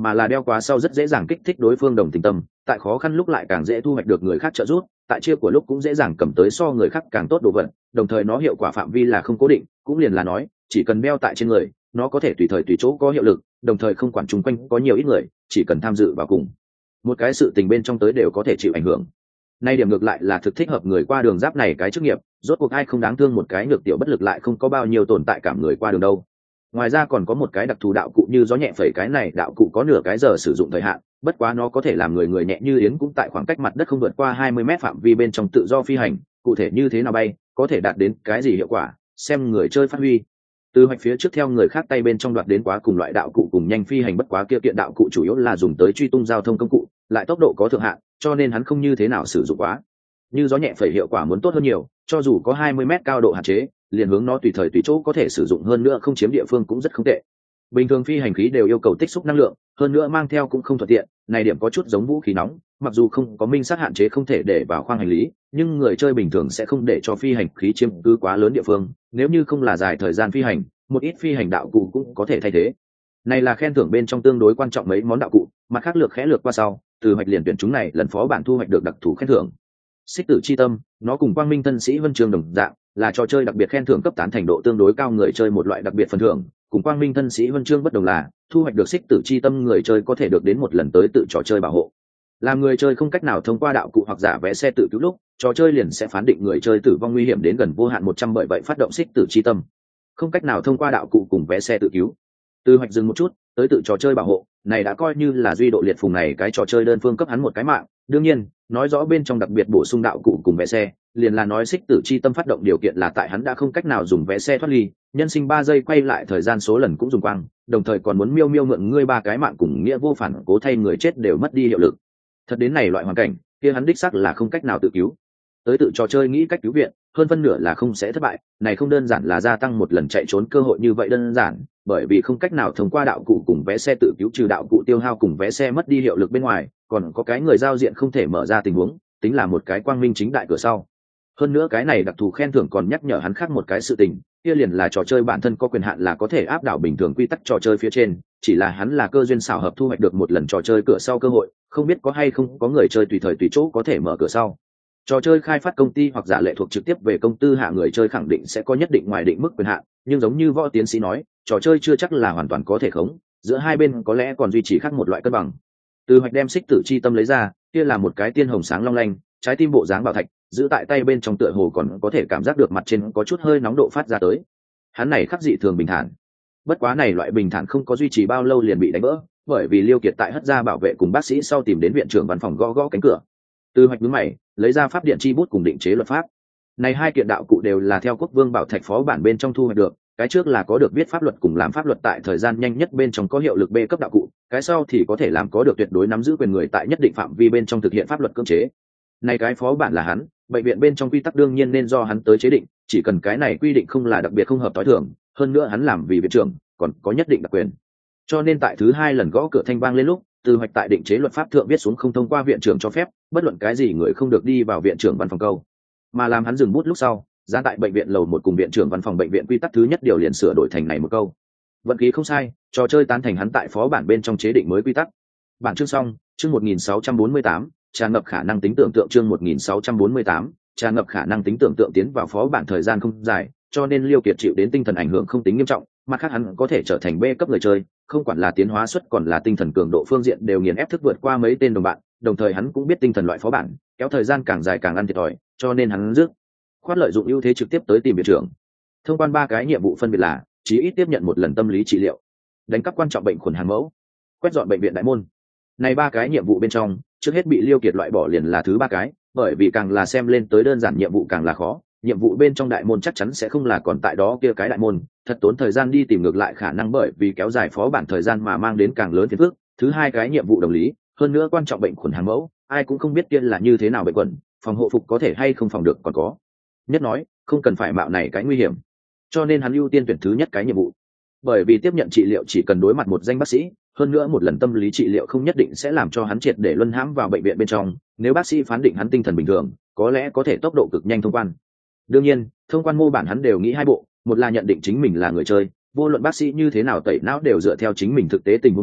mà là đeo quá sau rất dễ dàng kích thích đối phương đồng tình tâm, tại khó khăn lúc lại càng dễ thu hoạch được người khác trợ giúp, tại chia của lúc cũng dễ dàng cầm tới so người khác càng tốt đồ vật, đồng thời nó hiệu quả phạm vi là không cố định, cũng liền là nói chỉ cần đeo tại trên người nó có thể tùy thời tùy chỗ có hiệu lực, đồng thời không quản chung quanh có nhiều ít người, chỉ cần tham dự vào cùng một cái sự tình bên trong tới đều có thể chịu ảnh hưởng. Nay điểm ngược lại là thực thích hợp người qua đường giáp này cái chức nghiệp, rốt cuộc ai không đáng thương một cái nhược tiểu bất lực lại không có bao nhiêu tồn tại cảm người qua đường đâu. Ngoài ra còn có một cái đặc thù đạo cụ như gió nhẹ phẩy, cái này đạo cụ có nửa cái giờ sử dụng thời hạn, bất quá nó có thể làm người nhẹ như yến cũng tại khoảng cách mặt đất không vượt qua 20 mét phạm vi bên trong tự do phi hành, cụ thể như thế nào bay, có thể đạt đến cái gì hiệu quả, xem người chơi phát huy. Từ hoạch phía trước theo người khác tay bên trong đoạt đến quá cùng loại đạo cụ cùng nhanh phi hành, bất quá kia kiện đạo cụ chủ yếu là dùng tới truy tung giao thông công cụ, lại tốc độ có thượng hạn, cho nên hắn không như thế nào sử dụng quá. Như gió nhẹ phẩy hiệu quả muốn tốt hơn nhiều, cho dù có 20 mét cao độ hạn chế, liền hướng nó tùy thời tùy chỗ có thể sử dụng, hơn nữa không chiếm địa phương cũng rất không tệ. Bình thường phi hành khí đều yêu cầu tích xúc năng lượng, hơn nữa mang theo cũng không thuận tiện, này điểm có chút giống vũ khí nóng, mặc dù không có minh sát hạn chế không thể để vào khoang hành lý, nhưng người chơi bình thường sẽ không để cho phi hành khí chiếm cứ quá lớn địa phương, nếu như không là dài thời gian phi hành, một ít phi hành đạo cụ cũng có thể thay thế. Này là khen thưởng bên trong tương đối quan trọng mấy món đạo cụ, mặt khác lược khẽ lược qua sau, từ hoạch liền tuyển chúng này lần phó bản thu hoạch được đặc thù khen thưởng. Xích tử chi tâm, nó cùng quang minh thân sĩ huân chương đồng dạng, là trò chơi đặc biệt khen thưởng cấp tán thành độ tương đối cao người chơi một loại đặc biệt phần thưởng, cùng quang minh thân sĩ huân chương bất đồng là thu hoạch được xích tử chi tâm người chơi có thể được đến một lần tới tự trò chơi bảo hộ. Làm người chơi không cách nào thông qua đạo cụ hoặc giả vé xe tự cứu lúc, trò chơi liền sẽ phán định người chơi tử vong nguy hiểm đến gần vô hạn 100, bởi vậy phát động xích tử chi tâm. Không cách nào thông qua đạo cụ cùng vé xe tự cứu. Từ hoạch dừng một chút, tới tự trò chơi bảo hộ, này đã coi như là duy độ liệt phùng này cái trò chơi đơn phương cấp hắn một cái mạng, đương nhiên, nói rõ bên trong đặc biệt bổ sung đạo cụ cùng vé xe, liền là nói xích tử chi tâm phát động điều kiện là tại hắn đã không cách nào dùng vé xe thoát ly, nhân sinh 3 giây quay lại thời gian số lần cũng dùng quang, đồng thời còn muốn miêu mượn ngươi 3 cái mạng cùng nghĩa vô phản cố thay người chết đều mất đi hiệu lực. Thật đến này loại hoàn cảnh, kia hắn đích xác là không cách nào tự cứu. Tới tự trò chơi nghĩ cách cứu viện, hơn phân nửa là không sẽ thất bại, này không đơn giản là gia tăng một lần chạy trốn cơ hội như vậy đơn giản, bởi vì không cách nào thông qua đạo cụ cùng vé xe tự cứu, trừ đạo cụ tiêu hao cùng vé xe mất đi hiệu lực bên ngoài, còn có cái người giao diện không thể mở ra tình huống, tính là một cái quang minh chính đại cửa sau. Hơn nữa cái này đặc thù khen thưởng còn nhắc nhở hắn khác một cái sự tình, kia liền là trò chơi bản thân có quyền hạn là có thể áp đảo bình thường quy tắc trò chơi phía trên, chỉ là hắn là cơ duyên xảo hợp thu hoạch được một lần trò chơi cửa sau cơ hội, không biết có hay không có người chơi tùy thời tùy chỗ có thể mở cửa sau. Trò chơi khai phát công ty hoặc giả lệ thuộc trực tiếp về công tư hạ người chơi khẳng định sẽ có nhất định ngoài định mức quyền hạn, nhưng giống như võ tiến sĩ nói, trò chơi chưa chắc là hoàn toàn có thể khống, giữa hai bên có lẽ còn duy trì khác một loại cân bằng. Từ hoạch đem xích tử chi tâm lấy ra, kia là một cái tiên hồng sáng long lanh, trái tim bộ dáng bảo thạch, giữ tại tay bên trong tựa hồ còn có thể cảm giác được mặt trên có chút hơi nóng độ phát ra tới. Hắn này khắc dị thường bình thản. Bất quá này loại bình thản không có duy trì bao lâu liền bị đánh vỡ, bởi vì Liêu Kiệt tại hất ra bảo vệ cùng bác sĩ sau tìm đến viện trưởng văn phòng gõ cánh cửa. Từ hoạch nhướng mày, lấy ra pháp điện chi bút cùng định chế luật pháp. Này hai kiện đạo cụ đều là theo Quốc Vương Bảo Thạch phó bản bên trong thu hoạch được, cái trước là có được viết pháp luật cùng làm pháp luật tại thời gian nhanh nhất bên trong có hiệu lực B cấp đạo cụ, cái sau thì có thể làm có được tuyệt đối nắm giữ quyền người tại nhất định phạm vi bên trong thực hiện pháp luật cưỡng chế. Này cái phó bản là hắn, bệnh viện bên trong quy tắc đương nhiên nên do hắn tới chế định, chỉ cần cái này quy định không là đặc biệt không hợp tối thường, hơn nữa hắn làm vì viện trưởng, còn có nhất định đặc quyền. Cho nên tại thứ hai lần gõ cửa thanh vang lên lúc, Từ hoạch tại định chế luật pháp thượng viết xuống không thông qua viện trưởng cho phép, bất luận cái gì người không được đi vào viện trưởng văn phòng câu. Mà làm hắn dừng bút lúc sau, ra tại bệnh viện lầu 1 cùng viện trưởng văn phòng bệnh viện quy tắc thứ nhất điều liền sửa đổi thành này một câu. Vận khí không sai, trò chơi tán thành hắn tại phó bản bên trong chế định mới quy tắc. Bản chương xong, chương 1648, tràn ngập khả năng tính tưởng tượng, chương 1648, tràn ngập khả năng tính tưởng tượng. Tiến vào phó bản thời gian không dài, cho nên Liêu Kiệt chịu đến tinh thần ảnh hưởng không tính nghiêm trọng, mặt khác hắn có thể trở thành B cấp người chơi, không quản là tiến hóa suất còn là tinh thần cường độ phương diện đều nghiền ép thức vượt qua mấy tên đồng bạn, đồng thời hắn cũng biết tinh thần loại phó bản, kéo thời gian càng dài càng ăn thiệt thòi, cho nên hắn dứt khoát lợi dụng ưu thế trực tiếp tới tìm viện trưởng. Thông quan 3 cái nhiệm vụ phân biệt là: chí ít tiếp nhận một lần tâm lý trị liệu, đánh cắp quan trọng bệnh khuẩn hàng mẫu, quét dọn bệnh viện đại môn. Này 3 cái nhiệm vụ bên trong, trước hết bị Liêu Kiệt loại bỏ liền là thứ 3 cái, bởi vì càng là xem lên tới đơn giản nhiệm vụ càng là khó, nhiệm vụ bên trong đại môn chắc chắn sẽ không là còn tại đó kia cái đại môn, thật tốn thời gian đi tìm ngược lại khả năng bởi vì kéo dài phó bản thời gian mà mang đến càng lớn phiền phức. Thứ hai cái nhiệm vụ đồng lý, hơn nữa quan trọng bệnh khuẩn hàng mẫu, ai cũng không biết kia là như thế nào bệnh khuẩn, phòng hộ phục có thể hay không phòng được còn có. Nhất nói, không cần phải mạo này cái nguy hiểm. Cho nên hắn ưu tiên tuyển thứ nhất cái nhiệm vụ. Bởi vì tiếp nhận trị liệu chỉ cần đối mặt một danh bác sĩ, hơn nữa một lần tâm lý trị liệu không nhất định sẽ làm cho hắn triệt để luân hãm vào bệnh viện bên trong, nếu bác sĩ phán định hắn tinh thần bình thường, có lẽ có thể tốc độ cực nhanh thông quan. Đương nhiên, thông quan mô bản hắn đều nghĩ hai bộ, một là nhận định chính mình là người chơi, vô luận bác sĩ như thế nào tẩy não đều dựa theo chính mình thực tế tình huống tới,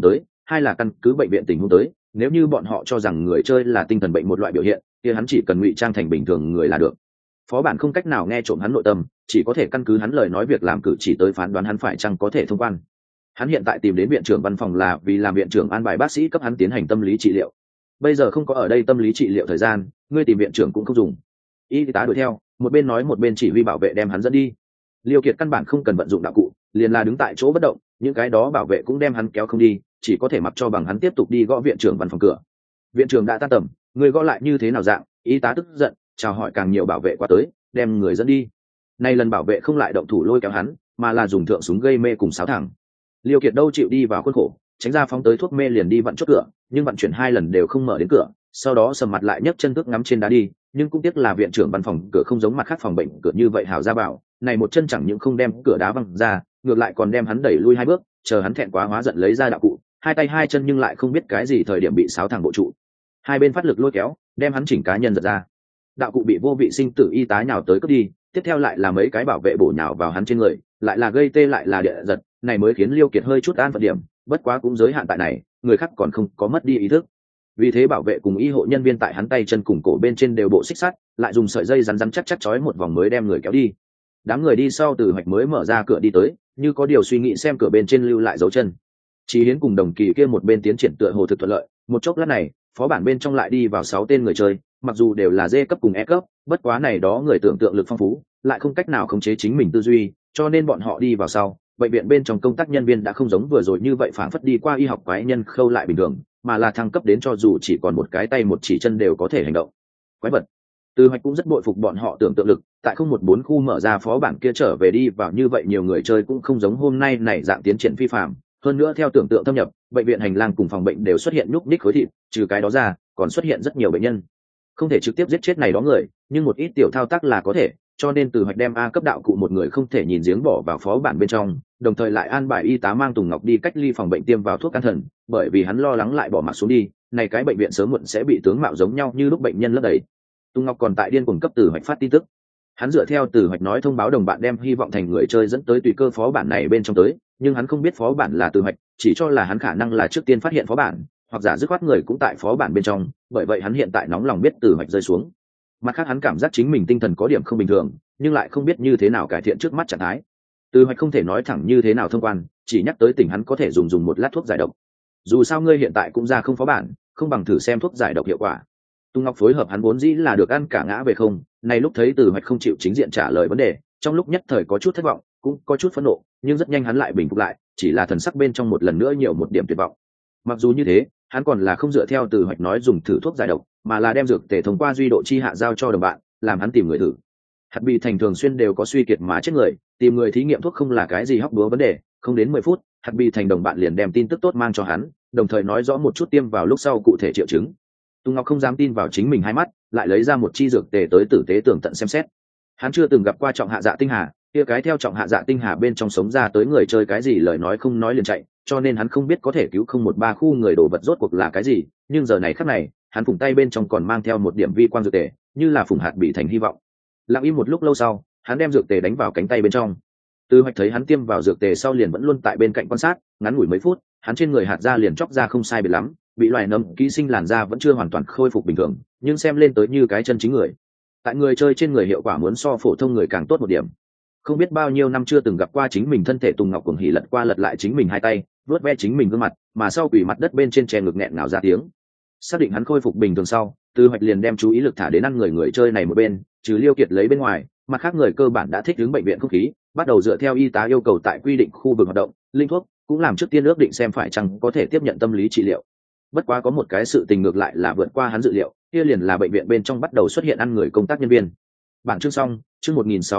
hai là căn cứ bệnh viện tình huống tới, nếu như bọn họ cho rằng người chơi là tinh thần bệnh một loại biểu hiện thì hắn chỉ cần ngụy trang thành bình thường người là được. Phó bản không cách nào nghe trộm hắn nội tâm, chỉ có thể căn cứ hắn lời nói việc làm cử chỉ tới phán đoán hắn phải chăng có thể thông quan. Hắn hiện tại tìm đến viện trưởng văn phòng là vì làm viện trưởng an bài bác sĩ cấp hắn tiến hành tâm lý trị liệu. Bây giờ không có ở đây tâm lý trị liệu thời gian, ngươi tìm viện trưởng cũng không dùng. Y tá đuổi theo, một bên nói một bên chỉ huy bảo vệ đem hắn dẫn đi. Liêu Kiệt căn bản không cần vận dụng đạo cụ, liền là đứng tại chỗ bất động, những cái đó bảo vệ cũng đem hắn kéo không đi, chỉ có thể mặc cho bằng hắn tiếp tục đi gõ viện trưởng văn phòng cửa. Viện trưởng đã tan tầm, người gõ lại như thế nào dạng? Y tá tức giận, chào hỏi càng nhiều bảo vệ qua tới, đem người dẫn đi. Nay lần bảo vệ không lại động thủ lôi kéo hắn, mà là dùng thượng súng gây mê cùng sáo thẳng. Liêu Kiệt đâu chịu đi vào khuôn khổ, tránh ra phóng tới thuốc mê liền đi vặn chốt cửa, nhưng vận chuyển 2 lần đều không mở đến cửa, sau đó sầm mặt lại nhấc chân cước ngắm trên đá đi, nhưng cũng tiếc là viện trưởng văn phòng cửa không giống mặt khác phòng bệnh cửa như vậy hào ra bảo, này một chân chẳng những không đem cửa đá văng ra, ngược lại còn đem hắn đẩy lui 2 bước, chờ hắn thẹn quá hóa giận lấy ra đạo cụ, hai tay hai chân nhưng lại không biết cái gì thời điểm bị sáo thẳng bộ trụ. Hai bên phát lực lôi kéo, đem hắn chỉnh cá nhân giật ra. Đạo cụ bị vô vị sinh tử y tá nhào tới cướp đi, tiếp theo lại là mấy cái bảo vệ bổ nhào vào hắn trên người, lại là gây tê lại là địa giật, này mới khiến Liêu Kiệt hơi chút an phận điểm, bất quá cũng giới hạn tại này, người khác còn không có mất đi ý thức. Vì thế bảo vệ cùng y hộ nhân viên tại hắn tay chân cùng cổ bên trên đều bộ xích sắt, lại dùng sợi dây rắn rắn chắc chắc trói một vòng mới đem người kéo đi. Đám người đi sau Từ Hoạch mới mở ra cửa đi tới, như có điều suy nghĩ xem cửa bên trên lưu lại dấu chân. Chí Hiến cùng Đồng Kỳ kia một bên tiến triển tựa hồ thực thuận lợi, một chốc lát này, phó bản bên trong lại đi vào 6 tên người chơi, mặc dù đều là D cấp cùng E cấp, bất quá này đó người tưởng tượng lực phong phú, lại không cách nào khống chế chính mình tư duy, cho nên bọn họ đi vào sau, bệnh viện bên trong công tác nhân viên đã không giống vừa rồi như vậy phản phất đi qua y học quái nhân khâu lại bình thường, mà là thăng cấp đến cho dù chỉ còn một cái tay một chỉ chân đều có thể hành động. Quái vật. Từ Hoạch cũng rất bội phục bọn họ tưởng tượng lực, tại 014 khu mở ra phó bản kia trở về đi vào như vậy nhiều người chơi cũng không giống hôm nay này dạng tiến triển phi phàm, hơn nữa theo tưởng tượng thâm nhập, bệnh viện hành lang cùng phòng bệnh đều xuất hiện nhúc nhích khối thịt, trừ cái đó ra, còn xuất hiện rất nhiều bệnh nhân. Không thể trực tiếp giết chết này đó người, nhưng một ít tiểu thao tác là có thể, cho nên Từ Hoạch đem A cấp đạo cụ một người không thể nhìn giếng bỏ vào phó bản bên trong, đồng thời lại an bài y tá mang Tùng Ngọc đi cách ly phòng bệnh tiêm vào thuốc can thần, bởi vì hắn lo lắng lại bỏ mặc xuống đi, này cái bệnh viện sớm muộn sẽ bị tướng mạo giống nhau như lúc bệnh nhân lấp đầy. Tùng Ngọc còn tại điên cuồng cấp Từ Hoạch phát tin tức. Hắn dựa theo Từ Hoạch nói thông báo đồng bạn đem hy vọng thành người chơi dẫn tới tùy cơ phó bản này bên trong tới, nhưng hắn không biết phó bản là Từ Hoạch, chỉ cho là hắn khả năng là trước tiên phát hiện phó bản, hoặc giả dứt khoát người cũng tại phó bản bên trong, bởi vậy hắn hiện tại nóng lòng biết Từ Hoạch rơi xuống. Mặt khác hắn cảm giác chính mình tinh thần có điểm không bình thường, nhưng lại không biết như thế nào cải thiện trước mắt trạng thái. Từ Hoạch không thể nói thẳng như thế nào thông quan, chỉ nhắc tới tỉnh hắn có thể dùng một lát thuốc giải độc. Dù sao ngươi hiện tại cũng ra không phó bản, không bằng thử xem thuốc giải độc hiệu quả. Tung Ngọc phối hợp hắn vốn dĩ là được ăn cả ngã về không, này lúc thấy Từ Hoạch không chịu chính diện trả lời vấn đề, trong lúc nhất thời có chút thất vọng, cũng có chút phẫn nộ, nhưng rất nhanh hắn lại bình phục lại, chỉ là thần sắc bên trong một lần nữa nhiều một điểm tuyệt vọng. Mặc dù như thế, hắn còn là không dựa theo Từ Hoạch nói dùng thử thuốc giải độc, mà là đem dược tề thông qua duy độ chi hạ giao cho đồng bạn, làm hắn tìm người thử. Hạt bị thành thường xuyên đều có suy kiệt mà chết người, tìm người thí nghiệm thuốc không là cái gì hóc búa vấn đề, không đến 10 phút, Hạt bị thành đồng bạn liền đem tin tức tốt mang cho hắn, đồng thời nói rõ một chút tiêm vào lúc sau cụ thể triệu chứng. Tùng Ngọc không dám tin vào chính mình hai mắt, lại lấy ra một chi dược tề tới tử tế tường tận xem xét. Hắn chưa từng gặp qua trọng hạ dạ tinh hà, kia cái theo trọng hạ dạ tinh hà bên trong sống ra tới người chơi cái gì lời nói không nói liền chạy, cho nên hắn không biết có thể cứu 013 khu người đồ vật rốt cuộc là cái gì, nhưng giờ này khắc này, hắn phủng tay bên trong còn mang theo một điểm vi quang dược tề, như là phủng hạt bị thành hy vọng. Lặng im một lúc lâu sau, hắn đem dược tề đánh vào cánh tay bên trong. Từ Hoạch thấy hắn tiêm vào dược tề sau liền vẫn luôn tại bên cạnh quan sát, ngắn ngủi mấy phút, hắn trên người hạt da liền chóc ra không sai biệt lắm, bị loài nấm ký sinh làn da vẫn chưa hoàn toàn khôi phục bình thường, nhưng xem lên tới như cái chân chính người. Tại người chơi trên người hiệu quả muốn so phổ thông người càng tốt một điểm. Không biết bao nhiêu năm chưa từng gặp qua chính mình thân thể, Tùng Ngọc cuồng hỉ lật qua lật lại chính mình hai tay, vuốt ve chính mình gương mặt, mà sau quỷ mặt đất bên trên chè ngực nghẹn ngào ra tiếng. Xác định hắn khôi phục bình thường sau, Từ Hoạch liền đem chú ý lực thả đến ăn người chơi này một bên, trừ Liêu Kiệt lấy bên ngoài, mặt khác người cơ bản đã thích ứng bệnh viện không khí, bắt đầu dựa theo y tá yêu cầu tại quy định khu vực hoạt động, linh thuốc cũng làm trước tiên ước định xem phải chăng có thể tiếp nhận tâm lý trị liệu. Bất quá có một cái sự tình ngược lại là vượt qua hắn dự liệu, kia liền là bệnh viện bên trong bắt đầu xuất hiện ăn người công tác nhân viên. Bản chương xong, chương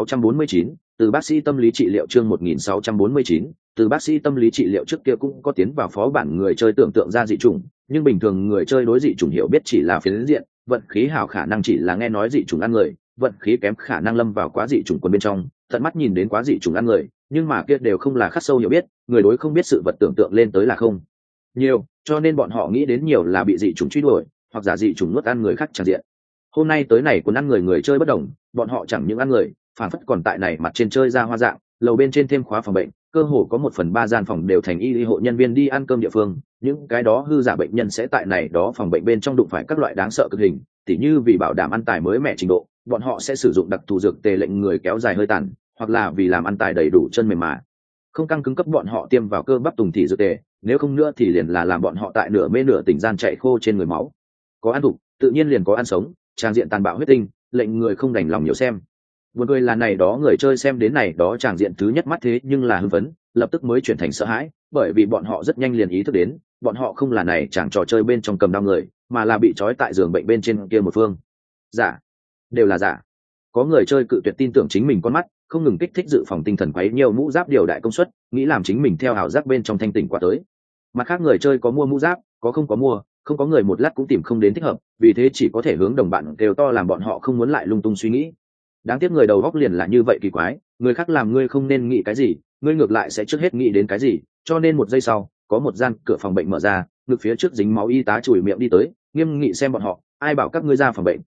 1649, từ bác sĩ tâm lý trị liệu chương 1649, từ bác sĩ tâm lý trị liệu trước kia cũng có tiến vào phó bản người chơi tưởng tượng ra dị chủng, nhưng bình thường người chơi đối dị chủng hiểu biết chỉ là phiến diện, vận khí hảo khả năng chỉ là nghe nói dị chủng ăn người, vận khí kém khả năng lâm vào quá dị chủng quân bên trong, tận mắt nhìn đến quá dị chủng ăn người, nhưng mà kia đều không là khắc sâu hiểu biết, người đối không biết sự vật tưởng tượng lên tới là không nhiều, cho nên bọn họ nghĩ đến nhiều là bị dị chủng truy đuổi, hoặc giả dị chủng nuốt ăn người khác tràn diện. Hôm nay tới này quân ăn người chơi bất đồng, bọn họ chẳng những ăn người, phản phất còn tại này mặt trên chơi ra hoa dạng, lầu bên trên thêm khóa phòng bệnh, cơ hồ có 1/3 gian phòng đều thành y hộ nhân viên đi ăn cơm địa phương, những cái đó hư giả bệnh nhân sẽ tại này đó phòng bệnh bên trong đụng phải các loại đáng sợ cực hình, tỉ như vì bảo đảm ăn tài mới mẻ trình độ, bọn họ sẽ sử dụng đặc thù dược tề lệnh người kéo dài hơi tàn, hoặc là vì làm ăn tài đầy đủ chân mềm mà không căng cứng cấp bọn họ tiêm vào cơ bắp tùng thị dược tề, nếu không nữa thì liền là làm bọn họ tại nửa mê nửa tỉnh gian chạy khô trên người máu. Có ăn thục tự nhiên liền có ăn sống, trang diện tàn bạo huyết tinh, lệnh người không đành lòng nhiều xem. Buồn cười là này đó người chơi xem đến này đó tràng diện thứ nhất mắt thế nhưng là hưng phấn, lập tức mới chuyển thành sợ hãi, bởi vì bọn họ rất nhanh liền ý thức đến, bọn họ không là này chẳng trò chơi bên trong cầm đao người, mà là bị trói tại giường bệnh bên trên kia một phương. Giả, đều là giả. Có người chơi cự tuyệt tin tưởng chính mình con mắt, không ngừng kích thích dự phòng tinh thần quấy nhiều mũ giáp điều đại công suất, nghĩ làm chính mình theo ảo giác bên trong thanh tỉnh qua tới. Mặt khác người chơi có mua mũ giáp, có không có mua, không có người một lát cũng tìm không đến thích hợp, vì thế chỉ có thể hướng đồng bạn đều to làm bọn họ không muốn lại lung tung suy nghĩ. Đáng tiếc người đầu góc liền là như vậy kỳ quái, người khác làm ngươi không nên nghĩ cái gì, ngươi ngược lại sẽ trước hết nghĩ đến cái gì, cho nên một giây sau, có một gian cửa phòng bệnh mở ra, ngực phía trước dính máu y tá chùi miệng đi tới, nghiêm nghị xem bọn họ, ai bảo các ngươi ra phòng bệnh,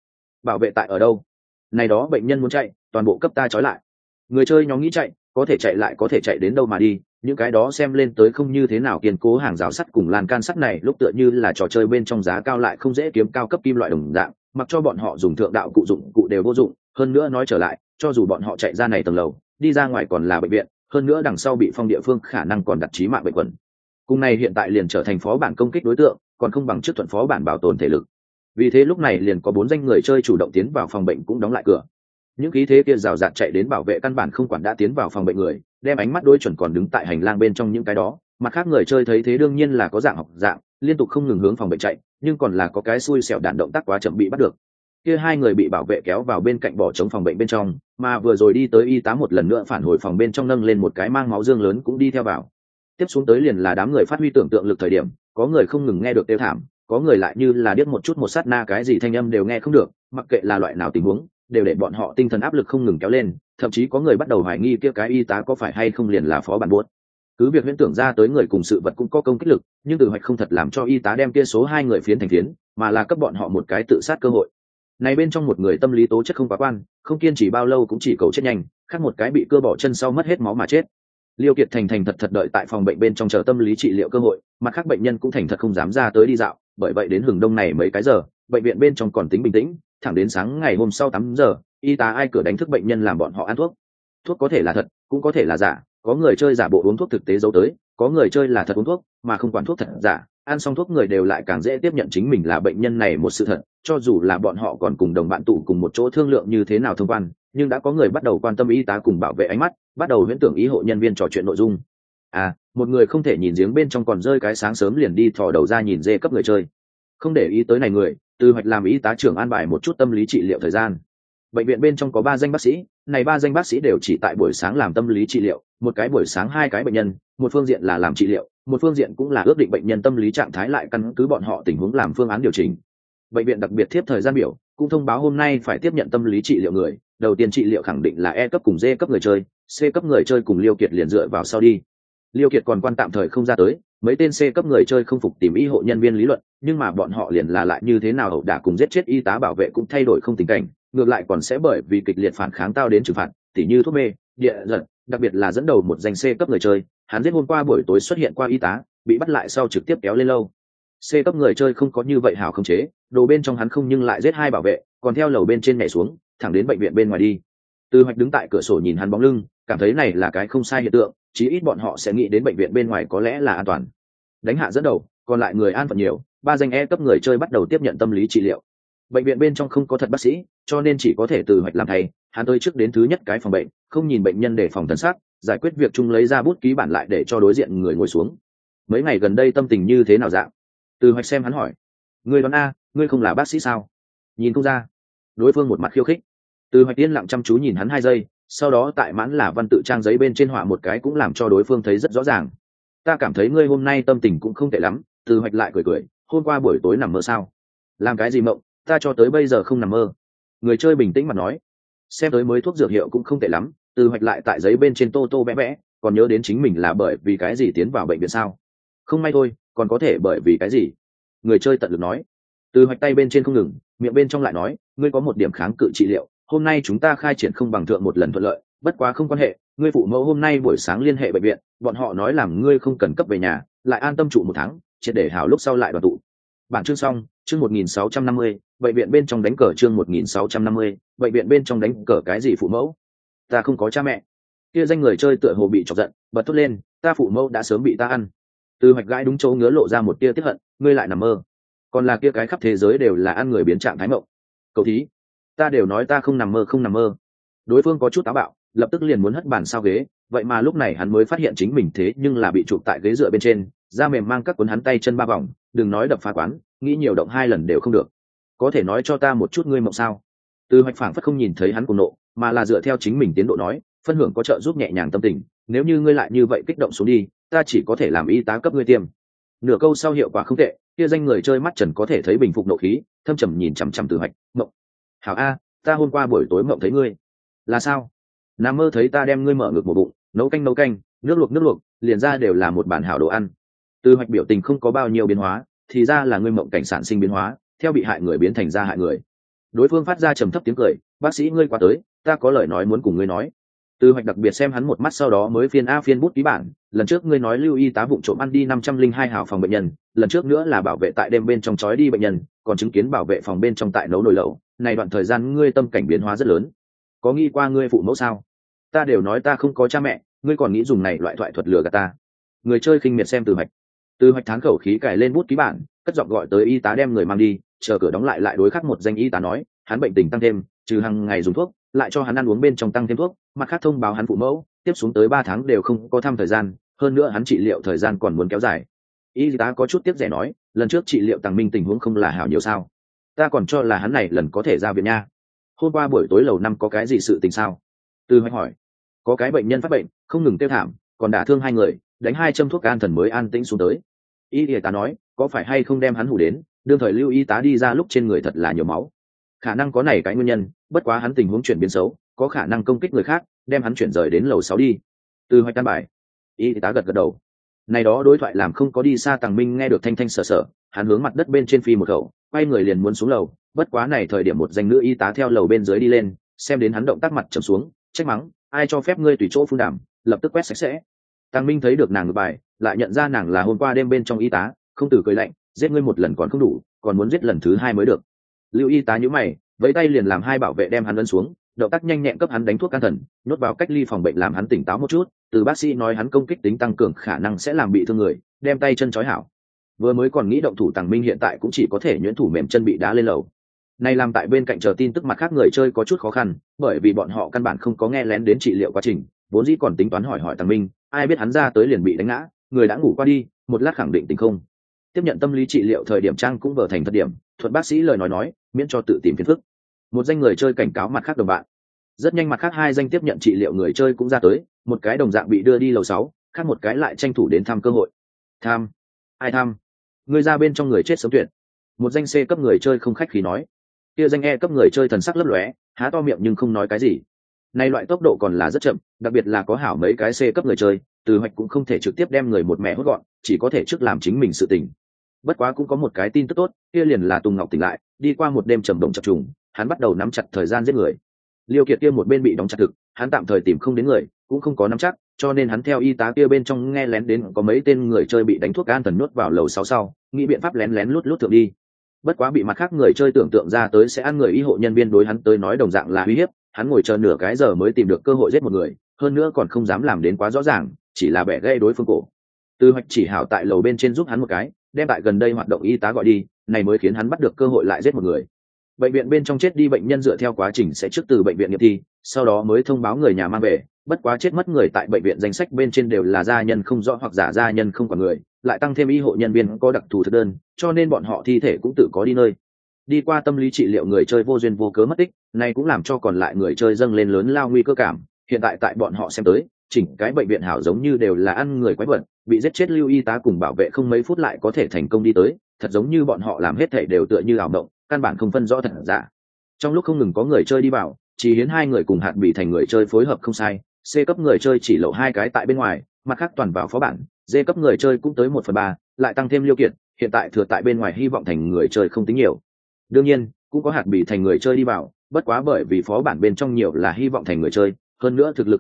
bảo vệ tại ở đâu? Này đó bệnh nhân muốn chạy, toàn bộ cấp ta trói lại. Người chơi nhóm nghĩ chạy, có thể chạy lại có thể chạy đến đâu mà đi, những cái đó xem lên tới không như thế nào kiên cố hàng rào sắt cùng lan can sắt này lúc tựa như là trò chơi bên trong giá cao lại không dễ kiếm cao cấp kim loại đồng dạng, mặc cho bọn họ dùng thượng đạo cụ dụng cụ đều vô dụng. Hơn nữa nói trở lại, cho dù bọn họ chạy ra này tầng lầu, đi ra ngoài còn là bệnh viện, hơn nữa đằng sau bị phong địa phương khả năng còn đặt chí mạng bệnh quẩn. Cùng này hiện tại liền trở thành phó bản công kích đối tượng, còn không bằng trước thuận phó bản bảo tồn thể lực. Vì thế lúc này liền có 4 danh người chơi chủ động tiến vào phòng bệnh cũng đóng lại cửa. Những khí thế kia rào rạt chạy đến bảo vệ căn bản không quản đã tiến vào phòng bệnh người, đem ánh mắt đối chuẩn còn đứng tại hành lang bên trong những cái đó. Mặt khác người chơi thấy thế đương nhiên là có dạng học dạng, liên tục không ngừng hướng phòng bệnh chạy, nhưng còn là có cái xui xẻo đạn động tác quá chậm bị bắt được. Kia 2 người bị bảo vệ kéo vào bên cạnh bỏ trống phòng bệnh bên trong, mà vừa rồi đi tới y tá một lần nữa phản hồi phòng bên trong nâng lên một cái mang máu dương lớn cũng đi theo vào. Tiếp xuống tới liền là đám người phát huy tưởng tượng lực thời điểm, có người không ngừng nghe được kêu thảm, có người lại như là điếc một chút một sát na cái gì thanh âm đều nghe không được, mặc kệ là loại nào tình huống, đều để bọn họ tinh thần áp lực không ngừng kéo lên, thậm chí có người bắt đầu hoài nghi kia cái y tá có phải hay không liền là phó bản buốt. Cứ việc huyễn tưởng ra tới người cùng sự vật cũng có công kích lực, nhưng từ hoạch không thật làm cho y tá đem kia số 2 người phiến thành phiến, mà là cấp bọn họ một cái tự sát cơ hội. Này bên trong một người tâm lý tố chất không quá quan, không kiên trì bao lâu cũng chỉ cầu chết nhanh, khác một cái bị cưa bỏ chân sau mất hết máu mà chết. Liêu Kiệt thành thành thật thật đợi tại phòng bệnh bên trong chờ tâm lý trị liệu cơ hội, mặt khác bệnh nhân cũng thành thật không dám ra tới đi dạo, bởi vậy đến hừng đông này mấy cái giờ, bệnh viện bên trong còn tính bình tĩnh, thẳng đến sáng ngày hôm sau 8 giờ, y tá ai cửa đánh thức bệnh nhân làm bọn họ ăn thuốc. Thuốc có thể là thật, cũng có thể là giả, có người chơi giả bộ uống thuốc thực tế giấu tới, có người chơi là thật uống thuốc, mà không quản thuốc thật giả, ăn xong thuốc người đều lại càng dễ tiếp nhận chính mình là bệnh nhân này một sự thật, cho dù là bọn họ còn cùng đồng bạn tụ cùng một chỗ thương lượng như thế nào thông quan, nhưng đã có người bắt đầu quan tâm y tá cùng bảo vệ ánh mắt, bắt đầu huyễn tưởng ý hộ nhân viên trò chuyện nội dung. Một người không thể nhìn giếng bên trong còn rơi cái sáng sớm liền đi thò đầu ra nhìn dê cấp người chơi. Không để ý tới này người, từ hoạch làm y tá trưởng an bài một chút tâm lý trị liệu thời gian. Bệnh viện bên trong có 3 danh bác sĩ, này 3 danh bác sĩ đều chỉ tại buổi sáng làm tâm lý trị liệu, một cái buổi sáng 2 cái bệnh nhân, một phương diện là làm trị liệu, một phương diện cũng là ước định bệnh nhân tâm lý trạng thái lại căn cứ bọn họ tình huống làm phương án điều chỉnh. Bệnh viện đặc biệt tiếp thời gian biểu, cũng thông báo hôm nay phải tiếp nhận tâm lý trị liệu người, đầu tiên trị liệu khẳng định là E cấp cùng D cấp người chơi, C cấp người chơi cùng Liêu Kiệt liền dựa vào sau đi. Liêu Kiệt còn quan tạm thời không ra tới, mấy tên C cấp người chơi không phục tìm y hộ nhân viên lý luận, nhưng mà bọn họ liền là lại như thế nào ẩu đả cùng giết chết y tá bảo vệ cũng thay đổi không tình cảnh, ngược lại còn sẽ bởi vì kịch liệt phản kháng tao đến trừng phạt, tỉ như thuốc mê, địa giật, đặc biệt là dẫn đầu một danh C cấp người chơi, hắn giết hôm qua buổi tối xuất hiện qua y tá, bị bắt lại sau trực tiếp kéo lên lâu. C cấp người chơi không có như vậy hảo khống chế, đồ bên trong hắn không nhưng lại giết 2 bảo vệ, còn theo lầu bên trên nhảy xuống, thẳng đến bệnh viện bên ngoài đi. Từ Hoạch đứng tại cửa sổ nhìn hắn bóng lưng, cảm thấy này là cái không sai hiện tượng, chí ít bọn họ sẽ nghĩ đến bệnh viện bên ngoài có lẽ là an toàn. Đánh hạ dẫn đầu, còn lại người an phận nhiều, 3 danh E cấp người chơi bắt đầu tiếp nhận tâm lý trị liệu. Bệnh viện bên trong không có thật bác sĩ, cho nên chỉ có thể Từ Hoạch làm thầy, hắn tới trước đến thứ nhất cái phòng bệnh, không nhìn bệnh nhân để phòng thần sắc, giải quyết việc chung lấy ra bút ký bản lại để cho đối diện người ngồi xuống. Mấy ngày gần đây tâm tình như thế nào dạng? Từ Hoạch xem hắn hỏi. Ngươi đoán a, ngươi không là bác sĩ sao? Nhìn không ra. Đối phương một mặt khiêu khích. Từ Hoạch yên lặng chăm chú nhìn hắn 2 giây, sau đó tại mãn là văn tự trang giấy bên trên họa một cái cũng làm cho đối phương thấy rất rõ ràng. Ta cảm thấy ngươi hôm nay tâm tình cũng không tệ lắm. Từ Hoạch lại cười cười, hôm qua buổi tối nằm mơ sao? Làm cái gì mộng? Ta cho tới bây giờ không nằm mơ. Người chơi bình tĩnh mà nói. Xem tới mới thuốc dược hiệu cũng không tệ lắm. Từ Hoạch lại tại giấy bên trên tô tô vẽ vẽ, còn nhớ đến chính mình là bởi vì cái gì tiến vào bệnh viện sao? Không may thôi, còn có thể bởi vì cái gì? Người chơi tận lực nói. Từ Hoạch tay bên trên không ngừng, miệng bên trong lại nói, ngươi có một điểm kháng cự trị liệu, hôm nay chúng ta khai triển không bằng thượng một lần thuận lợi, bất quá không quan hệ, ngươi phụ mẫu hôm nay buổi sáng liên hệ bệnh viện, bọn họ nói làm ngươi không cần cấp về nhà, lại an tâm trụ một tháng, triệt để hảo lúc sau lại đoàn tụ. Bản chương xong. Chương 1650, bệnh viện bên trong đánh cờ. Chương 1650, bệnh viện bên trong đánh cờ. Cái gì phụ mẫu? Ta không có cha mẹ. Kia danh người chơi tựa hồ bị chọc giận, bật thốt lên, ta phụ mẫu đã sớm bị ta ăn. Từ Hoạch gãi đúng chỗ ngứa lộ ra một tia tiếc hận, ngươi lại nằm mơ. Còn là kia cái khắp thế giới đều là ăn người biến trạng thái mộng. Cậu thí, ta đều nói ta không nằm mơ không nằm mơ. Đối phương có chút táo bạo, lập tức liền muốn hất bàn sao ghế, vậy mà lúc này hắn mới phát hiện chính mình thế nhưng là bị chụp tại ghế dựa bên trên, da mềm mang các cuốn hắn tay chân ba vòng, đừng nói đập phá quán, nghĩ nhiều động 2 lần đều không được. Có thể nói cho ta một chút ngươi mộng sao? Từ Hoạch phảng phất không nhìn thấy hắn cuồng nộ, mà là dựa theo chính mình tiến độ nói, phân hưởng có trợ giúp nhẹ nhàng tâm tình, nếu như ngươi lại như vậy kích động xuống đi, ta chỉ có thể làm y tá cấp ngươi tiêm. Nửa câu sau hiệu quả không tệ, kia danh người chơi mắt trần có thể thấy bình phục nộ khí, thâm trầm nhìn chằm chằm Từ Hoạch, mộng. Hảo a, ta hôm qua buổi tối mộng thấy ngươi. Là sao? Nằm mơ thấy ta đem ngươi mở ngực một bụng, nấu canh, nước luộc, liền ra đều là một bản hảo đồ ăn. Từ Hoạch biểu tình không có bao nhiêu biến hóa, thì ra là ngươi mộng cảnh sản sinh biến hóa, theo bị hại người biến thành ra hại người. Đối phương phát ra trầm thấp tiếng cười, bác sĩ ngươi qua tới, ta có lời nói muốn cùng ngươi nói. Từ Hoạch đặc biệt xem hắn một mắt sau đó mới phiên bút ký bản, lần trước ngươi nói lưu y tá vụng trộm ăn đi 502 hảo phòng bệnh nhân, lần trước nữa là bảo vệ tại đêm bên trong trói đi bệnh nhân, còn chứng kiến bảo vệ phòng bên trong tại nấu nồi lẩu, này đoạn thời gian ngươi tâm cảnh biến hóa rất lớn. Có nghĩ qua ngươi phụ mẫu sao? Ta đều nói ta không có cha mẹ, ngươi còn nghĩ dùng này loại thoại thuật lừa gạt ta. Người chơi khinh miệt xem Từ Hoạch. Từ Hoạch thán khẩu khí cài lên bút ký bản, cất giọng gọi tới y tá đem người mang đi, chờ cửa đóng lại đối khắc một danh y tá nói, hắn bệnh tình tăng thêm, trừ hàng ngày dùng thuốc, lại cho hắn ăn uống bên trong tăng thêm thuốc, mặt khác thông báo hắn phụ mẫu, tiếp xuống tới 3 tháng đều không có thăm thời gian, hơn nữa hắn trị liệu thời gian còn muốn kéo dài. Y tá có chút tiếc rẻ nói, lần trước trị liệu Tàng Minh tình huống không là hảo nhiều sao? Ta còn cho là hắn này lần có thể ra viện nha. Hôm qua buổi tối lầu 5 có cái gì sự tình sao? Từ Hoạch hỏi. Có cái bệnh nhân phát bệnh, không ngừng tiêu thảm, còn đả thương 2 người, đánh 2 châm thuốc an thần mới an tĩnh xuống tới. Y tá nói, có phải hay không đem hắn hù đến, đương thời lưu y tá đi ra lúc trên người thật là nhiều máu. Khả năng có này cái nguyên nhân, bất quá hắn tình huống chuyển biến xấu, có khả năng công kích người khác, đem hắn chuyển rời đến lầu 6 đi. Từ Hoạch tan bài. Y tá gật đầu. Này đó đối thoại làm không có đi xa Tàng Minh nghe được thanh thanh sở sở, hắn hướng mặt đất bên trên phi một khẩu, quay người liền muốn xuống lầu, bất quá này thời điểm một danh nữ y tá theo lầu bên dưới đi lên, xem đến hắn động tác mặt trầm xuống, trách mắng, ai cho phép ngươi tùy chỗ phun đảm, lập tức quét sạch sẽ. Tàng Minh thấy được nàng ngược bài, lại nhận ra nàng là hôm qua đêm bên trong y tá, không từ cười lạnh, giết ngươi một lần còn không đủ, còn muốn giết lần thứ 2 mới được. Lưu y tá nhíu mày, vẫy tay liền làm 2 bảo vệ đem hắn ấn xuống, động tác nhanh nhẹn cấp hắn đánh thuốc can thần, nhốt vào cách ly phòng bệnh làm hắn tỉnh táo một chút. Từ bác sĩ nói hắn công kích tính tăng cường khả năng sẽ làm bị thương người, đem tay chân trói hảo. Vừa mới còn nghĩ động thủ, Tàng Minh hiện tại cũng chỉ có thể nhuyễn thủ mềm chân bị đá lên lầu. Này làm tại bên cạnh chờ tin tức mặt khác người chơi có chút khó khăn, bởi vì bọn họ căn bản không có nghe lén đến trị liệu quá trình, vốn dĩ còn tính toán hỏi Tàng Minh, ai biết hắn ra tới liền bị đánh ngã, người đã ngủ qua đi, một lát khẳng định tỉnh không. Tiếp nhận tâm lý trị liệu thời điểm trang cũng vờ thành thật điểm, thuận bác sĩ lời nói, miễn cho tự tìm phiền phức. Một danh người chơi cảnh cáo mặt khác đồng bạn. Rất nhanh mặt khác 2 danh tiếp nhận trị liệu người chơi cũng ra tới, một cái đồng dạng bị đưa đi lầu 6, khác một cái lại tranh thủ đến thăm cơ hội. Tham? Ai tham? Người ra bên trong người chết sớm tuyệt. Một danh C cấp người chơi không khách khí nói. Kia danh E cấp người chơi thần sắc lấp lóe, há to miệng nhưng không nói cái gì. Nay loại tốc độ còn là rất chậm, đặc biệt là có hảo mấy cái C cấp người chơi, Từ Hoạch cũng không thể trực tiếp đem người một mẹ hốt gọn, chỉ có thể trước làm chính mình sự tình. Bất quá cũng có một cái tin tức tốt, kia liền là Tùng Ngọc tỉnh lại, đi qua một đêm trầm động chập trùng, hắn bắt đầu nắm chặt thời gian giết người. Liêu Kiệt kia một bên bị đóng chặt thực, hắn tạm thời tìm không đến người, cũng không có nắm chắc, cho nên hắn theo y tá kia bên trong nghe lén đến có mấy tên người chơi bị đánh thuốc an thần nuốt vào lầu 6 sau, nghĩ biện pháp lén lén lút thượng đi. Bất quá bị mặt khác người chơi tưởng tượng ra tới sẽ ăn người y hộ nhân viên đối hắn tới nói đồng dạng là uy hiếp, hắn ngồi chờ nửa cái giờ mới tìm được cơ hội giết một người, hơn nữa còn không dám làm đến quá rõ ràng, chỉ là bẻ gãy đối phương cổ. Từ Hoạch chỉ hảo tại lầu bên trên giúp hắn một cái, đem tại gần đây hoạt động y tá gọi đi, này mới khiến hắn bắt được cơ hội lại giết một người. Bệnh viện bên trong chết đi bệnh nhân dựa theo quá trình sẽ trước từ bệnh viện nghiệm thi, sau đó mới thông báo người nhà mang về, bất quá chết mất người tại bệnh viện danh sách bên trên đều là gia nhân không rõ hoặc giả gia nhân không còn người, lại tăng thêm y hộ nhân viên có đặc thù thực đơn, cho nên bọn họ thi thể cũng tự có đi nơi. Đi qua tâm lý trị liệu người chơi vô duyên vô cớ mất tích, này cũng làm cho còn lại người chơi dâng lên lớn lao nguy cơ cảm. Hiện tại tại bọn họ xem tới, chỉnh cái bệnh viện hảo giống như đều là ăn người quái vật, bị giết chết lưu y tá cùng bảo vệ không mấy phút lại có thể thành công đi tới, thật giống như bọn họ làm hết thảy đều tựa như ảo mộng, căn bản không phân rõ thật giả. Trong lúc không ngừng có người chơi đi vào, chỉ hiến 2 người cùng hạt bị thành người chơi phối hợp không sai, C cấp người chơi chỉ lộ 2 cái tại bên ngoài, mặt khác toàn vào phó bản, D cấp người chơi cũng tới 1/3, lại tăng thêm Liêu Kiệt, hiện tại thừa tại bên ngoài hy vọng thành người chơi không tính nhiều. Đương nhiên, cũng có hạt bị thành người chơi đi vào, bất quá bởi vì phó bản bên trong nhiều là hy vọng thành người chơi, hơn nữa thực lực không thấp,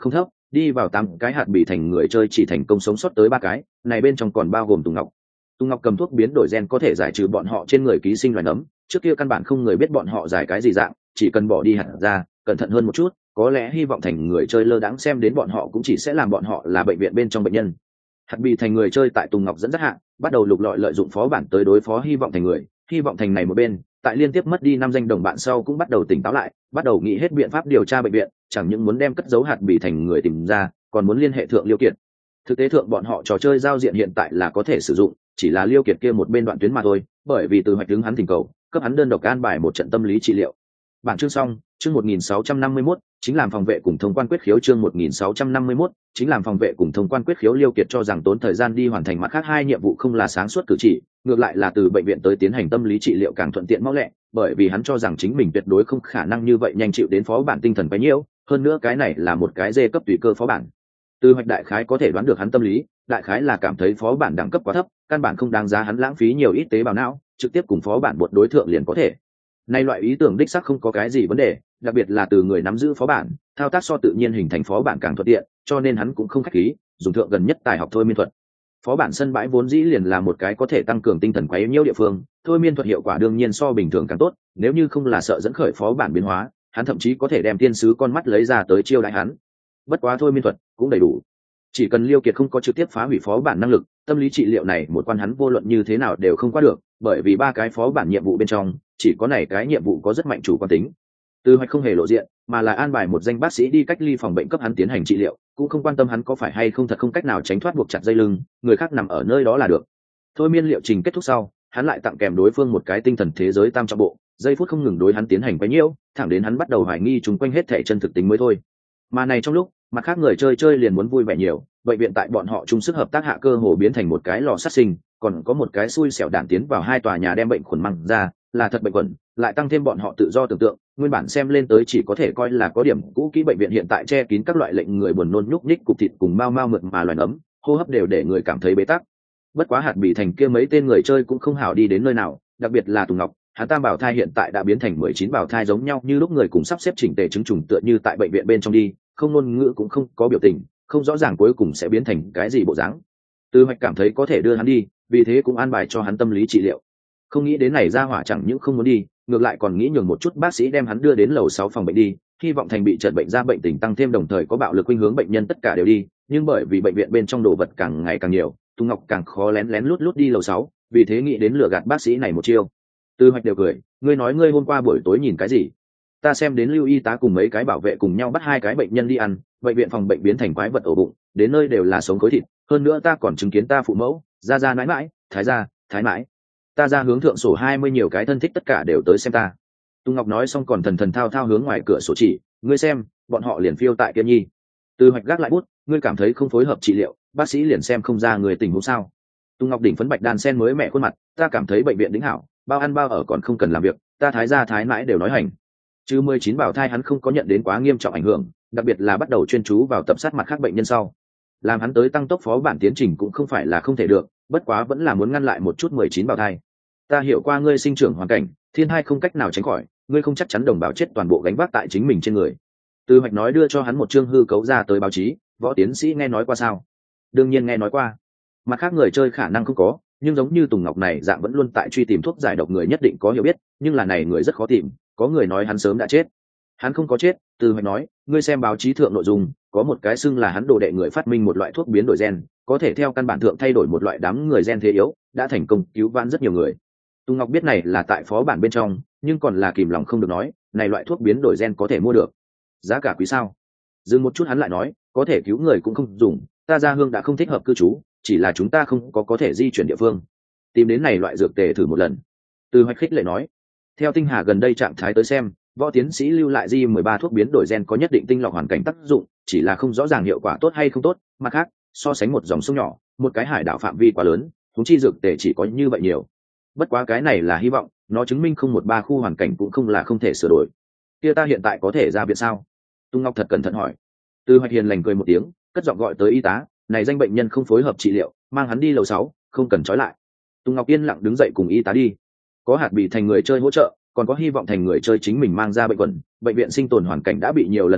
đi vào 8 cái hạt bị thành người chơi chỉ thành công sống sót tới 3 cái, này bên trong còn bao gồm Tùng Ngọc. Tùng Ngọc cầm thuốc biến đổi gen có thể giải trừ bọn họ trên người ký sinh loài nấm, trước kia căn bản không người biết bọn họ giải cái gì dạng, chỉ cần bỏ đi hạt ra, cẩn thận hơn một chút, có lẽ hy vọng thành người chơi lơ đãng xem đến bọn họ cũng chỉ sẽ làm bọn họ là bệnh viện bên trong bệnh nhân. Hạt bị thành người chơi tại Tùng Ngọc dẫn dắt hạ, bắt đầu lục lọi lợi dụng phó bản tới đối phó hy vọng thành người. Hy vọng thành này một bên, tại liên tiếp mất đi 5 danh đồng bạn sau cũng bắt đầu tỉnh táo lại, bắt đầu nghĩ hết biện pháp điều tra bệnh viện, chẳng những muốn đem cất giấu hạt bị thành người tìm ra, còn muốn liên hệ thượng Liêu Kiệt. Thực tế thượng bọn họ trò chơi giao diện hiện tại là có thể sử dụng, chỉ là Liêu Kiệt kia một bên đoạn tuyến mà thôi, bởi vì từ hoạch đứng hắn thỉnh cầu, cấp hắn đơn độc an bài một trận tâm lý trị liệu. Bản chương xong, chương 1651, chính làm phòng vệ cùng thông quan quyết khiếu chương 1651, chính làm phòng vệ cùng thông quan quyết khiếu. Liêu Kiệt cho rằng tốn thời gian đi hoàn thành mặt khác 2 nhiệm vụ không là sáng suốt cử chỉ, ngược lại là từ bệnh viện tới tiến hành tâm lý trị liệu càng thuận tiện mau lẹ, bởi vì hắn cho rằng chính mình tuyệt đối không khả năng như vậy nhanh chịu đến phó bản tinh thần bấy nhiêu, hơn nữa cái này là một cái dê cấp tùy cơ phó bản. Từ hoạch đại khái có thể đoán được hắn tâm lý, đại khái là cảm thấy phó bản đẳng cấp quá thấp, căn bản không đáng giá hắn lãng phí nhiều ít tế bào não, trực tiếp cùng phó bản buộc đối thượng liền có thể. Nay loại ý tưởng đích xác không có cái gì vấn đề, đặc biệt là từ người nắm giữ phó bản, thao tác so tự nhiên hình thành phó bản càng thuận tiện, cho nên hắn cũng không khách khí, dùng thượng gần nhất tài học thôi miên thuật. Phó bản sân bãi vốn dĩ liền là một cái có thể tăng cường tinh thần quấy nhiễu địa phương, thôi miên thuật hiệu quả đương nhiên so bình thường càng tốt, nếu như không là sợ dẫn khởi phó bản biến hóa, hắn thậm chí có thể đem tiên sứ con mắt lấy ra tới chiêu đãi hắn. Bất quá thôi miên thuật cũng đầy đủ, chỉ cần Liêu Kiệt không có trực tiếp phá hủy phó bản năng lực, tâm lý trị liệu này một quan hắn vô luận như thế nào đều không qua được, bởi vì 3 cái phó bản nhiệm vụ bên trong chỉ có này cái nhiệm vụ có rất mạnh chủ quan tính. Từ hoạch không hề lộ diện, mà là an bài một danh bác sĩ đi cách ly phòng bệnh cấp hắn tiến hành trị liệu, cũng không quan tâm hắn có phải hay không thật không cách nào tránh thoát buộc chặt dây lưng, người khác nằm ở nơi đó là được. Thôi miên liệu trình kết thúc sau, hắn lại tặng kèm đối phương một cái tinh thần thế giới tam trọng bộ, giây phút không ngừng đối hắn tiến hành quấy nhiễu, thẳng đến hắn bắt đầu hoài nghi chúng quanh hết thể chân thực tính mới thôi. Mà này trong lúc, mặt khác người chơi liền muốn vui vẻ nhiều, bệnh viện tại bọn họ chung sức hợp tác hạ cơ hồ biến thành một cái lò sát sinh, còn có một cái xui xẻo đạn tiến vào 2 tòa nhà đem bệnh khuẩn măng ra, là thật bệnh khuẩn, lại tăng thêm bọn họ tự do tưởng tượng, nguyên bản xem lên tới chỉ có thể coi là có điểm cũ kỹ bệnh viện hiện tại che kín các loại lệnh người buồn nôn nhúc nhích cục thịt cùng mau mau mượt mà loài nấm, hô hấp đều để người cảm thấy bế tắc. Bất quá hạt bị thành kia mấy tên người chơi cũng không hảo đi đến nơi nào, đặc biệt là Tùng Ngọc, hắn tam bảo thai hiện tại đã biến thành 19 bảo thai giống nhau như lúc người cùng sắp xếp chỉnh tề chứng trùng tựa như tại bệnh viện bên trong đi, không ngôn ngữ cũng không có biểu tình, không rõ ràng cuối cùng sẽ biến thành cái gì bộ dáng. Từ hoạch cảm thấy có thể đưa hắn đi, vì thế cũng an bài cho hắn tâm lý trị liệu. Không nghĩ đến này ra hỏa chẳng những không muốn đi, ngược lại còn nghĩ nhường một chút bác sĩ đem hắn đưa đến lầu 6 phòng bệnh đi, hy vọng thành bị trật bệnh ra bệnh tình tăng thêm đồng thời có bạo lực khuynh hướng bệnh nhân tất cả đều đi, nhưng bởi vì bệnh viện bên trong đồ vật càng ngày càng nhiều, Tùng Ngọc càng khó lén lén lút lút đi lầu 6, vì thế nghĩ đến lừa gạt bác sĩ này một chiêu. Từ hoạch đều cười, ngươi nói ngươi hôm qua buổi tối nhìn cái gì? Ta xem đến Lưu y tá cùng mấy cái bảo vệ cùng nhau bắt 2 cái bệnh nhân đi ăn, bệnh viện phòng bệnh biến thành quái vật ổ bụng, đến nơi đều là sống khối thịt, hơn nữa ta còn chứng kiến ta phụ mẫu, gia nãi mãi, thái mãi, ta ra hướng thượng sổ 20 nhiều cái thân thích tất cả đều tới xem ta. Tùng Ngọc nói xong còn thần thần thao thao hướng ngoài cửa sổ chỉ, ngươi xem, bọn họ liền phiêu tại kia nhi. Từ hoạch gác lại bút, ngươi cảm thấy không phối hợp trị liệu, bác sĩ liền xem không ra người tình huống sao? Tùng Ngọc đỉnh phấn bạch đan sen mới mẹ khuôn mặt, ta cảm thấy bệnh viện đính hảo, bao ăn bao ở còn không cần làm việc, ta thái gia thái mãi đều nói hành. Chứ 19 bảo thai hắn không có nhận đến quá nghiêm trọng ảnh hưởng, đặc biệt là bắt đầu chuyên chú vào tập sát mặt khác bệnh nhân sau, làm hắn tới tăng tốc phó bản tiến trình cũng không phải là không thể được, bất quá vẫn là muốn ngăn lại một chút 19 bảo thai. Ta hiểu qua ngươi sinh trưởng hoàn cảnh, thiên hai không cách nào tránh khỏi, ngươi không chắc chắn đồng bào chết toàn bộ gánh vác tại chính mình trên người. Từ hoạch nói đưa cho hắn một chương hư cấu ra tới báo chí, võ tiến sĩ nghe nói qua sao? Đương nhiên nghe nói qua. Mặt khác người chơi khả năng không có, nhưng giống như Tùng Ngọc này dạng vẫn luôn tại truy tìm thuốc giải độc người nhất định có hiểu biết, nhưng là này người rất khó tìm, có người nói hắn sớm đã chết. Hắn không có chết, Từ hoạch nói, ngươi xem báo chí thượng nội dung, có một cái xưng là hắn đồ đệ người phát minh một loại thuốc biến đổi gen, có thể theo căn bản thượng thay đổi một loại đám người gen thế yếu, đã thành công cứu vãn rất nhiều người. Tùng Ngọc biết này là tại phó bản bên trong, nhưng còn là kìm lòng không được nói, này loại thuốc biến đổi gen có thể mua được. Giá cả quý sao? Dừng một chút hắn lại nói, có thể cứu người cũng không dùng, ta ra hương đã không thích hợp cư trú, chỉ là chúng ta không có thể di chuyển địa phương. Tìm đến này loại dược tề thử một lần. Từ hoạch khích lệ nói, theo tinh hà gần đây trạng thái tới xem, võ tiến sĩ lưu lại di 13 thuốc biến đổi gen có nhất định tinh lọc hoàn cảnh tác dụng, chỉ là không rõ ràng hiệu quả tốt hay không tốt. Mặt khác, so sánh một dòng sông nhỏ, một cái hải đảo phạm vi quá lớn, chúng chi dược tề chỉ có như vậy nhiều. Bất quá cái này là hy vọng, nó chứng minh không 13 khu hoàn cảnh cũng không là không thể sửa đổi. Kia ta hiện tại có thể ra viện sao? Tung Ngọc thật cẩn thận hỏi. Từ hoạch hiền lành cười một tiếng, cất giọng gọi tới y tá, này danh bệnh nhân không phối hợp trị liệu, mang hắn đi lầu 6, không cần trói lại. Tung Ngọc yên lặng đứng dậy cùng y tá đi. Có hạt bị thành người chơi hỗ trợ, còn có hy vọng thành người chơi chính mình mang ra bệnh quẩn, bệnh viện sinh tồn hoàn cảnh đã bị nhiều lần áp suất,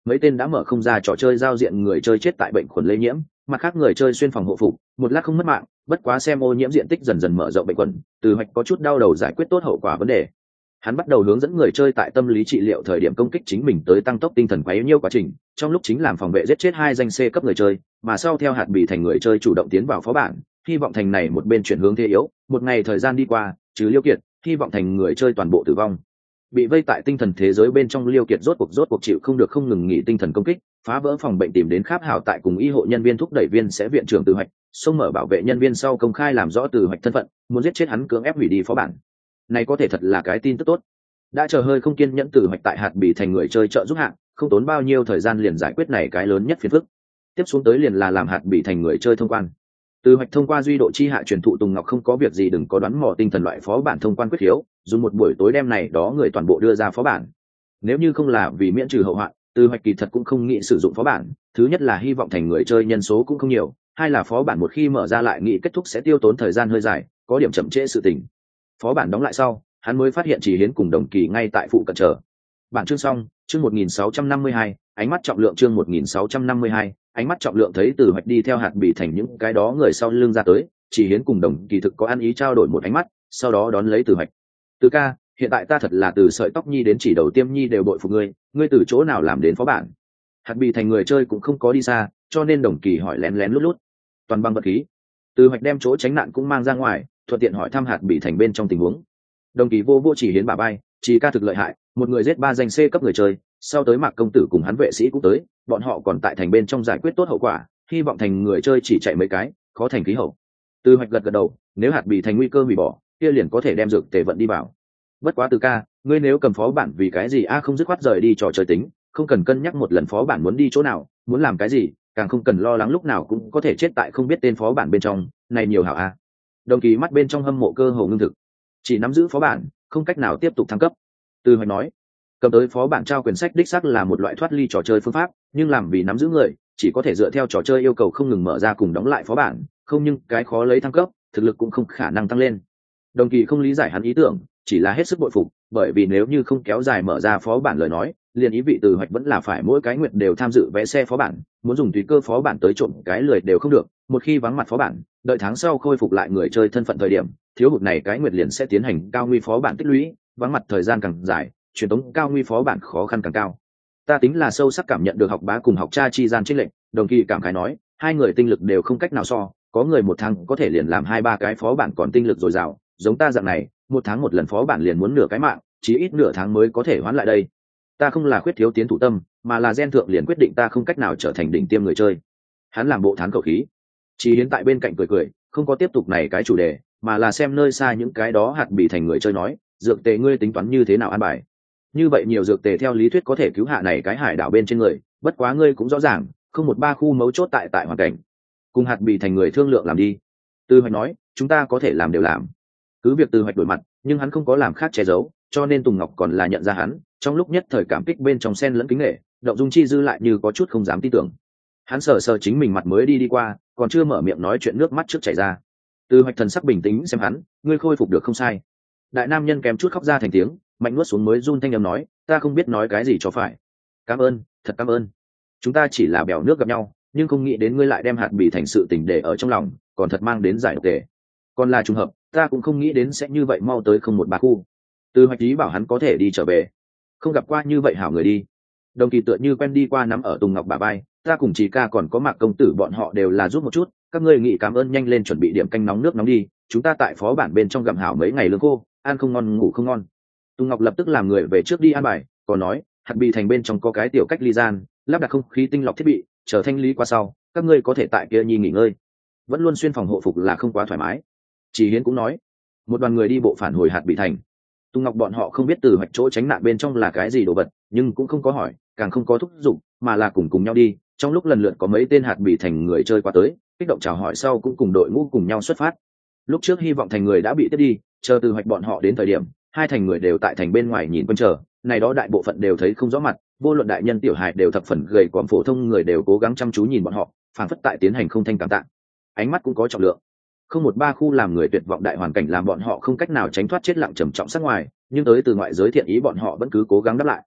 mấy tên đã mở không ra trò chơi giao diện người chơi chết tại bệnh khuẩn lây nhiễm, mặt khác người chơi xuyên phòng hộ phục, một lát không mất mạng. Bất quá xem ô nhiễm diện tích dần dần mở rộng bệnh khuẩn, Từ Hoạch có chút đau đầu giải quyết tốt hậu quả vấn đề. Hắn bắt đầu hướng dẫn người chơi tại tâm lý trị liệu thời điểm công kích chính mình tới tăng tốc tinh thần quá nhiêu quá trình, trong lúc chính làm phòng vệ giết chết 2 danh C cấp người chơi, mà sau theo hạt bị thành người chơi chủ động tiến vào phó bản, hy vọng thành này một bên chuyển hướng thế yếu. Một ngày thời gian đi qua, trừ Liêu Kiệt, hy vọng thành người chơi toàn bộ tử vong. Bị vây tại tinh thần thế giới bên trong Liêu Kiệt rốt cuộc chịu không được không ngừng nghỉ tinh thần công kích, phá vỡ phòng bệnh tìm đến Kháp Hảo tại cùng y hộ nhân viên thúc đẩy viên sẽ viện trưởng Từ Hoạch, xông mở bảo vệ nhân viên sau công khai làm rõ Từ Hoạch thân phận, muốn giết chết hắn cưỡng ép hủy đi phó bản. Này có thể thật là cái tin tức tốt. Đã chờ hơi không kiên nhẫn Từ Hoạch tại hạt bị thành người chơi trợ giúp hạng, không tốn bao nhiêu thời gian liền giải quyết này cái lớn nhất phiền phức. Tiếp xuống tới liền là làm hạt bị thành người chơi thông quan. Từ Hoạch thông qua duy độ chi hạ truyền thụ Tùng Ngọc không có việc gì đừng có đoán mò tinh thần loại phó bản thông quan quyết khiếu, dùng một buổi tối đêm này đó người toàn bộ đưa ra phó bản. Nếu như không là vì miễn trừ hậu hoạn, Từ Hoạch kỳ thật cũng không nghĩ sử dụng phó bản. Thứ nhất là hy vọng thành người chơi nhân số cũng không nhiều, hai là phó bản một khi mở ra lại nghĩ kết thúc sẽ tiêu tốn thời gian hơi dài, có điểm chậm trễ sự tình. Phó bản đóng lại sau, hắn mới phát hiện Chỉ Hiến cùng Đồng Kỳ ngay tại phụ cận chờ. Bản chương xong, chương 1652, ánh mắt trọng lượng chương 1652, ánh mắt trọng lượng thấy Từ Hoạch đi theo hạt bị thành những cái đó người sau lưng ra tới, Chỉ Hiến cùng Đồng Kỳ thực có ăn ý trao đổi một ánh mắt, sau đó đón lấy Từ Hoạch. Từ ca, hiện tại ta thật là từ sợi tóc nhi đến chỉ đầu tiêm nhi đều bội phục ngươi từ chỗ nào làm đến phó bản? Hạt bị thành người chơi cũng không có đi xa, cho nên Đồng Kỳ hỏi lén lén lút lút. Toàn bằng vật khí. Từ Hoạch đem chỗ tránh nạn cũng mang ra ngoài, thuận tiện hỏi thăm hạt bị thành bên trong tình huống. Đồng Kỳ vô Chỉ Hiến bả bay, Chỉ ca thực lợi hại, một người giết 3 danh C cấp người chơi, sau tới Mạc công tử cùng hắn vệ sĩ cũng tới, bọn họ còn tại thành bên trong giải quyết tốt hậu quả, hy vọng thành người chơi chỉ chạy mấy cái, khó thành khí hậu. Từ Hoạch gật đầu, nếu hạt bị thành nguy cơ hủy bỏ, kia liền có thể đem dược tề vận đi vào. Bất quá Từ ca, ngươi nếu cầm phó bản vì cái gì không dứt khoát rời đi trò chơi tính, không cần cân nhắc một lần phó bản muốn đi chỗ nào, muốn làm cái gì, càng không cần lo lắng lúc nào cũng có thể chết tại không biết tên phó bản bên trong, này nhiều hảo a. Đồng Kỳ mắt bên trong hâm mộ cơ hồ ngưng thực, chỉ nắm giữ phó bản, không cách nào tiếp tục thăng cấp. Từ Hoạch nói, cầm tới phó bản trao quyển sách đích xác là một loại thoát ly trò chơi phương pháp, nhưng làm vì nắm giữ người chỉ có thể dựa theo trò chơi yêu cầu không ngừng mở ra cùng đóng lại phó bản, không nhưng cái khó lấy thăng cấp, thực lực cũng không khả năng tăng lên. Đồng Kỳ không lý giải hắn ý tưởng, chỉ là hết sức bội phục, bởi vì nếu như không kéo dài mở ra phó bản lời nói, liền ý vị Từ Hoạch vẫn là phải mỗi cái nguyện đều tham dự vé xe phó bản, muốn dùng tùy cơ phó bản tới trộm cái lười đều không được, một khi vắng mặt phó bản, đợi tháng sau khôi phục lại người chơi thân phận thời điểm, thiếu hụt này cái nguyện liền sẽ tiến hành cao nguy phó bản tích lũy, vắng mặt thời gian càng dài, truyền tống cao nguy phó bản khó khăn càng cao. Ta tính là sâu sắc cảm nhận được học bá cùng học cha chi gian chênh lệnh, Đồng Kỳ cảm khái nói, hai người tinh lực đều không cách nào so, có người một tháng có thể liền làm 2-3 cái phó bản còn tinh lực dồi dào, giống ta dạng này, một tháng một lần phó bản liền muốn nửa cái mạng, chí ít nửa tháng mới có thể hoán lại đây. Ta không là khuyết thiếu tiến thủ tâm, mà là gen thượng liền quyết định ta không cách nào trở thành đỉnh tiêm người chơi. Hắn làm bộ thán khẩu khí. Chỉ Hiến tại bên cạnh cười, không có tiếp tục này cái chủ đề, mà là xem nơi xa những cái đó hạt bị thành người chơi nói, dược tề ngươi tính toán như thế nào an bài? Như vậy nhiều dược tề theo lý thuyết có thể cứu hạ này cái hải đảo bên trên người, bất quá ngươi cũng rõ ràng, không 1-3 khu mấu chốt tại hoàn cảnh. Cùng hạt bị thành người thương lượng làm đi. Từ Hoạch nói, chúng ta có thể làm đều làm. Cứ việc Từ Hoạch đổi mặt, nhưng hắn không có làm khác che giấu, cho nên Tùng Ngọc còn là nhận ra hắn, trong lúc nhất thời cảm kích bên trong sen lẫn kính nể, động dung chi dư lại như có chút không dám tin tưởng. Hắn sờ chính mình mặt mới đi qua, còn chưa mở miệng nói chuyện nước mắt trước chảy ra. Từ Hoạch thần sắc bình tĩnh xem hắn, ngươi khôi phục được không sai. Đại nam nhân kém chút khóc ra thành tiếng, mạnh nuốt xuống mới run thanh âm nói, ta không biết nói cái gì cho phải. Cảm ơn, thật cảm ơn. Chúng ta chỉ là bèo nước gặp nhau, nhưng không nghĩ đến ngươi lại đem hạt bị thành sự tình để ở trong lòng, còn thật mang đến giải độc tề. Còn là trùng hợp, ta cũng không nghĩ đến sẽ như vậy mau tới không 1-3 khu. Từ Hoạch ý bảo hắn có thể đi trở về, không gặp qua như vậy hảo người đi. Đồng Kỳ tựa như quen đi qua nắm ở Tùng Ngọc bả vai, ta cùng Chỉ ca còn có Mạc công tử bọn họ đều là giúp một chút, các ngươi nghĩ cảm ơn nhanh lên chuẩn bị điểm canh nóng nước nóng đi, chúng ta tại phó bản bên trong gặm hảo mấy ngày lương khô, ăn không ngon ngủ không ngon. Tùng Ngọc lập tức làm người về trước đi an bài, còn nói hạt bị thành bên trong có cái tiểu cách ly gian, lắp đặt không khí tinh lọc thiết bị, chờ thanh lý qua sau các ngươi có thể tại kia nhi nghỉ ngơi. Vẫn luôn xuyên phòng hộ phục là không quá thoải mái. Chỉ Hiến cũng nói, một đoàn người đi bộ phản hồi hạt bị thành. Tùng Ngọc bọn họ không biết Từ Hoạch chỗ tránh nạn bên trong là cái gì đồ vật, nhưng cũng không có hỏi, càng không có thúc giục, mà là cùng nhau đi. Trong lúc lần lượt có mấy tên hạt bị thành người chơi qua tới, kích động chào hỏi sau cũng cùng đội ngũ cùng nhau xuất phát. Lúc trước hy vọng thành người đã bị tiếp đi, chờ Từ Hoạch bọn họ đến thời điểm, hai thành người đều tại thành bên ngoài nhìn quân chờ, này đó đại bộ phận đều thấy không rõ mặt, vô luận đại nhân tiểu hài đều thập phần gầy còm, phổ thông người đều cố gắng chăm chú nhìn bọn họ, phảng phất tại tiến hành không thanh cảm tạ. Ánh mắt cũng có trọng lượng. Không 1-3 khu làm người tuyệt vọng đại hoàn cảnh làm bọn họ không cách nào tránh thoát chết lặng trầm trọng sát ngoài, nhưng tới từ ngoại giới thiện ý bọn họ vẫn cứ cố gắng đáp lại.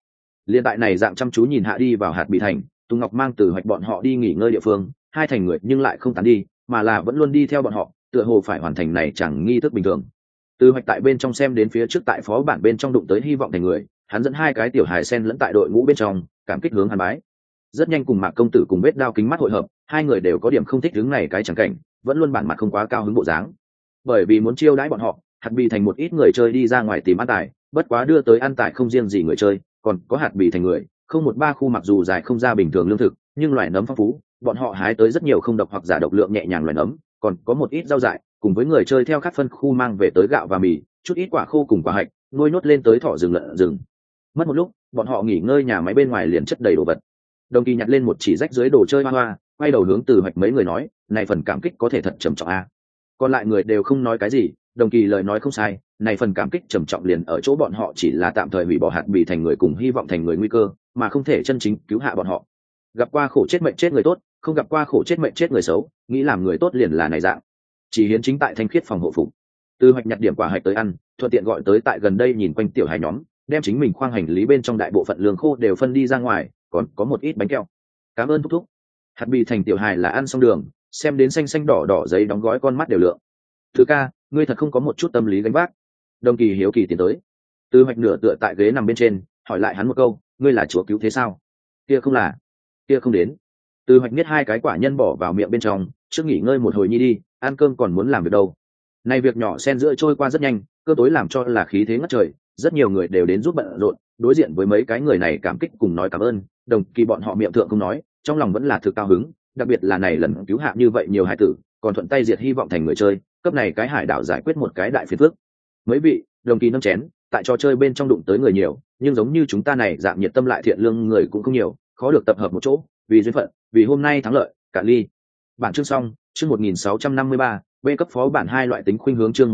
Liên tại này dạng chăm chú nhìn hạ đi vào hạt bị thành, Tùng Ngọc mang Từ Hoạch bọn họ đi nghỉ ngơi địa phương, hai thành người nhưng lại không tán đi, mà là vẫn luôn đi theo bọn họ, tựa hồ phải hoàn thành này chẳng nghi thức bình thường. Từ Hoạch tại bên trong xem đến phía trước tại phó bản bên trong đụng tới hy vọng thành người, hắn dẫn hai cái tiểu hài sen lẫn tại đội ngũ bên trong, cảm kích hướng hắn bái. Rất nhanh cùng Mạc công tử cùng Vết Đao kính mắt hội hợp, hai người đều có điểm không thích hướng này cái chẳng cảnh, vẫn luôn bản mặt không quá cao hứng bộ dáng. Bởi vì muốn chiêu đãi bọn họ, hạt bị thành một ít người chơi đi ra ngoài tìm ăn tài, bất quá đưa tới ăn tài không riêng gì người chơi, còn có hạt bị thành người, không một ba khu mặc dù dài không ra bình thường lương thực, nhưng loại nấm phong phú, bọn họ hái tới rất nhiều không độc hoặc giả độc lượng nhẹ nhàng loại nấm, còn có một ít rau dại, cùng với người chơi theo các phân khu mang về tới gạo và mì, chút ít quả khô cùng quả hạch, nuôi nhốt lên tới thỏ rừng lợn rừng. Mất một lúc, bọn họ nghỉ ngơi nhà máy bên ngoài liền chất đầy đồ vật. Đồng Kỳ nhặt lên một chỉ rách dưới đồ chơi hoa hoa, quay đầu hướng Từ Hoạch mấy người nói, này phần cảm kích có thể thật trầm trọng a. Còn lại người đều không nói cái gì, Đồng Kỳ lời nói không sai, này phần cảm kích trầm trọng liền ở chỗ bọn họ chỉ là tạm thời hủy bỏ hạt bị thành người cùng hy vọng thành người nguy cơ, mà không thể chân chính cứu hạ bọn họ. Gặp qua khổ chết mệnh chết người tốt, không gặp qua khổ chết mệnh chết người xấu, nghĩ làm người tốt liền là này dạng. Chỉ Hiến chính tại thanh khiết phòng hộ phục. Từ Hoạch nhặt điểm quả hạch tới ăn, thuận tiện gọi tới tại gần đây nhìn quanh tiểu hài nhóm, đem chính mình khoang hành lý bên trong đại bộ phận lương khô đều phân đi ra ngoài, còn có một ít bánh kẹo. Cảm ơn thúc thúc. Hạt bị thành tiểu hài là ăn xong đường, xem đến xanh xanh đỏ đỏ giấy đóng gói con mắt đều lượng. Thứ ca, ngươi thật không có một chút tâm lý gánh vác. Đồng Kỳ hiếu kỳ tiến tới. Từ Hoạch nửa tựa tại ghế nằm bên trên, hỏi lại hắn một câu, ngươi là chúa cứu thế sao? Kia không là, kia không đến. Từ Hoạch niết hai cái quả nhân bỏ vào miệng bên trong, trước nghỉ ngơi một hồi nhi đi, ăn cơm còn muốn làm việc đâu. Này việc nhỏ xen giữa trôi qua rất nhanh, cơ tối làm cho là khí thế ngất trời, rất nhiều người đều đến giúp bận rộn, đối diện với mấy cái người này cảm kích cùng nói cảm ơn, Đồng Kỳ bọn họ miệng thượng không nói, trong lòng vẫn là thực cao hứng, đặc biệt là này lần cứu hạ như vậy nhiều hải tử, còn thuận tay diệt hy vọng thành người chơi, cấp này cái hải đảo giải quyết một cái đại phiền phức. Mấy vị, Đồng Kỳ nâng chén, tại trò chơi bên trong đụng tới người nhiều, nhưng giống như chúng ta này dạng nhiệt tâm lại thiện lương người cũng không nhiều, khó được tập hợp một chỗ, vì duyên phận, vì hôm nay thắng lợi, cả ly. Bản chương xong, chương 1653, B cấp phó bản hai loại tính khuynh hướng chương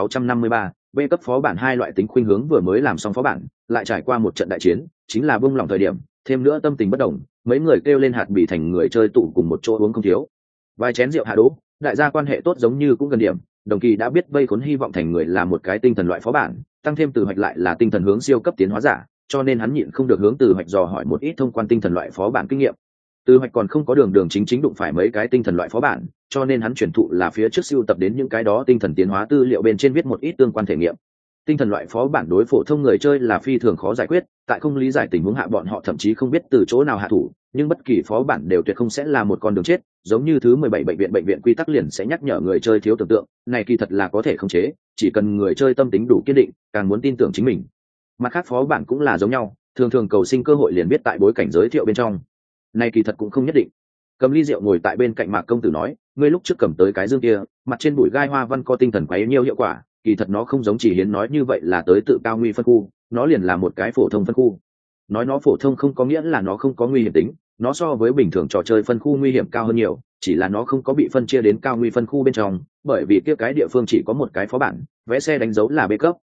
1653, B cấp phó bản hai loại tính khuynh hướng vừa mới làm xong phó bản, lại trải qua một trận đại chiến, chính là bung lòng thời điểm, thêm nữa tâm tình bất đồng, mấy người kêu lên hạt bị thành người chơi tụ cùng một chỗ uống không thiếu. Vài chén rượu hạ đố, đại gia quan hệ tốt giống như cũng gần điểm, Đồng Kỳ đã biết vây khốn hy vọng thành người là một cái tinh thần loại phó bản, tăng thêm Từ Hoạch lại là tinh thần hướng siêu cấp tiến hóa giả, cho nên hắn nhịn không được hướng Từ Hoạch dò hỏi một ít thông quan tinh thần loại phó bản kinh nghiệm. Từ Hoạch còn không có đường đường chính chính đụng phải mấy cái tinh thần loại phó bản, cho nên hắn chuyển thụ là phía trước sưu tập đến những cái đó tinh thần tiến hóa tư liệu bên trên viết một ít tương quan thể nghiệm. Tinh thần loại phó bản đối phổ thông người chơi là phi thường khó giải quyết, tại không lý giải tình huống hạ bọn họ thậm chí không biết từ chỗ nào hạ thủ, nhưng bất kỳ phó bản đều tuyệt không sẽ là một con đường chết, giống như thứ 17 bệnh viện quy tắc liền sẽ nhắc nhở người chơi thiếu tưởng tượng, này kỳ thật là có thể khống chế, chỉ cần người chơi tâm tính đủ kiên định, càng muốn tin tưởng chính mình. Mặt khác phó bản cũng là giống nhau, thường thường cầu sinh cơ hội liền biết tại bối cảnh giới thiệu bên trong. Này kỳ thật cũng không nhất định. Cầm ly rượu ngồi tại bên cạnh Mạc công tử nói, ngươi lúc trước cầm tới cái dương kia, mặt trên bụi gai hoa văn có tinh thần quấy nhiêu hiệu quả, kỳ thật nó không giống Chỉ Hiến nói như vậy là tới tự cao nguy phân khu, nó liền là một cái phổ thông phân khu. Nói nó phổ thông không có nghĩa là nó không có nguy hiểm tính, nó so với bình thường trò chơi phân khu nguy hiểm cao hơn nhiều, chỉ là nó không có bị phân chia đến cao nguy phân khu bên trong, bởi vì kia cái địa phương chỉ có một cái phó bản, vé xe đánh dấu là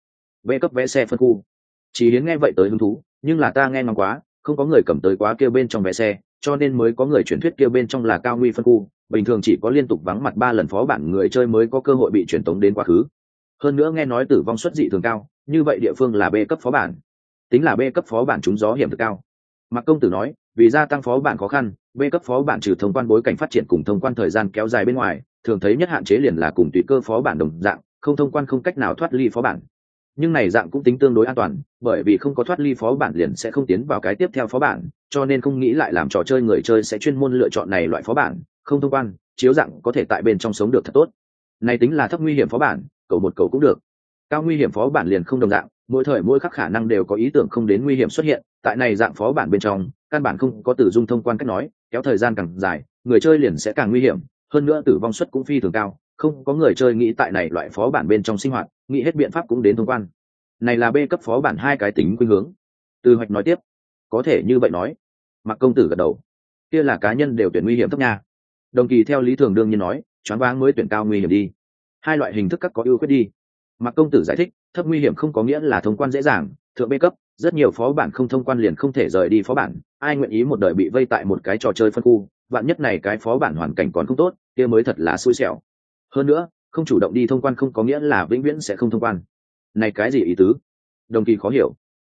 B cấp vé xe phân khu. Chỉ Hiến nghe vậy tới hứng thú, nhưng là ta nghe ngóng quá, không có người cầm tới quá kia bên trong vé xe, cho nên mới có người truyền thuyết kia bên trong là cao nguy phân khu, bình thường chỉ có liên tục vắng mặt 3 lần phó bản người chơi mới có cơ hội bị truyền tống đến quá khứ. Hơn nữa nghe nói tử vong suất dị thường cao, như vậy địa phương là B cấp phó bản. Tính là B cấp phó bản trúng gió hiểm thực cao. Mạc công tử nói, vì gia tăng phó bản khó khăn, B cấp phó bản trừ thông quan bối cảnh phát triển cùng thông quan thời gian kéo dài bên ngoài, thường thấy nhất hạn chế liền là cùng tùy cơ phó bản đồng dạng, không thông quan không cách nào thoát ly phó bản. Nhưng này dạng cũng tính tương đối an toàn, bởi vì không có thoát ly phó bản liền sẽ không tiến vào cái tiếp theo phó bản, cho nên không nghĩ lại làm trò chơi người chơi sẽ chuyên môn lựa chọn này loại phó bản, không thông quan, chiếu dạng có thể tại bên trong sống được thật tốt. Này tính là thấp nguy hiểm phó bản, cầu một cầu cũng được. Cao nguy hiểm phó bản liền không đồng dạng, mỗi thời mỗi khắc khả năng đều có ý tưởng không đến nguy hiểm xuất hiện, tại này dạng phó bản bên trong, căn bản không có tử dung thông quan cách nói, kéo thời gian càng dài, người chơi liền sẽ càng nguy hiểm, hơn nữa tử vong suất cũng phi thường cao, không có người chơi nghĩ tại này loại phó bản bên trong sinh hoạt, nghĩ hết biện pháp cũng đến thông quan. Này là B cấp phó bản hai cái tính khuynh hướng. Từ Hoạch nói tiếp, có thể như vậy nói. Mạc công tử gật đầu, kia là cá nhân đều tuyển nguy hiểm thấp nha. Đồng Kỳ theo lý thường đương nhiên nói, choáng váng mới tuyển cao nguy hiểm đi. Hai loại hình thức các có ưu khuyết đi. Mạc công tử giải thích, thấp nguy hiểm không có nghĩa là thông quan dễ dàng, thượng B cấp, rất nhiều phó bản không thông quan liền không thể rời đi phó bản, ai nguyện ý một đời bị vây tại một cái trò chơi phân khu, vạn nhất này cái phó bản hoàn cảnh còn không tốt, kia mới thật là xui xẻo. Hơn nữa, không chủ động đi thông quan không có nghĩa là vĩnh viễn sẽ không thông quan. Này cái gì ý tứ? Đồng Kỳ khó hiểu.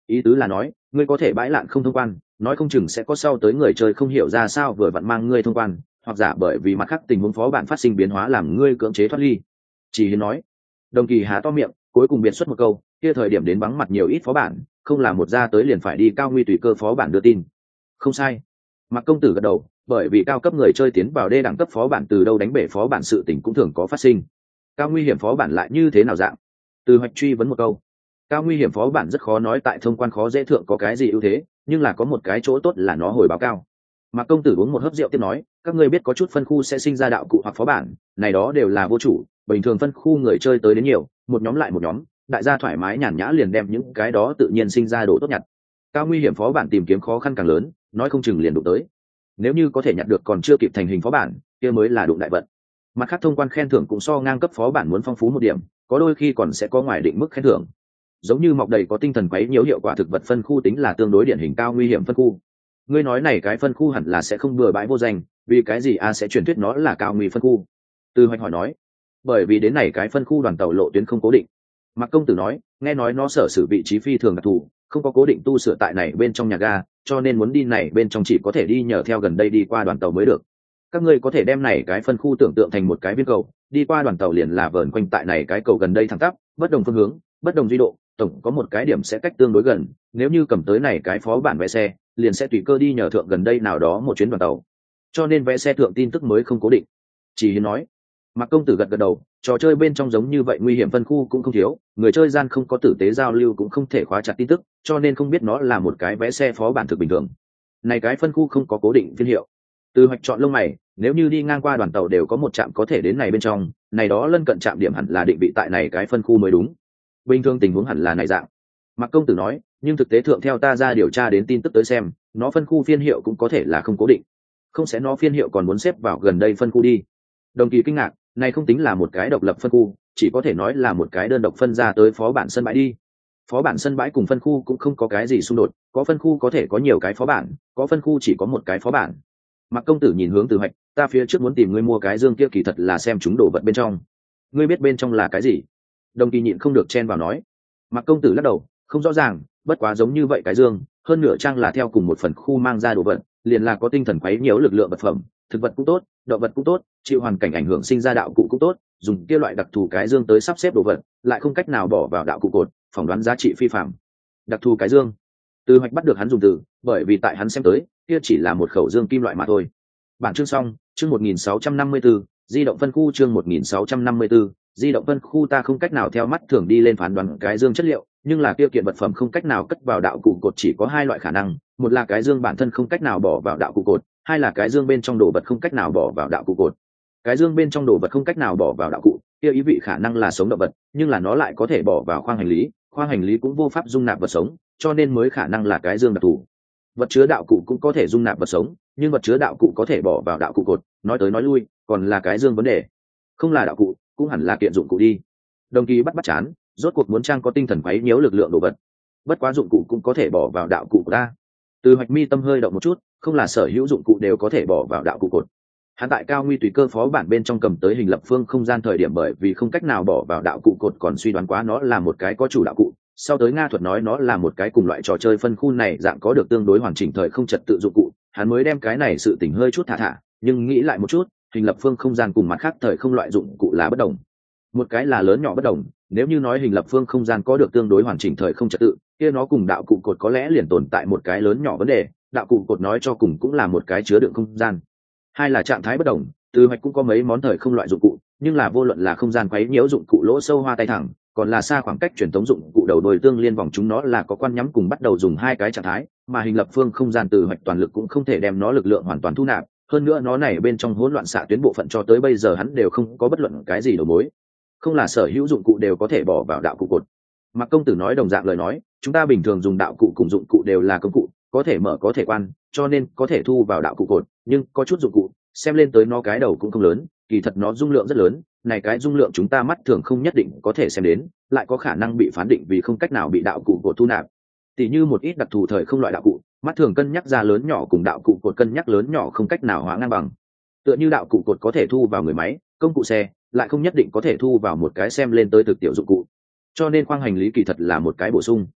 Ý tứ là nói ngươi có thể bãi lạn không thông quan, nói không chừng sẽ có sau tới người chơi không hiểu ra sao vừa vặn mang ngươi thông quan, hoặc giả bởi vì mặt khác tình huống phó bản phát sinh biến hóa làm ngươi cưỡng chế thoát ly. Chỉ hiến nói. Đồng Kỳ há to miệng cuối cùng biệt xuất một câu, kia thời điểm đến vắng mặt nhiều ít phó bản, không là một ra tới liền phải đi cao nguy tùy cơ phó bản đưa tin. Không sai. Mạc công tử gật đầu, bởi vì cao cấp người chơi tiến vào đê đẳng cấp phó bản từ đâu đánh bể phó bản sự tình cũng thường có phát sinh. Cao nguy hiểm phó bản lại như thế nào dạng? Từ Hoạch truy vấn một câu. Cao nguy hiểm phó bản rất khó nói tại thông quan khó dễ thượng có cái gì ưu thế, nhưng là có một cái chỗ tốt là nó hồi báo cao. Mạc công tử uống một hớp rượu tiếp nói, các ngươi biết có chút phân khu sẽ sinh ra đạo cụ hoặc phó bản, này đó đều là vô chủ, bình thường phân khu người chơi tới đến nhiều, một nhóm lại một nhóm, đại gia thoải mái nhàn nhã liền đem những cái đó tự nhiên sinh ra đồ tốt nhặt. Cao nguy hiểm phó bản tìm kiếm khó khăn càng lớn, nói không chừng liền đụng tới. Nếu như có thể nhặt được còn chưa kịp thành hình phó bản, kia mới là đụng đại vận. Mặt khác thông quan khen thưởng cũng so ngang cấp phó bản muốn phong phú một điểm, có đôi khi còn sẽ có ngoài định mức khen thưởng. Giống như mọc đầy có tinh thần quấy nhiễu hiệu quả thực vật phân khu tính là tương đối điển hình cao nguy hiểm phân khu. Ngươi nói này cái phân khu hẳn là sẽ không bừa bãi vô danh, vì cái gì sẽ truyền thuyết nó là cao nguy phân khu? Từ Hoạch hỏi nói. Bởi vì đến này cái phân khu đoàn tàu lộ tuyến không cố định. Mạc công tử nói, nghe nói nó sở sử vị trí phi thường đặc thù, không có cố định tu sửa tại này bên trong nhà ga, cho nên muốn đi này bên trong chỉ có thể đi nhờ theo gần đây đi qua đoàn tàu mới được. Các ngươi có thể đem này cái phân khu tưởng tượng thành một cái viên cầu, đi qua đoàn tàu liền là vờn quanh tại này cái cầu gần đây thẳng tắp, bất đồng phương hướng, bất đồng duy độ, tổng có một cái điểm sẽ cách tương đối gần, nếu như cầm tới này cái phó bản vé xe, liền sẽ tùy cơ đi nhờ thượng gần đây nào đó một chuyến đoàn tàu. Cho nên vé xe thượng tin tức mới không cố định. Chỉ Hiến nói. Mạc công tử gật gật đầu, trò chơi bên trong giống như vậy nguy hiểm phân khu cũng không thiếu, người chơi gian không có tử tế giao lưu cũng không thể khóa chặt tin tức, cho nên không biết nó là một cái vé xe phó bản thực bình thường. Này cái phân khu không có cố định phiên hiệu. Từ Hoạch chọn lông mày, nếu như đi ngang qua đoàn tàu đều có một trạm có thể đến này bên trong, này đó lân cận trạm điểm hẳn là định vị tại này cái phân khu mới đúng. Bình thường tình huống hẳn là này dạng. Mạc công tử nói, nhưng thực tế thượng theo ta ra điều tra đến tin tức tới xem, nó phân khu phiên hiệu cũng có thể là không cố định. Không sẽ nó phiên hiệu còn muốn xếp vào gần đây phân khu đi. Đồng Kỳ kinh ngạc, này không tính là một cái độc lập phân khu, chỉ có thể nói là một cái đơn độc phân ra tới phó bản sân bãi đi. Phó bản sân bãi cùng phân khu cũng không có cái gì xung đột, có phân khu có thể có nhiều cái phó bản, có phân khu chỉ có một cái phó bản. Mạc công tử nhìn hướng Từ Hoạch, ta phía trước muốn tìm ngươi mua cái dương kia kỳ thật là xem chúng đồ vật bên trong. Ngươi biết bên trong là cái gì? Đồng Kỳ nhịn không được chen vào nói. Mạc công tử lắc đầu, không rõ ràng, bất quá giống như vậy cái dương, hơn nửa trang là theo cùng một phần khu mang ra đồ vật, liền là có tinh thần quấy nhiễu lực lượng vật phẩm, thực vật cũng tốt, động vật cũng tốt, chịu hoàn cảnh ảnh hưởng sinh ra đạo cụ cũng tốt, dùng kia loại đặc thù cái dương tới sắp xếp đồ vật, lại không cách nào bỏ vào đạo cụ cột, phỏng đoán giá trị phi phạm. Đặc thù cái dương. Từ Hoạch bắt được hắn dùng từ, bởi vì tại hắn xem tới, kia chỉ là một khẩu dương kim loại mà thôi. Bản chương xong, chương 1654, di động phân khu chương 1654, di động phân khu ta không cách nào theo mắt thường đi lên phán đoán cái dương chất liệu, nhưng là kia kiện vật phẩm không cách nào cất vào đạo cụ cột chỉ có hai loại khả năng, một là cái dương bản thân không cách nào bỏ vào đạo cụ cột, hai là cái dương bên trong đồ vật không cách nào bỏ vào đạo cụ cột. Cái dương bên trong đồ vật không cách nào bỏ vào đạo cụ, kia ý vị khả năng là sống động vật, nhưng là nó lại có thể bỏ vào khoang hành lý cũng vô pháp dung nạp vật sống, cho nên mới khả năng là cái dương đặc thù. Vật chứa đạo cụ cũng có thể dung nạp vật sống, nhưng vật chứa đạo cụ có thể bỏ vào đạo cụ cột, nói tới nói lui, còn là cái dương vấn đề. Không là đạo cụ, cũng hẳn là kiện dụng cụ đi. Đồng Kỳ bắt chán, rốt cuộc muốn trang có tinh thần quấy nhiễu lực lượng đồ vật. Bất quá dụng cụ cũng có thể bỏ vào đạo cụ của ta. Từ Hoạch mi tâm hơi động một chút, không là sở hữu dụng cụ đều có thể bỏ vào đạo cụ cột. Hắn tại cao nguy tùy cơ phó bản bên trong cầm tới hình lập phương không gian thời điểm bởi vì không cách nào bỏ vào đạo cụ cột còn suy đoán quá nó là một cái có chủ đạo cụ. Sau tới Nga thuật nói nó là một cái cùng loại trò chơi phân khu này dạng có được tương đối hoàn chỉnh thời không trật tự dụng cụ, hắn mới đem cái này sự tình hơi chút thả, nhưng nghĩ lại một chút, hình lập phương không gian cùng mặt khác thời không loại dụng cụ là bất đồng. Một cái là lớn nhỏ bất đồng, nếu như nói hình lập phương không gian có được tương đối hoàn chỉnh thời không trật tự, kia nó cùng đạo cụ cột có lẽ liền tồn tại một cái lớn nhỏ vấn đề, đạo cụ cột nói cho cùng cũng là một cái chứa đựng không gian. Hai là trạng thái bất đồng, Từ Hoạch cũng có mấy món thời không loại dụng cụ, nhưng là vô luận là không gian quấy nhiễu dụng cụ lỗ sâu hoa tay thẳng, còn là xa khoảng cách truyền tống dụng cụ đầu đuôi tương liên vòng chúng nó là có quan nhắm cùng bắt đầu dùng hai cái trạng thái, mà hình lập phương không gian Từ Hoạch toàn lực cũng không thể đem nó lực lượng hoàn toàn thu nạp, hơn nữa nó này bên trong hỗn loạn xạ tuyến bộ phận cho tới bây giờ hắn đều không có bất luận cái gì đầu mối. Không là sở hữu dụng cụ đều có thể bỏ vào đạo cụ cột. Mạc công tử nói đồng dạng lời nói, chúng ta bình thường dùng đạo cụ cùng dụng cụ đều là công cụ, có thể mở có thể quan, cho nên có thể thu vào đạo cụ cột, nhưng có chút dụng cụ xem lên tới nó cái đầu cũng không lớn, kỳ thật nó dung lượng rất lớn, này cái dung lượng chúng ta mắt thường không nhất định có thể xem đến, lại có khả năng bị phán định vì không cách nào bị đạo cụ cột thu nạp. Tỷ như một ít đặc thù thời không loại đạo cụ, mắt thường cân nhắc ra lớn nhỏ cùng đạo cụ cột cân nhắc lớn nhỏ không cách nào hóa ngang bằng. Tựa như đạo cụ cột có thể thu vào người máy, công cụ xe, lại không nhất định có thể thu vào một cái xem lên tới thực tiểu dụng cụ. Cho nên khoang hành lý kỳ thật là một cái bổ sung.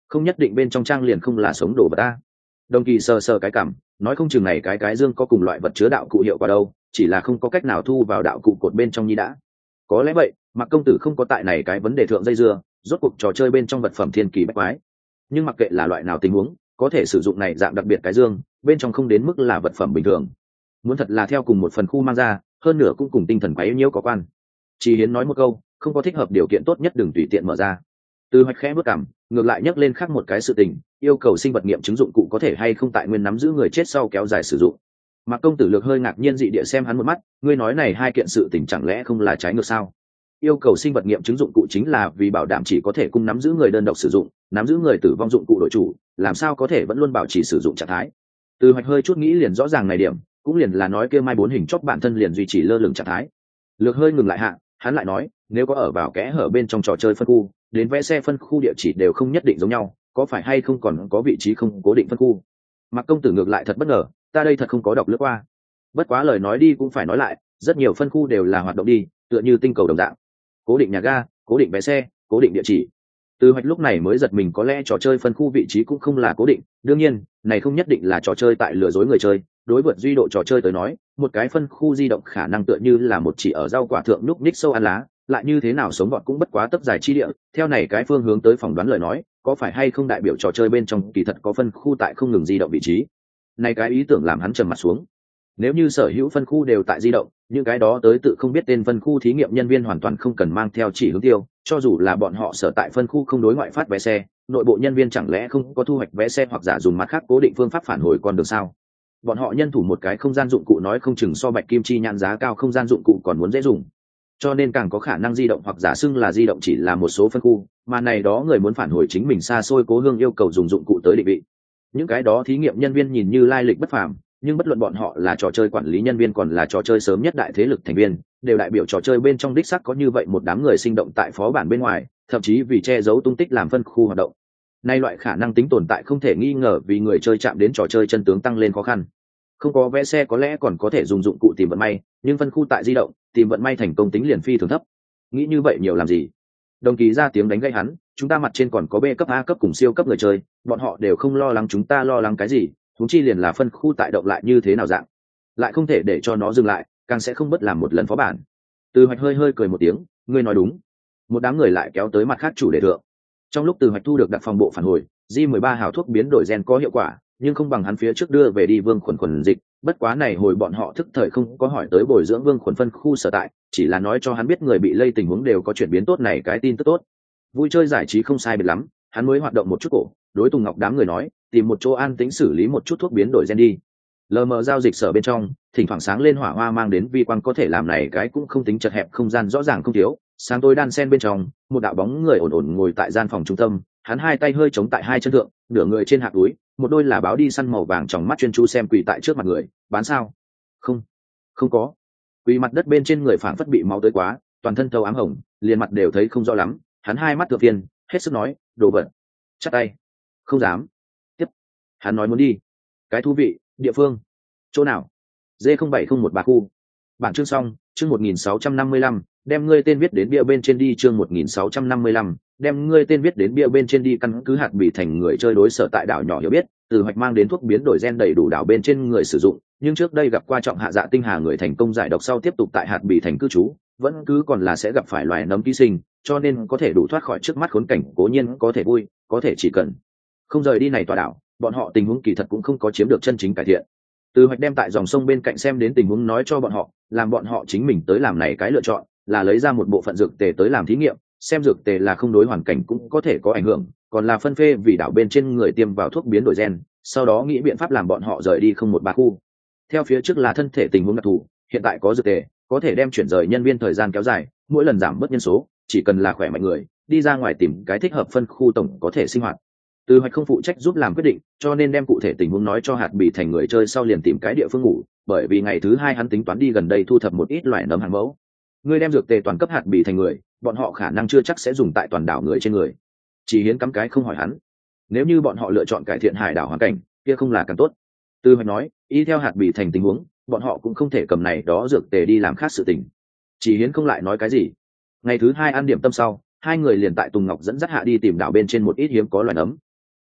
không nhất định bên trong trang liền không là sống đồ vật ta. Đồng Kỳ sờ sờ cái cảm, nói không chừng này cái dương có cùng loại vật chứa đạo cụ hiệu quả đâu, chỉ là không có cách nào thu vào đạo cụ cột bên trong nhi đã. Có lẽ vậy, Mạc công tử không có tại này cái vấn đề thượng dây dưa, rốt cuộc trò chơi bên trong vật phẩm thiên kỳ bách quái. Nhưng mặc kệ là loại nào tình huống, có thể sử dụng này dạng đặc biệt cái dương, bên trong không đến mức là vật phẩm bình thường. Muốn thật là theo cùng một phần khu mang ra, hơn nữa cũng cùng tinh thần quái nhiễu có quan. Chỉ Hiến nói một câu, không có thích hợp điều kiện tốt nhất đừng tùy tiện mở ra. Từ Hoạch khẽ bước cằm, ngược lại nhắc lên khác một cái sự tình, yêu cầu sinh vật nghiệm chứng dụng cụ có thể hay không tại nguyên nắm giữ người chết sau kéo dài sử dụng. Mạc công tử lược hơi ngạc nhiên dị địa xem hắn một mắt, ngươi nói này hai kiện sự tình chẳng lẽ không là trái ngược sao? Yêu cầu sinh vật nghiệm chứng dụng cụ chính là vì bảo đảm chỉ có thể cùng nắm giữ người đơn độc sử dụng, nắm giữ người tử vong dụng cụ đổi chủ, làm sao có thể vẫn luôn bảo trì sử dụng trạng thái. Từ Hoạch hơi chút nghĩ liền rõ ràng này điểm, cũng liền là nói kia mai bốn hình chóp bản thân liền duy trì lơ lửng trạng thái. Lược hơi ngừng lại hạ, hắn lại nói, nếu có ở vào kẽ hở bên trong trò chơi phân khu, đến vẽ xe phân khu địa chỉ đều không nhất định giống nhau, có phải hay không còn có vị trí không cố định phân khu. Mạc công tử ngược lại thật bất ngờ, ta đây thật không có đọc lướt qua. Bất quá lời nói đi cũng phải nói lại, rất nhiều phân khu đều là hoạt động đi, tựa như tinh cầu đồng dạng, cố định nhà ga, cố định vé xe, cố định địa chỉ. Từ Hoạch lúc này mới giật mình, có lẽ trò chơi phân khu vị trí cũng không là cố định, đương nhiên này không nhất định là trò chơi tại lừa dối người chơi, đối vượt duy độ trò chơi tới nói, một cái phân khu di động khả năng tựa như là một chỉ ở rau quả thượng núp ních sâu ăn lá, lại như thế nào sống bọn cũng bất quá tấp dài chi địa. Theo này cái phương hướng tới phỏng đoán lời nói, có phải hay không đại biểu trò chơi bên trong kỳ thật có phân khu tại không ngừng di động vị trí. Này cái ý tưởng làm hắn trầm mặt xuống. Nếu như sở hữu phân khu đều tại di động, những cái đó tới tự không biết tên phân khu thí nghiệm nhân viên hoàn toàn không cần mang theo chỉ hướng tiêu, cho dù là bọn họ sở tại phân khu không đối ngoại phát vé xe, nội bộ nhân viên chẳng lẽ không có thu hoạch vé xe hoặc giả dùng mặt khác cố định phương pháp phản hồi con đường sao? Bọn họ nhân thủ một cái không gian dụng cụ nói không chừng so bạch kim chi nhãn giá cao không gian dụng cụ còn muốn dễ dùng, cho nên càng có khả năng di động hoặc giả xưng là di động chỉ là một số phân khu, mà này đó người muốn phản hồi chính mình xa xôi cố hương yêu cầu dùng dụng cụ tới định vị. Những cái đó thí nghiệm nhân viên nhìn như lai lịch bất phàm, nhưng bất luận bọn họ là trò chơi quản lý nhân viên còn là trò chơi sớm nhất đại thế lực thành viên, đều đại biểu trò chơi bên trong đích sắc có như vậy một đám người sinh động tại phó bản bên ngoài, thậm chí vì che giấu tung tích làm phân khu hoạt động. Nay loại khả năng tính tồn tại không thể nghi ngờ vì người chơi chạm đến trò chơi chân tướng tăng lên khó khăn. Không có vé xe có lẽ còn có thể dùng dụng cụ tìm vận may, nhưng phân khu tại di động, tìm vận may thành công tính liền phi thường thấp. Nghĩ như vậy nhiều làm gì? Đồng Kỳ ra tiếng đánh gãy hắn, chúng ta mặt trên còn có B cấp, A cấp cùng siêu cấp người chơi, bọn họ đều không lo lắng chúng ta lo lắng cái gì, huống chi liền là phân khu tại động lại như thế nào dạng, lại không thể để cho nó dừng lại, càng sẽ không bất làm một lần phó bản. Từ Hoạch hơi hơi cười một tiếng, ngươi nói đúng. Một đám người lại kéo tới mặt khác chủ đề thượng. Trong lúc Từ Hoạch thu được đặc phòng bộ phản hồi, J13 hào thuốc biến đổi gen có hiệu quả, nhưng không bằng hắn phía trước đưa về đi vương khuẩn dịch, bất quá này hồi bọn họ thức thời không có hỏi tới bồi dưỡng vương khuẩn phân khu sở tại, chỉ là nói cho hắn biết người bị lây tình huống đều có chuyển biến tốt, này cái tin tức tốt. Vui chơi giải trí không sai biệt lắm, hắn mới hoạt động một chút cổ, đối Tùng Ngọc đám người nói, tìm một chỗ an tĩnh xử lý một chút thuốc biến đổi gen đi. Lờ mờ giao dịch sở bên trong, thỉnh thoảng sáng lên hỏa hoa mang đến vi quang có thể làm này cái cũng không tính chật hẹp không gian rõ ràng không thiếu, sáng tối đan sen bên trong, một đạo bóng người ổn ổn ngồi tại gian phòng trung tâm, hắn hai tay hơi chống tại hai chân thượng, nửa người trên hạc túi, một đôi là báo đi săn màu vàng trong mắt chuyên chú xem quỳ tại trước mặt người, bán sao? Không, không có. Quỳ mặt đất bên trên người phảng phất bị máu tới quá, toàn thân thâu ám hồng, liền mặt đều thấy không rõ lắm, hắn hai mắt thượng phiền, hết sức nói, đồ vật. Chặt tay. Không dám. Tiếp. Hắn nói muốn đi. Cái thú vị, địa phương. Chỗ nào? D07013 khu. Bản chương xong, chương 1655, đem ngươi tên viết đến bia bên trên đi, chương 1655, đem ngươi tên viết đến bia bên trên đi. Căn cứ hạt bị thành người chơi đối sở tại đảo nhỏ hiểu biết, Từ Hoạch mang đến thuốc biến đổi gen đầy đủ đảo bên trên người sử dụng, nhưng trước đây gặp qua trọng hạ dạ tinh hà người thành công giải độc sau tiếp tục tại hạt bị thành cư trú, vẫn cứ còn là sẽ gặp phải loài nấm ký sinh, cho nên có thể đủ thoát khỏi trước mắt khốn cảnh, cố nhiên có thể vui, có thể chỉ cần không rời đi này tòa đảo, bọn họ tình huống kỳ thật cũng không có chiếm được chân chính cải thiện. Từ Hoạch đem tại dòng sông bên cạnh xem đến tình huống nói cho bọn họ, làm bọn họ chính mình tới làm này cái lựa chọn, là lấy ra một bộ phận dược tề tới làm thí nghiệm, xem dược tề là không đối hoàn cảnh cũng có thể có ảnh hưởng, còn là phân phê vì đảo bên trên người tiêm vào thuốc biến đổi gen, sau đó nghĩ biện pháp làm bọn họ rời đi 013 khu. Theo phía trước là thân thể tình huống đặc thù, hiện tại có dược tề, có thể đem chuyển rời nhân viên thời gian kéo dài, mỗi lần giảm bớt nhân số, chỉ cần là khỏe mạnh người, đi ra ngoài tìm cái thích hợp phân khu tổng có thể sinh hoạt. Từ Hoạch không phụ trách giúp làm quyết định, cho nên đem cụ thể tình huống nói cho hạt bị thành người chơi sau liền tìm cái địa phương ngủ, bởi vì ngày thứ hai hắn tính toán đi gần đây thu thập một ít loại nấm hàng mẫu. Ngươi đem dược tề toàn cấp hạt bị thành người, bọn họ khả năng chưa chắc sẽ dùng tại toàn đảo người trên người. Chỉ Hiến cắm cái không hỏi hắn. Nếu như bọn họ lựa chọn cải thiện hải đảo hoàn cảnh, kia không là càng tốt. Từ Hoạch nói, y theo hạt bị thành tình huống, bọn họ cũng không thể cầm này đó dược tề đi làm khác sự tình. Chỉ Hiến không lại nói cái gì. Ngày thứ hai ăn điểm tâm sau, hai người liền tại Tùng Ngọc dẫn dắt hạ đi tìm đảo bên trên một ít hiếm có loài nấm.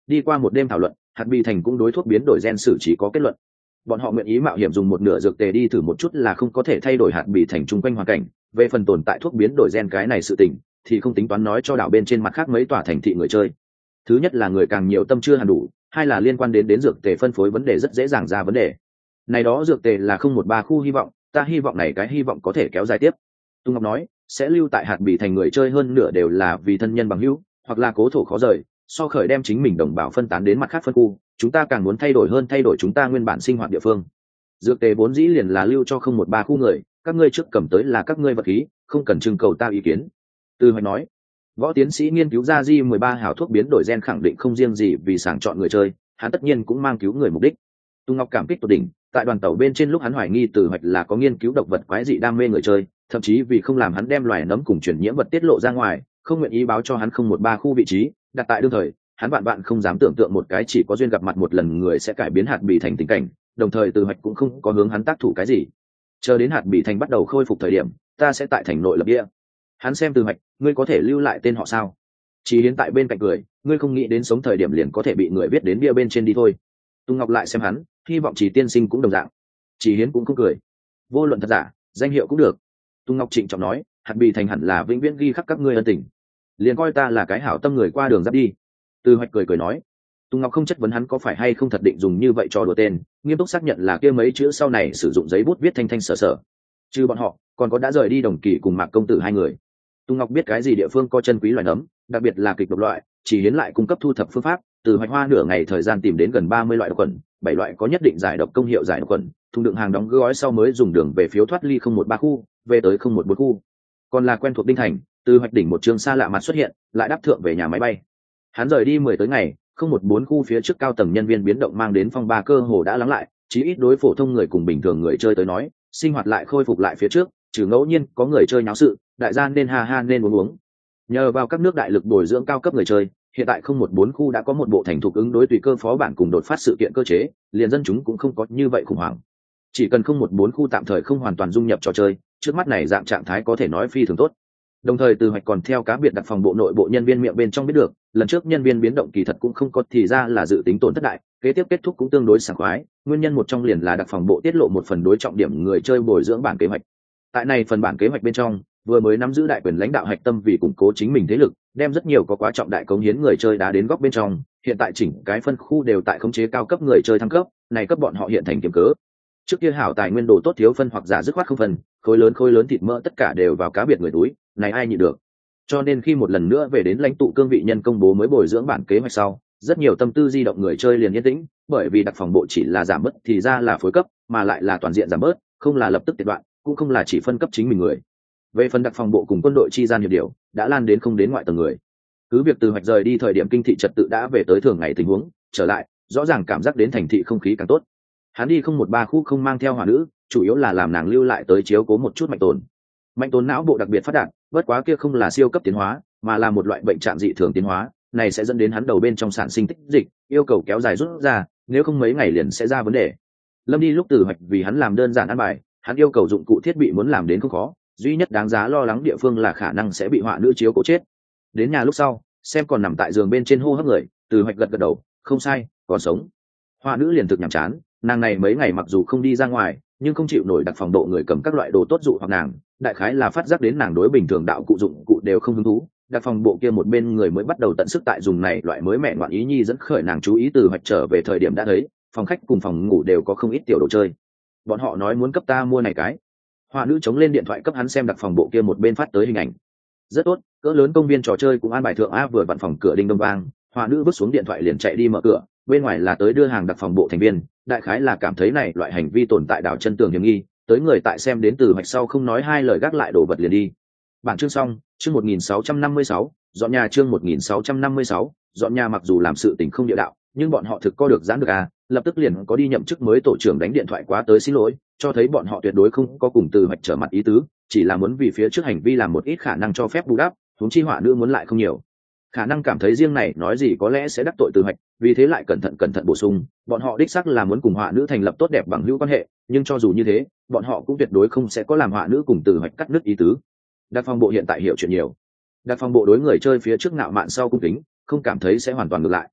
Đi qua một đêm thảo luận, hạt bị thành cũng đối thuốc biến đổi gen xử trí có kết luận. Bọn họ nguyện ý mạo hiểm dùng một nửa dược tề đi thử một chút là không có thể thay đổi hạt bị thành chung quanh hoàn cảnh. Về phần tồn tại thuốc biến đổi gen cái này sự tình thì không tính toán nói cho đảo bên trên mặt khác mấy tòa thành thị người chơi. Thứ nhất là người càng nhiều tâm chưa hẳn đủ, hai là liên quan đến dược tề phân phối vấn đề rất dễ dàng ra vấn đề. Này đó dược tề là 013 khu hy vọng, ta hy vọng này cái hy vọng có thể kéo dài tiếp. Tung Ngọc nói, sẽ lưu tại hạt bị thành người chơi hơn nửa đều là vì thân nhân bằng hữu, hoặc là cố thổ khó rời, so khởi đem chính mình đồng bào phân tán đến mặt khác phân khu, chúng ta càng muốn thay đổi hơn thay đổi chúng ta nguyên bản sinh hoạt địa phương. Dược tề vốn dĩ liền là lưu cho 013 khu người, các ngươi trước cầm tới là các ngươi vật khí, không cần trưng cầu ta ý kiến. Từ Hoạch nói, võ tiến sĩ nghiên cứu ra J13 hảo thuốc biến đổi gen khẳng định không riêng gì vì sàng chọn người chơi, hắn tất nhiên cũng mang cứu người mục đích. Tung Ngọc cảm kích tột đỉnh, tại đoàn tàu bên trên lúc hắn hoài nghi Từ Hoạch là có nghiên cứu độc vật quái dị đam mê người chơi, thậm chí vì không làm hắn đem loài nấm cùng truyền nhiễm vật tiết lộ ra ngoài, không nguyện ý báo cho hắn 013 khu vị trí, đặt tại đương thời, hắn bạn không dám tưởng tượng một cái chỉ có duyên gặp mặt một lần người sẽ cải biến hạt bị thành tình cảnh, đồng thời Từ Hoạch cũng không có hướng hắn tác thủ cái gì. Chờ đến hạt bị thành bắt đầu khôi phục thời điểm, ta sẽ tại thành nội lập địa. Hắn xem Từ Hoạch, ngươi có thể lưu lại tên họ sao? Chỉ Hiến tại bên cạnh cười, ngươi không nghĩ đến sống thời điểm liền có thể bị người viết đến bia bên trên đi thôi. Tung Ngọc lại xem hắn, hy vọng Chỉ tiên sinh cũng đồng dạng. Chỉ Hiến cũng không cười, vô luận thật giả, danh hiệu cũng được. Tung Ngọc trịnh trọng nói, hạt bị thành hẳn là vĩnh viễn ghi khắc các ngươi ân tình, liền coi ta là cái hảo tâm người qua đường giáp đi. Từ Hoạch cười nói, Tung Ngọc không chất vấn hắn có phải hay không thật định dùng như vậy cho đùa tên, nghiêm túc xác nhận là kia mấy chữ sau này sử dụng giấy bút viết thanh thanh sở sở. Trừ bọn họ, còn có đã rời đi Đồng Kỳ cùng Mạc công tử hai người. Tung Ngọc biết cái gì địa phương có chân quý loài nấm, đặc biệt là kịch độc loại, Chỉ Hiến lại cung cấp thu thập phương pháp, từ Hoạch hoa nửa ngày thời gian tìm đến gần 30 loại độc khuẩn, 7 loại có nhất định giải độc công hiệu giải độc khuẩn, thùng đựng hàng đóng gói sau mới dùng đường về phiếu thoát ly 013 khu, về tới 014 khu. Còn là quen thuộc Đinh Thành, từ Hoạch đỉnh một trường xa lạ mặt xuất hiện, lại đáp thượng về nhà máy bay. Hắn rời đi 10 tới ngày, 014 khu phía trước cao tầng nhân viên biến động mang đến phong ba cơ hồ đã lắng lại, chí ít đối phổ thông người cùng bình thường người chơi tới nói, sinh hoạt lại khôi phục lại phía trước, trừ ngẫu nhiên có người chơi nháo sự, đại gia nên ha ha nên uống. Nhờ vào các nước đại lực bồi dưỡng cao cấp người chơi, hiện tại 014 khu đã có một bộ thành thục ứng đối tùy cơ phó bản cùng đột phát sự kiện cơ chế, liền dân chúng cũng không có như vậy khủng hoảng. Chỉ cần 014 khu tạm thời không hoàn toàn dung nhập trò chơi, trước mắt này dạng trạng thái có thể nói phi thường tốt. Đồng thời Từ Hoạch còn theo cá biệt đặc phòng bộ nội bộ nhân viên miệng bên trong biết được, lần trước nhân viên biến động kỳ thật cũng không có thì ra là dự tính tổn thất đại, kế tiếp kết thúc cũng tương đối sảng khoái, nguyên nhân một trong liền là đặc phòng bộ tiết lộ một phần đối trọng điểm người chơi bồi dưỡng bản kế hoạch. Tại này phần bản kế hoạch bên trong, vừa mới nắm giữ đại quyền lãnh đạo hạch tâm vì củng cố chính mình thế lực, đem rất nhiều có quá trọng đại cống hiến người chơi đá đến góc bên trong, hiện tại chỉnh cái phân khu đều tại khống chế cao cấp người chơi thăng cấp, này cấp bọn họ hiện thành kiếm cớ. Trước kia hảo tài nguyên đồ tốt thiếu phân hoặc giả dứt khoát không phân, khối lớn thịt mỡ tất cả đều vào cá biệt người túi, này ai nhịn được. Cho nên khi một lần nữa về đến lãnh tụ cương vị nhân công bố mới bồi dưỡng bản kế hoạch sau, rất nhiều tâm tư di động người chơi liền yên tĩnh, bởi vì đặc phòng bộ chỉ là giảm bớt thì ra là phối cấp, mà lại là toàn diện giảm bớt, không là lập tức tiệt đoạn, cũng không là chỉ phân cấp chính mình người. Về phần đặc phòng bộ cùng quân đội chi gian hiệp điều, đã lan đến không đến ngoại tầng người. Cứ việc Từ Hoạch rời đi thời điểm kinh thị trật tự đã về tới thường ngày tình huống, trở lại, rõ ràng cảm giác đến thành thị không khí càng tốt. Hắn đi 013 khu không mang theo hỏa nữ, chủ yếu là làm nàng lưu lại tới chiếu cố một chút Mạnh Tồn. Mạnh Tồn não bộ đặc biệt phát đạt, bất quá kia không là siêu cấp tiến hóa, mà là một loại bệnh trạng dị thường tiến hóa, này sẽ dẫn đến hắn đầu bên trong sản sinh tích dịch, yêu cầu kéo dài rút ra, nếu không mấy ngày liền sẽ ra vấn đề. Lâm đi lúc Từ Hoạch vì hắn làm đơn giản ăn bài, hắn yêu cầu dụng cụ thiết bị muốn làm đến không khó, duy nhất đáng giá lo lắng địa phương là khả năng sẽ bị họa nữ chiếu cố chết. Đến nhà lúc sau, xem còn nằm tại giường bên trên hô hấp người, Từ Hoạch gật đầu, không sai, còn sống. Họa nữ liền thực nhàm chán, nàng này mấy ngày mặc dù không đi ra ngoài, nhưng không chịu nổi đặc phòng độ người cầm các loại đồ tốt dụ hoặc nàng, đại khái là phát giác đến nàng đối bình thường đạo cụ dụng cụ đều không hứng thú, đặc phòng bộ kia một bên người mới bắt đầu tận sức tại dùng này loại mới mẹ ngoạn ý nhi dẫn khởi nàng chú ý. Từ Hoạch trở về thời điểm đã thấy phòng khách cùng phòng ngủ đều có không ít tiểu đồ chơi, bọn họ nói muốn cấp ta mua này cái. Họa nữ chống lên điện thoại cấp hắn xem đặc phòng bộ kia một bên phát tới hình ảnh, rất tốt, cỡ lớn công viên trò chơi cũng an bài thượng a. Vừa vặn phòng cửa đinh đông vang, họa nữ vứt xuống điện thoại liền chạy đi mở cửa, bên ngoài là tới đưa hàng đặc phòng bộ thành viên, đại khái là cảm thấy này loại hành vi tồn tại đảo chân tường hiểm nghi, tới người tại xem đến Từ Hoạch sau không nói hai lời gác lại đồ vật liền đi. Bản chương xong, chương 1656, dọn nhà chương 1656, dọn nhà. Mặc dù làm sự tình không địa đạo, nhưng bọn họ thực co được giãn được à, lập tức liền có đi nhậm chức mới tổ trưởng đánh điện thoại quá tới xin lỗi, cho thấy bọn họ tuyệt đối không có cùng Từ Hoạch trở mặt ý tứ, chỉ là muốn vì phía trước hành vi làm một ít khả năng cho phép bù đắp, huống chi họa nữ muốn lại không nhiều. Khả năng cảm thấy riêng này nói gì có lẽ sẽ đắc tội Từ Hoạch, vì thế lại cẩn thận bổ sung, bọn họ đích xác là muốn cùng họa nữ thành lập tốt đẹp bằng hữu quan hệ, nhưng cho dù như thế, bọn họ cũng tuyệt đối không sẽ có làm họa nữ cùng Từ Hoạch cắt đứt ý tứ. Đặc phòng bộ hiện tại hiểu chuyện nhiều, đặc phòng bộ đối người chơi phía trước ngạo mạn sau cung kính, không cảm thấy sẽ hoàn toàn ngược lại.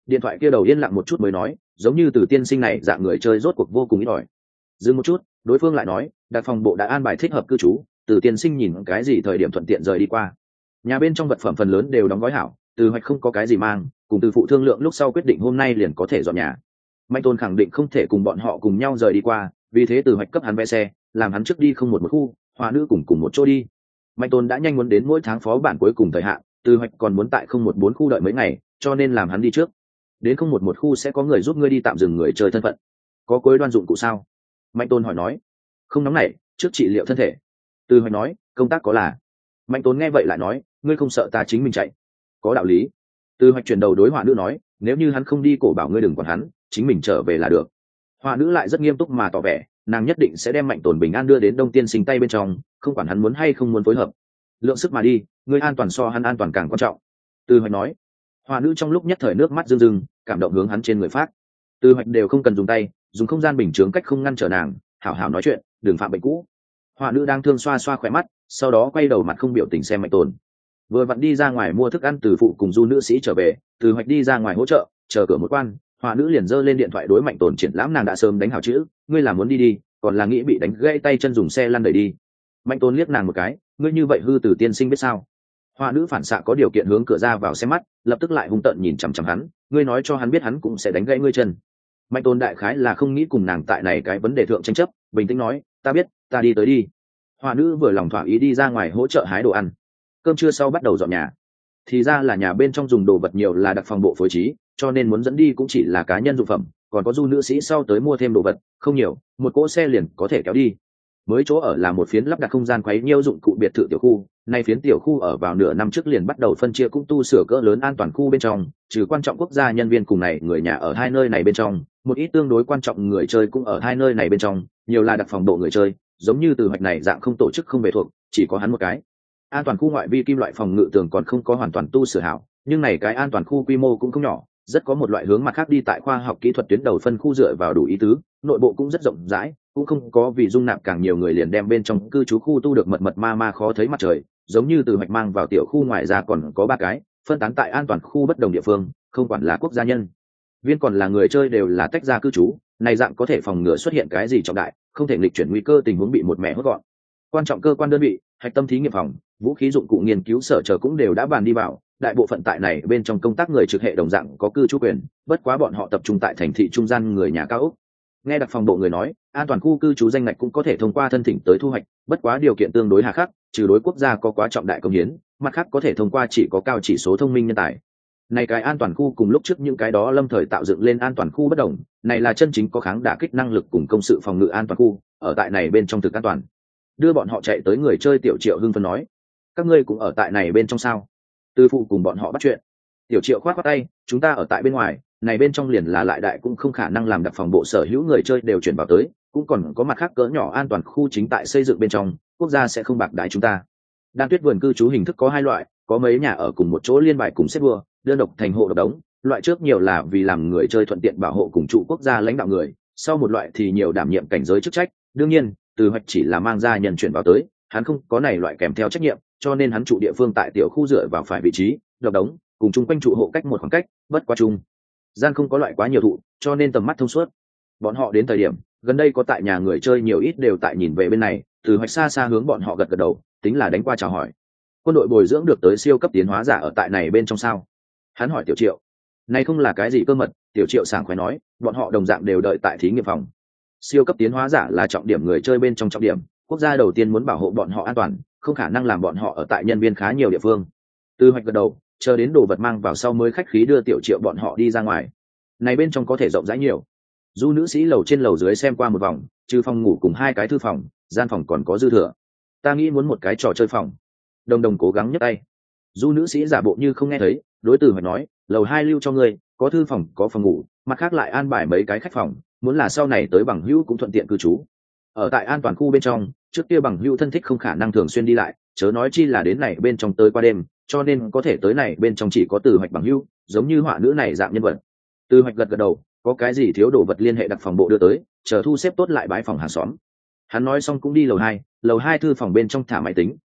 Điện thoại kia đầu yên lặng một chút mới nói, giống như Từ tiên sinh này dạng người chơi rốt cuộc vô cùng ít ỏi. Dừng một chút, đối phương lại nói, đặc phòng bộ đã an bài thích hợp cư trú, Từ tiên sinh nhìn cái gì thời điểm thuận tiện rời đi qua. Nhà bên trong vật phẩm phần lớn đều đóng gói hảo, Từ Hoạch không có cái gì mang, cùng Từ phụ thương lượng lúc sau quyết định hôm nay liền có thể dọn nhà. Mạnh Tôn khẳng định không thể cùng bọn họ cùng nhau rời đi qua, vì thế Từ Hoạch cấp hắn vé xe, làm hắn trước đi không một khu, Hoa nữ cùng một chỗ đi. Mạnh Tôn đã nhanh muốn đến mỗi tháng phó bản cuối cùng thời hạn, Từ Hoạch còn muốn tại không một bốn khu đợi mấy ngày, cho nên làm hắn đi trước. Đến không một khu sẽ có người giúp ngươi đi tạm dừng người chơi thân phận. Có cuối đoan dụng cụ sao? Mạnh Tôn hỏi nói. Không nóng nảy, trước trị liệu thân thể. Từ Hoạch nói, công tác có là. Mạnh Tôn nghe vậy lại nói, ngươi không sợ ta chính mình chạy? Có đạo lý. Từ Hoạch chuyển đầu đối Họa nữ nói, nếu như hắn không đi cổ bảo ngươi đừng quản hắn, chính mình trở về là được. Họa nữ lại rất nghiêm túc mà tỏ vẻ, nàng nhất định sẽ đem Mạnh Tồn bình an đưa đến Đông Tiên Sinh tay bên trong, không quản hắn muốn hay không muốn phối hợp. Lượng sức mà đi, ngươi an toàn so hắn an toàn càng quan trọng. Từ Hoạch nói. Họa nữ trong lúc nhất thời nước mắt rưng rưng, cảm động hướng hắn trên người phát. Từ Hoạch đều không cần dùng tay, dùng không gian bình chướng cách không ngăn trở nàng, hảo hảo nói chuyện, đừng phạm bệnh cũ. Họa nữ đang thương xoa xoa khỏe mắt, sau đó quay đầu mặt không biểu tình xem Mạnh Tồn. Vừa vặn đi ra ngoài mua thức ăn, Từ phụ cùng Du nữ sĩ trở về, Từ Hoạch đi ra ngoài hỗ trợ, chờ cửa một quan, Họa nữ liền giơ lên điện thoại đối Mạnh Tồn triển lãm nàng đã sớm đánh hảo chữ, ngươi là muốn đi đi, còn là nghĩ bị đánh gãy tay chân dùng xe lăn đẩy đi. Mạnh Tồn liếc nàng một cái, ngươi như vậy hư Từ tiên sinh biết sao? Họa nữ phản xạ có điều kiện hướng cửa ra vào xem mắt, lập tức lại hung tợn nhìn chằm chằm hắn, ngươi nói cho hắn biết hắn cũng sẽ đánh gãy ngươi chân. Mạnh Tồn đại khái là không nghĩ cùng nàng tại này cái vấn đề thượng tranh chấp, bình tĩnh nói, ta biết, ta đi tới đi. Họa nữ vừa lòng thỏa ý đi ra ngoài hỗ trợ hái đồ ăn. Cơm trưa sau bắt đầu dọn nhà. Thì ra là nhà bên trong dùng đồ vật nhiều là đặc phòng bộ phối trí, cho nên muốn dẫn đi cũng chỉ là cá nhân dụng phẩm, còn có Du nữ sĩ sau tới mua thêm đồ vật, không nhiều, một cỗ xe liền có thể kéo đi. Mới chỗ ở là một phiến lắp đặt không gian quấy nhiêu dụng cụ biệt thự tiểu khu, nay phiến tiểu khu ở vào nửa năm trước liền bắt đầu phân chia cũng tu sửa cỡ lớn an toàn khu bên trong, trừ quan trọng quốc gia nhân viên cùng này người nhà ở hai nơi này bên trong, một ít tương đối quan trọng người chơi cũng ở hai nơi này bên trong, nhiều là đặc phòng bộ người chơi, giống như Từ Hoạch này dạng không tổ chức không về thuộc, chỉ có hắn một cái. An toàn khu ngoại vi kim loại phòng ngự tường còn không có hoàn toàn tu sửa hảo, nhưng này cái an toàn khu quy mô cũng không nhỏ, rất có một loại hướng mặt khác đi tại khoa học kỹ thuật tuyến đầu phân khu dựa vào đủ ý tứ, nội bộ cũng rất rộng rãi, cũng không có vì dung nạp càng nhiều người liền đem bên trong cư trú khu tu được mật mật ma khó thấy mặt trời, giống như Từ Hoạch mang vào tiểu khu ngoài ra còn có 3 cái, phân tán tại an toàn khu bất đồng địa phương, không quản là quốc gia nhân viên còn là người chơi đều là tách ra cư trú, này dạng có thể phòng ngừa xuất hiện cái gì trọng đại, không thể nghịch chuyển nguy cơ tình huống bị một mẹ hốt gọn. Quan trọng cơ quan đơn vị, hạch tâm thí nghiệm phòng, vũ khí dụng cụ nghiên cứu sở chờ cũng đều đã bàn đi vào, đại bộ phận tại này bên trong công tác người trực hệ đồng dạng có cư trú quyền, bất quá bọn họ tập trung tại thành thị trung gian người nhà cao ốc. Nghe đặc phòng bộ người nói, an toàn khu cư trú danh ngạch cũng có thể thông qua thân thỉnh tới thu hoạch, bất quá điều kiện tương đối hà khắc, trừ đối quốc gia có quá trọng đại công hiến, mặt khác có thể thông qua chỉ có cao chỉ số thông minh nhân tài. Này cái an toàn khu cùng lúc trước những cái đó lâm thời tạo dựng lên an toàn khu bất đồng, này là chân chính có kháng đả kích năng lực cùng công sự phòng ngự an toàn khu, ở tại này bên trong thực an toàn. Đưa bọn họ chạy tới người chơi Tiểu Triệu hưng phấn nói, các ngươi cũng ở tại này bên trong sao? Từ phụ cùng bọn họ bắt chuyện. Tiểu Triệu khoát khoát tay, chúng ta ở tại bên ngoài, này bên trong liền là lại đại cũng không khả năng làm đặc phòng bộ sở hữu người chơi đều chuyển vào tới, cũng còn có mặt khác cỡ nhỏ an toàn khu chính tại xây dựng bên trong, quốc gia sẽ không bạc đãi chúng ta. Đan tuyết vườn cư trú hình thức có 2 loại, có mấy nhà ở cùng một chỗ liên bài cùng xếp đua, đơn độc thành hộ độc đống, loại trước nhiều là vì làm người chơi thuận tiện bảo hộ cùng trụ quốc gia lãnh đạo người, sau một loại thì nhiều đảm nhiệm cảnh giới chức trách, đương nhiên, Từ Hoạch chỉ là mang ra nhân chuyển vào tới, hắn không có này loại kèm theo trách nhiệm, cho nên hắn trụ địa phương tại tiểu khu dựa vào phải vị trí, độc đống, cùng chung quanh trụ hộ cách một khoảng cách, bất quá chung gian không có loại quá nhiều thụ, cho nên tầm mắt thông suốt. Bọn họ đến thời điểm gần đây có tại nhà người chơi nhiều ít đều tại nhìn về bên này, Từ Hoạch xa xa hướng bọn họ gật gật đầu, tính là đánh qua chào hỏi. Quân đội bồi dưỡng được tới siêu cấp tiến hóa giả ở tại này bên trong sao? Hắn hỏi Tiểu Triệu. Này không là cái gì cơ mật, Tiểu Triệu sảng khoái nói, bọn họ đồng dạng đều đợi tại thí nghiệm phòng. Siêu cấp tiến hóa giả là trọng điểm người chơi bên trong trọng điểm, quốc gia đầu tiên muốn bảo hộ bọn họ an toàn, không khả năng làm bọn họ ở tại nhân viên khá nhiều địa phương. Từ Hoạch gật đầu, chờ đến đồ vật mang vào sau mới khách khí đưa Tiểu Triệu bọn họ đi ra ngoài. Này bên trong có thể rộng rãi nhiều. Du nữ sĩ lầu trên lầu dưới xem qua một vòng, trừ phòng ngủ cùng 2 cái thư phòng, gian phòng còn có dư thừa. Ta nghĩ muốn một cái trò chơi phòng. Đồng đồng cố gắng nhấc tay. Du nữ sĩ giả bộ như không nghe thấy, đối Từ Hoạch nói, lầu 2 lưu cho ngươi, có thư phòng, có phòng ngủ, mặt khác lại an bài mấy cái khách phòng, muốn là sau này tới bằng hữu cũng thuận tiện cư trú. Ở tại an toàn khu bên trong, trước kia bằng hữu thân thích không khả năng thường xuyên đi lại, chớ nói chi là đến này bên trong tới qua đêm, cho nên có thể tới này bên trong chỉ có Từ Hoạch bằng hữu, giống như họa nữ này dạng nhân vật. Từ Hoạch gật gật đầu, có cái gì thiếu đồ vật liên hệ đặc phòng bộ đưa tới, chờ thu xếp tốt lại bái phòng hàng xóm. Hắn nói xong cũng đi lầu 2 thư phòng bên trong thả máy tính,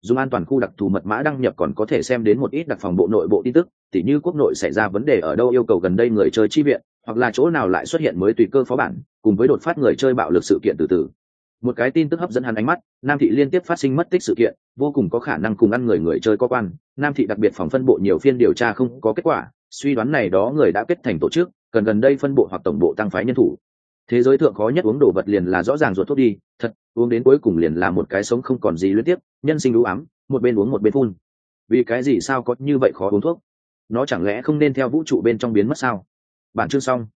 dùng an toàn khu đặc thù mật mã đăng nhập còn có thể xem đến một ít đặc phòng bộ nội bộ tin tức, tỉ như quốc nội xảy ra vấn đề ở đâu yêu cầu gần đây người chơi chi viện, hoặc là chỗ nào lại xuất hiện mới tùy cơ phó bản, cùng với đột phát người chơi bạo lực sự kiện từ từ. Một cái tin tức hấp dẫn hắn ánh mắt, Nam thị liên tiếp phát sinh mất tích sự kiện, vô cùng có khả năng cùng ăn người chơi có quan. Nam thị đặc biệt phòng phân bộ nhiều phiên điều tra không có kết quả, suy đoán này đó người đã kết thành tổ chức, cần gần đây phân bộ hoặc tổng bộ tăng phái nhân thủ. Thế giới thượng khó nhất uống đồ vật liền là rõ ràng ruột thuốc đi, thật, uống đến cuối cùng liền là một cái sống không còn gì liên tiếp, nhân sinh đủ ám, một bên uống một bên phun. Vì cái gì sao có như vậy khó uống thuốc? Nó chẳng lẽ không nên theo vũ trụ bên trong biến mất sao? Bản chương xong.